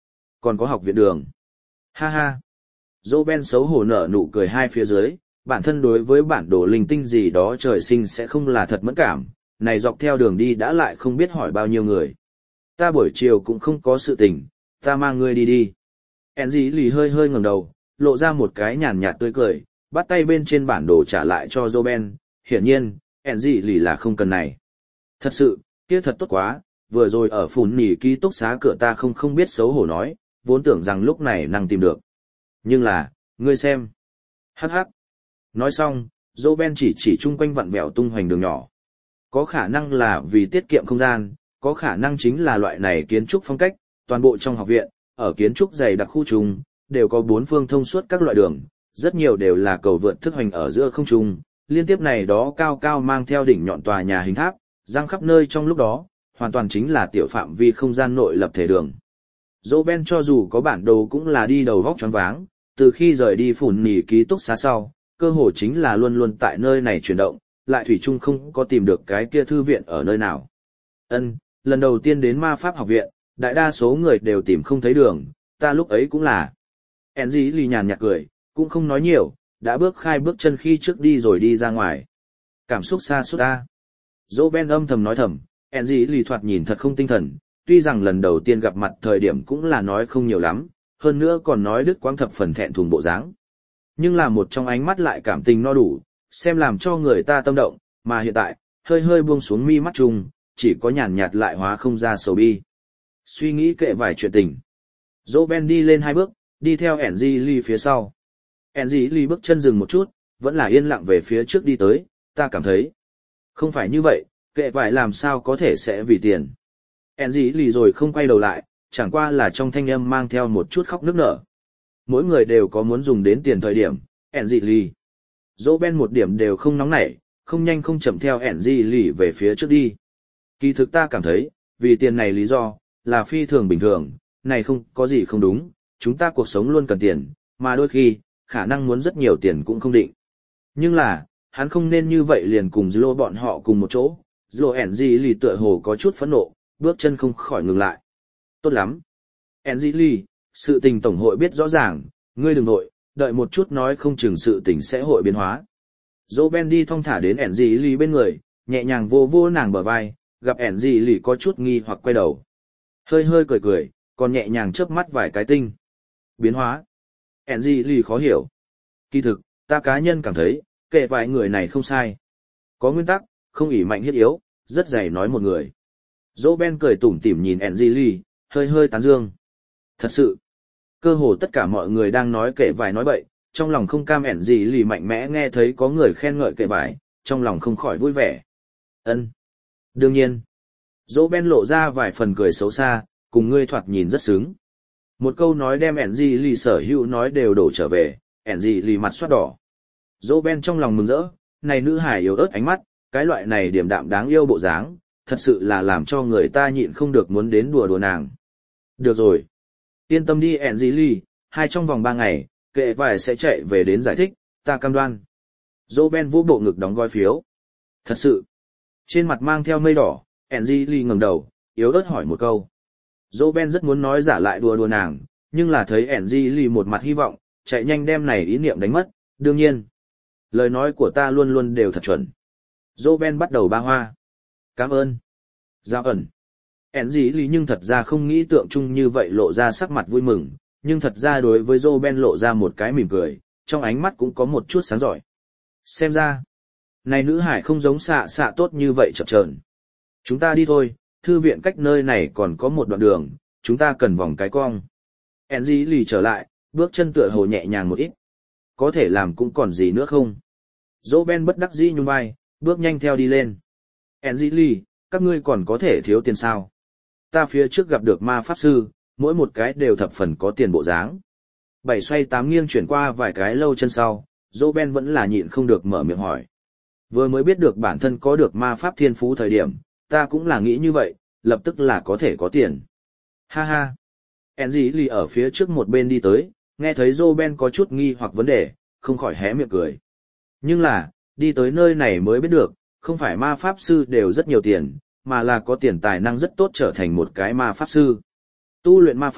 Còn có học viện đường. Ha ha. Roben xấu hổ nở nụ cười hai phía dưới, bản thân đối với bản đồ linh tinh gì đó trời sinh sẽ không là thật mẫn cảm, này dọc theo đường đi đã lại không biết hỏi bao nhiêu người. Ta buổi chiều cũng không có sự tình, ta mang ngươi đi đi. Enzi lì hơi hơi ngẩng đầu, lộ ra một cái nhàn nhạt tươi cười, bắt tay bên trên bản đồ trả lại cho Roben, hiển nhiên, Enzi lì là không cần này. Thật sự, kia thật tốt quá, vừa rồi ở phùn nỉ ký túc xá cửa ta không không biết xấu hổ nói, vốn tưởng rằng lúc này năng tìm được. Nhưng là, ngươi xem. Hắc hắc. Nói xong, Roben chỉ chỉ chung quanh vặn vẹo tung hoành đường nhỏ. Có khả năng là vì tiết kiệm không gian, có khả năng chính là loại này kiến trúc phong cách, toàn bộ trong học viện, ở kiến trúc dày đặc khu trùng, đều có bốn phương thông suốt các loại đường, rất nhiều đều là cầu vượt thức hoành ở giữa không trung, liên tiếp này đó cao cao mang theo đỉnh nhọn tòa nhà hình tháp, giăng khắp nơi trong lúc đó, hoàn toàn chính là tiểu phạm vi không gian nội lập thể đường. Roben cho dù có bản đồ cũng là đi đầu vóc choáng váng, từ khi rời đi phủn nỉ ký túc xá sau, cơ hồ chính là luôn luôn tại nơi này chuyển động, lại thủy chung không có tìm được cái kia thư viện ở nơi nào. Ân, lần đầu tiên đến ma pháp học viện, đại đa số người đều tìm không thấy đường, ta lúc ấy cũng là. Enzi lì nhàn nhạt cười, cũng không nói nhiều, đã bước khai bước chân khi trước đi rồi đi ra ngoài. Cảm xúc xa suốt ta. Roben âm thầm nói thầm, Enzi lì thoạt nhìn thật không tinh thần, tuy rằng lần đầu tiên gặp mặt thời điểm cũng là nói không nhiều lắm, hơn nữa còn nói đứt quãng thập phần thẹn thùng bộ dáng. Nhưng là một trong ánh mắt lại cảm tình no đủ, xem làm cho người ta tâm động, mà hiện tại, hơi hơi buông xuống mi mắt chung, chỉ có nhàn nhạt lại hóa không ra sầu bi. Suy nghĩ kệ vài chuyện tình. Roben đi lên hai bước, đi theo Enzi Lee phía sau. Enzi Lee bước chân dừng một chút, vẫn là yên lặng về phía trước đi tới, ta cảm thấy. Không phải như vậy, kệ vải làm sao có thể sẽ vì tiền. Enzi Lee rồi không quay đầu lại, chẳng qua là trong thanh âm mang theo một chút khóc nức nở. Mỗi người đều có muốn dùng đến tiền thời điểm, Enzi Lee. Roben một điểm đều không nóng nảy, không nhanh không chậm theo Enzi Lee về phía trước đi. Kỳ thực ta cảm thấy, vì tiền này lý do, là phi thường bình thường, này không có gì không đúng, chúng ta cuộc sống luôn cần tiền, mà đôi khi, khả năng muốn rất nhiều tiền cũng không định. Nhưng là, hắn không nên như vậy liền cùng Zlo bọn họ cùng một chỗ, Zlo Enzi Lee tựa hồ có chút phẫn nộ, bước chân không khỏi ngừng lại. Tốt lắm. Enzi Lee, sự tình tổng hội biết rõ ràng, ngươi đừng nội, đợi một chút nói không chừng sự tình sẽ hội biến hóa. Roben đi thong thả đến Enzi Lee bên người, nhẹ nhàng vô vô nàng bờ vai, gặp Enzi Lee có chút nghi hoặc quay đầu. Hơi hơi cười cười, còn nhẹ nhàng chớp mắt vài cái tinh. Biến hóa. Enzi Lee khó hiểu. Kỳ thực, ta cá nhân cảm thấy, kệ vài người này không sai. Có nguyên tắc, không ỷ mạnh hiết yếu, rất dày nói một người. Roben cười tủm tỉm nhìn Enzi Lee, hơi hơi tán dương. Thật sự, cơ hồ tất cả mọi người đang nói kệ vài nói bậy, trong lòng không cam Enzi Lee mạnh mẽ nghe thấy có người khen ngợi kệ vài, trong lòng không khỏi vui vẻ. Ân, đương nhiên. Roben lộ ra vài phần cười xấu xa, cùng ngươi thoạt nhìn rất sướng. Một câu nói đem Enzi Lee sở hữu nói đều đổ trở về, Enzi Lee mặt xoát đỏ. Roben trong lòng mừng rỡ, này nữ hải yếu ớt ánh mắt, cái loại này điềm đạm đáng yêu bộ dáng, thật sự là làm cho người ta nhịn không được muốn đến đùa đùa nàng. Được rồi. Yên tâm đi Enzi Lee, hai trong vòng ba ngày, kệ vải sẽ chạy về đến giải thích, ta cam đoan. Roben vô bộ ngực đóng gói phiếu. Thật sự. Trên mặt mang theo mây đỏ, Enzi Lee ngẩng đầu, yếu ớt hỏi một câu. Roben rất muốn nói giả lại đùa đùa nàng, nhưng là thấy Enzi Lee một mặt hy vọng, chạy nhanh đem này ý niệm đánh mất, đương nhiên. Lời nói của ta luôn luôn đều thật chuẩn. Roben bắt đầu ba hoa. Cảm ơn. Giao ẩn. Enzi Lee nhưng thật ra không nghĩ tượng chung như vậy lộ ra sắc mặt vui mừng, nhưng thật ra đối với Roben lộ ra một cái mỉm cười, trong ánh mắt cũng có một chút sáng giỏi. Xem ra, này nữ hải không giống xạ xạ tốt như vậy chập chờn. Chúng ta đi thôi, thư viện cách nơi này còn có một đoạn đường, chúng ta cần vòng cái cong. Enzi Lee trở lại, bước chân tựa hồ nhẹ nhàng một ít. Có thể làm cũng còn gì nữa không? Roben bất đắc dĩ nhún vai, bước nhanh theo đi lên. Enzi Lee, các ngươi còn có thể thiếu tiền sao? Ta phía trước gặp được ma pháp sư, mỗi một cái đều thập phần có tiền bộ dáng. Bảy xoay tám nghiêng chuyển qua vài cái lâu chân sau, Roben vẫn là nhịn không được mở miệng hỏi. Vừa mới biết được bản thân có được ma pháp thiên phú thời điểm, ta cũng là nghĩ như vậy, lập tức là có thể có tiền. Ha ha. Enzi Lee ở phía trước một bên đi tới, nghe thấy Roben có chút nghi hoặc vấn đề, không khỏi hé miệng cười. Nhưng là, đi tới nơi này mới biết được, không phải ma pháp sư đều rất nhiều tiền, mà là có tiền tài năng rất tốt trở thành một cái ma pháp sư. Tu luyện ma pháp,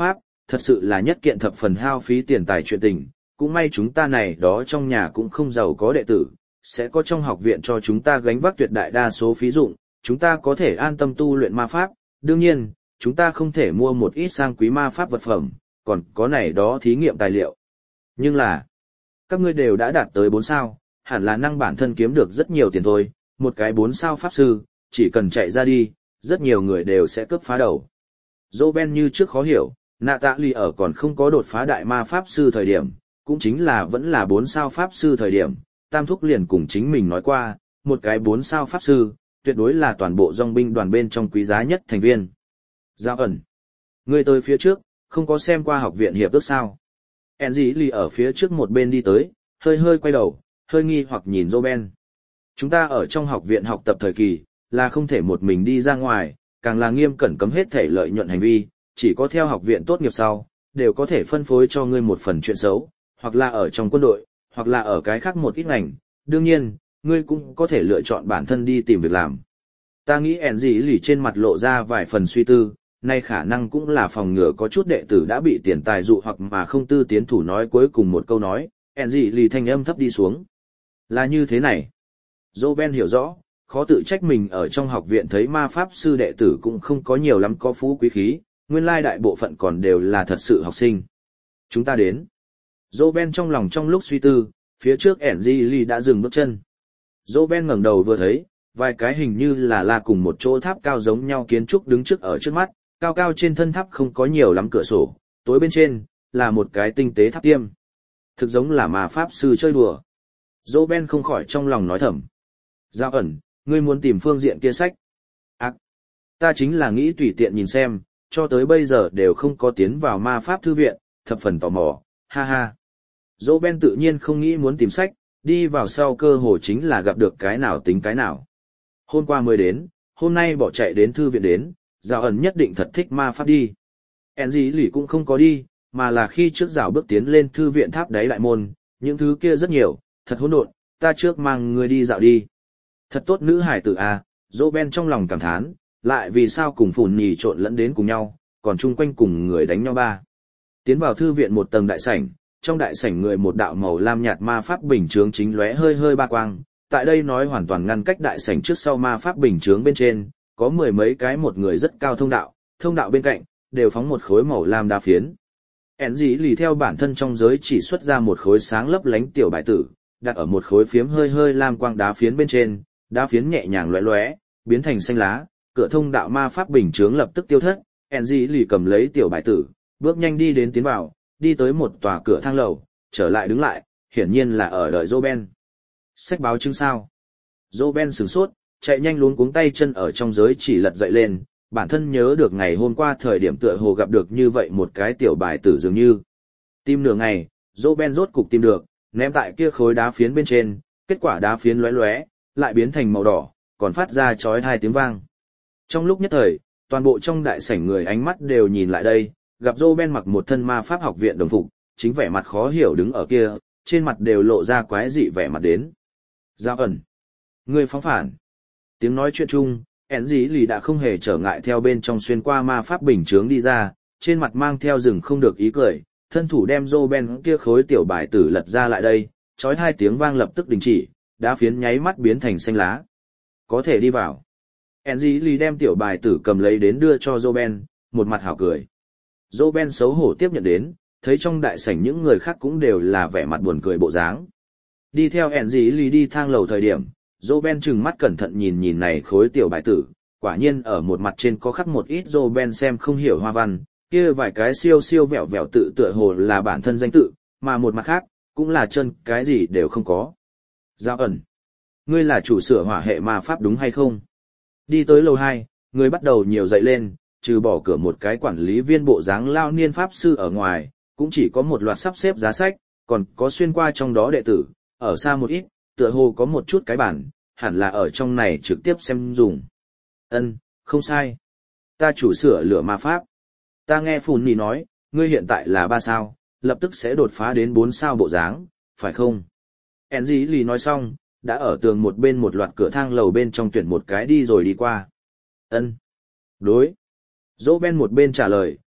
thật sự là nhất kiện thập phần hao phí tiền tài chuyện tình, cũng may chúng ta này đó trong nhà cũng không giàu có đệ tử, sẽ có trong học viện cho chúng ta gánh vác tuyệt đại đa số phí dụng, chúng ta có thể an tâm tu luyện ma pháp, đương nhiên, chúng ta không thể mua một ít sang quý ma pháp vật phẩm, còn có này đó thí nghiệm tài liệu. Nhưng là, các ngươi đều đã đạt tới bốn sao, hẳn là năng bản thân kiếm được rất nhiều tiền thôi, một cái bốn sao pháp sư, chỉ cần chạy ra đi, rất nhiều người đều sẽ cướp phá đầu. Roben như trước khó hiểu, Natalie ở còn không có đột phá đại ma pháp sư thời điểm, cũng chính là vẫn là bốn sao pháp sư thời điểm, Tam Thúc liền cùng chính mình nói qua, một cái bốn sao pháp sư, tuyệt đối là toàn bộ dòng binh đoàn bên trong quý giá nhất thành viên. Giao ẩn. Người tới phía trước, không có xem qua học viện hiệp ước sao. Angeli ở phía trước một bên đi tới, hơi hơi quay đầu, hơi nghi hoặc nhìn Roben. Chúng ta ở trong học viện học tập thời kỳ, là không thể một mình đi ra ngoài, càng là nghiêm cẩn cấm hết thể lợi nhuận hành vi, chỉ có theo học viện tốt nghiệp sau, đều có thể phân phối cho ngươi một phần chuyện xấu, hoặc là ở trong quân đội, hoặc là ở cái khác một ít ngành. Đương nhiên, ngươi cũng có thể lựa chọn bản thân đi tìm việc làm. Ta nghĩ Angeli trên mặt lộ ra vài phần suy tư, nay khả năng cũng là phòng ngừa có chút đệ tử đã bị tiền tài dụ hoặc mà không tư tiến thủ nói cuối cùng một câu nói, Angeli thanh âm thấp đi xuống. Là như thế này. Roben hiểu rõ, khó tự trách mình ở trong học viện thấy ma pháp sư đệ tử cũng không có nhiều lắm có phú quý khí, nguyên lai đại bộ phận còn đều là thật sự học sinh. Chúng ta đến. Roben trong lòng trong lúc suy tư, phía trước Angeli đã dừng bước chân. Roben ngẩng đầu vừa thấy, vài cái hình như là la cùng một chỗ tháp cao giống nhau kiến trúc đứng trước ở trước mắt, cao cao trên thân tháp không có nhiều lắm cửa sổ, tối bên trên là một cái tinh tế tháp tiêm. Thực giống là ma pháp sư chơi đùa. Roben không khỏi trong lòng nói thầm. Giao ẩn, ngươi muốn tìm phương diện kia sách. À, ta chính là nghĩ tùy tiện nhìn xem, cho tới bây giờ đều không có tiến vào ma pháp thư viện, thập phần tò mò, ha ha. Roben tự nhiên không nghĩ muốn tìm sách, đi vào sau cơ hồ chính là gặp được cái nào tính cái nào. Hôm qua mới đến, hôm nay bỏ chạy đến thư viện đến, Giao ẩn nhất định thật thích ma pháp đi. Angeli cũng không có đi, mà là khi trước rào bước tiến lên thư viện tháp đáy đại môn, những thứ kia rất nhiều, thật hỗn độn, ta trước mang người đi dạo đi. Thật tốt nữ hải tử à, Roben trong lòng cảm thán, lại vì sao cùng phùn nhì trộn lẫn đến cùng nhau, còn chung quanh cùng người đánh nhau ba. Tiến vào thư viện một tầng đại sảnh, trong đại sảnh người một đạo màu lam nhạt ma pháp bình chướng chính lóe hơi hơi ba quang, tại đây nói hoàn toàn ngăn cách đại sảnh trước sau ma pháp bình chướng bên trên, có mười mấy cái một người rất cao thông đạo, thông đạo bên cạnh, đều phóng một khối màu lam đá phiến. Angeli theo bản thân trong giới chỉ xuất ra một khối sáng lấp lánh tiểu bài tử, đặt ở một khối phiếm hơi hơi lam quang đá phiến bên trên, đá phiến nhẹ nhàng lóe lóe, biến thành xanh lá, cửa thông đạo ma pháp bình chướng lập tức tiêu thất. Angeli cầm lấy tiểu bài tử, bước nhanh đi đến tiến vào, đi tới một tòa cửa thang lầu, trở lại đứng lại, hiển nhiên là ở đợi Roben. Sách báo chứng sao? Roben sửng sốt, chạy nhanh luống cuống tay chân ở trong giới chỉ lật dậy lên, bản thân nhớ được ngày hôm qua thời điểm tựa hồ gặp được như vậy một cái tiểu bài tử dường như. Tìm nửa ngày, Roben rốt cục tìm được, ném tại kia khối đá phiến bên trên, kết quả đá phiến lóe lóe, lại biến thành màu đỏ, còn phát ra chói hai tiếng vang. Trong lúc nhất thời, toàn bộ trong đại sảnh người ánh mắt đều nhìn lại đây, gặp Roben mặc một thân ma pháp học viện đồng phục, chính vẻ mặt khó hiểu đứng ở kia, trên mặt đều lộ ra quái dị vẻ mặt đến. Giao ẩn. Người phóng phản. Tiếng nói chuyện chung, Angeli đã không hề trở ngại theo bên trong xuyên qua ma pháp bình chướng đi ra, trên mặt mang theo rừng không được ý cười, thân thủ đem Roben kia khối tiểu bài tử lật ra lại đây, chói hai tiếng vang lập tức đình chỉ, đá phiến nháy mắt biến thành xanh lá. Có thể đi vào. Angeli đem tiểu bài tử cầm lấy đến đưa cho Roben, một mặt hảo cười. Roben xấu hổ tiếp nhận đến, thấy trong đại sảnh những người khác cũng đều là vẻ mặt buồn cười bộ dáng. Đi theo Angeli đi thang lầu thời điểm, Roben trừng mắt cẩn thận nhìn nhìn này khối tiểu bài tử, quả nhiên ở một mặt trên có khắc một ít Roben xem không hiểu hoa văn, kia vài cái siêu siêu vẹo vẹo tự tựa hồ là bản thân danh tự, mà một mặt khác, cũng là chân cái gì đều không có. Giao ẩn. Ngươi là chủ sửa hỏa hệ ma pháp đúng hay không? Đi tới lầu hai, người bắt đầu nhiều dậy lên, trừ bỏ cửa một cái quản lý viên bộ dáng lao niên pháp sư ở ngoài, cũng chỉ có một loạt sắp xếp giá sách, còn có xuyên qua trong đó đệ tử, ở xa một ít, tựa hồ có một chút cái bản, hẳn là ở trong này trực tiếp xem dùng. Ân, không sai. Ta chủ sửa lửa ma pháp. Ta nghe Phùn Nì nói, ngươi hiện tại là ba sao, lập tức sẽ đột phá đến bốn sao bộ dáng, phải không? Angeli nói xong, đã ở tường một bên một loạt cửa thang lầu bên trong tuyển một cái đi rồi đi qua. Ân. Đối. Roben một bên trả lời,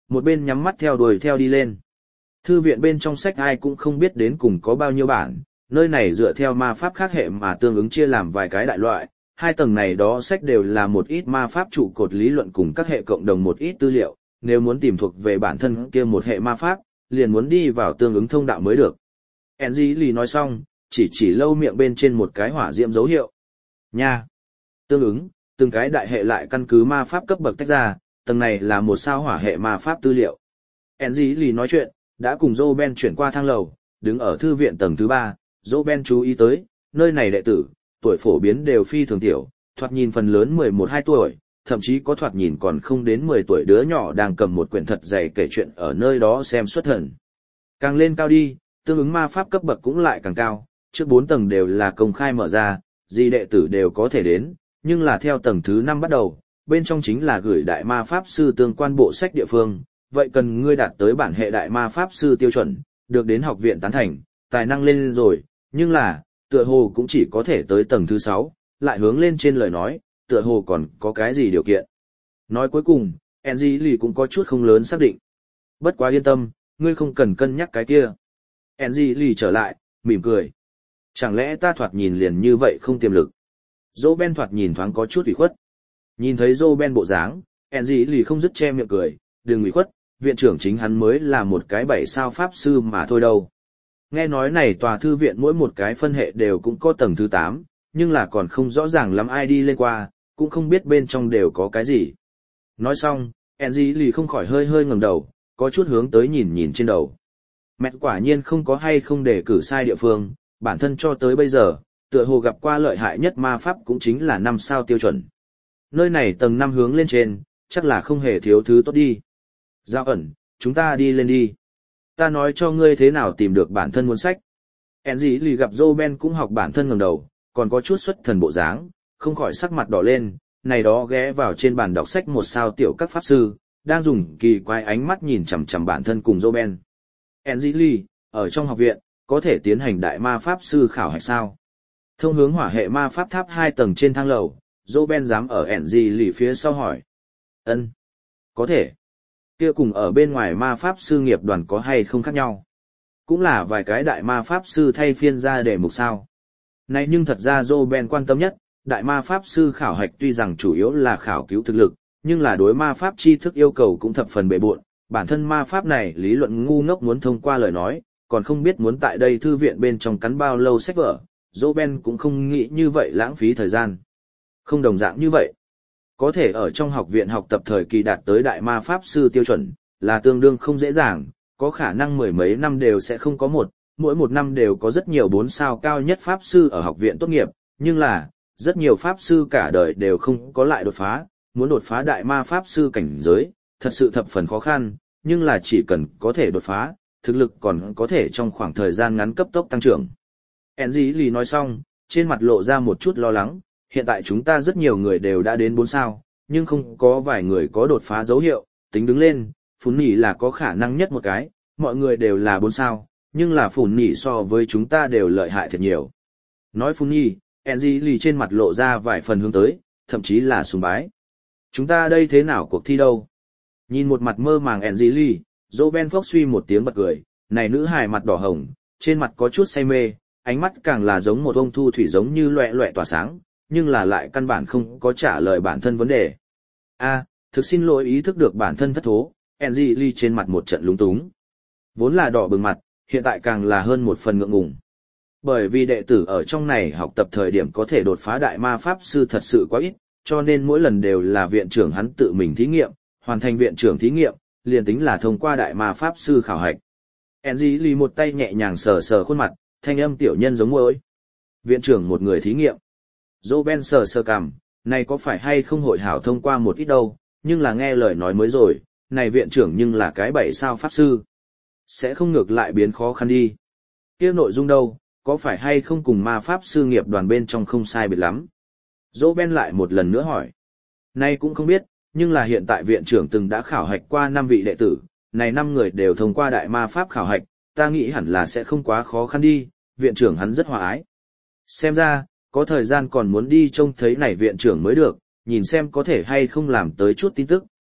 một bên nhắm mắt theo đuổi theo đi lên. Thư viện bên trong sách ai cũng không biết đến cùng có bao nhiêu bản, nơi này dựa theo ma pháp khác hệ mà tương ứng chia làm vài cái đại loại, hai tầng này đó sách đều là một ít ma pháp trụ cột lý luận cùng các hệ cộng đồng một ít tư liệu, nếu muốn tìm thuộc về bản thân kia một hệ ma pháp, liền muốn đi vào tương ứng thông đạo mới được. Angeli nói xong, chỉ chỉ lâu miệng bên trên một cái hỏa diễm dấu hiệu. Nha! Tương ứng, từng cái đại hệ lại căn cứ ma pháp cấp bậc tách ra, tầng này là một sao hỏa hệ ma pháp tư liệu. Angeli nói chuyện, đã cùng Roben chuyển qua thang lầu, đứng ở thư viện tầng thứ ba, Roben chú ý tới, nơi này đệ tử, tuổi phổ biến đều phi thường tiểu, thoạt nhìn phần lớn mười một hai tuổi, thậm chí có thoạt nhìn còn không đến mười tuổi đứa nhỏ đang cầm một quyển thật dày kể chuyện ở nơi đó xem xuất thần. Càng lên cao đi, tương ứng ma pháp cấp bậc cũng lại càng cao, trước bốn tầng đều là công khai mở ra, gì đệ tử đều có thể đến, nhưng là theo tầng thứ năm bắt đầu, bên trong chính là gửi đại ma pháp sư tương quan bộ sách địa phương, vậy cần ngươi đạt tới bản hệ đại ma pháp sư tiêu chuẩn, được đến học viện tán thành, tài năng lên rồi, nhưng là, tựa hồ cũng chỉ có thể tới tầng thứ sáu, lại hướng lên trên lời nói, tựa hồ còn có cái gì điều kiện. Nói cuối cùng, Angeli cũng có chút không lớn xác định. Bất quá yên tâm, ngươi không cần cân nhắc cái kia. Angeli trở lại, mỉm cười. Chẳng lẽ ta thoạt nhìn liền như vậy không tiềm lực? Roben thoạt nhìn thoáng có chút ủy khuất. Nhìn thấy Roben bộ dáng, Angeli không dứt che miệng cười, đừng ủy khuất, viện trưởng chính hắn mới là một cái bảy sao pháp sư mà thôi đâu. Nghe nói này tòa thư viện mỗi một cái phân hệ đều cũng có tầng thứ tám, nhưng là còn không rõ ràng lắm ai đi lên qua, cũng không biết bên trong đều có cái gì. Nói xong, Angeli không khỏi hơi hơi ngẩng đầu, có chút hướng tới nhìn nhìn trên đầu. Mẹ quả nhiên không có hay không để cử sai địa phương, bản thân cho tới bây giờ, tựa hồ gặp qua lợi hại nhất ma pháp cũng chính là năm sao tiêu chuẩn. Nơi này tầng năm hướng lên trên, chắc là không hề thiếu thứ tốt đi. Giao ẩn, chúng ta đi lên đi. Ta nói cho ngươi thế nào tìm được bản thân muốn sách. Angeli gặp Roben cũng học bản thân ngẩng đầu, còn có chút xuất thần bộ dáng, không khỏi sắc mặt đỏ lên, này đó ghé vào trên bàn đọc sách một sao tiểu các pháp sư, đang dùng kỳ quái ánh mắt nhìn chằm chằm bản thân cùng Roben. Angeli, ở trong học viện, có thể tiến hành đại ma pháp sư khảo hạch sao? Thông hướng hỏa hệ ma pháp tháp hai tầng trên thang lầu, Roben dám ở Angeli phía sau hỏi. Ân, có thể. Kia cùng ở bên ngoài ma pháp sư nghiệp đoàn có hay không khác nhau? Cũng là vài cái đại ma pháp sư thay phiên ra đề mục sao. Này nhưng thật ra Roben quan tâm nhất, đại ma pháp sư khảo hạch tuy rằng chủ yếu là khảo cứu thực lực, nhưng là đối ma pháp tri thức yêu cầu cũng thập phần bề bộn, bản thân ma pháp này lý luận ngu ngốc muốn thông qua lời nói, còn không biết muốn tại đây thư viện bên trong cắn bao lâu sách vở, Roben cũng không nghĩ như vậy lãng phí thời gian. Không đồng dạng như vậy. Có thể ở trong học viện học tập thời kỳ đạt tới đại ma pháp sư tiêu chuẩn, là tương đương không dễ dàng, có khả năng mười mấy năm đều sẽ không có một, mỗi một năm đều có rất nhiều bốn sao cao nhất pháp sư ở học viện tốt nghiệp, nhưng là, rất nhiều pháp sư cả đời đều không có lại đột phá, muốn đột phá đại ma pháp sư cảnh giới, thật sự thập phần khó khăn, nhưng là chỉ cần có thể đột phá, thực lực còn có thể trong khoảng thời gian ngắn cấp tốc tăng trưởng. Angeli nói xong, trên mặt lộ ra một chút lo lắng, hiện tại chúng ta rất nhiều người đều đã đến bốn sao, nhưng không có vài người có đột phá dấu hiệu, tính đứng lên, Phún Nhỉ là có khả năng nhất một cái, mọi người đều là bốn sao, nhưng là Phún Nhỉ so với chúng ta đều lợi hại thật nhiều. Nói Phún Nhỉ, Angeli trên mặt lộ ra vài phần hướng tới, thậm chí là sùng bái. Chúng ta đây thế nào cuộc thi đâu? Nhìn một mặt mơ màng Angeli, Roben phốc suy một tiếng bật cười, này nữ hài mặt đỏ hồng, trên mặt có chút say mê, ánh mắt càng là giống một ông thu thủy giống như loẹ loẹ tỏa sáng, nhưng là lại căn bản không có trả lời bản thân vấn đề. A, thực xin lỗi ý thức được bản thân thất thố, Angeli trên mặt một trận lúng túng. Vốn là đỏ bừng mặt, hiện tại càng là hơn một phần ngượng ngùng. Bởi vì đệ tử ở trong này học tập thời điểm có thể đột phá đại ma pháp sư thật sự quá ít, cho nên mỗi lần đều là viện trưởng hắn tự mình thí nghiệm, hoàn thành viện trưởng thí nghiệm, liền tính là thông qua đại ma pháp sư khảo hạch. Angeli một tay nhẹ nhàng sờ sờ khuôn mặt, thanh âm tiểu nhân giống môi. Viện trưởng một người thí nghiệm. Roben sờ sờ cằm, này có phải hay không hội hảo thông qua một ít đâu, nhưng là nghe lời nói mới rồi, này viện trưởng nhưng là cái bảy sao pháp sư. Sẽ không ngược lại biến khó khăn đi. Kia nội dung đâu, có phải hay không cùng ma pháp sư nghiệp đoàn bên trong không sai biệt lắm? Roben lại một lần nữa hỏi. Nay cũng không biết, nhưng là hiện tại viện trưởng từng đã khảo hạch qua năm vị đệ tử, này năm người đều thông qua đại ma pháp khảo hạch, ta nghĩ hẳn là sẽ không quá khó khăn đi, viện trưởng hắn rất hòa ái. Xem ra, có thời gian còn muốn đi trông thấy này viện trưởng mới được, nhìn xem có thể hay không làm tới chút tin tức,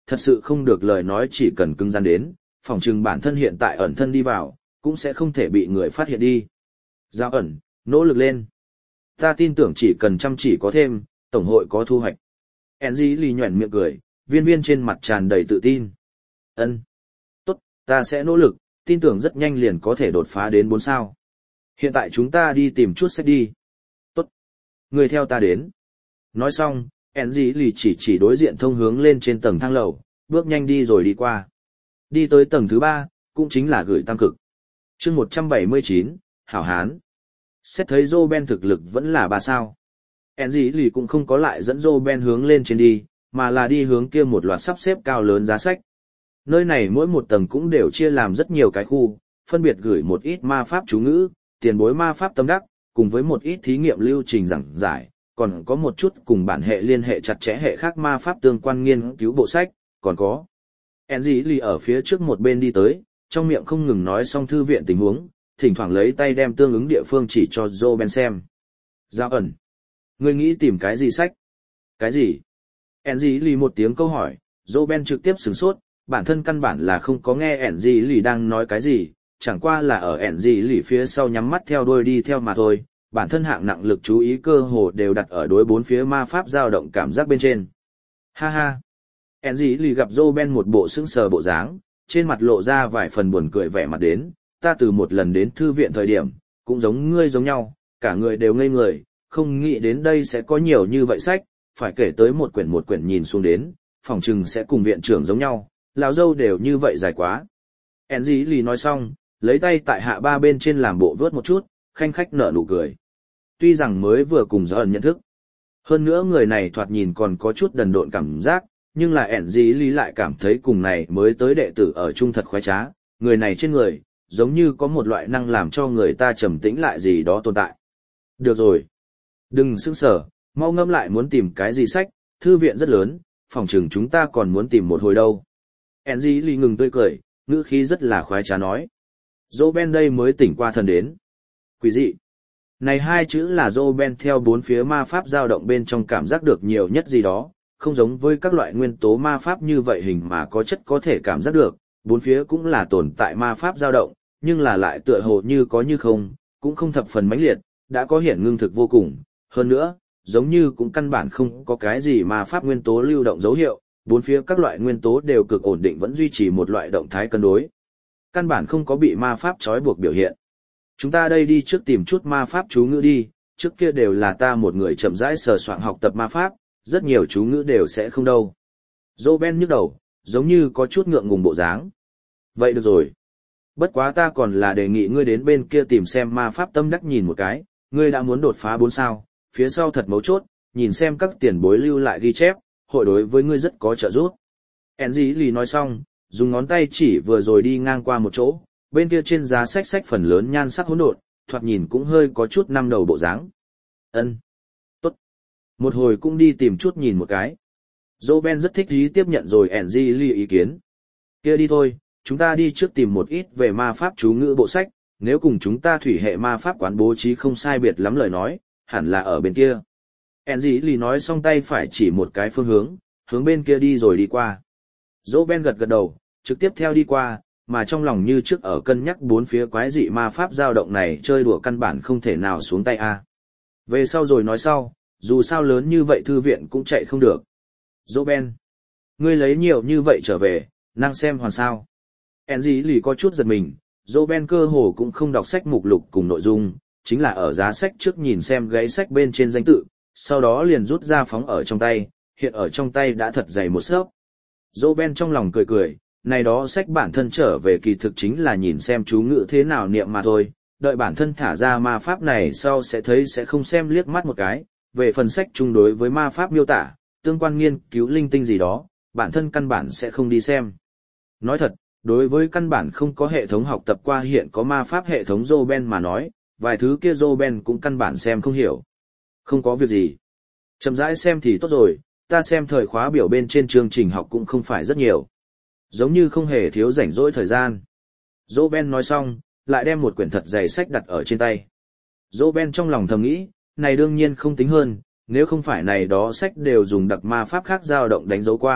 thật sự không được lời nói chỉ cần cứng rắn đến, phòng trừng bản thân hiện tại ẩn thân đi vào, cũng sẽ không thể bị người phát hiện đi. Giao ẩn, nỗ lực lên. Ta tin tưởng chỉ cần chăm chỉ có thêm, tổng hội có thu hoạch. Enzy lì nhuẩn miệng cười, viên viên trên mặt tràn đầy tự tin. Ân, tốt, ta sẽ nỗ lực, tin tưởng rất nhanh liền có thể đột phá đến bốn sao. Hiện tại chúng ta đi tìm chút sách đi. Tốt, người theo ta đến. Nói xong, Enzy lì chỉ chỉ đối diện thông hướng lên trên tầng thang lầu, bước nhanh đi rồi đi qua. Đi tới tầng thứ ba, cũng chính là gửi tam cực. chương một trăm bảy mươi chín, Hảo Hán. Xét thấy Roben thực lực vẫn là ba sao. Enzy lì cũng không có lại dẫn Roben hướng lên trên đi, mà là đi hướng kia một loạt sắp xếp cao lớn giá sách. Nơi này mỗi một tầng cũng đều chia làm rất nhiều cái khu, phân biệt gửi một ít ma pháp chú ngữ, tiền bối ma pháp tâm đắc, cùng với một ít thí nghiệm lưu trình giảng giải, còn có một chút cùng bản hệ liên hệ chặt chẽ hệ khác ma pháp tương quan nghiên cứu bộ sách, còn có. Enzy lì ở phía trước một bên đi tới, trong miệng không ngừng nói xong thư viện tình huống, thỉnh thoảng lấy tay đem tương ứng địa phương chỉ cho Roben xem. Giao ẩn. Ngươi nghĩ tìm cái gì sách? Cái gì? Enzy lì một tiếng câu hỏi, Roben trực tiếp sửng sốt, bản thân căn bản là không có nghe Enzy lì đang nói cái gì, chẳng qua là ở Enzy lì phía sau nhắm mắt theo đuôi đi theo mà thôi, bản thân hạng nặng lực chú ý cơ hồ đều đặt ở đối bốn phía ma pháp dao động cảm giác bên trên. Ha ha. Enzy lì gặp Roben một bộ sững sờ bộ dáng, trên mặt lộ ra vài phần buồn cười vẻ mặt đến, ta từ một lần đến thư viện thời điểm, cũng giống ngươi giống nhau, cả người đều ngây người, không nghĩ đến đây sẽ có nhiều như vậy sách, phải kể tới một quyển một quyển nhìn xuống đến, phòng trừng sẽ cùng viện trưởng giống nhau, lão dâu đều như vậy dài quá. Enzy lì nói xong, lấy tay tại hạ ba bên trên làm bộ vớt một chút, khanh khách nở nụ cười. Tuy rằng mới vừa cùng gió ẩn nhận thức, hơn nữa người này thoạt nhìn còn có chút đần độn cảm giác, nhưng là Enzy lì lại cảm thấy cùng này mới tới đệ tử ở chung thật khoái trá, người này trên người, giống như có một loại năng làm cho người ta trầm tĩnh lại gì đó tồn tại. Được rồi. Đừng sững sờ, mau ngâm lại muốn tìm cái gì sách, thư viện rất lớn, phòng chừng chúng ta còn muốn tìm một hồi đâu. Enzy lì ngừng tươi cười, ngữ khí rất là khoái trá nói. Roben đây mới tỉnh qua thần đến. Quỷ dị. Này hai chữ là Roben theo bốn phía ma pháp dao động bên trong cảm giác được nhiều nhất gì đó, không giống với các loại nguyên tố ma pháp như vậy hình mà có chất có thể cảm giác được, bốn phía cũng là tồn tại ma pháp dao động, nhưng là lại tựa hồ như có như không, cũng không thập phần mãnh liệt, đã có hiển ngưng thực vô cùng. Hơn nữa, giống như cũng căn bản không có cái gì ma pháp nguyên tố lưu động dấu hiệu, bốn phía các loại nguyên tố đều cực ổn định vẫn duy trì một loại động thái cân đối. Căn bản không có bị ma pháp trói buộc biểu hiện. Chúng ta đây đi trước tìm chút ma pháp chú ngữ đi, trước kia đều là ta một người chậm rãi sờ soạn học tập ma pháp, rất nhiều chú ngữ đều sẽ không đâu. Roben nhức đầu, giống như có chút ngượng ngùng bộ dáng. Vậy được rồi. Bất quá ta còn là đề nghị ngươi đến bên kia tìm xem ma pháp tâm đắc nhìn một cái, ngươi đã muốn đột phá bốn sao, phía sau thật mấu chốt, nhìn xem các tiền bối lưu lại ghi chép, hội đối với ngươi rất có trợ giúp. Enzy lì nói xong, dùng ngón tay chỉ vừa rồi đi ngang qua một chỗ, bên kia trên giá sách sách phần lớn nhan sắc hỗn độn, thoạt nhìn cũng hơi có chút năm đầu bộ dáng. Ân, tốt. Một hồi cũng đi tìm chút nhìn một cái. Roben rất thích ý tiếp nhận rồi Enzy lì ý kiến. Kia đi thôi, chúng ta đi trước tìm một ít về ma pháp chú ngữ bộ sách, nếu cùng chúng ta thủy hệ ma pháp quán bố trí không sai biệt lắm lời nói, hẳn là ở bên kia. Enzy lì nói xong tay phải chỉ một cái phương hướng, hướng bên kia đi rồi đi qua. Roben gật gật đầu, trực tiếp theo đi qua, mà trong lòng như trước ở cân nhắc bốn phía quái dị ma pháp dao động này chơi đùa căn bản không thể nào xuống tay a. Về sau rồi nói sau, dù sao lớn như vậy thư viện cũng chạy không được. Roben, ngươi lấy nhiều như vậy trở về, năng xem hoàn sao. Enzy lì có chút giật mình, Roben cơ hồ cũng không đọc sách mục lục cùng nội dung, chính là ở giá sách trước nhìn xem gáy sách bên trên danh tự, sau đó liền rút ra phóng ở trong tay, hiện ở trong tay đã thật dày một xấp. Roben trong lòng cười cười, này đó sách bản thân trở về kỳ thực chính là nhìn xem chú ngữ thế nào niệm mà thôi, đợi bản thân thả ra ma pháp này sau sẽ thấy sẽ không xem liếc mắt một cái, về phần sách chung đối với ma pháp miêu tả, tương quan nghiên cứu linh tinh gì đó, bản thân căn bản sẽ không đi xem. Nói thật, đối với căn bản không có hệ thống học tập qua hiện có ma pháp hệ thống Roben mà nói, vài thứ kia Roben cũng căn bản xem không hiểu. Không có việc gì. Chậm rãi xem thì tốt rồi, ta xem thời khóa biểu bên trên chương trình học cũng không phải rất nhiều. Giống như không hề thiếu rảnh rỗi thời gian. Roben nói xong, lại đem một quyển thật dày sách đặt ở trên tay. Roben trong lòng thầm nghĩ, này đương nhiên không tính hơn, nếu không phải này đó sách đều dùng đặc ma pháp khác dao động đánh dấu qua,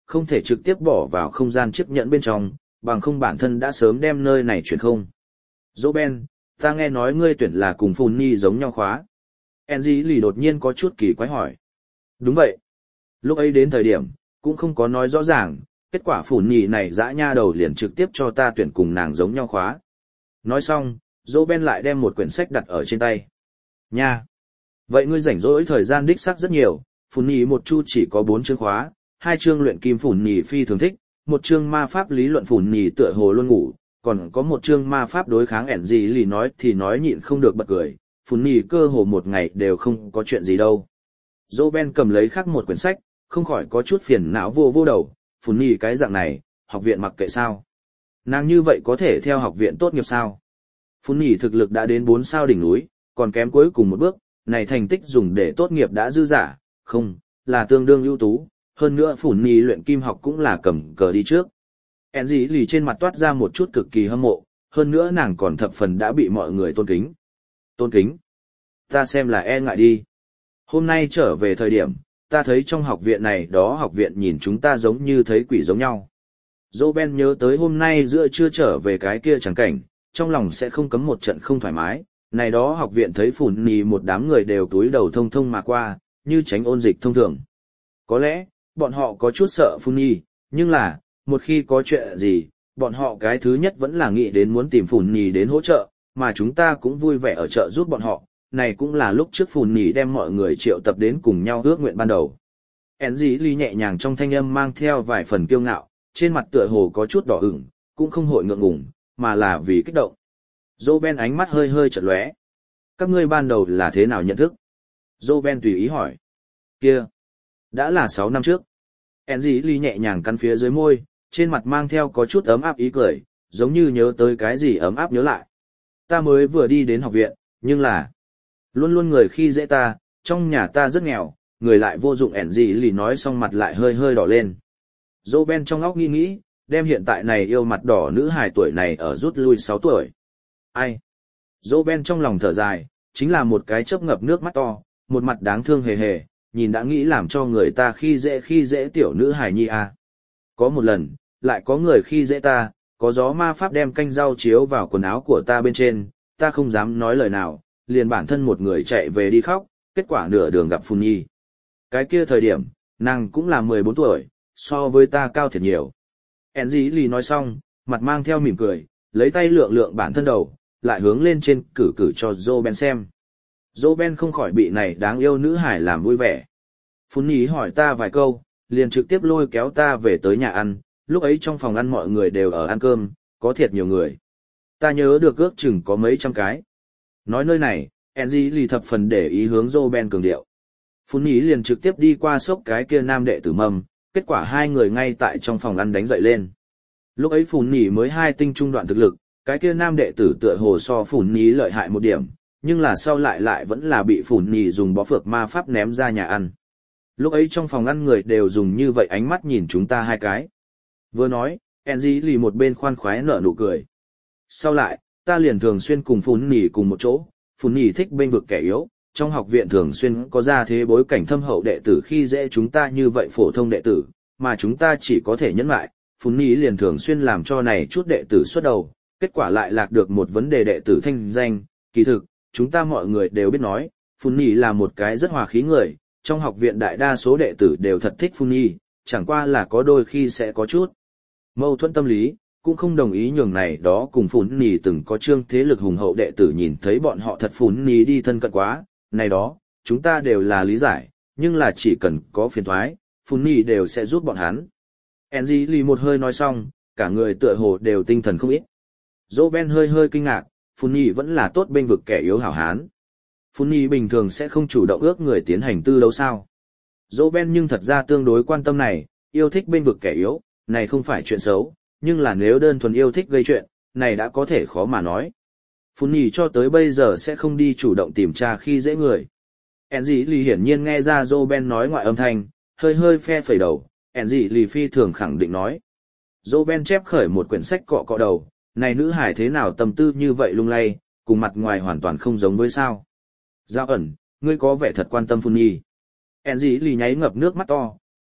không thể trực tiếp bỏ vào không gian chiếc nhẫn bên trong, bằng không bản thân đã sớm đem nơi này chuyển không. Dỗ Ben, ta nghe nói ngươi tuyển là cùng Phùn Nhi giống nhau khóa. Enzy lì đột nhiên có chút kỳ quái hỏi. Đúng vậy. Lúc ấy đến thời điểm, cũng không có nói rõ ràng, kết quả Phùn Nhi này dã nha đầu liền trực tiếp cho ta tuyển cùng nàng giống nhau khóa. Nói xong, Dỗ Ben lại đem một quyển sách đặt ở trên tay. Nha! Vậy ngươi rảnh rỗi thời gian đích xác rất nhiều, Phùn Nhi một chu chỉ có bốn chương khóa, hai chương luyện kim Phùn Nhi phi thường thích, một chương ma pháp lý luận Phùn Nhi tựa hồ luôn ngủ, còn có một chương ma pháp đối kháng ẻn gì lì nói thì nói nhịn không được bật cười, Phùn Nhi cơ hồ một ngày đều không có chuyện gì đâu. Dỗ Ben cầm lấy khác một quyển sách, không khỏi có chút phiền não vô vô đầu, Phùn Nhi cái dạng này, học viện mặc kệ sao. Nàng như vậy có thể theo học viện tốt nghiệp sao? Phùn Nhi thực lực đã đến bốn sao đỉnh núi, còn kém cuối cùng một bước, này thành tích dùng để tốt nghiệp đã dư giả, không, là tương đương ưu tú, hơn nữa Phùn Nhi luyện kim học cũng là cầm cờ đi trước. En dĩ lì trên mặt toát ra một chút cực kỳ hâm mộ, hơn nữa nàng còn thập phần đã bị mọi người tôn kính. Tôn kính? Ta xem là e ngại đi. Hôm nay trở về thời điểm, ta thấy trong học viện này đó học viện nhìn chúng ta giống như thấy quỷ giống nhau. Dỗ Ben nhớ tới hôm nay giữa trưa trở về cái kia chẳng cảnh, trong lòng sẽ không cấm một trận không thoải mái, này đó học viện thấy Phùn Nhi một đám người đều túi đầu thông thông mà qua, như tránh ôn dịch thông thường. Có lẽ, bọn họ có chút sợ Phùn Nhi, nhưng là, một khi có chuyện gì, bọn họ cái thứ nhất vẫn là nghĩ đến muốn tìm Phùn Nhi đến hỗ trợ, mà chúng ta cũng vui vẻ ở chợ giúp bọn họ, này cũng là lúc trước Phùn Nhi đem mọi người triệu tập đến cùng nhau ước nguyện ban đầu. En dĩ ly nhẹ nhàng trong thanh âm mang theo vài phần kiêu ngạo, trên mặt tựa hồ có chút đỏ ửng, cũng không hội ngượng ngùng, mà là vì kích động. Dô Ben ánh mắt hơi hơi chợt lóe. Các ngươi ban đầu là thế nào nhận thức? Dô Ben tùy ý hỏi. Kia, đã là sáu năm trước. En dĩ ly nhẹ nhàng cắn phía dưới môi, trên mặt mang theo có chút ấm áp ý cười, giống như nhớ tới cái gì ấm áp nhớ lại. Ta mới vừa đi đến học viện, nhưng là luôn luôn người khi dễ ta, trong nhà ta rất nghèo, người lại vô dụng. En dĩ ly nói xong mặt lại hơi hơi đỏ lên. Dô Ben trong óc nghĩ nghĩ, đem hiện tại này yêu mặt đỏ nữ hài tuổi này ở rút lui sáu tuổi. Ai? Dô Ben trong lòng thở dài, chính là một cái chớp ngập nước mắt to, một mặt đáng thương hề hề, nhìn đã nghĩ làm cho người ta khi dễ khi dễ tiểu nữ hài nhi à. Có một lần, lại có người khi dễ ta, có gió ma pháp đem canh rau chiếu vào quần áo của ta bên trên, ta không dám nói lời nào, liền bản thân một người chạy về đi khóc, kết quả nửa đường gặp Phùn Nhi. Cái kia thời điểm, nàng cũng là mười bốn tuổi, so với ta cao thiệt nhiều. En dĩ lì nói xong, mặt mang theo mỉm cười, lấy tay lượng lượng bản thân đầu, lại hướng lên trên cử cử cho Dô Ben xem. Dô Ben không khỏi bị này đáng yêu nữ hải làm vui vẻ. Phùn Nhi hỏi ta vài câu, liền trực tiếp lôi kéo ta về tới nhà ăn, lúc ấy trong phòng ăn mọi người đều ở ăn cơm, có thiệt nhiều người. Ta nhớ được ước chừng có mấy trăm cái. Nói nơi này, Enzy lì thập phần để ý hướng Dô Ben cường điệu. Phùn Nhi liền trực tiếp đi qua sốc cái kia nam đệ tử mầm, kết quả hai người ngay tại trong phòng ăn đánh dậy lên. Lúc ấy Phùn Nhi mới hai tinh trung đoạn thực lực, cái kia nam đệ tử tựa hồ so Phùn Nhi lợi hại một điểm, nhưng là sau lại lại vẫn là bị Phùn Nhi dùng bó phược ma pháp ném ra nhà ăn. Lúc ấy trong phòng ăn người đều dùng như vậy ánh mắt nhìn chúng ta hai cái. Vừa nói, Enzy lì một bên khoan khoái nở nụ cười. Sau lại, ta liền thường xuyên cùng Phùn Nhi cùng một chỗ, Phùn Nhi thích bênh vực kẻ yếu, trong học viện thường xuyên có ra thế bối cảnh thâm hậu đệ tử khi dễ chúng ta như vậy phổ thông đệ tử, mà chúng ta chỉ có thể nhẫn lại, Phùn Nhi liền thường xuyên làm cho này chút đệ tử xuất đầu, kết quả lại lạc được một vấn đề đệ tử thanh danh, kỳ thực, chúng ta mọi người đều biết nói, Phùn Nhi là một cái rất hòa khí người, trong học viện đại đa số đệ tử đều thật thích Phùn Nhi, chẳng qua là có đôi khi sẽ có chút mâu thuẫn tâm lý, cũng không đồng ý nhường này đó cùng Phùn Nhi từng có trương thế lực hùng hậu đệ tử nhìn thấy bọn họ thật Phùn Nhi đi thân cận quá, này đó, chúng ta đều là lý giải, nhưng là chỉ cần có phiền thoái, Phùn Nhi đều sẽ giúp bọn hắn. Enzy lì một hơi nói xong, cả người tựa hồ đều tinh thần không ít. Dô Ben hơi hơi kinh ngạc, Phùn Nhi vẫn là tốt bênh vực kẻ yếu hảo hán. Phùn Nhi bình thường sẽ không chủ động ước người tiến hành tư đấu sao. Dô Ben nhưng thật ra tương đối quan tâm này, yêu thích bênh vực kẻ yếu, này không phải chuyện xấu, nhưng là nếu đơn thuần yêu thích gây chuyện, này đã có thể khó mà nói. Phùn Nhi cho tới bây giờ sẽ không đi chủ động tìm tra khi dễ người. Enzy lì hiển nhiên nghe ra Dô Ben nói ngoại âm thanh, hơi hơi phe phẩy đầu, Enzy lì phi thường khẳng định nói. Dô Ben chép khởi một quyển sách cọ cọ đầu, này nữ hải thế nào tâm tư như vậy lung lay, cùng mặt ngoài hoàn toàn không giống với sao. Giao ẩn, ngươi có vẻ thật quan tâm Phùn Nhi. Enzy lì nháy ngập nước mắt to,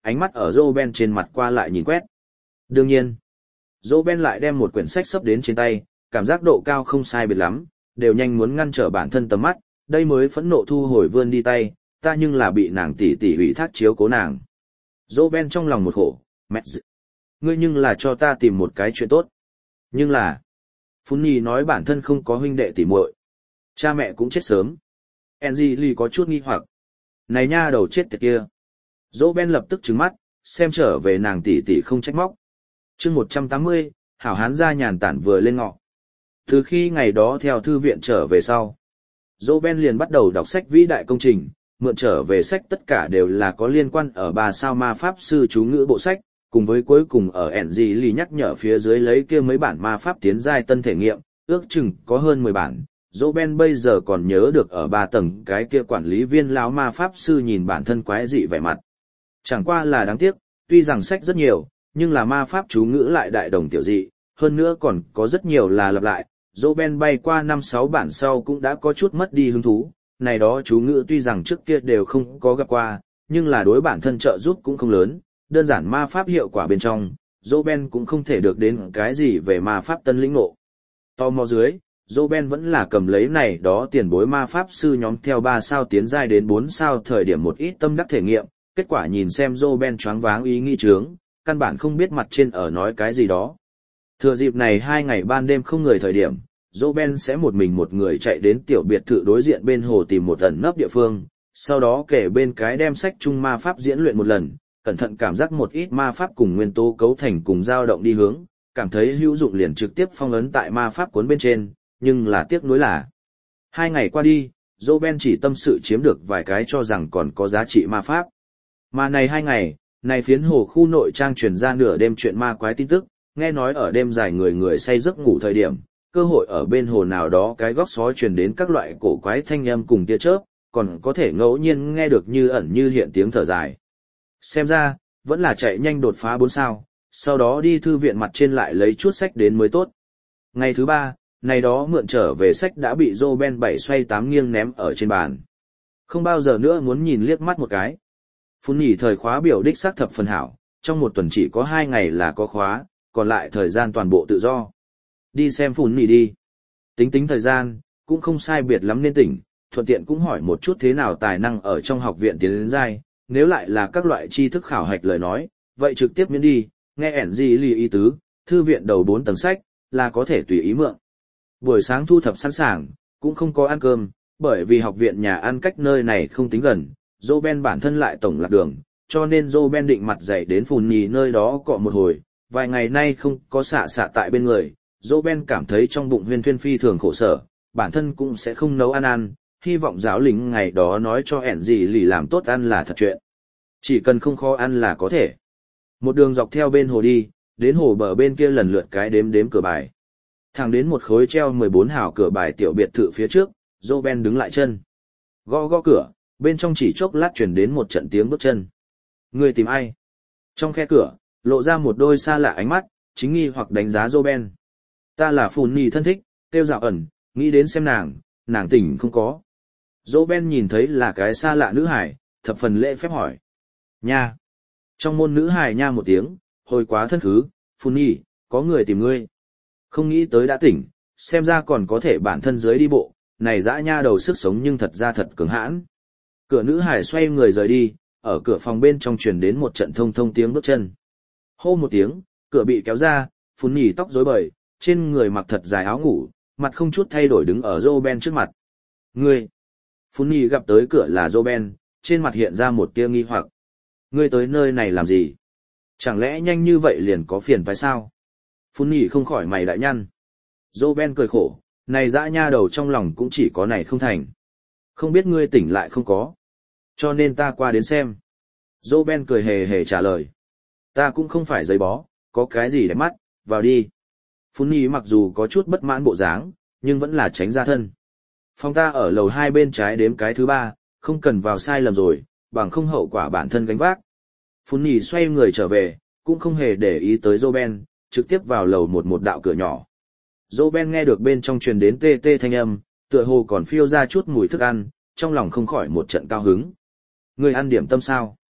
ánh mắt ở Roben trên mặt qua lại nhìn quét. Đương nhiên, Roben lại đem một quyển sách sấp đến trên tay, cảm giác độ cao không sai biệt lắm, đều nhanh muốn ngăn trở bản thân tầm mắt, đây mới phẫn nộ thu hồi vươn đi tay, ta nhưng là bị nàng tỷ tỷ ủy thác chiếu cố nàng. Roben trong lòng một khổ, mẹ d... ngươi nhưng là cho ta tìm một cái chuyện tốt. Nhưng là, Funny nói bản thân không có huynh đệ tỷ muội, cha mẹ cũng chết sớm. Angeli có chút nghi hoặc. Này nha đầu chết tiệt kia. Roben lập tức trừng mắt, xem trở về nàng tỷ tỷ không trách móc. Chương một trăm tám mươi, hảo hán gia nhàn tản vừa lên ngọ. Từ khi ngày đó theo thư viện trở về sau, Roben liền bắt đầu đọc sách vĩ đại công trình, mượn trở về sách tất cả đều là có liên quan ở ba sao ma pháp sư chú ngữ bộ sách, cùng với cuối cùng ở Angeli nhắc nhở phía dưới lấy kia mấy bản ma pháp tiến giai tân thể nghiệm, ước chừng có hơn mười bản. Roben bây giờ còn nhớ được ở ba tầng cái kia quản lý viên lão ma pháp sư nhìn bản thân quái dị vẻ mặt. Chẳng qua là đáng tiếc, tuy rằng sách rất nhiều, nhưng là ma pháp chú ngữ lại đại đồng tiểu dị, hơn nữa còn có rất nhiều là lặp lại. Roben bay qua năm sáu bản sau cũng đã có chút mất đi hứng thú, này đó chú ngữ tuy rằng trước kia đều không có gặp qua, nhưng là đối bản thân trợ giúp cũng không lớn, đơn giản ma pháp hiệu quả bên trong, Roben cũng không thể được đến cái gì về ma pháp tân lĩnh ngộ. Tò mò dưới, Roben vẫn là cầm lấy này đó tiền bối ma pháp sư nhóm theo ba sao tiến giai đến bốn sao thời điểm một ít tâm đắc thể nghiệm, kết quả nhìn xem Roben choáng váng ý nghĩ trướng, căn bản không biết mặt trên ở nói cái gì đó. Thừa dịp này hai ngày ban đêm không người thời điểm, Roben sẽ một mình một người chạy đến tiểu biệt thự đối diện bên hồ tìm một ẩn nấp địa phương, sau đó kể bên cái đem sách chung ma pháp diễn luyện một lần, cẩn thận cảm giác một ít ma pháp cùng nguyên tố cấu thành cùng dao động đi hướng, cảm thấy hữu dụng liền trực tiếp phong ấn tại ma pháp cuốn bên trên, nhưng là tiếc nuối là. Hai ngày qua đi, Roben chỉ tâm sự chiếm được vài cái cho rằng còn có giá trị ma pháp. Mà này hai ngày, này phiến hồ khu nội trang truyền ra nửa đêm chuyện ma quái tin tức, nghe nói ở đêm dài người người say giấc ngủ thời điểm, cơ hội ở bên hồ nào đó cái góc xó truyền đến các loại cổ quái thanh âm cùng tia chớp, còn có thể ngẫu nhiên nghe được như ẩn như hiện tiếng thở dài. Xem ra, vẫn là chạy nhanh đột phá bốn sao, sau đó đi thư viện mặt trên lại lấy chút sách đến mới tốt. Ngày thứ ba, này đó mượn trở về sách đã bị Roben bảy xoay tám nghiêng ném ở trên bàn. Không bao giờ nữa muốn nhìn liếc mắt một cái. Phun nhỉ thời khóa biểu đích xác thập phần hảo, trong một tuần chỉ có hai ngày là có khóa, còn lại thời gian toàn bộ tự do. Đi xem phun nhỉ đi. Tính tính thời gian, cũng không sai biệt lắm nên tỉnh, thuận tiện cũng hỏi một chút thế nào tài năng ở trong học viện tiến đến giai, nếu lại là các loại tri thức khảo hạch lời nói, vậy trực tiếp miễn đi, nghe ẻn gì lì ý tứ, thư viện đầu bốn tầng sách, là có thể tùy ý mượn. Buổi sáng thu thập sẵn sàng, cũng không có ăn cơm, bởi vì học viện nhà ăn cách nơi này không tính gần, Roben bản thân lại tổng lạc đường, cho nên Roben định mặt dậy đến phùn nhì nơi đó cọ một hồi, vài ngày nay không có xạ xạ tại bên người, Roben cảm thấy trong bụng huyên thuyên phi thường khổ sở, bản thân cũng sẽ không nấu ăn ăn, hy vọng giáo lính ngày đó nói cho ẻn gì lì làm tốt ăn là thật chuyện. Chỉ cần không khó ăn là có thể. Một đường dọc theo bên hồ đi, đến hồ bờ bên kia lần lượt cái đếm đếm cửa bài. Thẳng đến một khối treo mười bốn hào cửa bài tiểu biệt thự phía trước, Roben đứng lại chân. Gõ gõ cửa, bên trong chỉ chốc lát truyền đến một trận tiếng bước chân. Người tìm ai? Trong khe cửa, lộ ra một đôi xa lạ ánh mắt, chính nghi hoặc đánh giá Roben. Ta là phùn nhì thân thích, tiêu dạo ẩn, nghĩ đến xem nàng, nàng tỉnh không có. Roben nhìn thấy là cái xa lạ nữ hải, thập phần lễ phép hỏi. Nha! Trong môn nữ hải nha một tiếng, hồi quá thân khứ, phùn nhì, có người tìm ngươi. Không nghĩ tới đã tỉnh, xem ra còn có thể bản thân dưới đi bộ, này dã nha đầu sức sống nhưng thật ra thật cứng hãn. Cửa nữ hải xoay người rời đi, ở cửa phòng bên trong truyền đến một trận thông thông tiếng bước chân. Hô một tiếng, cửa bị kéo ra, phùn nhì tóc rối bời, trên người mặc thật dài áo ngủ, mặt không chút thay đổi đứng ở Roben trước mặt. Ngươi! Phùn nhì gặp tới cửa là Roben, trên mặt hiện ra một tia nghi hoặc. Ngươi tới nơi này làm gì? Chẳng lẽ nhanh như vậy liền có phiền phải sao? Phun nhỉ không khỏi mày đại nhăn. Roben cười khổ, này dã nha đầu trong lòng cũng chỉ có này không thành. Không biết ngươi tỉnh lại không có. Cho nên ta qua đến xem. Roben cười hề hề trả lời. Ta cũng không phải giấy bó, có cái gì để mắt, vào đi. Phun nhỉ mặc dù có chút bất mãn bộ dáng, nhưng vẫn là tránh ra thân. Phòng ta ở lầu hai bên trái đếm cái thứ ba, không cần vào sai lầm rồi, bằng không hậu quả bản thân gánh vác. Phun nhỉ xoay người trở về, cũng không hề để ý tới Roben, trực tiếp vào lầu một một đạo cửa nhỏ. Roben nghe được bên trong truyền đến tê tê thanh âm, tựa hồ còn phiêu ra chút mùi thức ăn, trong lòng không khỏi một trận cao hứng. Người ăn điểm tâm sao?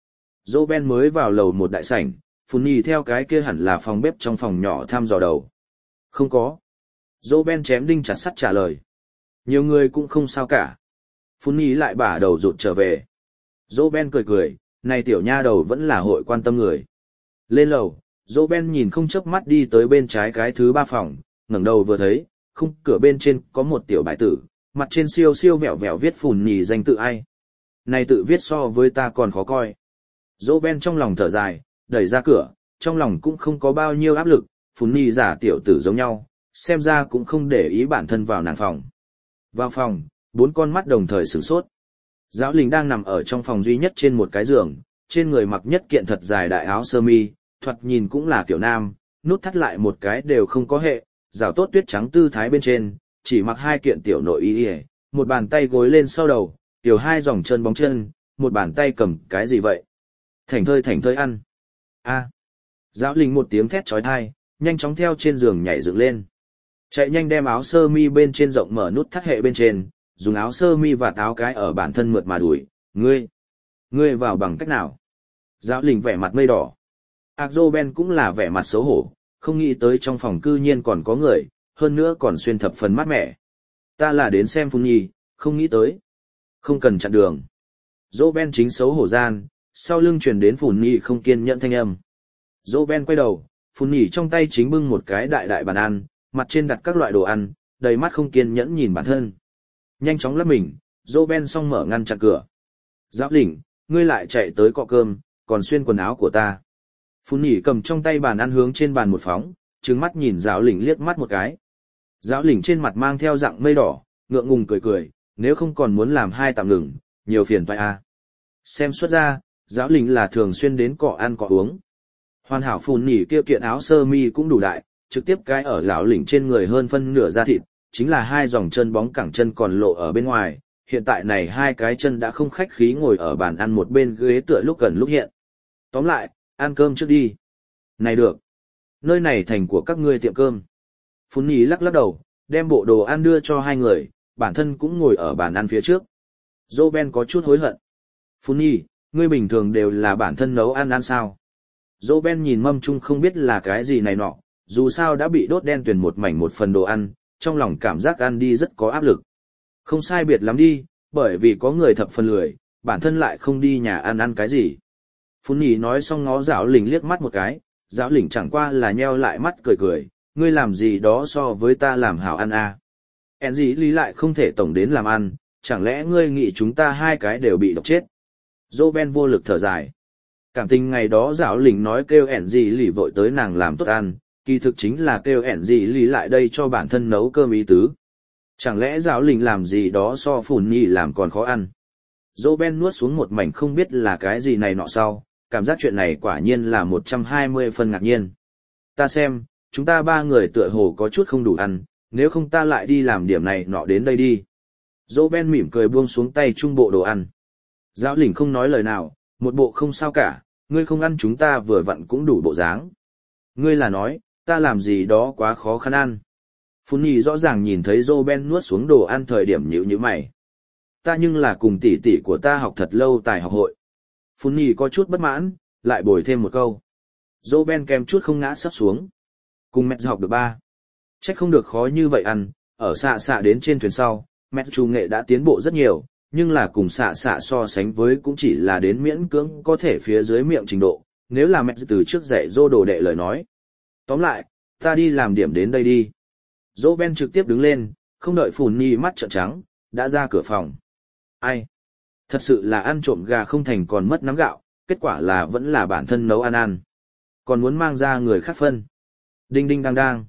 Roben mới vào lầu một đại sảnh, Phun Nhi theo cái kia hẳn là phòng bếp trong phòng nhỏ thăm dò đầu. Không có. Roben chém đinh chặt sắt trả lời. Nhiều người cũng không sao cả. Phun Nhi lại bả đầu rụt trở về. Roben cười cười, này tiểu nha đầu vẫn là hội quan tâm người. Lên lầu, Roben nhìn không chớp mắt đi tới bên trái cái thứ ba phòng, ngẩng đầu vừa thấy, khung cửa bên trên có một tiểu bài tử, mặt trên siêu siêu vẹo vẹo viết Phun Nhi danh tự ai. Này tự viết so với ta còn khó coi. Roben trong lòng thở dài, đẩy ra cửa, trong lòng cũng không có bao nhiêu áp lực, Phun Nhi giả tiểu tử giống nhau, xem ra cũng không để ý bản thân vào nàng phòng. Vào phòng, bốn con mắt đồng thời sửng sốt. Giáo Linh đang nằm ở trong phòng duy nhất trên một cái giường, trên người mặc nhất kiện thật dài đại áo sơ mi, thoạt nhìn cũng là kiểu nam, nút thắt lại một cái đều không có hệ, rào tốt tuyết trắng tư thái bên trên, chỉ mặc hai kiện tiểu nội y, một bàn tay gối lên sau đầu, tiểu hai dòng chân bóng chân, một bàn tay cầm cái gì vậy? Thảnh thơi thảnh thơi ăn. A. Giáo Linh một tiếng thét chói tai, nhanh chóng theo trên giường nhảy dựng lên. Chạy nhanh đem áo sơ mi bên trên rộng mở nút thắt hệ bên trên, dùng áo sơ mi và áo cái ở bản thân mượt mà đuổi, ngươi, ngươi vào bằng cách nào? Giáo Linh vẻ mặt mây đỏ. Agzoben cũng là vẻ mặt xấu hổ, không nghĩ tới trong phòng cư nhiên còn có người, hơn nữa còn xuyên thập phần mát mẻ. Ta là đến xem Phun Nhi, không nghĩ tới. Không cần chặn đường. Roben chính xấu hổ gian, sau lưng truyền đến Phun Nhi không kiên nhẫn thanh âm. Roben quay đầu, Phun Nhi trong tay chính bưng một cái đại đại bàn ăn, mặt trên đặt các loại đồ ăn, đầy mắt không kiên nhẫn nhìn bản thân. Nhanh chóng lấp mình, Roben xong mở ngăn chặn cửa. Giáo Lĩnh, ngươi lại chạy tới cọ cơm, còn xuyên quần áo của ta. Phun Nhi cầm trong tay bàn ăn hướng trên bàn một phóng, trừng mắt nhìn Giáo Lĩnh liếc mắt một cái. Giáo Lĩnh trên mặt mang theo dạng mây đỏ, ngượng ngùng cười cười, nếu không còn muốn làm hai tạm ngừng, nhiều phiền toái a. Xem xuất ra, Giáo Lĩnh là thường xuyên đến cọ ăn cọ uống. Hoàn hảo Phun Nhi kia kiện áo sơ mi cũng đủ đại, trực tiếp cái ở lão lĩnh trên người hơn phân nửa da thịt, chính là hai dòng chân bóng cẳng chân còn lộ ở bên ngoài, hiện tại này hai cái chân đã không khách khí ngồi ở bàn ăn một bên ghế tựa lúc gần lúc hiện. Tóm lại, ăn cơm trước đi. Này được. Nơi này thành của các ngươi tiệm cơm. Phun Nhi lắc lắc đầu, đem bộ đồ ăn đưa cho hai người, bản thân cũng ngồi ở bàn ăn phía trước. Roben có chút hối hận. Phun Nhi, ngươi bình thường đều là bản thân nấu ăn ăn sao? Roben nhìn mâm chung không biết là cái gì này nọ, dù sao đã bị đốt đen tuyền một mảnh một phần đồ ăn, trong lòng cảm giác ăn đi rất có áp lực. Không sai biệt lắm đi, bởi vì có người thập phần lười, bản thân lại không đi nhà ăn ăn cái gì. Phun Nhi nói xong ngó Giáo Lĩnh liếc mắt một cái, Giáo Lĩnh chẳng qua là nheo lại mắt cười cười, ngươi làm gì đó so với ta làm hảo ăn à. En gì lý lại không thể tổng đến làm ăn, chẳng lẽ ngươi nghĩ chúng ta hai cái đều bị độc chết. Roben vô lực thở dài. Cảm tình ngày đó Giáo Lĩnh nói kêu En gì lý vội tới nàng làm tốt ăn, kỳ thực chính là kêu ẻn gì lý lại đây cho bản thân nấu cơm ý tứ. Chẳng lẽ Giáo Lĩnh làm gì đó so Phun Nhi làm còn khó ăn. Roben nuốt xuống một mảnh không biết là cái gì này nọ sau, cảm giác chuyện này quả nhiên là một trăm hai mươi phân ngạc nhiên. Ta xem, chúng ta ba người tựa hồ có chút không đủ ăn, nếu không ta lại đi làm điểm này nọ đến đây đi. Roben mỉm cười buông xuống tay trung bộ đồ ăn. Giáo Lĩnh không nói lời nào, một bộ không sao cả, ngươi không ăn chúng ta vừa vặn cũng đủ bộ dáng. Ngươi là nói, ta làm gì đó quá khó khăn ăn. Phun Nhi rõ ràng nhìn thấy Roben nuốt xuống đồ ăn thời điểm nhíu nhíu mày. Ta nhưng là cùng tỷ tỷ của ta học thật lâu tài học hội. Phun Nhi có chút bất mãn, lại bồi thêm một câu. Roben kèm chút không ngã sắp xuống. Cùng mẹ học được ba. Trách không được khó như vậy ăn, ở xạ xạ đến trên thuyền sau, mẹ chủ nghệ đã tiến bộ rất nhiều, nhưng là cùng xạ xạ so sánh với cũng chỉ là đến miễn cưỡng có thể phía dưới miệng trình độ, nếu là mẹ từ trước dạy dô đồ đệ lời nói. Tóm lại, ta đi làm điểm đến đây đi. Roben trực tiếp đứng lên, không đợi Phun Nhi mắt trợn trắng, đã ra cửa phòng. Ai? Thật sự là ăn trộm gà không thành còn mất nắm gạo, kết quả là vẫn là bản thân nấu ăn ăn. Còn muốn mang ra người khác phân. Đinh đinh đang đang.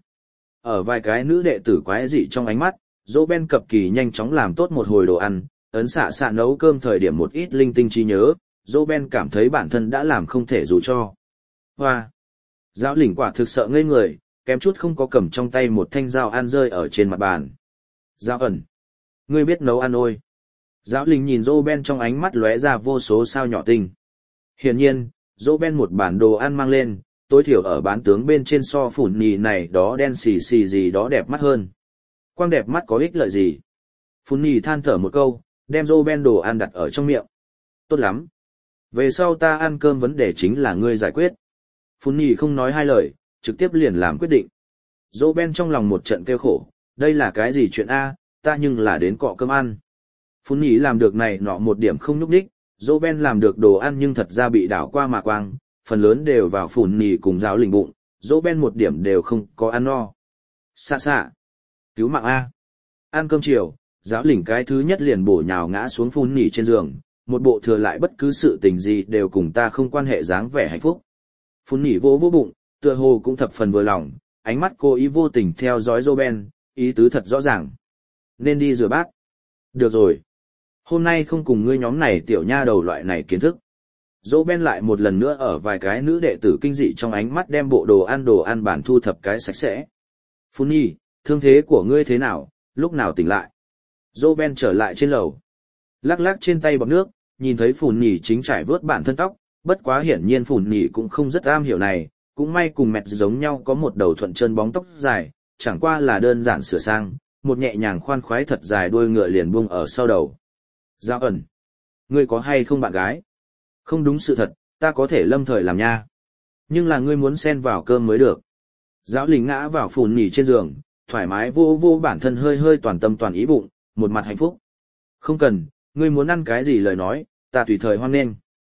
Ở vài cái nữ đệ tử quái dị trong ánh mắt, Roben cập kỳ nhanh chóng làm tốt một hồi đồ ăn, ấn xạ xạ nấu cơm thời điểm một ít linh tinh trí nhớ, Roben cảm thấy bản thân đã làm không thể dù cho. Hoa! Giáo Lĩnh quả thực sợ ngây người, kém chút không có cầm trong tay một thanh dao ăn rơi ở trên mặt bàn. Giáo ẩn! Ngươi biết nấu ăn ôi! Giáo Lĩnh nhìn Roben trong ánh mắt lóe ra vô số sao nhỏ tinh. Hiển nhiên, Roben một bản đồ ăn mang lên, tối thiểu ở bán tướng bên trên so Phun Nhi này đó đen xì xì gì đó đẹp mắt hơn. Quang đẹp mắt có ích lợi gì? Phun Nhi than thở một câu, đem Roben đồ ăn đặt ở trong miệng. Tốt lắm! Về sau ta ăn cơm vấn đề chính là ngươi giải quyết. Phun nhì không nói hai lời, trực tiếp liền làm quyết định. Dô Ben trong lòng một trận kêu khổ, đây là cái gì chuyện A, ta nhưng là đến cọ cơm ăn. Phun nhì làm được này nọ một điểm không nhúc đích, Dô Ben làm được đồ ăn nhưng thật ra bị đảo qua mà quang, phần lớn đều vào phun nhì cùng giáo lình bụng, Dô Ben một điểm đều không có ăn no. Xạ xạ, cứu mạng A. Ăn cơm chiều, giáo lình cái thứ nhất liền bổ nhào ngã xuống phun nhì trên giường, một bộ thừa lại bất cứ sự tình gì đều cùng ta không quan hệ dáng vẻ hạnh phúc. Phun nhì vô vô bụng, tựa hồ cũng thập phần vừa lòng, ánh mắt cô ý vô tình theo dõi Dô Ben, ý tứ thật rõ ràng. Nên đi rửa bát. Được rồi. Hôm nay không cùng ngươi nhóm này tiểu nha đầu loại này kiến thức. Dô Ben lại một lần nữa ở vài cái nữ đệ tử kinh dị trong ánh mắt đem bộ đồ ăn đồ ăn bản thu thập cái sạch sẽ. Phun nhi, thương thế của ngươi thế nào, lúc nào tỉnh lại? Dô Ben trở lại trên lầu. Lắc lắc trên tay bọt nước, nhìn thấy Phùn Nhì chính trải vớt bản thân tóc, bất quá hiển nhiên Phùn Nhì cũng không rất am hiểu này, cũng may cùng mẹt giống nhau có một đầu thuận chân bóng tóc dài, chẳng qua là đơn giản sửa sang, một nhẹ nhàng khoan khoái thật dài đuôi ngựa liền buông ở sau đầu. Giao ẩn, ngươi có hay không bạn gái? Không đúng sự thật, ta có thể lâm thời làm nha. Nhưng là ngươi muốn xen vào cơm mới được. Giáo lình ngã vào Phùn Nhì trên giường, thoải mái vô vô bản thân hơi hơi toàn tâm toàn ý bụng, một mặt hạnh phúc. Không cần, ngươi muốn ăn cái gì lời nói, ta tùy thời hoan nghênh.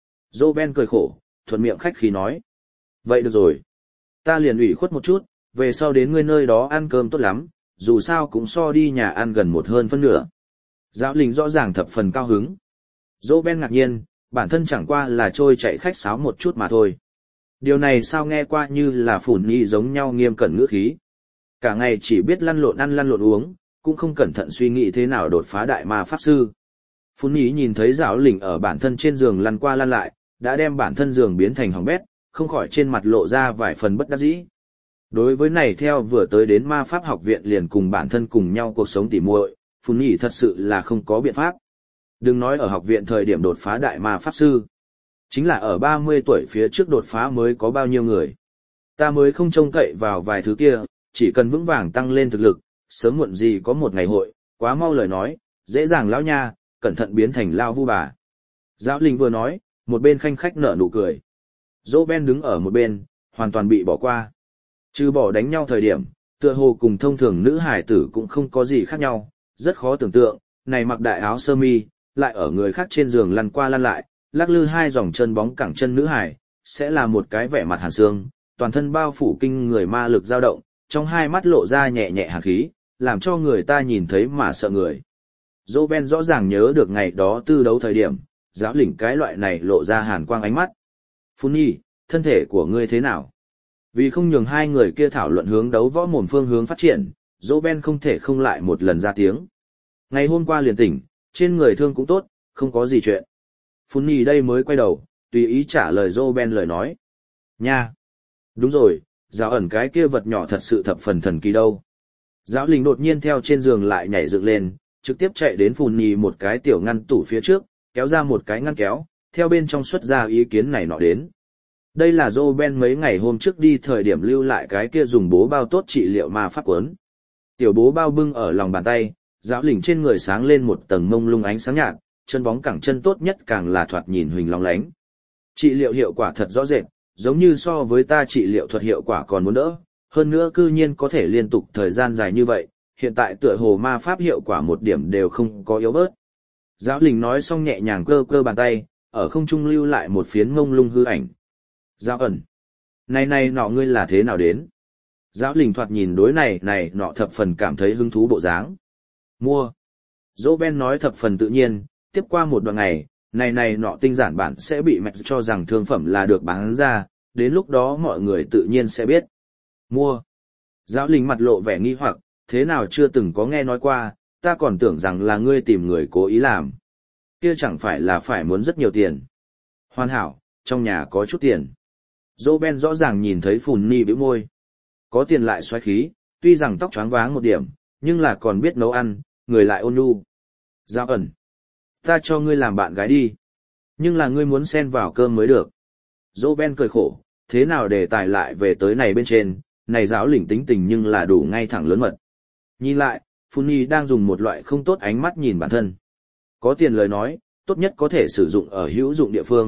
Dô Ben cười khổ, thuận miệng khách khí nói. Vậy được rồi. Ta liền ủy khuất một chút, về sau đến ngươi nơi đó ăn cơm tốt lắm, dù sao cũng so đi nhà ăn gần một hơn phân nửa. Giáo lình rõ ràng thập phần cao hứng. Dô Ben ngạc nhiên, bản thân chẳng qua là trôi chạy khách sáo một chút mà thôi. Điều này sao nghe qua như là Phùn Nhì giống nhau nghiêm cẩn ngữ khí. Cả ngày chỉ biết lăn lộn ăn lăn lộn uống, cũng không cẩn thận suy nghĩ thế nào đột phá đại ma pháp sư. Phùn Nhì nhìn thấy giáo lình ở bản thân trên giường lăn qua lăn lại, đã đem bản thân giường biến thành hỏng bét, không khỏi trên mặt lộ ra vài phần bất đắc dĩ. Đối với này theo vừa tới đến ma pháp học viện liền cùng bản thân cùng nhau cuộc sống tỉ muội, Phùn Nhì thật sự là không có biện pháp. Đừng nói ở học viện thời điểm đột phá đại ma pháp sư. Chính là ở ba mươi tuổi phía trước đột phá mới có bao nhiêu người. Ta mới không trông cậy vào vài thứ kia, chỉ cần vững vàng tăng lên thực lực, sớm muộn gì có một ngày hội, quá mau lời nói, dễ dàng lão nha, cẩn thận biến thành lao vu bà. Giáo linh vừa nói, một bên khanh khách nở nụ cười. Dô Ben đứng ở một bên, hoàn toàn bị bỏ qua. Trừ bỏ đánh nhau thời điểm, tựa hồ cùng thông thường nữ hải tử cũng không có gì khác nhau, rất khó tưởng tượng, này mặc đại áo sơ mi, lại ở người khác trên giường lăn qua lăn lại, lắc lư hai dòng chân bóng cẳng chân nữ hải, sẽ là một cái vẻ mặt hàn xương, toàn thân bao phủ kinh người ma lực dao động, trong hai mắt lộ ra nhẹ nhẹ hàn khí, làm cho người ta nhìn thấy mà sợ người. Dô Ben rõ ràng nhớ được ngày đó tư đấu thời điểm, giáo lĩnh cái loại này lộ ra hàn quang ánh mắt. Phun Nhi, thân thể của ngươi thế nào? Vì không nhường hai người kia thảo luận hướng đấu võ mồm phương hướng phát triển, Dô Ben không thể không lại một lần ra tiếng. Ngày hôm qua liền tỉnh, trên người thương cũng tốt, không có gì chuyện. Phun Nhi đây mới quay đầu, tùy ý trả lời Dô Ben lời nói. Nha! Đúng rồi, giáo ẩn cái kia vật nhỏ thật sự thập phần thần kỳ đâu. Giáo linh đột nhiên theo trên giường lại nhảy dựng lên, trực tiếp chạy đến Phun Nhi một cái tiểu ngăn tủ phía trước, kéo ra một cái ngăn kéo, theo bên trong xuất ra ý kiến này nọ đến. Đây là Dô Ben mấy ngày hôm trước đi thời điểm lưu lại cái kia dùng bố bao tốt trị liệu ma pháp cuốn. Tiểu bố bao bưng ở lòng bàn tay, giáo lĩnh trên người sáng lên một tầng mông lung ánh sáng nhạt, chân bóng cẳng chân tốt nhất càng là thoạt nhìn huỳnh long lánh. Trị liệu hiệu quả thật rõ rệt, giống như so với ta trị liệu thuật hiệu quả còn muốn đỡ, hơn nữa cư nhiên có thể liên tục thời gian dài như vậy, hiện tại tựa hồ ma pháp hiệu quả một điểm đều không có yếu bớt. Giáo lĩnh nói xong nhẹ nhàng cơ cơ bàn tay, ở không trung lưu lại một phiến mông lung hư ảnh. Giáo ẩn. Này này nọ ngươi là thế nào đến? Giáo lĩnh thoạt nhìn đối này này nọ thập phần cảm thấy hứng thú bộ dáng. Mua. Dô Ben nói thập phần tự nhiên, tiếp qua một đoạn ngày, này này nọ tinh giản bản sẽ bị mẹ cho rằng thương phẩm là được bán ra, đến lúc đó mọi người tự nhiên sẽ biết. Mua. Giáo lĩnh mặt lộ vẻ nghi hoặc, thế nào chưa từng có nghe nói qua, ta còn tưởng rằng là ngươi tìm người cố ý làm. Kia chẳng phải là phải muốn rất nhiều tiền. Hoàn hảo, trong nhà có chút tiền. Dô Ben rõ ràng nhìn thấy Phùn Nhi bĩu môi. Có tiền lại xoáy khí, tuy rằng tóc choáng váng một điểm, nhưng là còn biết nấu ăn, người lại ôn nhu. Giáo ẩn. Ta cho ngươi làm bạn gái đi. Nhưng là ngươi muốn xen vào cơm mới được. Dô Ben cười khổ, thế nào để tài lại về tới này bên trên, này giáo lĩnh tính tình nhưng là đủ ngay thẳng lớn mật. Nhìn lại, Phùn Nhi đang dùng một loại không tốt ánh mắt nhìn bản thân. Có tiền lời nói, tốt nhất có thể sử dụng ở hữu dụng địa phương,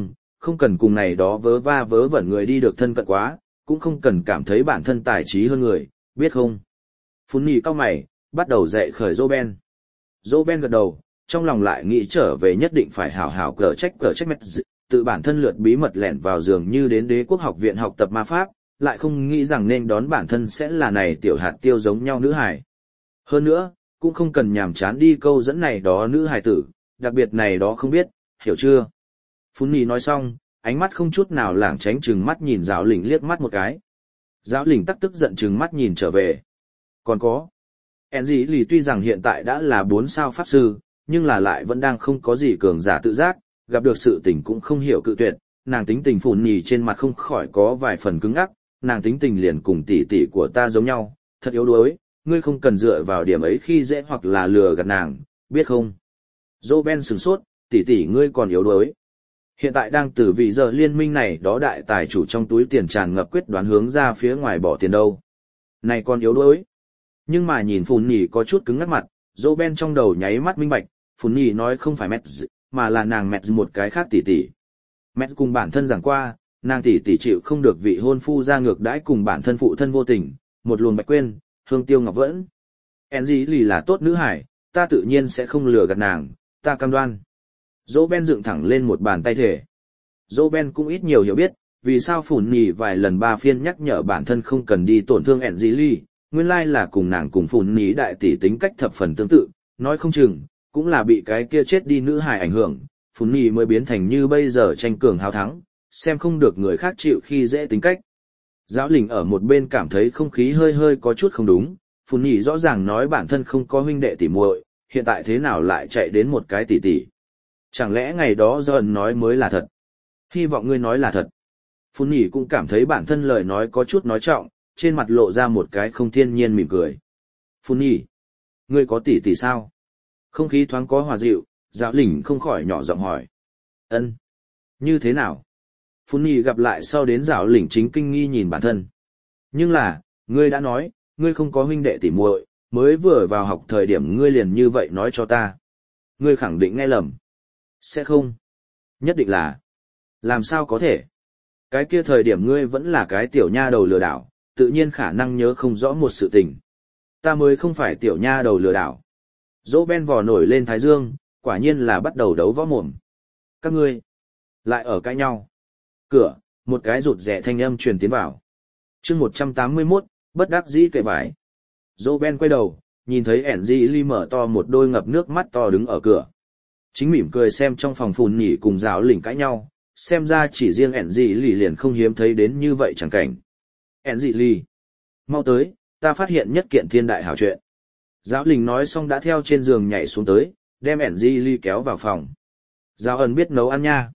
không cần cùng này đó vớ va vớ vẩn người đi được thân cận quá, cũng không cần cảm thấy bản thân tài trí hơn người, biết không? Phun nhì cao mày, bắt đầu dạy khởi Roben. Roben gật đầu, trong lòng lại nghĩ trở về nhất định phải hảo hảo cờ trách cờ trách mệt tự bản thân lượt bí mật lẻn vào giường như đến đế quốc học viện học tập ma pháp, lại không nghĩ rằng nên đón bản thân sẽ là này tiểu hạt tiêu giống nhau nữ hài. Hơn nữa, cũng không cần nhàm chán đi câu dẫn này đó nữ hài tử, đặc biệt này đó không biết, hiểu chưa? Phun nhì nói xong, ánh mắt không chút nào lảng tránh chừng mắt nhìn giáo lĩnh liếc mắt một cái. Giáo lĩnh tắc tức giận chừng mắt nhìn trở về. Còn có, Enji lì tuy rằng hiện tại đã là bốn sao pháp sư, nhưng là lại vẫn đang không có gì cường giả tự giác, gặp được sự tình cũng không hiểu cự tuyệt, nàng tính tình phùn nhì trên mặt không khỏi có vài phần cứng ngắc, nàng tính tình liền cùng tỷ tỷ của ta giống nhau, thật yếu đuối, ngươi không cần dựa vào điểm ấy khi dễ hoặc là lừa gạt nàng, biết không? Roben sửng sốt, tỷ tỷ ngươi còn yếu đuối. Hiện tại đang từ vị giờ liên minh này đó đại tài chủ trong túi tiền tràn ngập quyết đoán hướng ra phía ngoài bỏ tiền đâu. Này còn yếu đuối. Nhưng mà nhìn phùn nhì có chút cứng ngắc mặt, Roben trong đầu nháy mắt minh bạch, phùn nhì nói không phải mẹ mà là nàng mẹ một cái khác tỷ tỷ. Mẹ cùng bản thân giảng qua, nàng tỷ tỷ chịu không được vị hôn phu ra ngược đãi cùng bản thân phụ thân vô tình, một luồng bạch quên, hương tiêu ngọc vẫn. Enji lì là tốt nữ hải, ta tự nhiên sẽ không lừa gạt nàng, ta cam đoan. Roben dựng thẳng lên một bàn tay thể. Roben cũng ít nhiều hiểu biết, vì sao phủn nhì vài lần ba phiên nhắc nhở bản thân không cần đi tổn thương Enji lì, nguyên lai là cùng nàng cùng phủn nhì đại tỷ tính cách thập phần tương tự, nói không chừng, cũng là bị cái kia chết đi nữ hài ảnh hưởng, phủn nhì mới biến thành như bây giờ tranh cường hào thắng, xem không được người khác chịu khi dễ tính cách. Giáo lĩnh ở một bên cảm thấy không khí hơi hơi có chút không đúng, phủn nhì rõ ràng nói bản thân không có huynh đệ tỷ muội, hiện tại thế nào lại chạy đến một cái tỷ tỷ. Chẳng lẽ ngày đó dần nói mới là thật? Hy vọng ngươi nói là thật. Phun nhỉ cũng cảm thấy bản thân lời nói có chút nói trọng, trên mặt lộ ra một cái không thiên nhiên mỉm cười. Phun nhỉ, ngươi có tỷ tỷ sao? Không khí thoáng có hòa dịu, giáo lĩnh không khỏi nhỏ giọng hỏi. Ân, như thế nào? Phun nhỉ gặp lại sau đến giáo lĩnh chính kinh nghi nhìn bản thân. Nhưng là, ngươi đã nói, ngươi không có huynh đệ tỷ muội, mới vừa vào học thời điểm ngươi liền như vậy nói cho ta. Ngươi khẳng định nghe lầm. Sẽ không. Nhất định là. Làm sao có thể? Cái kia thời điểm ngươi vẫn là cái tiểu nha đầu lừa đảo, tự nhiên khả năng nhớ không rõ một sự tình. Ta mới không phải tiểu nha đầu lừa đảo. Dỗ Ben vò nổi lên thái dương, quả nhiên là bắt đầu đấu võ mồm. Các ngươi lại ở cãi nhau. Cửa, một cái rụt rẻ thanh âm truyền tiến vào. Chương một trăm tám mươi mốt, bất đắc dĩ kệ vải. Dỗ Ben quay đầu, nhìn thấy Enji mở to một đôi ngập nước mắt to đứng ở cửa. Chính mỉm cười xem trong phòng phùn nhỉ cùng giáo lĩnh cãi nhau, xem ra chỉ riêng Enji liền không hiếm thấy đến như vậy chẳng cảnh. Enji, mau tới, ta phát hiện nhất kiện thiên đại hảo chuyện. Giáo lĩnh nói xong đã theo trên giường nhảy xuống tới, đem Enji kéo vào phòng. Giáo ẩn biết nấu ăn nha.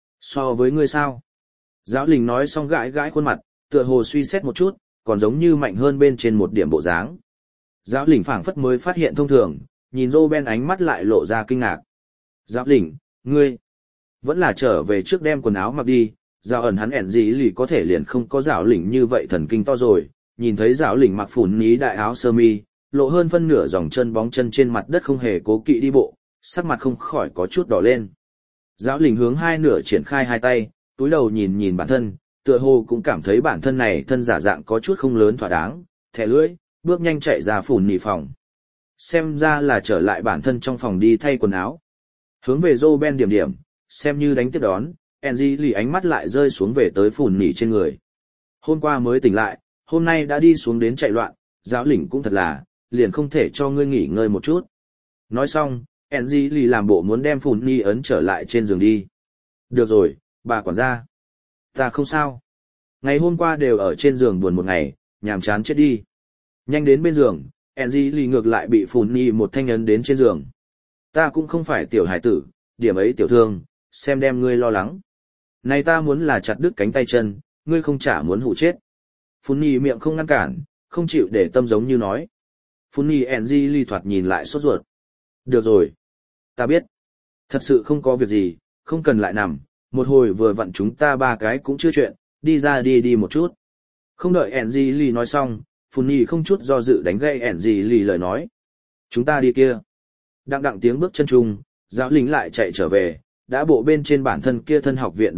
So với ngươi sao? Giáo lĩnh nói xong gãi gãi khuôn mặt, tựa hồ suy xét một chút, còn giống như mạnh hơn bên trên một điểm bộ dáng. Giáo lĩnh phảng phất mới phát hiện thông thường, nhìn Roben ánh mắt lại lộ ra kinh ngạc. Giáo lĩnh, ngươi, vẫn là trở về trước đem quần áo mặc đi, giáo ẩn hắn ẻn gì lì có thể liền không có giáo lĩnh như vậy thần kinh to rồi, nhìn thấy giáo lĩnh mặc phủn ní đại áo sơ mi, lộ hơn phân nửa dòng chân bóng chân trên mặt đất không hề cố kỵ đi bộ, sắc mặt không khỏi có chút đỏ lên. Giáo lĩnh hướng hai nửa triển khai hai tay, túi đầu nhìn nhìn bản thân, tựa hồ cũng cảm thấy bản thân này thân giả dạng có chút không lớn thỏa đáng, thẻ lưỡi, bước nhanh chạy ra phủn nỉ phòng. Xem ra là trở lại bản thân trong phòng đi thay quần áo. Hướng về Roben điểm điểm, xem như đánh tiếp đón, Enji lì ánh mắt lại rơi xuống về tới phủn nỉ trên người. Hôm qua mới tỉnh lại, hôm nay đã đi xuống đến chạy loạn, giáo lĩnh cũng thật là, liền không thể cho ngươi nghỉ ngơi một chút. Nói xong, Enji lì làm bộ muốn đem phủn nỉ ấn trở lại trên giường đi. Được rồi, bà quản gia. Ta không sao. Ngày hôm qua đều ở trên giường buồn một ngày, nhàm chán chết đi. Nhanh đến bên giường, Enji lì ngược lại bị phủn nỉ một thanh ấn đến trên giường. Ta cũng không phải tiểu hải tử, điểm ấy tiểu thương, xem đem ngươi lo lắng. Này ta muốn là chặt đứt cánh tay chân, ngươi không chả muốn hụ chết. Phun Nhi miệng không ngăn cản, không chịu để tâm giống như nói. Phun Nhi Enji ly thoạt nhìn lại sốt ruột. Được rồi. Ta biết. Thật sự không có việc gì, không cần lại nằm, một hồi vừa vặn chúng ta ba cái cũng chưa chuyện, đi ra đi đi một chút. Không đợi Enji ly nói xong, Phun Nhi không chút do dự đánh gậy Enji ly lời nói. Chúng ta đi kia. Đặng đặng tiếng bước chân trung, giáo lính lại chạy trở về, đã bộ bên trên bản thân kia thân học viện đồng phục,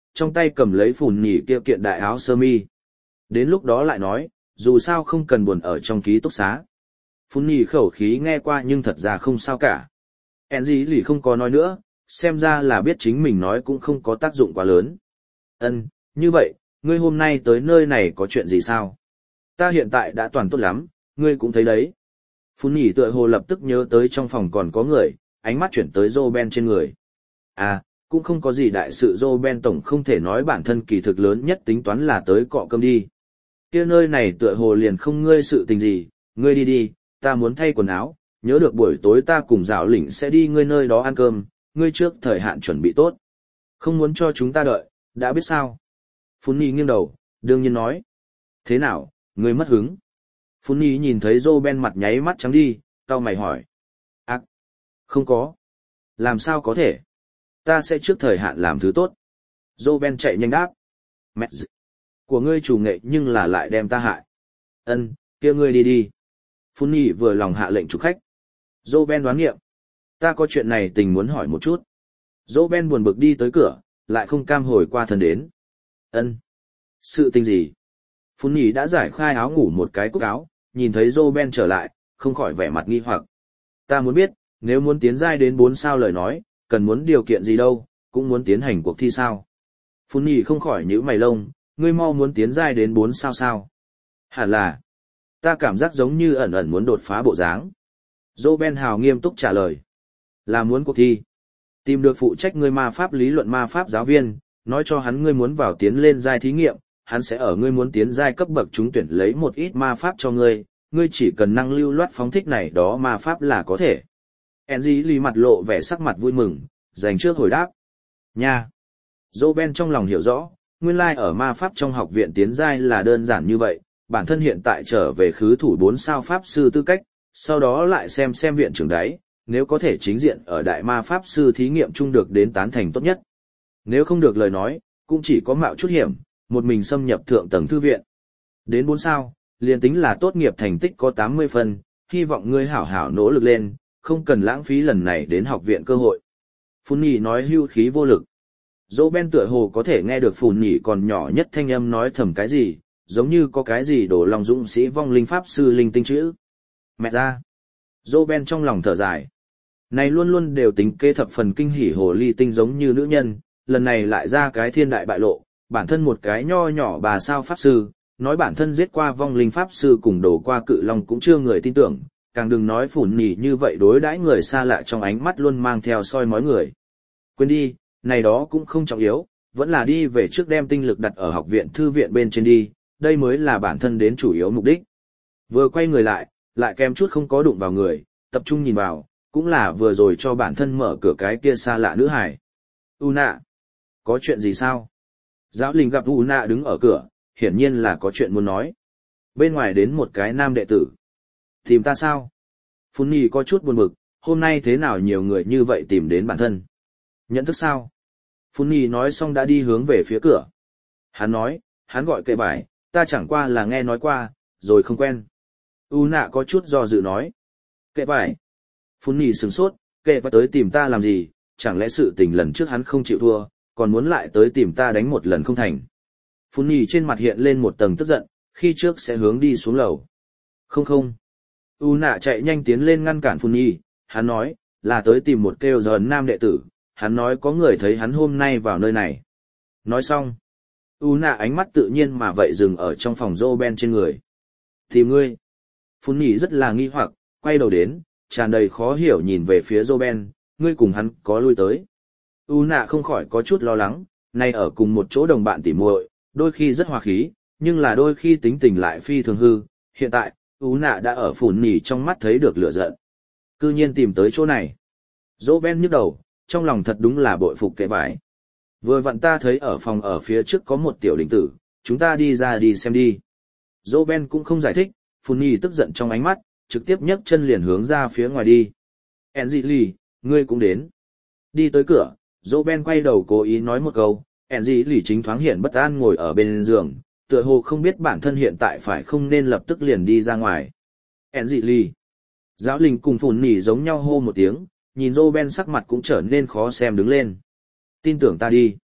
trong tay cầm lấy phùn nhỉ kia kiện đại áo sơ mi. Đến lúc đó lại nói, dù sao không cần buồn ở trong ký túc xá. Phùn nhỉ khẩu khí nghe qua nhưng thật ra không sao cả. Enzy lì không có nói nữa, xem ra là biết chính mình nói cũng không có tác dụng quá lớn. Ân, như vậy, ngươi hôm nay tới nơi này có chuyện gì sao? Ta hiện tại đã toàn tốt lắm, ngươi cũng thấy đấy. Phun nhỉ tựa hồ lập tức nhớ tới trong phòng còn có người, ánh mắt chuyển tới Roben trên người. À, cũng không có gì đại sự, Roben tổng không thể nói bản thân kỳ thực lớn nhất tính toán là tới cọ cơm đi. Kia nơi này tựa hồ liền không ngươi sự tình gì, ngươi đi đi, ta muốn thay quần áo, nhớ được buổi tối ta cùng Dạo Lĩnh sẽ đi ngươi nơi đó ăn cơm, ngươi trước thời hạn chuẩn bị tốt. Không muốn cho chúng ta đợi, đã biết sao? Phun nhỉ nghiêng đầu, đương nhiên nói. Thế nào, ngươi mất hứng? Phun nhỉ nhìn thấy Roben mặt nháy mắt trắng đi, cau mày hỏi. Ác, không có. Làm sao có thể? Ta sẽ trước thời hạn làm thứ tốt. Roben chạy nhanh đáp. Mẹ d... của ngươi chủ nghệ nhưng là lại đem ta hại. Ân, kia ngươi đi đi. Phun nhỉ vừa lòng hạ lệnh chủ khách. Roben đoán nghiệm. Ta có chuyện này tình muốn hỏi một chút. Roben buồn bực đi tới cửa, lại không cam hồi qua thân đến. Ân, sự tình gì? Phun nhỉ đã giải khai áo ngủ một cái cúc áo, nhìn thấy Roben trở lại, không khỏi vẻ mặt nghi hoặc. Ta muốn biết, nếu muốn tiến giai đến bốn sao lời nói, cần muốn điều kiện gì đâu, cũng muốn tiến hành cuộc thi sao? Phun nhỉ không khỏi nhíu mày lông, ngươi mau muốn tiến giai đến bốn sao sao? Hẳn là, ta cảm giác giống như ẩn ẩn muốn đột phá bộ dáng. Roben hào nghiêm túc trả lời. Là muốn cuộc thi. Tìm được phụ trách ngươi ma pháp lý luận ma pháp giáo viên, nói cho hắn ngươi muốn vào tiến lên giai thí nghiệm, hắn sẽ ở ngươi muốn tiến giai cấp bậc trúng tuyển lấy một ít ma pháp cho ngươi, ngươi chỉ cần năng lưu loát phóng thích này đó ma pháp là có thể. Enzy lì mặt lộ vẻ sắc mặt vui mừng, dành trước hồi đáp. Nha! Roben trong lòng hiểu rõ, nguyên lai ở ma pháp trong học viện tiến giai là đơn giản như vậy, bản thân hiện tại trở về khứ thủ bốn sao pháp sư tư cách, sau đó lại xem xem viện trưởng đấy, nếu có thể chính diện ở đại ma pháp sư thí nghiệm chung được đến tán thành tốt nhất. Nếu không được lời nói, cũng chỉ có mạo chút hiểm, một mình xâm nhập thượng tầng thư viện. Đến bốn sao, liền tính là tốt nghiệp thành tích có tám mươi phân, hy vọng ngươi hảo hảo nỗ lực lên, không cần lãng phí lần này đến học viện cơ hội. Phun nhỉ nói hưu khí vô lực. Roben tựa hồ có thể nghe được Phun nhỉ còn nhỏ nhất thanh âm nói thầm cái gì, giống như có cái gì đổ lòng dũng sĩ vong linh pháp sư linh tinh chữ. Mẹ ra. Roben trong lòng thở dài. Này luôn luôn đều tính kế thập phần kinh hỉ hồ ly tinh giống như nữ nhân, lần này lại ra cái thiên đại bại lộ, bản thân một cái nho nhỏ bà sao pháp sư, nói bản thân giết qua vong linh pháp sư cùng đổ qua cự long cũng chưa người tin tưởng, càng đừng nói Phủn nhỉ như vậy đối đãi người xa lạ trong ánh mắt luôn mang theo soi mói người. Quên đi, này đó cũng không trọng yếu, vẫn là đi về trước đem tinh lực đặt ở học viện thư viện bên trên đi, đây mới là bản thân đến chủ yếu mục đích. Vừa quay người lại, lại kèm chút không có đụng vào người, tập trung nhìn vào, cũng là vừa rồi cho bản thân mở cửa cái kia xa lạ nữ hải. Una, có chuyện gì sao? Giáo linh gặp Una đứng ở cửa, hiển nhiên là có chuyện muốn nói. Bên ngoài đến một cái nam đệ tử. Tìm ta sao? Phun nhỉ có chút buồn bực, hôm nay thế nào nhiều người như vậy tìm đến bản thân? Nhận thức sao? Phun nhỉ nói xong đã đi hướng về phía cửa. Hắn nói, hắn gọi kệ vải, ta chẳng qua là nghe nói qua, rồi không quen. Una có chút do dự nói. Kệ vải. Phun nhỉ sửng sốt, kệ vải tới tìm ta làm gì, chẳng lẽ sự tình lần trước hắn không chịu thua, còn muốn lại tới tìm ta đánh một lần không thành. Phun nhỉ trên mặt hiện lên một tầng tức giận, khi trước sẽ hướng đi xuống lầu. Không không. Una chạy nhanh tiến lên ngăn cản Phun nhỉ, hắn nói, là tới tìm một kêu giờn nam đệ tử, hắn nói có người thấy hắn hôm nay vào nơi này. Nói xong, Una ánh mắt tự nhiên mà vậy dừng ở trong phòng Roben trên người. Tìm ngươi. Phun nhỉ rất là nghi hoặc, quay đầu đến, tràn đầy khó hiểu nhìn về phía Roben, ngươi cùng hắn có lui tới. Una không khỏi có chút lo lắng, nay ở cùng một chỗ đồng bạn tỉ muội, đôi khi rất hòa khí, nhưng là đôi khi tính tình lại phi thường hư. Hiện tại, Una đã ở Phun nhỉ trong mắt thấy được lửa giận. Cư nhiên tìm tới chỗ này. Roben nhức đầu, trong lòng thật đúng là bội phục kệ vải. Vừa vặn ta thấy ở phòng ở phía trước có một tiểu đình tử, chúng ta đi ra đi xem đi. Roben cũng không giải thích, Phun nhỉ tức giận trong ánh mắt, trực tiếp nhấc chân liền hướng ra phía ngoài đi. Enzi, ngươi cũng đến. Đi tới cửa, Roben quay đầu cố ý nói một câu, Enzi chính thoáng hiện bất an ngồi ở bên giường, tựa hồ không biết bản thân hiện tại phải không nên lập tức liền đi ra ngoài. Enzi, giáo linh cùng Phun nhỉ giống nhau hô một tiếng, nhìn Roben sắc mặt cũng trở nên khó xem đứng lên. Tin tưởng ta đi.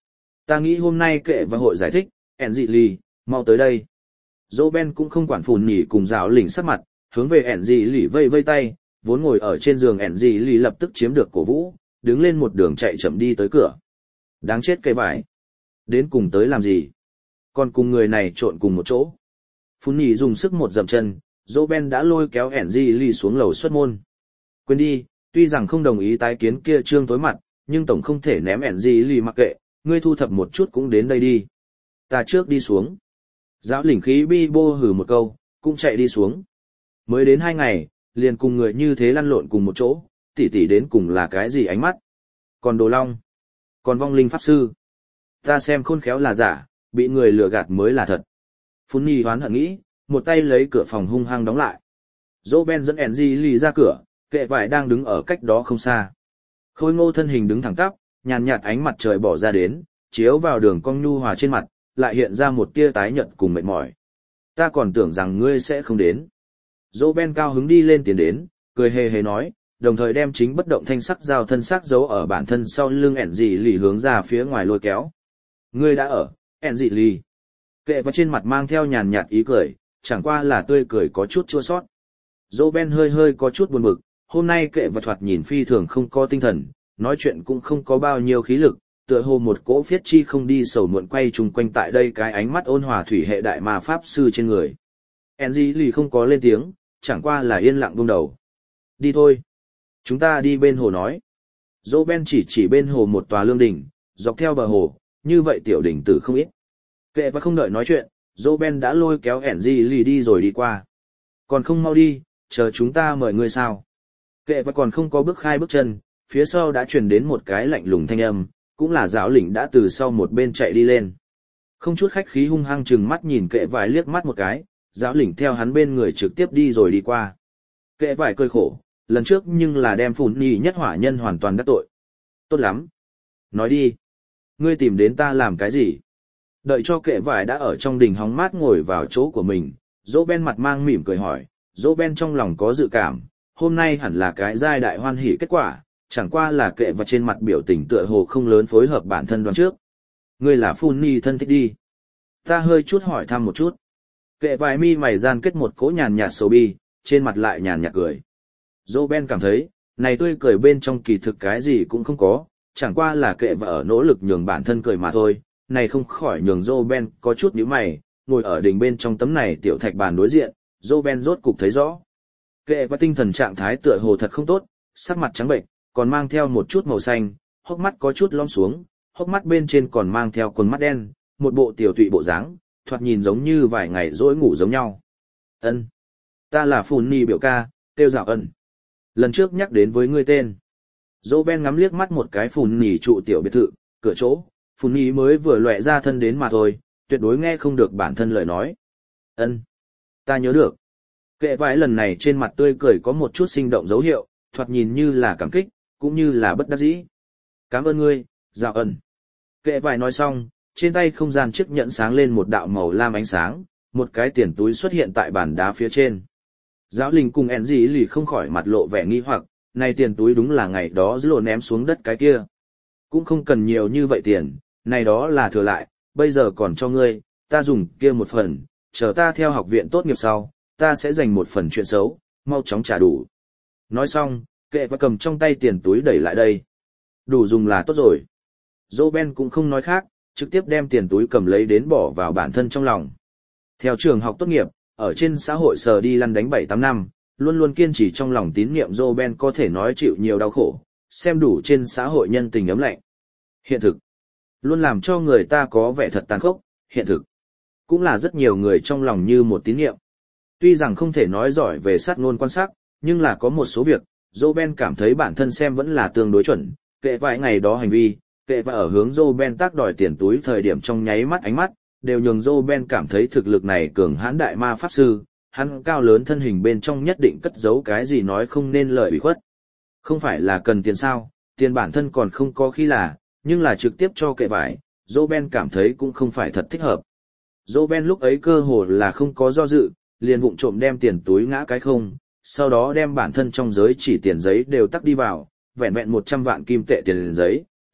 Ta nghĩ hôm nay kệ và hội giải thích, ẻn dị lì, mau tới đây. Dô Ben cũng không quản phùn nhỉ cùng giáo lỉnh sắc mặt, hướng về ẻn dị lì vây vây tay, vốn ngồi ở trên giường ẻn dị lì lập tức chiếm được cổ vũ, đứng lên một đường chạy chậm đi tới cửa. Đáng chết cây vải. Đến cùng tới làm gì? Còn cùng người này trộn cùng một chỗ. Phùn nhỉ dùng sức một dậm chân, Dô Ben đã lôi kéo ẻn dị lì xuống lầu xuất môn. Quên đi, tuy rằng không đồng ý tái kiến kia trương tối mặt, nhưng tổng không thể ném ẻn dị lì mặc kệ, ngươi thu thập một chút cũng đến đây đi. Ta trước đi xuống. Giáo lĩnh khí bi bô hừ một câu, cũng chạy đi xuống. Mới đến hai ngày, liền cùng người như thế lăn lộn cùng một chỗ, tỉ tỉ đến cùng là cái gì ánh mắt. Còn đồ long, còn vong linh pháp sư. Ta xem khôn khéo là giả, bị người lừa gạt mới là thật. Phun Nhi hoán hận nghĩ, một tay lấy cửa phòng hung hăng đóng lại. Dô Ben dẫn ẻn di lì ra cửa, kệ vải đang đứng ở cách đó không xa. Khôi ngô thân hình đứng thẳng tắp, nhàn nhạt ánh mặt trời bỏ ra đến, chiếu vào đường cong nhu hòa trên mặt, lại hiện ra một tia tái nhợt cùng mệt mỏi. Ta còn tưởng rằng ngươi sẽ không đến. Dô Ben cao hứng đi lên tiến đến, cười hề hề nói, đồng thời đem chính bất động thanh sắc dao thân sắc giấu ở bản thân sau lưng ẻn dị lì hướng ra phía ngoài lôi kéo. Ngươi đã ở, ẻn dị lì. Kệ vào trên mặt mang theo nhàn nhạt ý cười, chẳng qua là tươi cười có chút chua sót. Dô Ben hơi hơi có chút buồn bực, hôm nay kệ và thoạt nhìn phi thường không có tinh thần, nói chuyện cũng không có bao nhiêu khí lực, tựa hồ một cỗ phiết chi không đi sầu muộn quay chung quanh tại đây cái ánh mắt ôn hòa thủy hệ đại ma pháp sư trên người. Enzy lì không có lên tiếng, chẳng qua là yên lặng buông đầu. Đi thôi. Chúng ta đi bên hồ nói. Dô Ben chỉ chỉ bên hồ một tòa lương đỉnh, dọc theo bờ hồ, như vậy tiểu đỉnh tử không ít. Kệ và không đợi nói chuyện, Dô Ben đã lôi kéo Enzy lì đi rồi đi qua. Còn không mau đi, chờ chúng ta mời ngươi sao. Kệ và còn không có bước khai bước chân, phía sau đã truyền đến một cái lạnh lùng thanh âm, cũng là giáo lĩnh đã từ sau một bên chạy đi lên. Không chút khách khí hung hăng chừng mắt nhìn kệ vải liếc mắt một cái, giáo lĩnh theo hắn bên người trực tiếp đi rồi đi qua. Kệ vải cười khổ, lần trước nhưng là đem Phùn Nhi nhất hỏa nhân hoàn toàn đắc tội. Tốt lắm. Nói đi. Ngươi tìm đến ta làm cái gì? Đợi cho kệ vải đã ở trong đình hóng mát ngồi vào chỗ của mình, Dô Ben mặt mang mỉm cười hỏi, Dô Ben trong lòng có dự cảm, hôm nay hẳn là cái giai đại hoan hỷ kết quả, chẳng qua là kệ và trên mặt biểu tình tựa hồ không lớn phối hợp bản thân đoán trước. Ngươi là Phun Nhi thân thích đi. Ta hơi chút hỏi thăm một chút. Kệ vài mi mày gian kết một cỗ nhàn nhạt sầu bi, trên mặt lại nhàn nhạt cười. Dô Ben cảm thấy, này tươi cười bên trong kỳ thực cái gì cũng không có, chẳng qua là kệ và ở nỗ lực nhường bản thân cười mà thôi, này không khỏi nhường Dô Ben có chút nhíu mày, ngồi ở đỉnh bên trong tấm này tiểu thạch bàn đối diện, Dô Ben rốt cục thấy rõ. Kệ và tinh thần trạng thái tựa hồ thật không tốt, sắc mặt trắng bệnh, còn mang theo một chút màu xanh, hốc mắt có chút lõm xuống, hốc mắt bên trên còn mang theo quần mắt đen, một bộ tiểu tụy bộ dáng, thoạt nhìn giống như vài ngày dỗi ngủ giống nhau. Ân, ta là Phùn Nhi biểu ca, tiêu dạo ân. Lần trước nhắc đến với ngươi tên. Dô Ben ngắm liếc mắt một cái Phùn Nhi trụ tiểu biệt thự, cửa chỗ, Phùn Nhi mới vừa lóe ra thân đến mà thôi, tuyệt đối nghe không được bản thân lời nói. Ân, ta nhớ được. Kệ vải lần này trên mặt tươi cười có một chút sinh động dấu hiệu, thoạt nhìn như là cảm kích, cũng như là bất đắc dĩ. Cảm ơn ngươi, dạo ẩn. Kệ vải nói xong, trên tay không gian chiếc nhẫn sáng lên một đạo màu lam ánh sáng, một cái tiền túi xuất hiện tại bàn đá phía trên. Giáo linh cùng ẻn dĩ lì không khỏi mặt lộ vẻ nghi hoặc, này tiền túi đúng là ngày đó giữ lộ ném xuống đất cái kia. Cũng không cần nhiều như vậy tiền, này đó là thừa lại, bây giờ còn cho ngươi, ta dùng kia một phần, chờ ta theo học viện tốt nghiệp sau, ta sẽ dành một phần chuyện xấu, mau chóng trả đủ. Nói xong, kệ và cầm trong tay tiền túi đẩy lại đây. Đủ dùng là tốt rồi. Dô Ben cũng không nói khác, trực tiếp đem tiền túi cầm lấy đến bỏ vào bản thân trong lòng. Theo trường học tốt nghiệp, ở trên xã hội sờ đi lăn đánh bảy tám năm, luôn luôn kiên trì trong lòng tín niệm Dô Ben có thể nói chịu nhiều đau khổ, xem đủ trên xã hội nhân tình ấm lạnh. Hiện thực, luôn làm cho người ta có vẻ thật tàn khốc, hiện thực. Cũng là rất nhiều người trong lòng như một tín niệm. Tuy rằng không thể nói giỏi về sát ngôn quan sát, nhưng là có một số việc, Dô Ben cảm thấy bản thân xem vẫn là tương đối chuẩn, kệ vài ngày đó hành vi, kệ và ở hướng Dô Ben tác đòi tiền túi thời điểm trong nháy mắt ánh mắt, đều nhường Dô Ben cảm thấy thực lực này cường hãn đại ma pháp sư, hắn cao lớn thân hình bên trong nhất định cất giấu cái gì nói không nên lời ủy khuất. Không phải là cần tiền sao, tiền bản thân còn không có khi là, nhưng là trực tiếp cho kệ vải, Dô Ben cảm thấy cũng không phải thật thích hợp. Dô Ben lúc ấy cơ hồ là không có do dự, liền vụng trộm đem tiền túi ngã cái không, sau đó đem bản thân trong giới chỉ tiền giấy đều tắc đi vào, vẹn vẹn một trăm vạn kim tệ tiền giấy,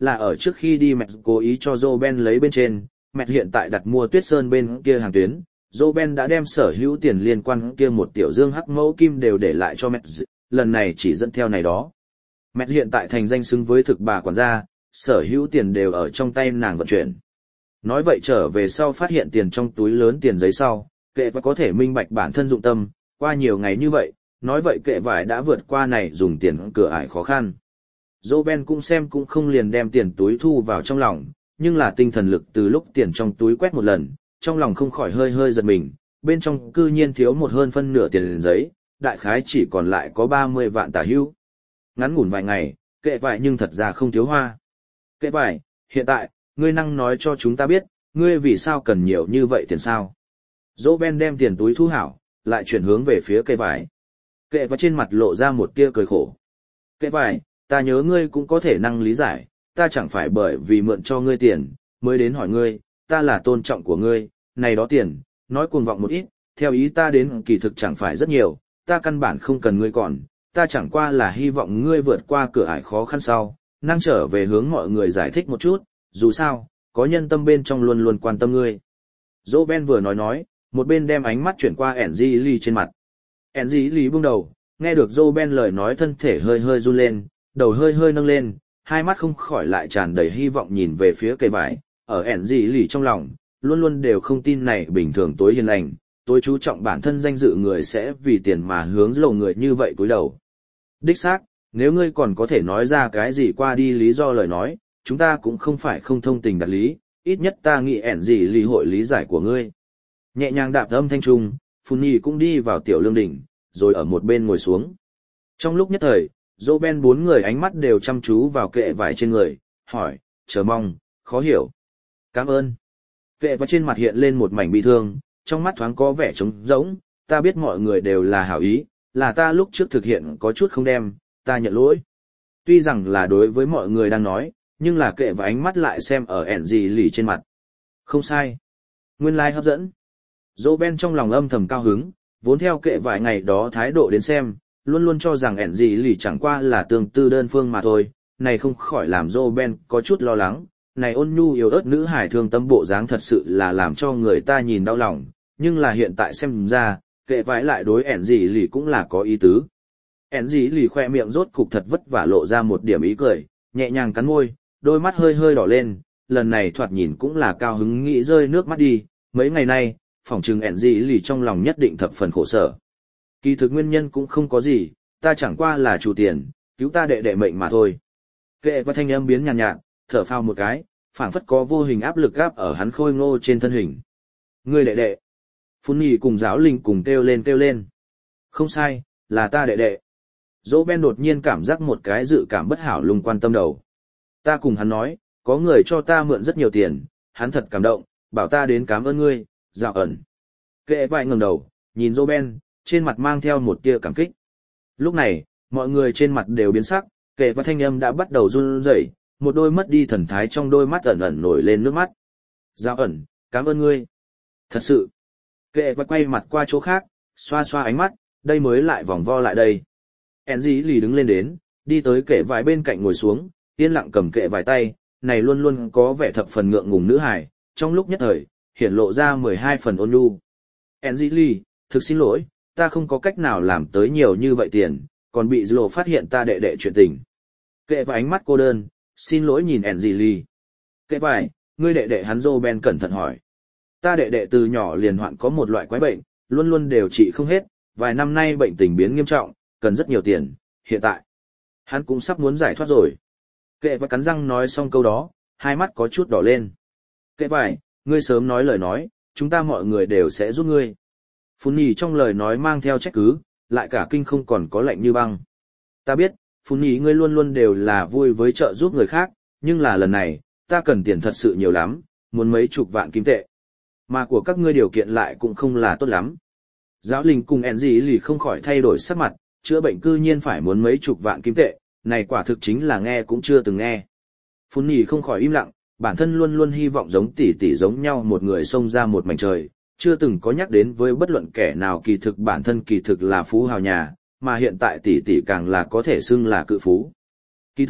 là ở trước khi đi mẹ cố ý cho Roben lấy bên trên, mẹ hiện tại đặt mua Tuyết Sơn bên kia hàng tuyến, Roben đã đem sở hữu tiền liên quan kia một tiểu dương hắc mẫu kim đều để lại cho mẹ, lần này chỉ dẫn theo này đó. Mẹ hiện tại thành danh xứng với thực bà quản gia, sở hữu tiền đều ở trong tay nàng vận chuyển. Nói vậy trở về sau phát hiện tiền trong túi lớn tiền giấy sau, kệ và có thể minh bạch bản thân dụng tâm, qua nhiều ngày như vậy, nói vậy kệ vải đã vượt qua này dùng tiền cửa ải khó khăn. Roben cũng xem cũng không liền đem tiền túi thu vào trong lòng, nhưng là tinh thần lực từ lúc tiền trong túi quét một lần, trong lòng không khỏi hơi hơi giật mình, bên trong cư nhiên thiếu một hơn phân nửa tiền giấy, đại khái chỉ còn lại có ba mươi vạn tả hữu. Ngắn ngủn vài ngày, kệ vải nhưng thật ra không thiếu hoa. Kệ vải, hiện tại, ngươi năng nói cho chúng ta biết, ngươi vì sao cần nhiều như vậy tiền sao? Roben đem tiền túi thu hảo, lại chuyển hướng về phía kệ vải. Kệ vải trên mặt lộ ra một tia cười khổ. Kệ vải, ta nhớ ngươi cũng có thể năng lý giải, ta chẳng phải bởi vì mượn cho ngươi tiền, mới đến hỏi ngươi, ta là tôn trọng của ngươi, này đó tiền, nói cuồng vọng một ít, theo ý ta đến kỳ thực chẳng phải rất nhiều, ta căn bản không cần ngươi còn, ta chẳng qua là hy vọng ngươi vượt qua cửa ải khó khăn sau, năng trở về hướng mọi người giải thích một chút, dù sao, có nhân tâm bên trong luôn luôn quan tâm ngươi. Roben vừa nói nói, một bên đem ánh mắt chuyển qua Angeli trên mặt. Angeli buông đầu, nghe được Roben lời nói thân thể hơi hơi run lên, đầu hơi hơi nâng lên, hai mắt không khỏi lại tràn đầy hy vọng nhìn về phía cây vải, ở Angeli trong lòng, luôn luôn đều không tin này bình thường tối hiền lành, tối chú trọng bản thân danh dự người sẽ vì tiền mà hướng lầu người như vậy cúi đầu. Đích xác, nếu ngươi còn có thể nói ra cái gì qua đi lý do lời nói, chúng ta cũng không phải không thông tình đạt lý, ít nhất ta nghĩ ẻn gì lý hội lý giải của ngươi. Nhẹ nhàng đạp âm thanh trung, Phun Nhi cũng đi vào tiểu lương đỉnh, rồi ở một bên ngồi xuống. Trong lúc nhất thời, Roben bốn người ánh mắt đều chăm chú vào kệ vải trên người, hỏi, chờ mong, khó hiểu. Cảm ơn. Kệ vải trên mặt hiện lên một mảnh bi thương, trong mắt thoáng có vẻ trống rỗng, ta biết mọi người đều là hảo ý, là ta lúc trước thực hiện có chút không đem, ta nhận lỗi. Tuy rằng là đối với mọi người đang nói, nhưng là kệ và ánh mắt lại xem ở ẻn gì lì trên mặt. Không sai. Nguyên lai like hấp dẫn. Roben trong lòng âm thầm cao hứng, vốn theo kệ vài ngày đó thái độ đến xem, luôn luôn cho rằng ẻn gì lì chẳng qua là tương tư đơn phương mà thôi, này không khỏi làm Roben có chút lo lắng. Này ôn nhu yếu ớt nữ hải thương tâm bộ dáng thật sự là làm cho người ta nhìn đau lòng, nhưng là hiện tại xem ra, kệ vải lại đối ẻn gì lì cũng là có ý tứ. ẻn gì lì khoe miệng rốt cục thật vất vả lộ ra một điểm ý cười, nhẹ nhàng cắn môi, đôi mắt hơi hơi đỏ lên, lần này thoạt nhìn cũng là cao hứng nghĩ rơi nước mắt đi, mấy ngày nay, phỏng chừng ẻn gì lì trong lòng nhất định thập phần khổ sở. Kỳ thực nguyên nhân cũng không có gì, ta chẳng qua là chủ tiền, cứu ta đệ đệ mệnh mà thôi. Kệ và thanh âm biến nhàn nhạt, nhạt, thở phào một cái, phảng phất có vô hình áp lực gáp ở hắn khôi ngô trên thân hình. Ngươi đệ đệ. Phun Nhi cùng giáo linh cùng kêu lên kêu lên. Không sai, là ta đệ đệ. Roben đột nhiên cảm giác một cái dự cảm bất hảo lung quan tâm đầu. Ta cùng hắn nói, có người cho ta mượn rất nhiều tiền, hắn thật cảm động, bảo ta đến cảm ơn ngươi, dạo ẩn. Kệ vải ngẩng đầu, nhìn Roben, trên mặt mang theo một tia cảm kích. Lúc này, mọi người trên mặt đều biến sắc, kệ và thanh âm đã bắt đầu run rẩy, một đôi mất đi thần thái trong đôi mắt ẩn ẩn nổi lên nước mắt. Dạo ẩn, cảm ơn ngươi. Thật sự. Kệ và quay mặt qua chỗ khác, xoa xoa ánh mắt, đây mới lại vòng vo lại đây. Enzi lì đứng lên đến, đi tới kệ vải bên cạnh ngồi xuống, yên lặng cầm kệ vải tay, này luôn luôn có vẻ thập phần ngượng ngùng nữ hài, trong lúc nhất thời, hiển lộ ra mười hai phần ôn nhu. Enzi lì, thực xin lỗi, ta không có cách nào làm tới nhiều như vậy tiền, còn bị Zlo phát hiện ta đệ đệ chuyện tình. Kệ vải ánh mắt cô đơn, xin lỗi nhìn Enzi lì. Kệ vải, ngươi đệ đệ hắn Roben cẩn thận hỏi. Ta đệ đệ từ nhỏ liền hoạn có một loại quái bệnh, luôn luôn đều trị không hết, vài năm nay bệnh tình biến nghiêm trọng, cần rất nhiều tiền, hiện tại, hắn cũng sắp muốn giải thoát rồi. Kệ và cắn răng nói xong câu đó, hai mắt có chút đỏ lên. Kệ vải, ngươi sớm nói lời nói, chúng ta mọi người đều sẽ giúp ngươi. Phun Nhi trong lời nói mang theo trách cứ, lại cả kinh không còn có lạnh như băng. Ta biết, Phun Nhi ngươi luôn luôn đều là vui với trợ giúp người khác, nhưng là lần này, ta cần tiền thật sự nhiều lắm, muốn mấy chục vạn kim tệ. Mà của các ngươi điều kiện lại cũng không là tốt lắm. Giáo linh cùng Enzi lì không khỏi thay đổi sắc mặt, chữa bệnh cư nhiên phải muốn mấy chục vạn kim tệ, này quả thực chính là nghe cũng chưa từng nghe. Phun Nhi không khỏi im lặng, bản thân luôn luôn hy vọng giống tỷ tỷ giống nhau một người xông ra một mảnh trời, chưa từng có nhắc đến với bất luận kẻ nào kỳ thực bản thân kỳ thực là phú hào nhà, mà hiện tại tỷ tỷ càng là có thể xưng là cự phú. Kỳ thực,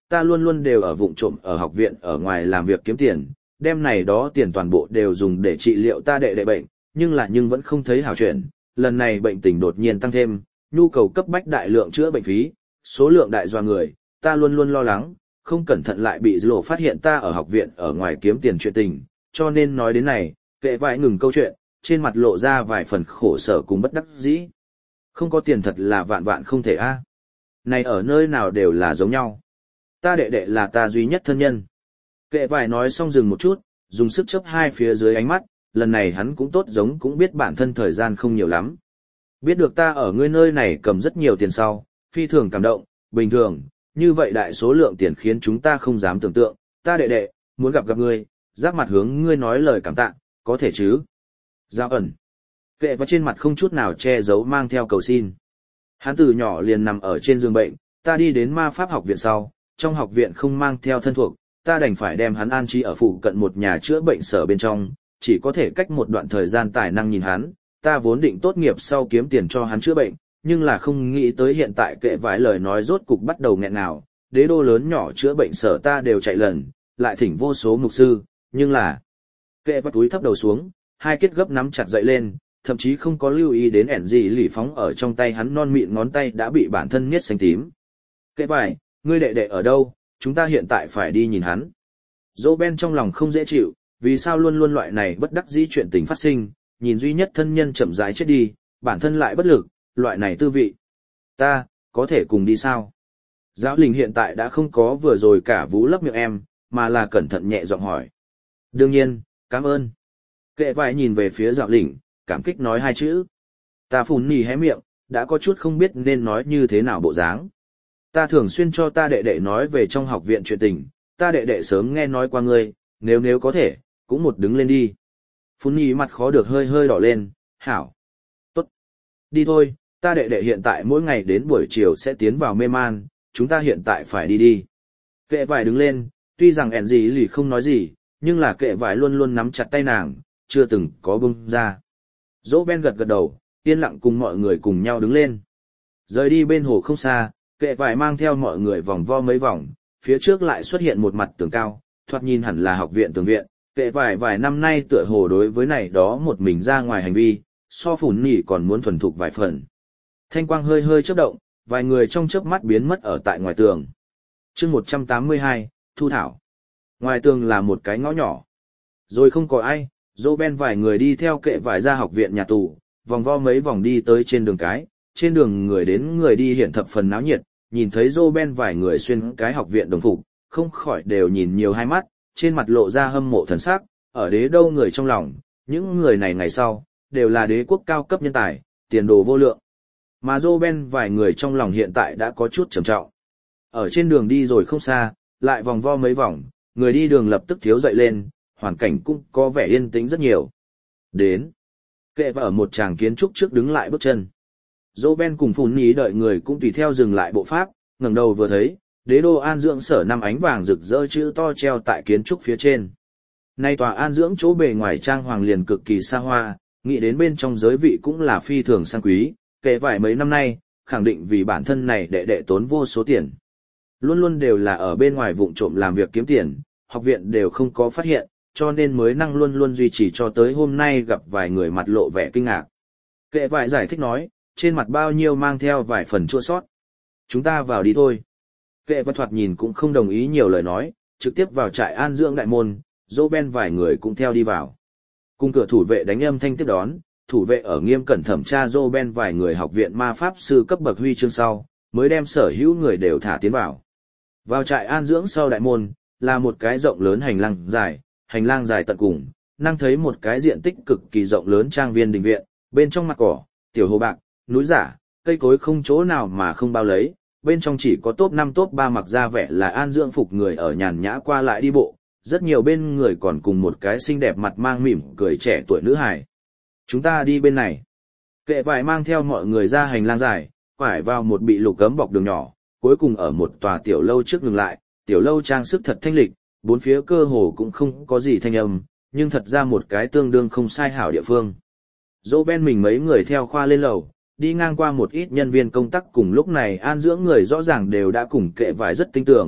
ta luôn luôn đều ở vụng trộm ở học viện ở ngoài làm việc kiếm tiền, đem này đó tiền toàn bộ đều dùng để trị liệu ta đệ đệ bệnh, nhưng là nhưng vẫn không thấy hảo chuyển, lần này bệnh tình đột nhiên tăng thêm, nhu cầu cấp bách đại lượng chữa bệnh phí, số lượng đại doa người, ta luôn luôn lo lắng, không cẩn thận lại bị Dlo phát hiện ta ở học viện ở ngoài kiếm tiền chuyện tình, cho nên nói đến này, kệ vải ngừng câu chuyện, trên mặt lộ ra vài phần khổ sở cùng bất đắc dĩ. Không có tiền thật là vạn vạn không thể a. Này ở nơi nào đều là giống nhau. Ta đệ đệ là ta duy nhất thân nhân. Kệ vải nói xong dừng một chút, dùng sức chớp hai phía dưới ánh mắt, lần này hắn cũng tốt giống cũng biết bản thân thời gian không nhiều lắm. Biết được ta ở ngươi nơi này cầm rất nhiều tiền sau, phi thường cảm động, bình thường, như vậy đại số lượng tiền khiến chúng ta không dám tưởng tượng, ta đệ đệ, muốn gặp gặp ngươi, giáp mặt hướng ngươi nói lời cảm tạ, có thể chứ? Giao ẩn. Kệ vào trên mặt không chút nào che giấu mang theo cầu xin. Hắn từ nhỏ liền nằm ở trên giường bệnh, ta đi đến ma pháp học viện sau, trong học viện không mang theo thân thuộc, ta đành phải đem hắn an trí ở phụ cận một nhà chữa bệnh sở bên trong, chỉ có thể cách một đoạn thời gian tài năng nhìn hắn, ta vốn định tốt nghiệp sau kiếm tiền cho hắn chữa bệnh, nhưng là không nghĩ tới hiện tại kệ vài lời nói rốt cục bắt đầu nghẹn ngào, đế đô lớn nhỏ chữa bệnh sở ta đều chạy lần, lại thỉnh vô số mục sư, nhưng là kệ vắt túi thấp đầu xuống, hai kết gấp nắm chặt dậy lên, thậm chí không có lưu ý đến ẻn gì lì phóng ở trong tay hắn non mịn ngón tay đã bị bản thân miết xanh tím. Kệ vài, ngươi đệ đệ ở đâu, chúng ta hiện tại phải đi nhìn hắn. Dô Ben trong lòng không dễ chịu, vì sao luôn luôn loại này bất đắc dĩ chuyện tình phát sinh, nhìn duy nhất thân nhân chậm rãi chết đi, bản thân lại bất lực, loại này tư vị. Ta, có thể cùng đi sao? Giáo Linh hiện tại đã không có vừa rồi cả vú lấp miệng em, mà là cẩn thận nhẹ giọng hỏi. Đương nhiên, cảm ơn. Kệ vài nhìn về phía Giáo Linh, cảm kích nói hai chữ. Ta phun nỉ hé miệng, đã có chút không biết nên nói như thế nào bộ dáng. Ta thường xuyên cho ta đệ đệ nói về trong học viện chuyện tình, ta đệ đệ sớm nghe nói qua ngươi, nếu nếu có thể, cũng một đứng lên đi. Phun nỉ mặt khó được hơi hơi đỏ lên, hảo. Tốt. Đi thôi, ta đệ đệ hiện tại mỗi ngày đến buổi chiều sẽ tiến vào mê man, chúng ta hiện tại phải đi đi. Kệ vải đứng lên, tuy rằng ẻn gì lì không nói gì, nhưng là kệ vải luôn luôn nắm chặt tay nàng, chưa từng có bung ra. Dỗ Ben gật gật đầu, yên lặng cùng mọi người cùng nhau đứng lên. Rời đi bên hồ không xa, kệ vải mang theo mọi người vòng vo mấy vòng, phía trước lại xuất hiện một mặt tường cao, thoạt nhìn hẳn là học viện tường viện. Kệ vải vài năm nay tựa hồ đối với này đó một mình ra ngoài hành vi, so phủn nỉ còn muốn thuần thục vài phần. Thanh quang hơi hơi chớp động, vài người trong chớp mắt biến mất ở tại ngoài tường. Chương một trăm tám mươi hai, Thu Thảo. Ngoài tường là một cái ngõ nhỏ. Rồi không có ai, Dô Ben vài người đi theo kệ vải ra học viện nhà tù, vòng vo mấy vòng đi tới trên đường cái, trên đường người đến người đi hiện thập phần náo nhiệt, nhìn thấy Dô Ben vài người xuyên cái học viện đồng phục, không khỏi đều nhìn nhiều hai mắt, trên mặt lộ ra hâm mộ thần sắc, ở đế đâu người trong lòng, những người này ngày sau, đều là đế quốc cao cấp nhân tài, tiền đồ vô lượng. Mà Dô Ben vài người trong lòng hiện tại đã có chút trầm trọng. Ở trên đường đi rồi không xa, lại vòng vo mấy vòng, người đi đường lập tức thiếu dậy lên, hoàn cảnh cũng có vẻ yên tĩnh rất nhiều. Đến. Kệ và ở một tràng kiến trúc trước đứng lại bước chân. Dô Ben cùng Phùn Nhí đợi người cũng tùy theo dừng lại bộ pháp, ngẩng đầu vừa thấy, đế đô an dưỡng sở năm ánh vàng rực rỡ chữ to treo tại kiến trúc phía trên. Nay tòa an dưỡng chỗ bề ngoài trang hoàng liền cực kỳ xa hoa, nghĩ đến bên trong giới vị cũng là phi thường sang quý, kể vài mấy năm nay, khẳng định vì bản thân này đệ đệ tốn vô số tiền. Luôn luôn đều là ở bên ngoài vụng trộm làm việc kiếm tiền, học viện đều không có phát hiện, cho nên mới năng luôn luôn duy trì cho tới hôm nay gặp vài người mặt lộ vẻ kinh ngạc. Kệ vải giải thích nói, trên mặt bao nhiêu mang theo vài phần chua sót. Chúng ta vào đi thôi. Kệ và thoạt nhìn cũng không đồng ý nhiều lời nói, trực tiếp vào trại an dưỡng đại môn, Dô Ben vài người cũng theo đi vào. Cùng cửa thủ vệ đánh âm thanh tiếp đón, thủ vệ ở nghiêm cẩn thẩm tra Dô Ben vài người học viện ma pháp sư cấp bậc huy chương sau, mới đem sở hữu người đều thả tiến vào. Vào trại an dưỡng sau đại môn, là một cái rộng lớn hành lang dài, hành lang dài tận cùng, năng thấy một cái diện tích cực kỳ rộng lớn trang viên đình viện, bên trong mặt cỏ, tiểu hồ bạc, núi giả, cây cối không chỗ nào mà không bao lấy, bên trong chỉ có top năm top ba mặc ra vẻ là an dưỡng phục người ở nhàn nhã qua lại đi bộ, rất nhiều bên người còn cùng một cái xinh đẹp mặt mang mỉm cười trẻ tuổi nữ hài. Chúng ta đi bên này. Kệ vải mang theo mọi người ra hành lang dài, quải vào một bị lục cấm bọc đường nhỏ, cuối cùng ở một tòa tiểu lâu trước ngừng lại, tiểu lâu trang sức thật thanh lịch, bốn phía cơ hồ cũng không có gì thanh âm, nhưng thật ra một cái tương đương không sai hảo địa phương. Dỗ Ben mình mấy người theo khoa lên lầu, đi ngang qua một ít nhân viên công tác cùng lúc này an dưỡng người rõ ràng đều đã cùng kệ vải rất tin tưởng,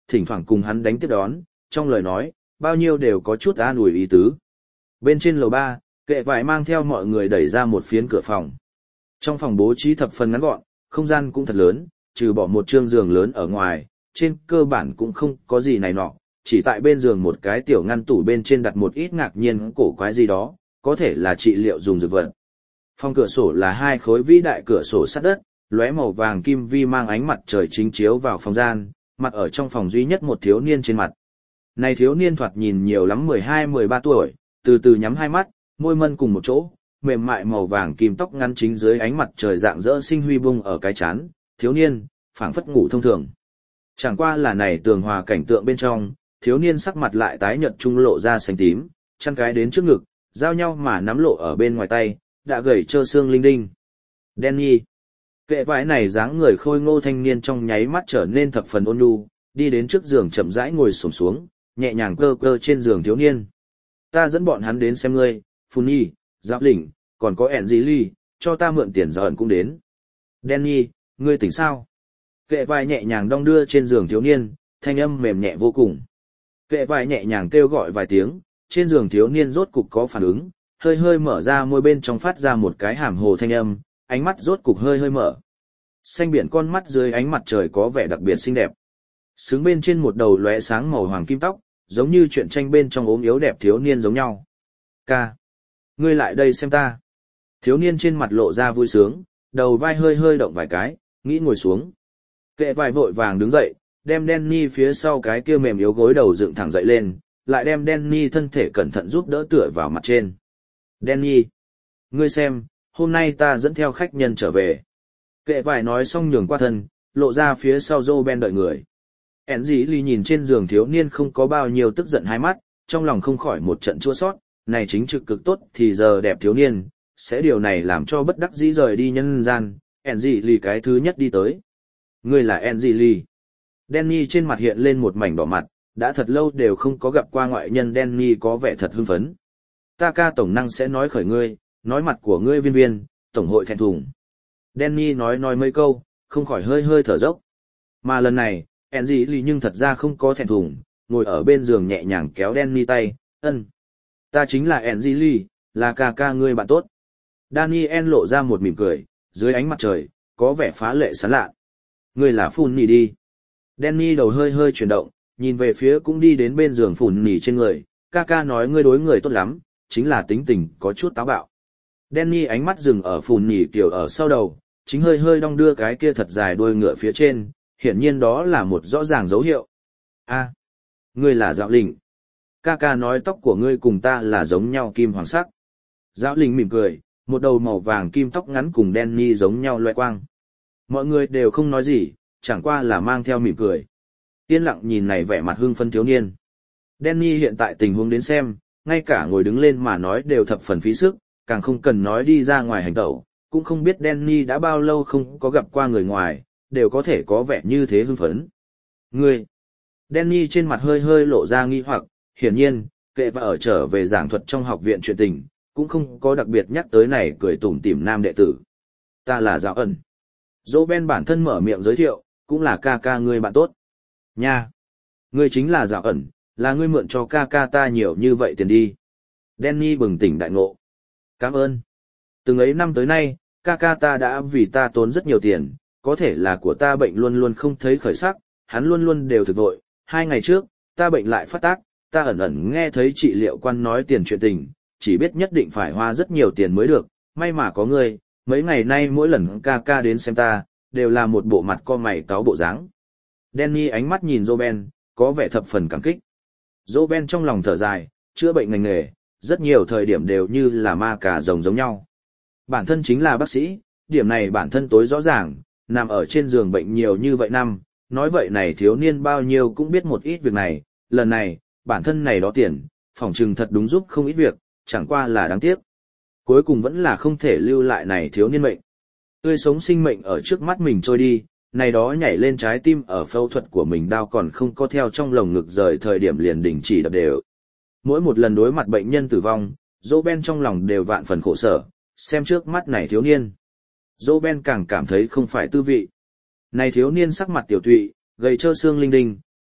thỉnh thoảng cùng hắn đánh tiếp đón, trong lời nói, bao nhiêu đều có chút an ủi ý tứ. Bên trên lầu ba, kệ vải mang theo mọi người đẩy ra một phiến cửa phòng. Trong phòng bố trí thập phần ngắn gọn, không gian cũng thật lớn, trừ bỏ một trương giường lớn ở ngoài, trên cơ bản cũng không có gì này nọ, chỉ tại bên giường một cái tiểu ngăn tủ bên trên đặt một ít ngạc nhiên cổ quái gì đó, có thể là trị liệu dùng dược vật. Phòng cửa sổ là hai khối vĩ đại cửa sổ sắt đất, lóe màu vàng kim vi mang ánh mặt trời chính chiếu vào phòng gian, mặt ở trong phòng duy nhất một thiếu niên trên mặt. Này thiếu niên thoạt nhìn nhiều lắm mười hai mười ba tuổi, từ từ nhắm hai mắt, môi mân cùng một chỗ, mềm mại màu vàng kim tóc ngắn chính dưới ánh mặt trời dạng dỡ sinh huy bung ở cái chán, thiếu niên, phảng phất ngủ thông thường. Chẳng qua là này tường hòa cảnh tượng bên trong, thiếu niên sắc mặt lại tái nhợt trung lộ ra xanh tím, chăn cái đến trước ngực, giao nhau mà nắm lộ ở bên ngoài tay, đã gầy trơ xương linh đinh. Danny. Kệ vải này dáng người khôi ngô thanh niên trong nháy mắt trở nên thập phần ôn nhu, đi đến trước giường chậm rãi ngồi xổm xuống, nhẹ nhàng cơ cơ trên giường thiếu niên. Ta dẫn bọn hắn đến xem ngươi, Phun Nhi, Giáp Lĩnh, còn có ẻn gì ly, cho ta mượn tiền giờ ẩn cũng đến. Danny, ngươi tỉnh sao? Kệ vải nhẹ nhàng đong đưa trên giường thiếu niên, thanh âm mềm nhẹ vô cùng. Kệ vải nhẹ nhàng kêu gọi vài tiếng, trên giường thiếu niên rốt cục có phản ứng, hơi hơi mở ra môi bên trong phát ra một cái hàm hồ thanh âm, ánh mắt rốt cục hơi hơi mở. Xanh biển con mắt dưới ánh mặt trời có vẻ đặc biệt xinh đẹp. Xứng bên trên một đầu lóe sáng màu hoàng kim tóc, giống như chuyện tranh bên trong ốm yếu đẹp thiếu niên giống nhau. Ca, ngươi lại đây xem ta. Thiếu niên trên mặt lộ ra vui sướng, đầu vai hơi hơi động vài cái, nghĩ ngồi xuống. Kệ vải vội vàng đứng dậy, đem Danny phía sau cái kia mềm yếu gối đầu dựng thẳng dậy lên, lại đem Danny thân thể cẩn thận giúp đỡ tựa vào mặt trên. Danny, ngươi xem, hôm nay ta dẫn theo khách nhân trở về. Kệ vải nói xong nhường qua thân, lộ ra phía sau Roben đợi người. ẻn dĩ ly nhìn trên giường thiếu niên không có bao nhiêu tức giận hai mắt, trong lòng không khỏi một trận chua sót, này chính trực cực tốt thì giờ đẹp thiếu niên, sẽ điều này làm cho bất đắc dĩ rời đi nhân gian, ẻn dĩ ly cái thứ nhất đi tới. Ngươi là ẻn dĩ ly. Danny trên mặt hiện lên một mảnh đỏ mặt, đã thật lâu đều không có gặp qua ngoại nhân. Danny có vẻ thật hưng phấn. Ta ca tổng năng sẽ nói khởi ngươi, nói mặt của ngươi viên viên, tổng hội thẹn thùng. Danny nói nói mấy câu, không khỏi hơi hơi thở dốc. Mà lần này, Angeli nhưng thật ra không có thẹn thùng, ngồi ở bên giường nhẹ nhàng kéo Danny tay, ân. Ta chính là Angeli, là ca ca ngươi bạn tốt. Daniel lộ ra một mỉm cười, dưới ánh mặt trời, có vẻ phá lệ sán lạ. Ngươi là Phun Nỉ đi. Danny đầu hơi hơi chuyển động, nhìn về phía cũng đi đến bên giường Phun Nỉ trên người, ca ca nói ngươi đối người tốt lắm, chính là tính tình có chút táo bạo. Danny ánh mắt dừng ở Phun Nỉ kiểu ở sau đầu, chính hơi hơi đong đưa cái kia thật dài đuôi ngựa phía trên, hiển nhiên đó là một rõ ràng dấu hiệu. A, ngươi là Dạo Lĩnh. Ca ca nói tóc của ngươi cùng ta là giống nhau kim hoàng sắc. Dạo Lĩnh mỉm cười, một đầu màu vàng kim tóc ngắn cùng Danny giống nhau loe quang. Mọi người đều không nói gì, chẳng qua là mang theo mỉm cười. Yên lặng nhìn này vẻ mặt hưng phấn thiếu niên. Danny hiện tại tình huống đến xem, ngay cả ngồi đứng lên mà nói đều thập phần phí sức, càng không cần nói đi ra ngoài hành tẩu, cũng không biết Danny đã bao lâu không có gặp qua người ngoài, đều có thể có vẻ như thế hưng phấn. Ngươi! Danny trên mặt hơi hơi lộ ra nghi hoặc, hiển nhiên, kệ và ở trở về giảng thuật trong học viện chuyện tình, cũng không có đặc biệt nhắc tới này cười tủm tỉm nam đệ tử. Ta là Dạo Ẩn. Roben bản thân mở miệng giới thiệu, cũng là ca ca ngươi bạn tốt. Nha! Ngươi chính là Dạo Ẩn, là ngươi mượn cho ca ca ta nhiều như vậy tiền đi. Danny bừng tỉnh đại ngộ. Cảm ơn. Từng ấy năm tới nay, ca ca ta đã vì ta tốn rất nhiều tiền, có thể là của ta bệnh luôn luôn không thấy khởi sắc, hắn luôn luôn đều thực vội. Hai ngày trước, ta bệnh lại phát tác, ta ẩn ẩn nghe thấy trị liệu quan nói tiền chuyện tình, chỉ biết nhất định phải hoa rất nhiều tiền mới được, may mà có ngươi, mấy ngày nay mỗi lần ca ca đến xem ta, đều là một bộ mặt co mày cáu bộ dáng. Danny ánh mắt nhìn Roben, có vẻ thập phần cảm kích. Roben trong lòng thở dài, chữa bệnh ngành nghề, rất nhiều thời điểm đều như là ma cà rồng giống nhau. Bản thân chính là bác sĩ, điểm này bản thân tối rõ ràng, nằm ở trên giường bệnh nhiều như vậy năm, nói vậy này thiếu niên bao nhiêu cũng biết một ít việc này, lần này, bản thân này đó tiền, phỏng chừng thật đúng giúp không ít việc, chẳng qua là đáng tiếc. Cuối cùng vẫn là không thể lưu lại này thiếu niên mệnh. Tươi sống sinh mệnh ở trước mắt mình trôi đi, này đó nhảy lên trái tim ở phẫu thuật của mình đau còn không có theo trong lồng ngực rời thời điểm liền đình chỉ đập đều. Mỗi một lần đối mặt bệnh nhân tử vong, Roben trong lòng đều vạn phần khổ sở, xem trước mắt này thiếu niên. Roben càng cảm thấy không phải tư vị. Này thiếu niên sắc mặt tiểu tụy, gầy trơ xương linh đinh,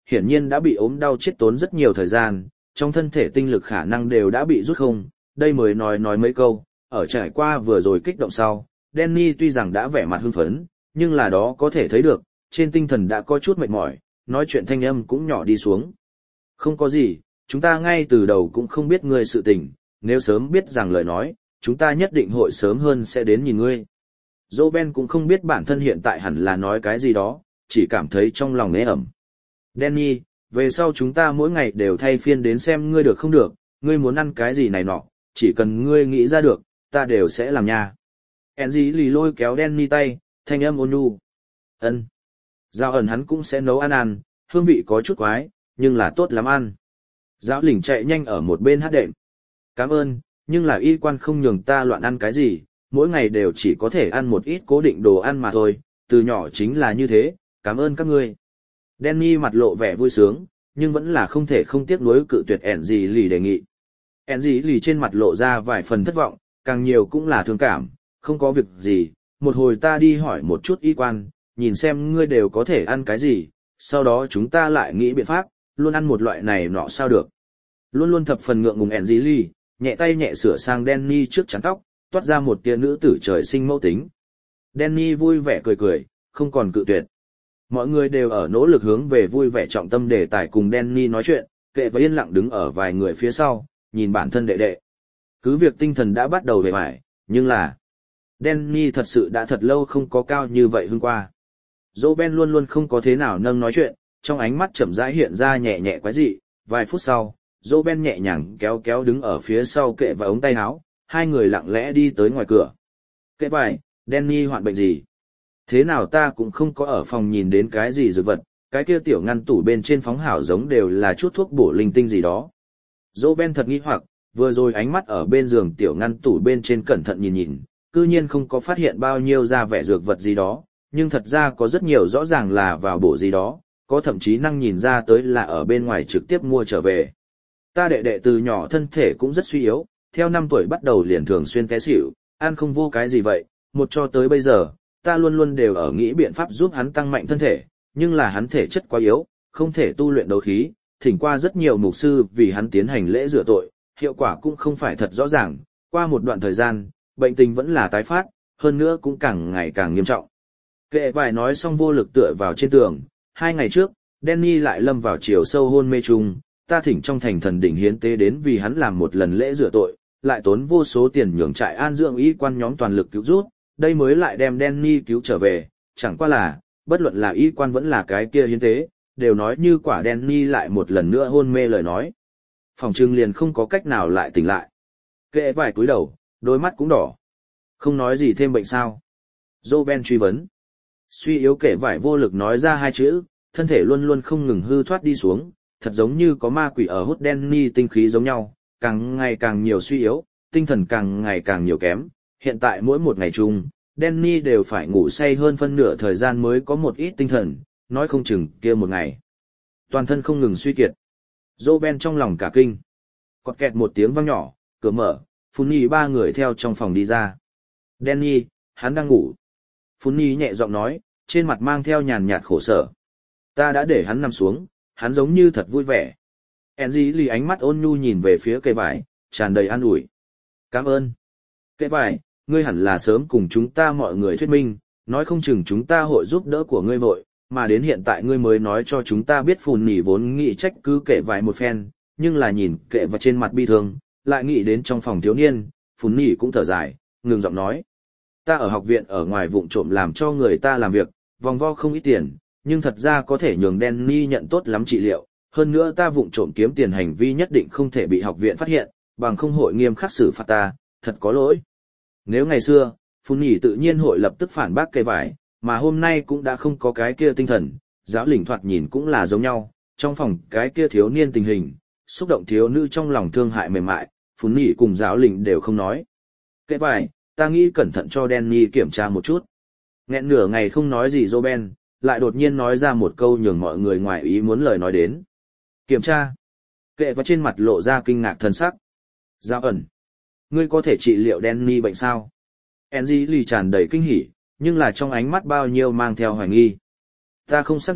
hiển nhiên đã bị ốm đau chết tốn rất nhiều thời gian, trong thân thể tinh lực khả năng đều đã bị rút không, đây mới nói nói mấy câu, ở trải qua vừa rồi kích động sau, Danny tuy rằng đã vẻ mặt hưng phấn, nhưng là đó có thể thấy được, trên tinh thần đã có chút mệt mỏi, nói chuyện thanh âm cũng nhỏ đi xuống. Không có gì, chúng ta ngay từ đầu cũng không biết ngươi sự tình, nếu sớm biết rằng lời nói, chúng ta nhất định hội sớm hơn sẽ đến nhìn ngươi. Roben cũng không biết bản thân hiện tại hẳn là nói cái gì đó, chỉ cảm thấy trong lòng ế ẩm. Danny, về sau chúng ta mỗi ngày đều thay phiên đến xem ngươi được không được, ngươi muốn ăn cái gì này nọ, chỉ cần ngươi nghĩ ra được, ta đều sẽ làm nha. Enzy lì lôi kéo Danny tay, thanh âm ôn nhu. Ân. Giao ẩn hắn cũng sẽ nấu ăn ăn, hương vị có chút quái, nhưng là tốt lắm ăn. Giáo lỉnh chạy nhanh ở một bên hát đệm. Cảm ơn, nhưng là y quan không nhường ta loạn ăn cái gì, mỗi ngày đều chỉ có thể ăn một ít cố định đồ ăn mà thôi, từ nhỏ chính là như thế, cảm ơn các ngươi. Danny mặt lộ vẻ vui sướng, nhưng vẫn là không thể không tiếc nuối cự tuyệt Enzy lì đề nghị. Enzy lì trên mặt lộ ra vài phần thất vọng, càng nhiều cũng là thương cảm, không có việc gì, một hồi ta đi hỏi một chút y quan, nhìn xem ngươi đều có thể ăn cái gì, sau đó chúng ta lại nghĩ biện pháp, luôn ăn một loại này nọ sao được. Luôn luôn thập phần ngượng ngùng Enzy lì, nhẹ tay nhẹ sửa sang Danny trước chắn tóc, toát ra một tia nữ tử trời sinh mẫu tính. Danny vui vẻ cười cười, không còn cự tuyệt. Mọi người đều ở nỗ lực hướng về vui vẻ trọng tâm đề tài cùng Danny nói chuyện, kệ và yên lặng đứng ở vài người phía sau, nhìn bản thân đệ đệ. Cứ việc tinh thần đã bắt đầu về vải, nhưng là Danny thật sự đã thật lâu không có cao như vậy hưng qua. Roben luôn luôn không có thế nào nâng nói chuyện, trong ánh mắt chậm rãi hiện ra nhẹ nhẹ quái dị, vài phút sau, Roben nhẹ nhàng kéo kéo đứng ở phía sau kệ và ống tay áo, hai người lặng lẽ đi tới ngoài cửa. Kệ vải, Danny hoạn bệnh gì? Thế nào ta cũng không có ở phòng nhìn đến cái gì dược vật, cái kia tiểu ngăn tủ bên trên phóng hảo giống đều là chút thuốc bổ linh tinh gì đó. Roben thật nghi hoặc, vừa rồi ánh mắt ở bên giường tiểu ngăn tủ bên trên cẩn thận nhìn nhìn, cư nhiên không có phát hiện bao nhiêu ra vẻ dược vật gì đó, nhưng thật ra có rất nhiều rõ ràng là vào bổ gì đó, có thậm chí năng nhìn ra tới là ở bên ngoài trực tiếp mua trở về. Ta đệ đệ từ nhỏ thân thể cũng rất suy yếu, theo năm tuổi bắt đầu liền thường xuyên té xỉu, ăn không vô cái gì vậy, một cho tới bây giờ, ta luôn luôn đều ở nghĩ biện pháp giúp hắn tăng mạnh thân thể, nhưng là hắn thể chất quá yếu, không thể tu luyện đấu khí, thỉnh qua rất nhiều mục sư vì hắn tiến hành lễ rửa tội, hiệu quả cũng không phải thật rõ ràng, qua một đoạn thời gian, bệnh tình vẫn là tái phát, hơn nữa cũng càng ngày càng nghiêm trọng. Kệ vải nói xong vô lực tựa vào trên tường, hai ngày trước, Danny lại lâm vào chiều sâu hôn mê chung, ta thỉnh trong thành thần đỉnh hiến tế đến vì hắn làm một lần lễ rửa tội, lại tốn vô số tiền nhường trại an dưỡng y quan nhóm toàn lực cứu rút, đây mới lại đem Danny cứu trở về, chẳng qua là, bất luận là y quan vẫn là cái kia hiến tế, đều nói như quả Danny lại một lần nữa hôn mê lời nói. Phòng trưng liền không có cách nào lại tỉnh lại. Kệ vải cúi đầu, đôi mắt cũng đỏ. Không nói gì thêm bệnh sao? Roben truy vấn. Suy yếu kệ vải vô lực nói ra hai chữ, thân thể luôn luôn không ngừng hư thoát đi xuống, thật giống như có ma quỷ ở hút Danny tinh khí giống nhau, càng ngày càng nhiều suy yếu, tinh thần càng ngày càng nhiều kém. Hiện tại mỗi một ngày chung, Danny đều phải ngủ say hơn phân nửa thời gian mới có một ít tinh thần, nói không chừng kia một ngày. Toàn thân không ngừng suy kiệt. Roben trong lòng cả kinh. Cọt kẹt một tiếng vang nhỏ, cửa mở, Phun Nhi ba người theo trong phòng đi ra. Danny, hắn đang ngủ. Phun Nhi nhẹ giọng nói, trên mặt mang theo nhàn nhạt khổ sở. Ta đã để hắn nằm xuống, hắn giống như thật vui vẻ. Enzy lì ánh mắt ôn nhu nhìn về phía cây vải, tràn đầy an ủi. Cảm ơn. Cây vải, ngươi hẳn là sớm cùng chúng ta mọi người thuyết minh, nói không chừng chúng ta hội giúp đỡ của ngươi vội, mà đến hiện tại ngươi mới nói cho chúng ta biết Phùn Nỉ vốn nghĩ trách cứ kệ vải một phen, nhưng là nhìn kệ vải trên mặt bi thương, lại nghĩ đến trong phòng thiếu niên, Phùn Nỉ cũng thở dài, ngừng giọng nói. Ta ở học viện ở ngoài vụng trộm làm cho người ta làm việc, vòng vo không ít tiền, nhưng thật ra có thể nhường Danny nhận tốt lắm trị liệu, hơn nữa ta vụng trộm kiếm tiền hành vi nhất định không thể bị học viện phát hiện, bằng không hội nghiêm khắc xử phạt ta, thật có lỗi. Nếu ngày xưa, Phùn Nỉ tự nhiên hội lập tức phản bác kệ vải, mà hôm nay cũng đã không có cái kia tinh thần, giáo lĩnh thoạt nhìn cũng là giống nhau, trong phòng cái kia thiếu niên tình hình, xúc động thiếu nữ trong lòng thương hại mềm mại, Phùn Nỉ cùng giáo lĩnh đều không nói. Kệ vải, ta nghĩ cẩn thận cho Danny kiểm tra một chút. Nghẹn nửa ngày không nói gì Roben, lại đột nhiên nói ra một câu nhường mọi người ngoài ý muốn lời nói đến. Kiểm tra. Kệ vải trên mặt lộ ra kinh ngạc thân sắc. Giáo ẩn. Ngươi có thể trị liệu Danny bệnh sao? Enzy lì tràn đầy kinh hỉ, nhưng là trong ánh mắt bao nhiêu mang theo hoài nghi. Ta không xác định,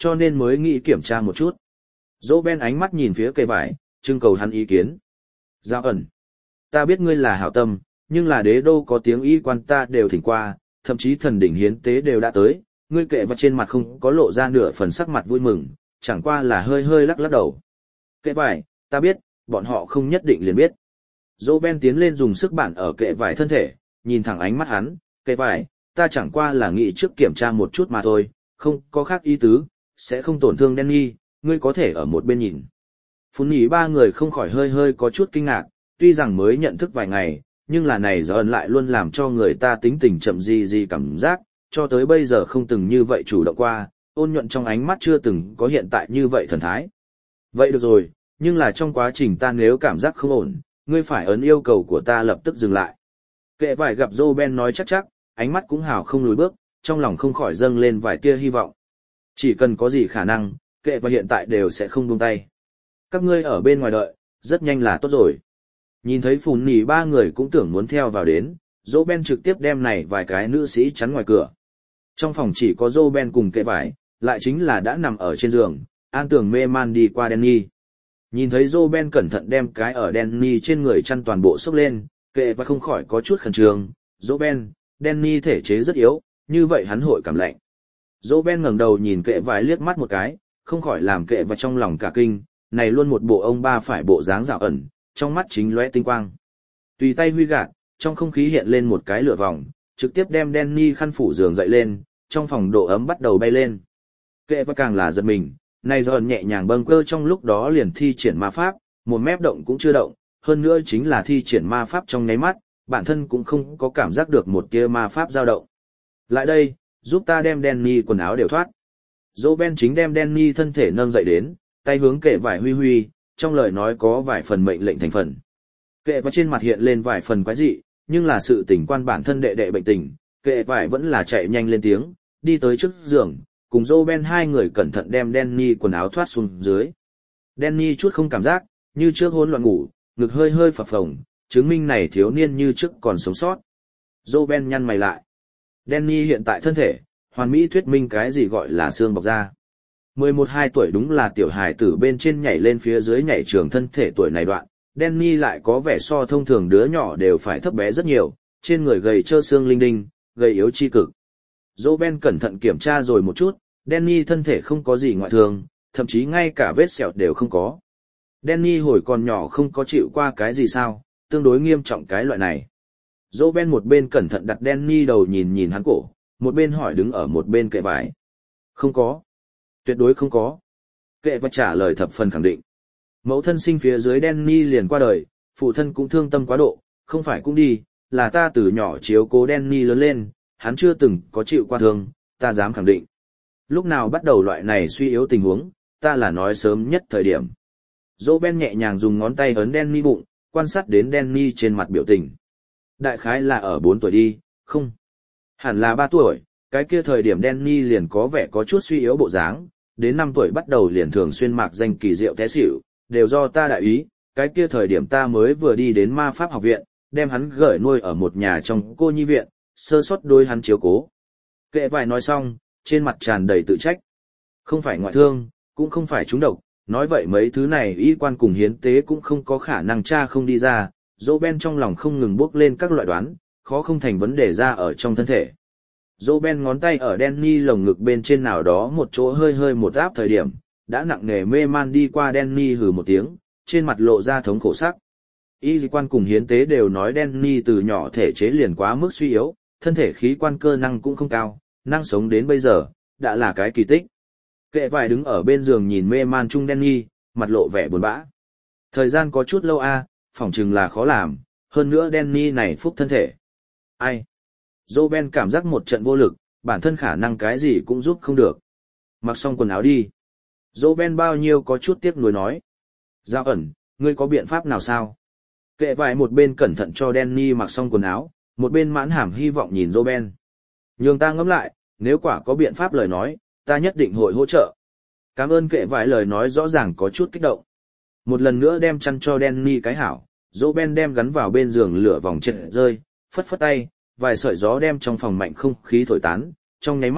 cho nên mới nghĩ kiểm tra một chút. Dỗ Ben ánh mắt nhìn phía kệ vải, trưng cầu hắn ý kiến. Giao ẩn. Ta biết ngươi là hảo tâm, nhưng là đế đô có tiếng y quan ta đều thỉnh qua, thậm chí thần đỉnh hiến tế đều đã tới, ngươi kệ vải trên mặt không có lộ ra nửa phần sắc mặt vui mừng, chẳng qua là hơi hơi lắc lắc đầu. Kệ vải, ta biết, bọn họ không nhất định liền biết. Dỗ Ben tiến lên dùng sức bản ở kệ vải thân thể, nhìn thẳng ánh mắt hắn, kệ vải, ta chẳng qua là nghĩ trước kiểm tra một chút mà thôi, không có khác ý tứ, sẽ không tổn thương Danny, ngươi có thể ở một bên nhìn. Phun nhỉ ba người không khỏi hơi hơi có chút kinh ngạc, tuy rằng mới nhận thức vài ngày, nhưng là này giờ ẩn lại luôn làm cho người ta tính tình chậm gì gì cảm giác, cho tới bây giờ không từng như vậy chủ động qua, ôn nhuận trong ánh mắt chưa từng có hiện tại như vậy thần thái. Vậy được rồi, nhưng là trong quá trình ta nếu cảm giác không ổn, ngươi phải ấn yêu cầu của ta lập tức dừng lại. Kệ vải gặp Joe Ben nói chắc chắc, ánh mắt cũng hào không lùi bước, trong lòng không khỏi dâng lên vài tia hy vọng. Chỉ cần có gì khả năng, kệ và hiện tại đều sẽ không buông tay. Các ngươi ở bên ngoài đợi, rất nhanh là tốt rồi. Nhìn thấy phùn nỉ ba người cũng tưởng muốn theo vào đến, Joe Ben trực tiếp đem này vài cái nữ sĩ chắn ngoài cửa. Trong phòng chỉ có Joe Ben cùng kệ vải, lại chính là đã nằm ở trên giường, an tường mê man đi qua Danny. Nhìn thấy Joe Ben cẩn thận đem cái ở Danny trên người chăn toàn bộ xốc lên, kệ và không khỏi có chút khẩn trương. Joe Ben, Danny thể chế rất yếu, như vậy hắn hội cảm lạnh. Joe Ben ngẩng đầu nhìn kệ vải liếc mắt một cái, không khỏi làm kệ và trong lòng cả kinh, này luôn một bộ ông ba phải bộ dáng dạo ẩn, trong mắt chính lóe tinh quang. Tùy tay huy gạt, trong không khí hiện lên một cái lửa vòng, trực tiếp đem Danny khăn phủ giường dậy lên, trong phòng độ ấm bắt đầu bay lên. Kệ và càng là giật mình, này giòn nhẹ nhàng bâng cơ trong lúc đó liền thi triển ma pháp, một mép động cũng chưa động, hơn nữa chính là thi triển ma pháp trong nháy mắt, bản thân cũng không có cảm giác được một tia ma pháp dao động. Lại đây, giúp ta đem Danny quần áo đều thoát. Joe Ben chính đem Danny thân thể nâng dậy đến, tay hướng kệ vải huy huy, trong lời nói có vài phần mệnh lệnh thành phần. Kệ và trên mặt hiện lên vài phần quái dị, nhưng là sự tình quan bản thân đệ đệ bệnh tình, kệ vải vẫn là chạy nhanh lên tiếng, đi tới trước giường, cùng Joe Ben hai người cẩn thận đem Danny quần áo thoát xuống dưới. Danny chút không cảm giác, như trước hỗn loạn ngủ, ngực hơi hơi phập phồng, chứng minh này thiếu niên như trước còn sống sót. Joe Ben nhăn mày lại. Danny hiện tại thân thể, hoàn mỹ thuyết minh cái gì gọi là xương bọc da. mười một hai tuổi đúng là tiểu hài tử bên trên nhảy lên phía dưới nhảy trường thân thể tuổi này đoạn, Danny lại có vẻ so thông thường đứa nhỏ đều phải thấp bé rất nhiều, trên người gầy trơ xương linh đinh, gầy yếu chi cực. Joe Ben cẩn thận kiểm tra rồi một chút, Danny thân thể không có gì ngoại thường, thậm chí ngay cả vết sẹo đều không có. Danny hồi còn nhỏ không có chịu qua cái gì sao, tương đối nghiêm trọng cái loại này. Joe Ben một bên cẩn thận đặt Danny đầu nhìn nhìn hắn cổ, một bên hỏi đứng ở một bên kệ vải. Không có. Tuyệt đối không có. Kệ và trả lời thập phần khẳng định. Mẫu thân sinh phía dưới Danny liền qua đời, phụ thân cũng thương tâm quá độ, không phải cũng đi, là ta từ nhỏ chiếu cố Danny lớn lên, hắn chưa từng có chịu qua thương, ta dám khẳng định. Lúc nào bắt đầu loại này suy yếu tình huống, ta là nói sớm nhất thời điểm. Joe Ben nhẹ nhàng dùng ngón tay ấn Danny bụng, quan sát đến Danny trên mặt biểu tình. Đại khái là ở bốn tuổi đi, không? Hẳn là ba tuổi, cái kia thời điểm Danny liền có vẻ có chút suy yếu bộ dáng, đến năm tuổi bắt đầu liền thường xuyên mạc danh kỳ diệu té xỉu, đều do ta đại ý, cái kia thời điểm ta mới vừa đi đến ma pháp học viện, đem hắn gửi nuôi ở một nhà trong cô nhi viện, sơ sót đôi hắn chiếu cố. Kệ vải nói xong, trên mặt tràn đầy tự trách. Không phải ngoại thương, cũng không phải trúng độc, nói vậy mấy thứ này y quan cùng hiến tế cũng không có khả năng tra không đi ra, Joe Ben trong lòng không ngừng bước lên các loại đoán, khó không thành vấn đề ra ở trong thân thể. Joe Ben ngón tay ở Danny lồng ngực bên trên nào đó một chỗ hơi hơi một áp thời điểm, đã nặng nề mê man đi qua Danny hừ một tiếng, trên mặt lộ ra thống khổ sắc. Y quan cùng hiến tế đều nói Danny từ nhỏ thể chế liền quá mức suy yếu, thân thể khí quan cơ năng cũng không cao, năng sống đến bây giờ, đã là cái kỳ tích. Kệ vải đứng ở bên giường nhìn mê man chung Danny, mặt lộ vẻ buồn bã. Thời gian có chút lâu a, phỏng chừng là khó làm, hơn nữa Danny này phúc thân thể. Ai? Joe Ben cảm giác một trận vô lực, bản thân khả năng cái gì cũng giúp không được. Mặc xong quần áo đi. Joe Ben bao nhiêu có chút tiếc nuối nói. Giao ẩn, ngươi có biện pháp nào sao? Kệ vải một bên cẩn thận cho Danny mặc xong quần áo, một bên mãn hàm hy vọng nhìn Joe Ben. Nhường ta ngẫm lại, nếu quả có biện pháp lời nói, ta nhất định hội hỗ trợ. Cảm ơn kệ vải lời nói rõ ràng có chút kích động. Một lần nữa đem chăn cho Danny cái hảo, Joe Ben đem gắn vào bên giường lửa vòng trệ rơi, phất phất tay, vài sợi gió đem trong phòng mạnh không khí thổi tán, trong nháy mắt,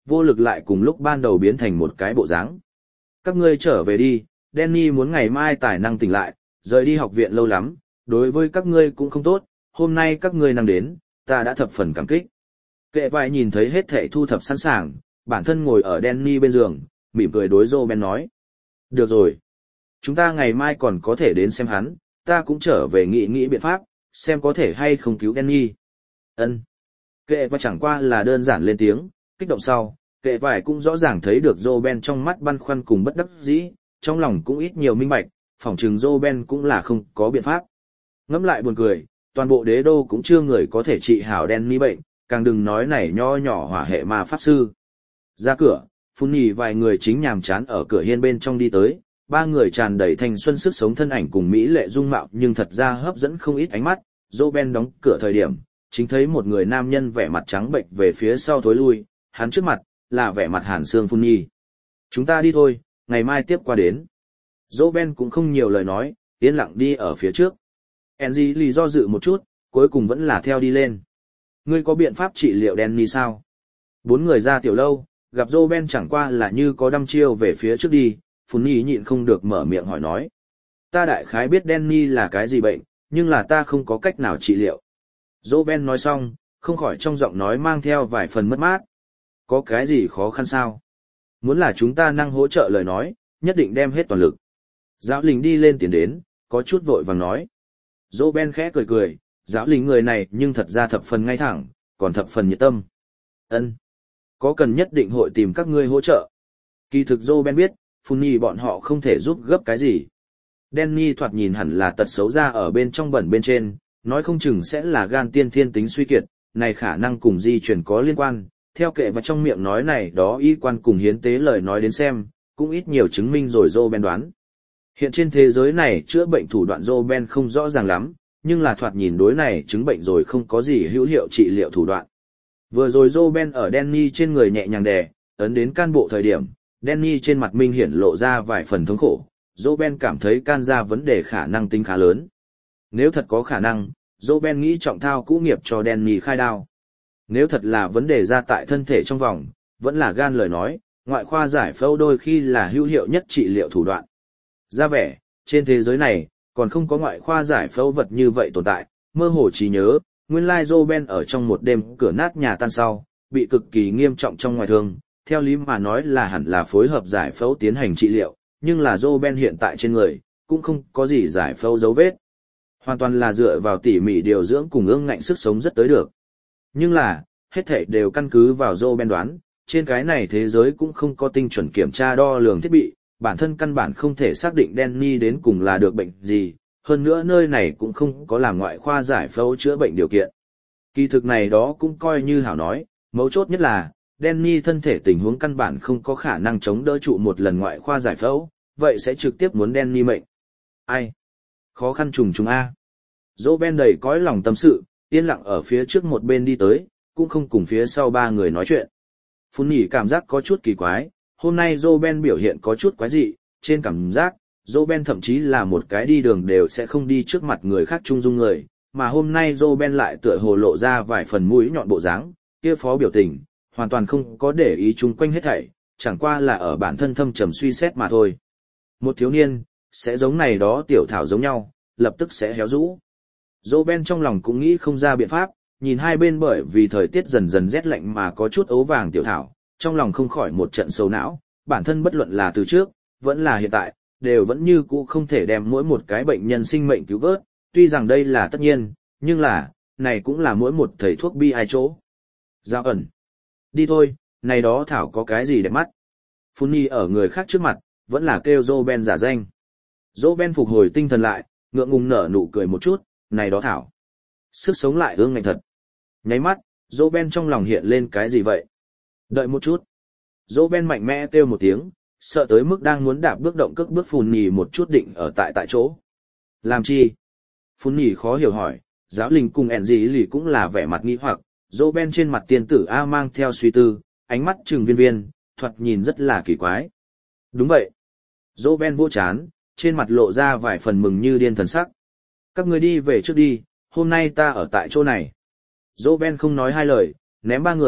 vô lực lại cùng lúc ban đầu biến thành một cái bộ dáng. Các ngươi trở về đi, Danny muốn ngày mai tài năng tỉnh lại, rời đi học viện lâu lắm, đối với các ngươi cũng không tốt, hôm nay các ngươi năng đến, ta đã thập phần cảm kích. Kệ vải nhìn thấy hết thảy thu thập sẵn sàng, bản thân ngồi ở Danny bên giường, mỉm cười đối Roben nói. Được rồi. Chúng ta ngày mai còn có thể đến xem hắn, ta cũng trở về nghĩ nghĩ biện pháp, xem có thể hay không cứu Danny. Ân. Kệ vải chẳng qua là đơn giản lên tiếng, kích động sau, kệ vải cũng rõ ràng thấy được Roben trong mắt băn khoăn cùng bất đắc dĩ, trong lòng cũng ít nhiều minh bạch, phỏng chừng Roben cũng là không có biện pháp. Ngẫm lại buồn cười, toàn bộ đế đô cũng chưa người có thể trị hảo Danny bệnh, càng đừng nói này nho nhỏ hỏa hệ ma pháp sư. Ra cửa, phun nhì vài người chính nhàm chán ở cửa hiên bên trong đi tới, ba người tràn đầy thanh xuân sức sống thân ảnh cùng mỹ lệ dung mạo nhưng thật ra hấp dẫn không ít ánh mắt. Roben đóng cửa thời điểm, chính thấy một người nam nhân vẻ mặt trắng bệnh về phía sau thối lui, hắn trước mặt là vẻ mặt hàn xương phun nhì. Chúng ta đi thôi, ngày mai tiếp qua đến. Roben cũng không nhiều lời nói, yên lặng đi ở phía trước. Enzy lì do dự một chút, cuối cùng vẫn là theo đi lên. Ngươi có biện pháp trị liệu Danny sao? Bốn người ra tiểu lâu, gặp Roben chẳng qua là như có đăm chiêu về phía trước đi, Phun Nhi nhịn không được mở miệng hỏi nói. Ta đại khái biết Danny là cái gì bệnh, nhưng là ta không có cách nào trị liệu. Roben nói xong, không khỏi trong giọng nói mang theo vài phần mất mát. Có cái gì khó khăn sao? Muốn là chúng ta năng hỗ trợ lời nói, nhất định đem hết toàn lực. Giáo lính đi lên tiền đến, có chút vội vàng nói. Roben khẽ cười cười, giáo lính người này nhưng thật ra thập phần ngay thẳng, còn thập phần nhiệt tâm. Ân, có cần nhất định hội tìm các ngươi hỗ trợ. Kỳ thực Roben biết, Funny bọn họ không thể giúp gấp cái gì. Danny thoạt nhìn hẳn là tật xấu ra ở bên trong bẩn bên trên, nói không chừng sẽ là gan tiên thiên tính suy kiệt, này khả năng cùng di chuyển có liên quan. Theo kệ và trong miệng nói này đó y quan cùng hiến tế lời nói đến xem, cũng ít nhiều chứng minh rồi Roben đoán. Hiện trên thế giới này chữa bệnh thủ đoạn Roben không rõ ràng lắm, nhưng là thoạt nhìn đối này chứng bệnh rồi không có gì hữu hiệu trị liệu thủ đoạn. Vừa rồi Roben ở Danny trên người nhẹ nhàng đè, ấn đến can bộ thời điểm, Danny trên mặt minh hiển lộ ra vài phần thống khổ, Roben cảm thấy can ra vấn đề khả năng tính khá lớn. Nếu thật có khả năng, Roben nghĩ trọng thao cũ nghiệp cho Danny khai đao. Nếu thật là vấn đề ra tại thân thể trong vòng, vẫn là gan lời nói, ngoại khoa giải phẫu đôi khi là hữu hiệu nhất trị liệu thủ đoạn. Ra vẻ, trên thế giới này, còn không có ngoại khoa giải phẫu vật như vậy tồn tại, mơ hồ trí nhớ, nguyên lai Roben ở trong một đêm cửa nát nhà tan sau, bị cực kỳ nghiêm trọng trong ngoài thương, theo lý mà nói là hẳn là phối hợp giải phẫu tiến hành trị liệu, nhưng là Roben hiện tại trên người, cũng không có gì giải phẫu dấu vết. Hoàn toàn là dựa vào tỉ mỉ điều dưỡng cùng ương ngạnh sức sống rất tới được. Nhưng là, hết thảy đều căn cứ vào Roben đoán, trên cái này thế giới cũng không có tinh chuẩn kiểm tra đo lường thiết bị, bản thân căn bản không thể xác định Danny đến cùng là được bệnh gì, hơn nữa nơi này cũng không có làm ngoại khoa giải phẫu chữa bệnh điều kiện. Kỳ thực này đó cũng coi như hảo nói, mấu chốt nhất là, Danny thân thể tình huống căn bản không có khả năng chống đỡ trụ một lần ngoại khoa giải phẫu, vậy sẽ trực tiếp muốn Danny mệnh. Ai? Khó khăn trùng trùng A. Roben đầy cõi lòng tâm sự, yên lặng ở phía trước một bên đi tới, cũng không cùng phía sau ba người nói chuyện. Phun nhỉ cảm giác có chút kỳ quái, hôm nay Roben biểu hiện có chút quái dị, trên cảm giác, Roben thậm chí là một cái đi đường đều sẽ không đi trước mặt người khác trung dung người, mà hôm nay Roben lại tựa hồ lộ ra vài phần mũi nhọn bộ dáng, kia phó biểu tình, hoàn toàn không có để ý chung quanh hết thảy, chẳng qua là ở bản thân thâm trầm suy xét mà thôi. Một thiếu niên, sẽ giống này đó tiểu thảo giống nhau, lập tức sẽ héo rũ. Roben trong lòng cũng nghĩ không ra biện pháp, nhìn hai bên bởi vì thời tiết dần dần rét lạnh mà có chút ấu vàng tiểu thảo, trong lòng không khỏi một trận sầu não, bản thân bất luận là từ trước, vẫn là hiện tại, đều vẫn như cũ không thể đem mỗi một cái bệnh nhân sinh mệnh cứu vớt, tuy rằng đây là tất nhiên, nhưng là, này cũng là mỗi một thầy thuốc bi ai chỗ. Giao ẩn. Đi thôi, này đó thảo có cái gì đẹp mắt. Phun Nhi ở người khác trước mặt, vẫn là kêu Roben giả danh. Roben phục hồi tinh thần lại, ngượng ngùng nở nụ cười một chút, này đó thảo. Sức sống lại ương ngạnh thật. Nháy mắt, Roben trong lòng hiện lên cái gì vậy? Đợi một chút. Roben mạnh mẽ kêu một tiếng, sợ tới mức đang muốn đạp bước động cước bước Phun Nhi một chút định ở tại tại chỗ. Làm chi? Phun Nhi khó hiểu hỏi, giáo linh cùng ẻn gì lì cũng là vẻ mặt nghi hoặc, Roben trên mặt tiên tử A mang theo suy tư, ánh mắt trừng viên viên, thoạt nhìn rất là kỳ quái. Đúng vậy. Roben vô chán, trên mặt lộ ra vài phần mừng như điên thần sắc. Các người đi về trước đi, hôm nay ta ở tại chỗ này. Roben không nói hai lời, ném ba người,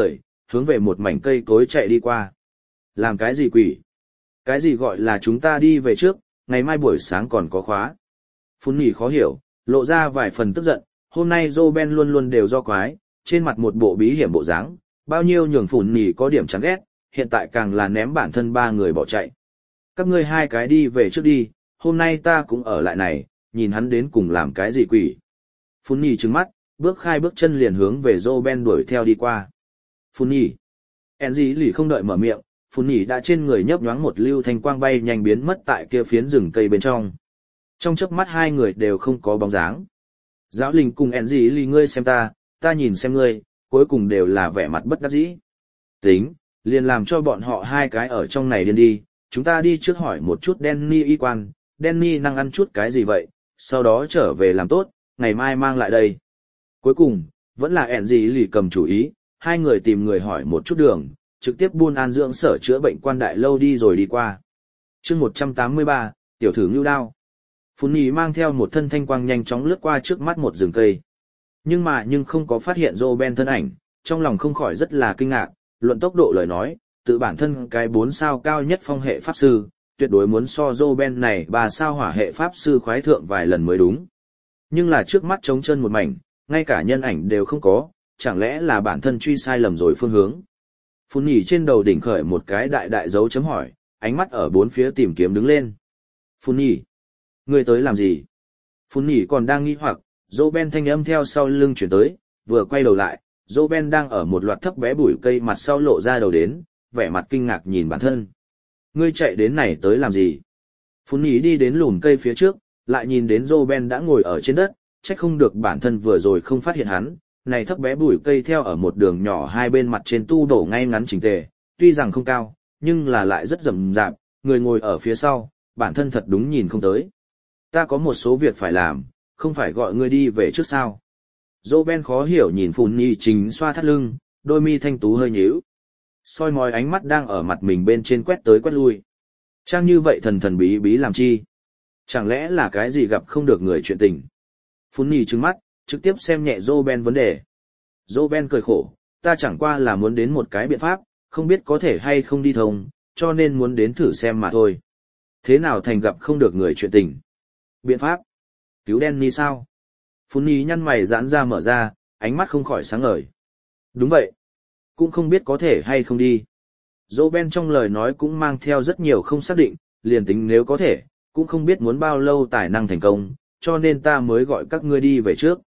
hướng về một mảnh cây cối chạy đi qua. Làm cái gì quỷ? Cái gì gọi là chúng ta đi về trước, ngày mai buổi sáng còn có khóa. Phun nhỉ khó hiểu, lộ ra vài phần tức giận, hôm nay Roben luôn luôn đều do quái, trên mặt một bộ bí hiểm bộ dáng, bao nhiêu nhường Phun nhỉ có điểm chán ghét, hiện tại càng là ném bản thân ba người bỏ chạy. Các ngươi hai cái đi về trước đi, hôm nay ta cũng ở lại này, nhìn hắn đến cùng làm cái gì quỷ. Phun nhỉ trừng mắt, bước khai bước chân liền hướng về Roben đuổi theo đi qua. Phun nhỉ. Enzy lì không đợi mở miệng, Phun nhỉ đã trên người nhấp nhoáng một lưu thanh quang bay nhanh biến mất tại kia phiến rừng cây bên trong. Trong chớp mắt hai người đều không có bóng dáng. Giáo linh cùng Enzy lì ngươi xem ta, ta nhìn xem ngươi, cuối cùng đều là vẻ mặt bất đắc dĩ. Tính, liền làm cho bọn họ hai cái ở trong này điên đi, chúng ta đi trước hỏi một chút Danny y quan, Danny năng ăn chút cái gì vậy, sau đó trở về làm tốt, ngày mai mang lại đây. Cuối cùng, vẫn là Enzy lì cầm chủ ý, hai người tìm người hỏi một chút đường, trực tiếp buôn an dưỡng sở chữa bệnh quan đại lâu đi rồi đi qua. chương một trăm tám mươi ba, tiểu thử ngưu đao. Phun nhỉ mang theo một thân thanh quang nhanh chóng lướt qua trước mắt một rừng cây. Nhưng mà nhưng không có phát hiện Roben thân ảnh, trong lòng không khỏi rất là kinh ngạc, luận tốc độ lời nói, tự bản thân cái bốn sao cao nhất phong hệ pháp sư, tuyệt đối muốn so Roben này ba sao hỏa hệ pháp sư khoái thượng vài lần mới đúng. Nhưng là trước mắt trống chân một mảnh, ngay cả nhân ảnh đều không có, chẳng lẽ là bản thân truy sai lầm rồi phương hướng. Phun nhỉ trên đầu đỉnh khởi một cái đại đại dấu chấm hỏi, ánh mắt ở bốn phía tìm kiếm đứng lên. Phun nhỉ, ngươi tới làm gì? Phun nhỉ còn đang nghi hoặc, Roben thanh âm theo sau lưng chuyển tới, vừa quay đầu lại, Roben đang ở một loạt thấp bé bụi cây mặt sau lộ ra đầu đến, vẻ mặt kinh ngạc nhìn bản thân. Ngươi chạy đến này tới làm gì? Phun nhỉ đi đến lùm cây phía trước, lại nhìn đến Roben đã ngồi ở trên đất, trách không được bản thân vừa rồi không phát hiện hắn. Này thấp bé bụi cây theo ở một đường nhỏ hai bên mặt trên tu đổ ngay ngắn chỉnh tề, tuy rằng không cao, nhưng là lại rất rậm rạp, người ngồi ở phía sau, bản thân thật đúng nhìn không tới. Ta có một số việc phải làm, không phải gọi ngươi đi về trước sao? Roben khó hiểu nhìn Phun nhỉ chính xoa thắt lưng, đôi mi thanh tú hơi nhíu. Soi mói ánh mắt đang ở mặt mình bên trên quét tới quét lui. Trang như vậy thần thần bí bí làm chi? Chẳng lẽ là cái gì gặp không được người chuyện tình? Phun nhỉ trừng mắt, trực tiếp xem nhẹ Roben vấn đề. Roben cười khổ, ta chẳng qua là muốn đến một cái biện pháp, không biết có thể hay không đi thông, cho nên muốn đến thử xem mà thôi. Thế nào thành gặp không được người chuyện tình? Biện pháp? Cứu Danny sao? Phun nhỉ nhăn mày giãn ra mở ra, ánh mắt không khỏi sáng ngời. Đúng vậy. Cũng không biết có thể hay không đi. Roben trong lời nói cũng mang theo rất nhiều không xác định, liền tính nếu có thể, cũng không biết muốn bao lâu tài năng thành công, cho nên ta mới gọi các ngươi đi về trước.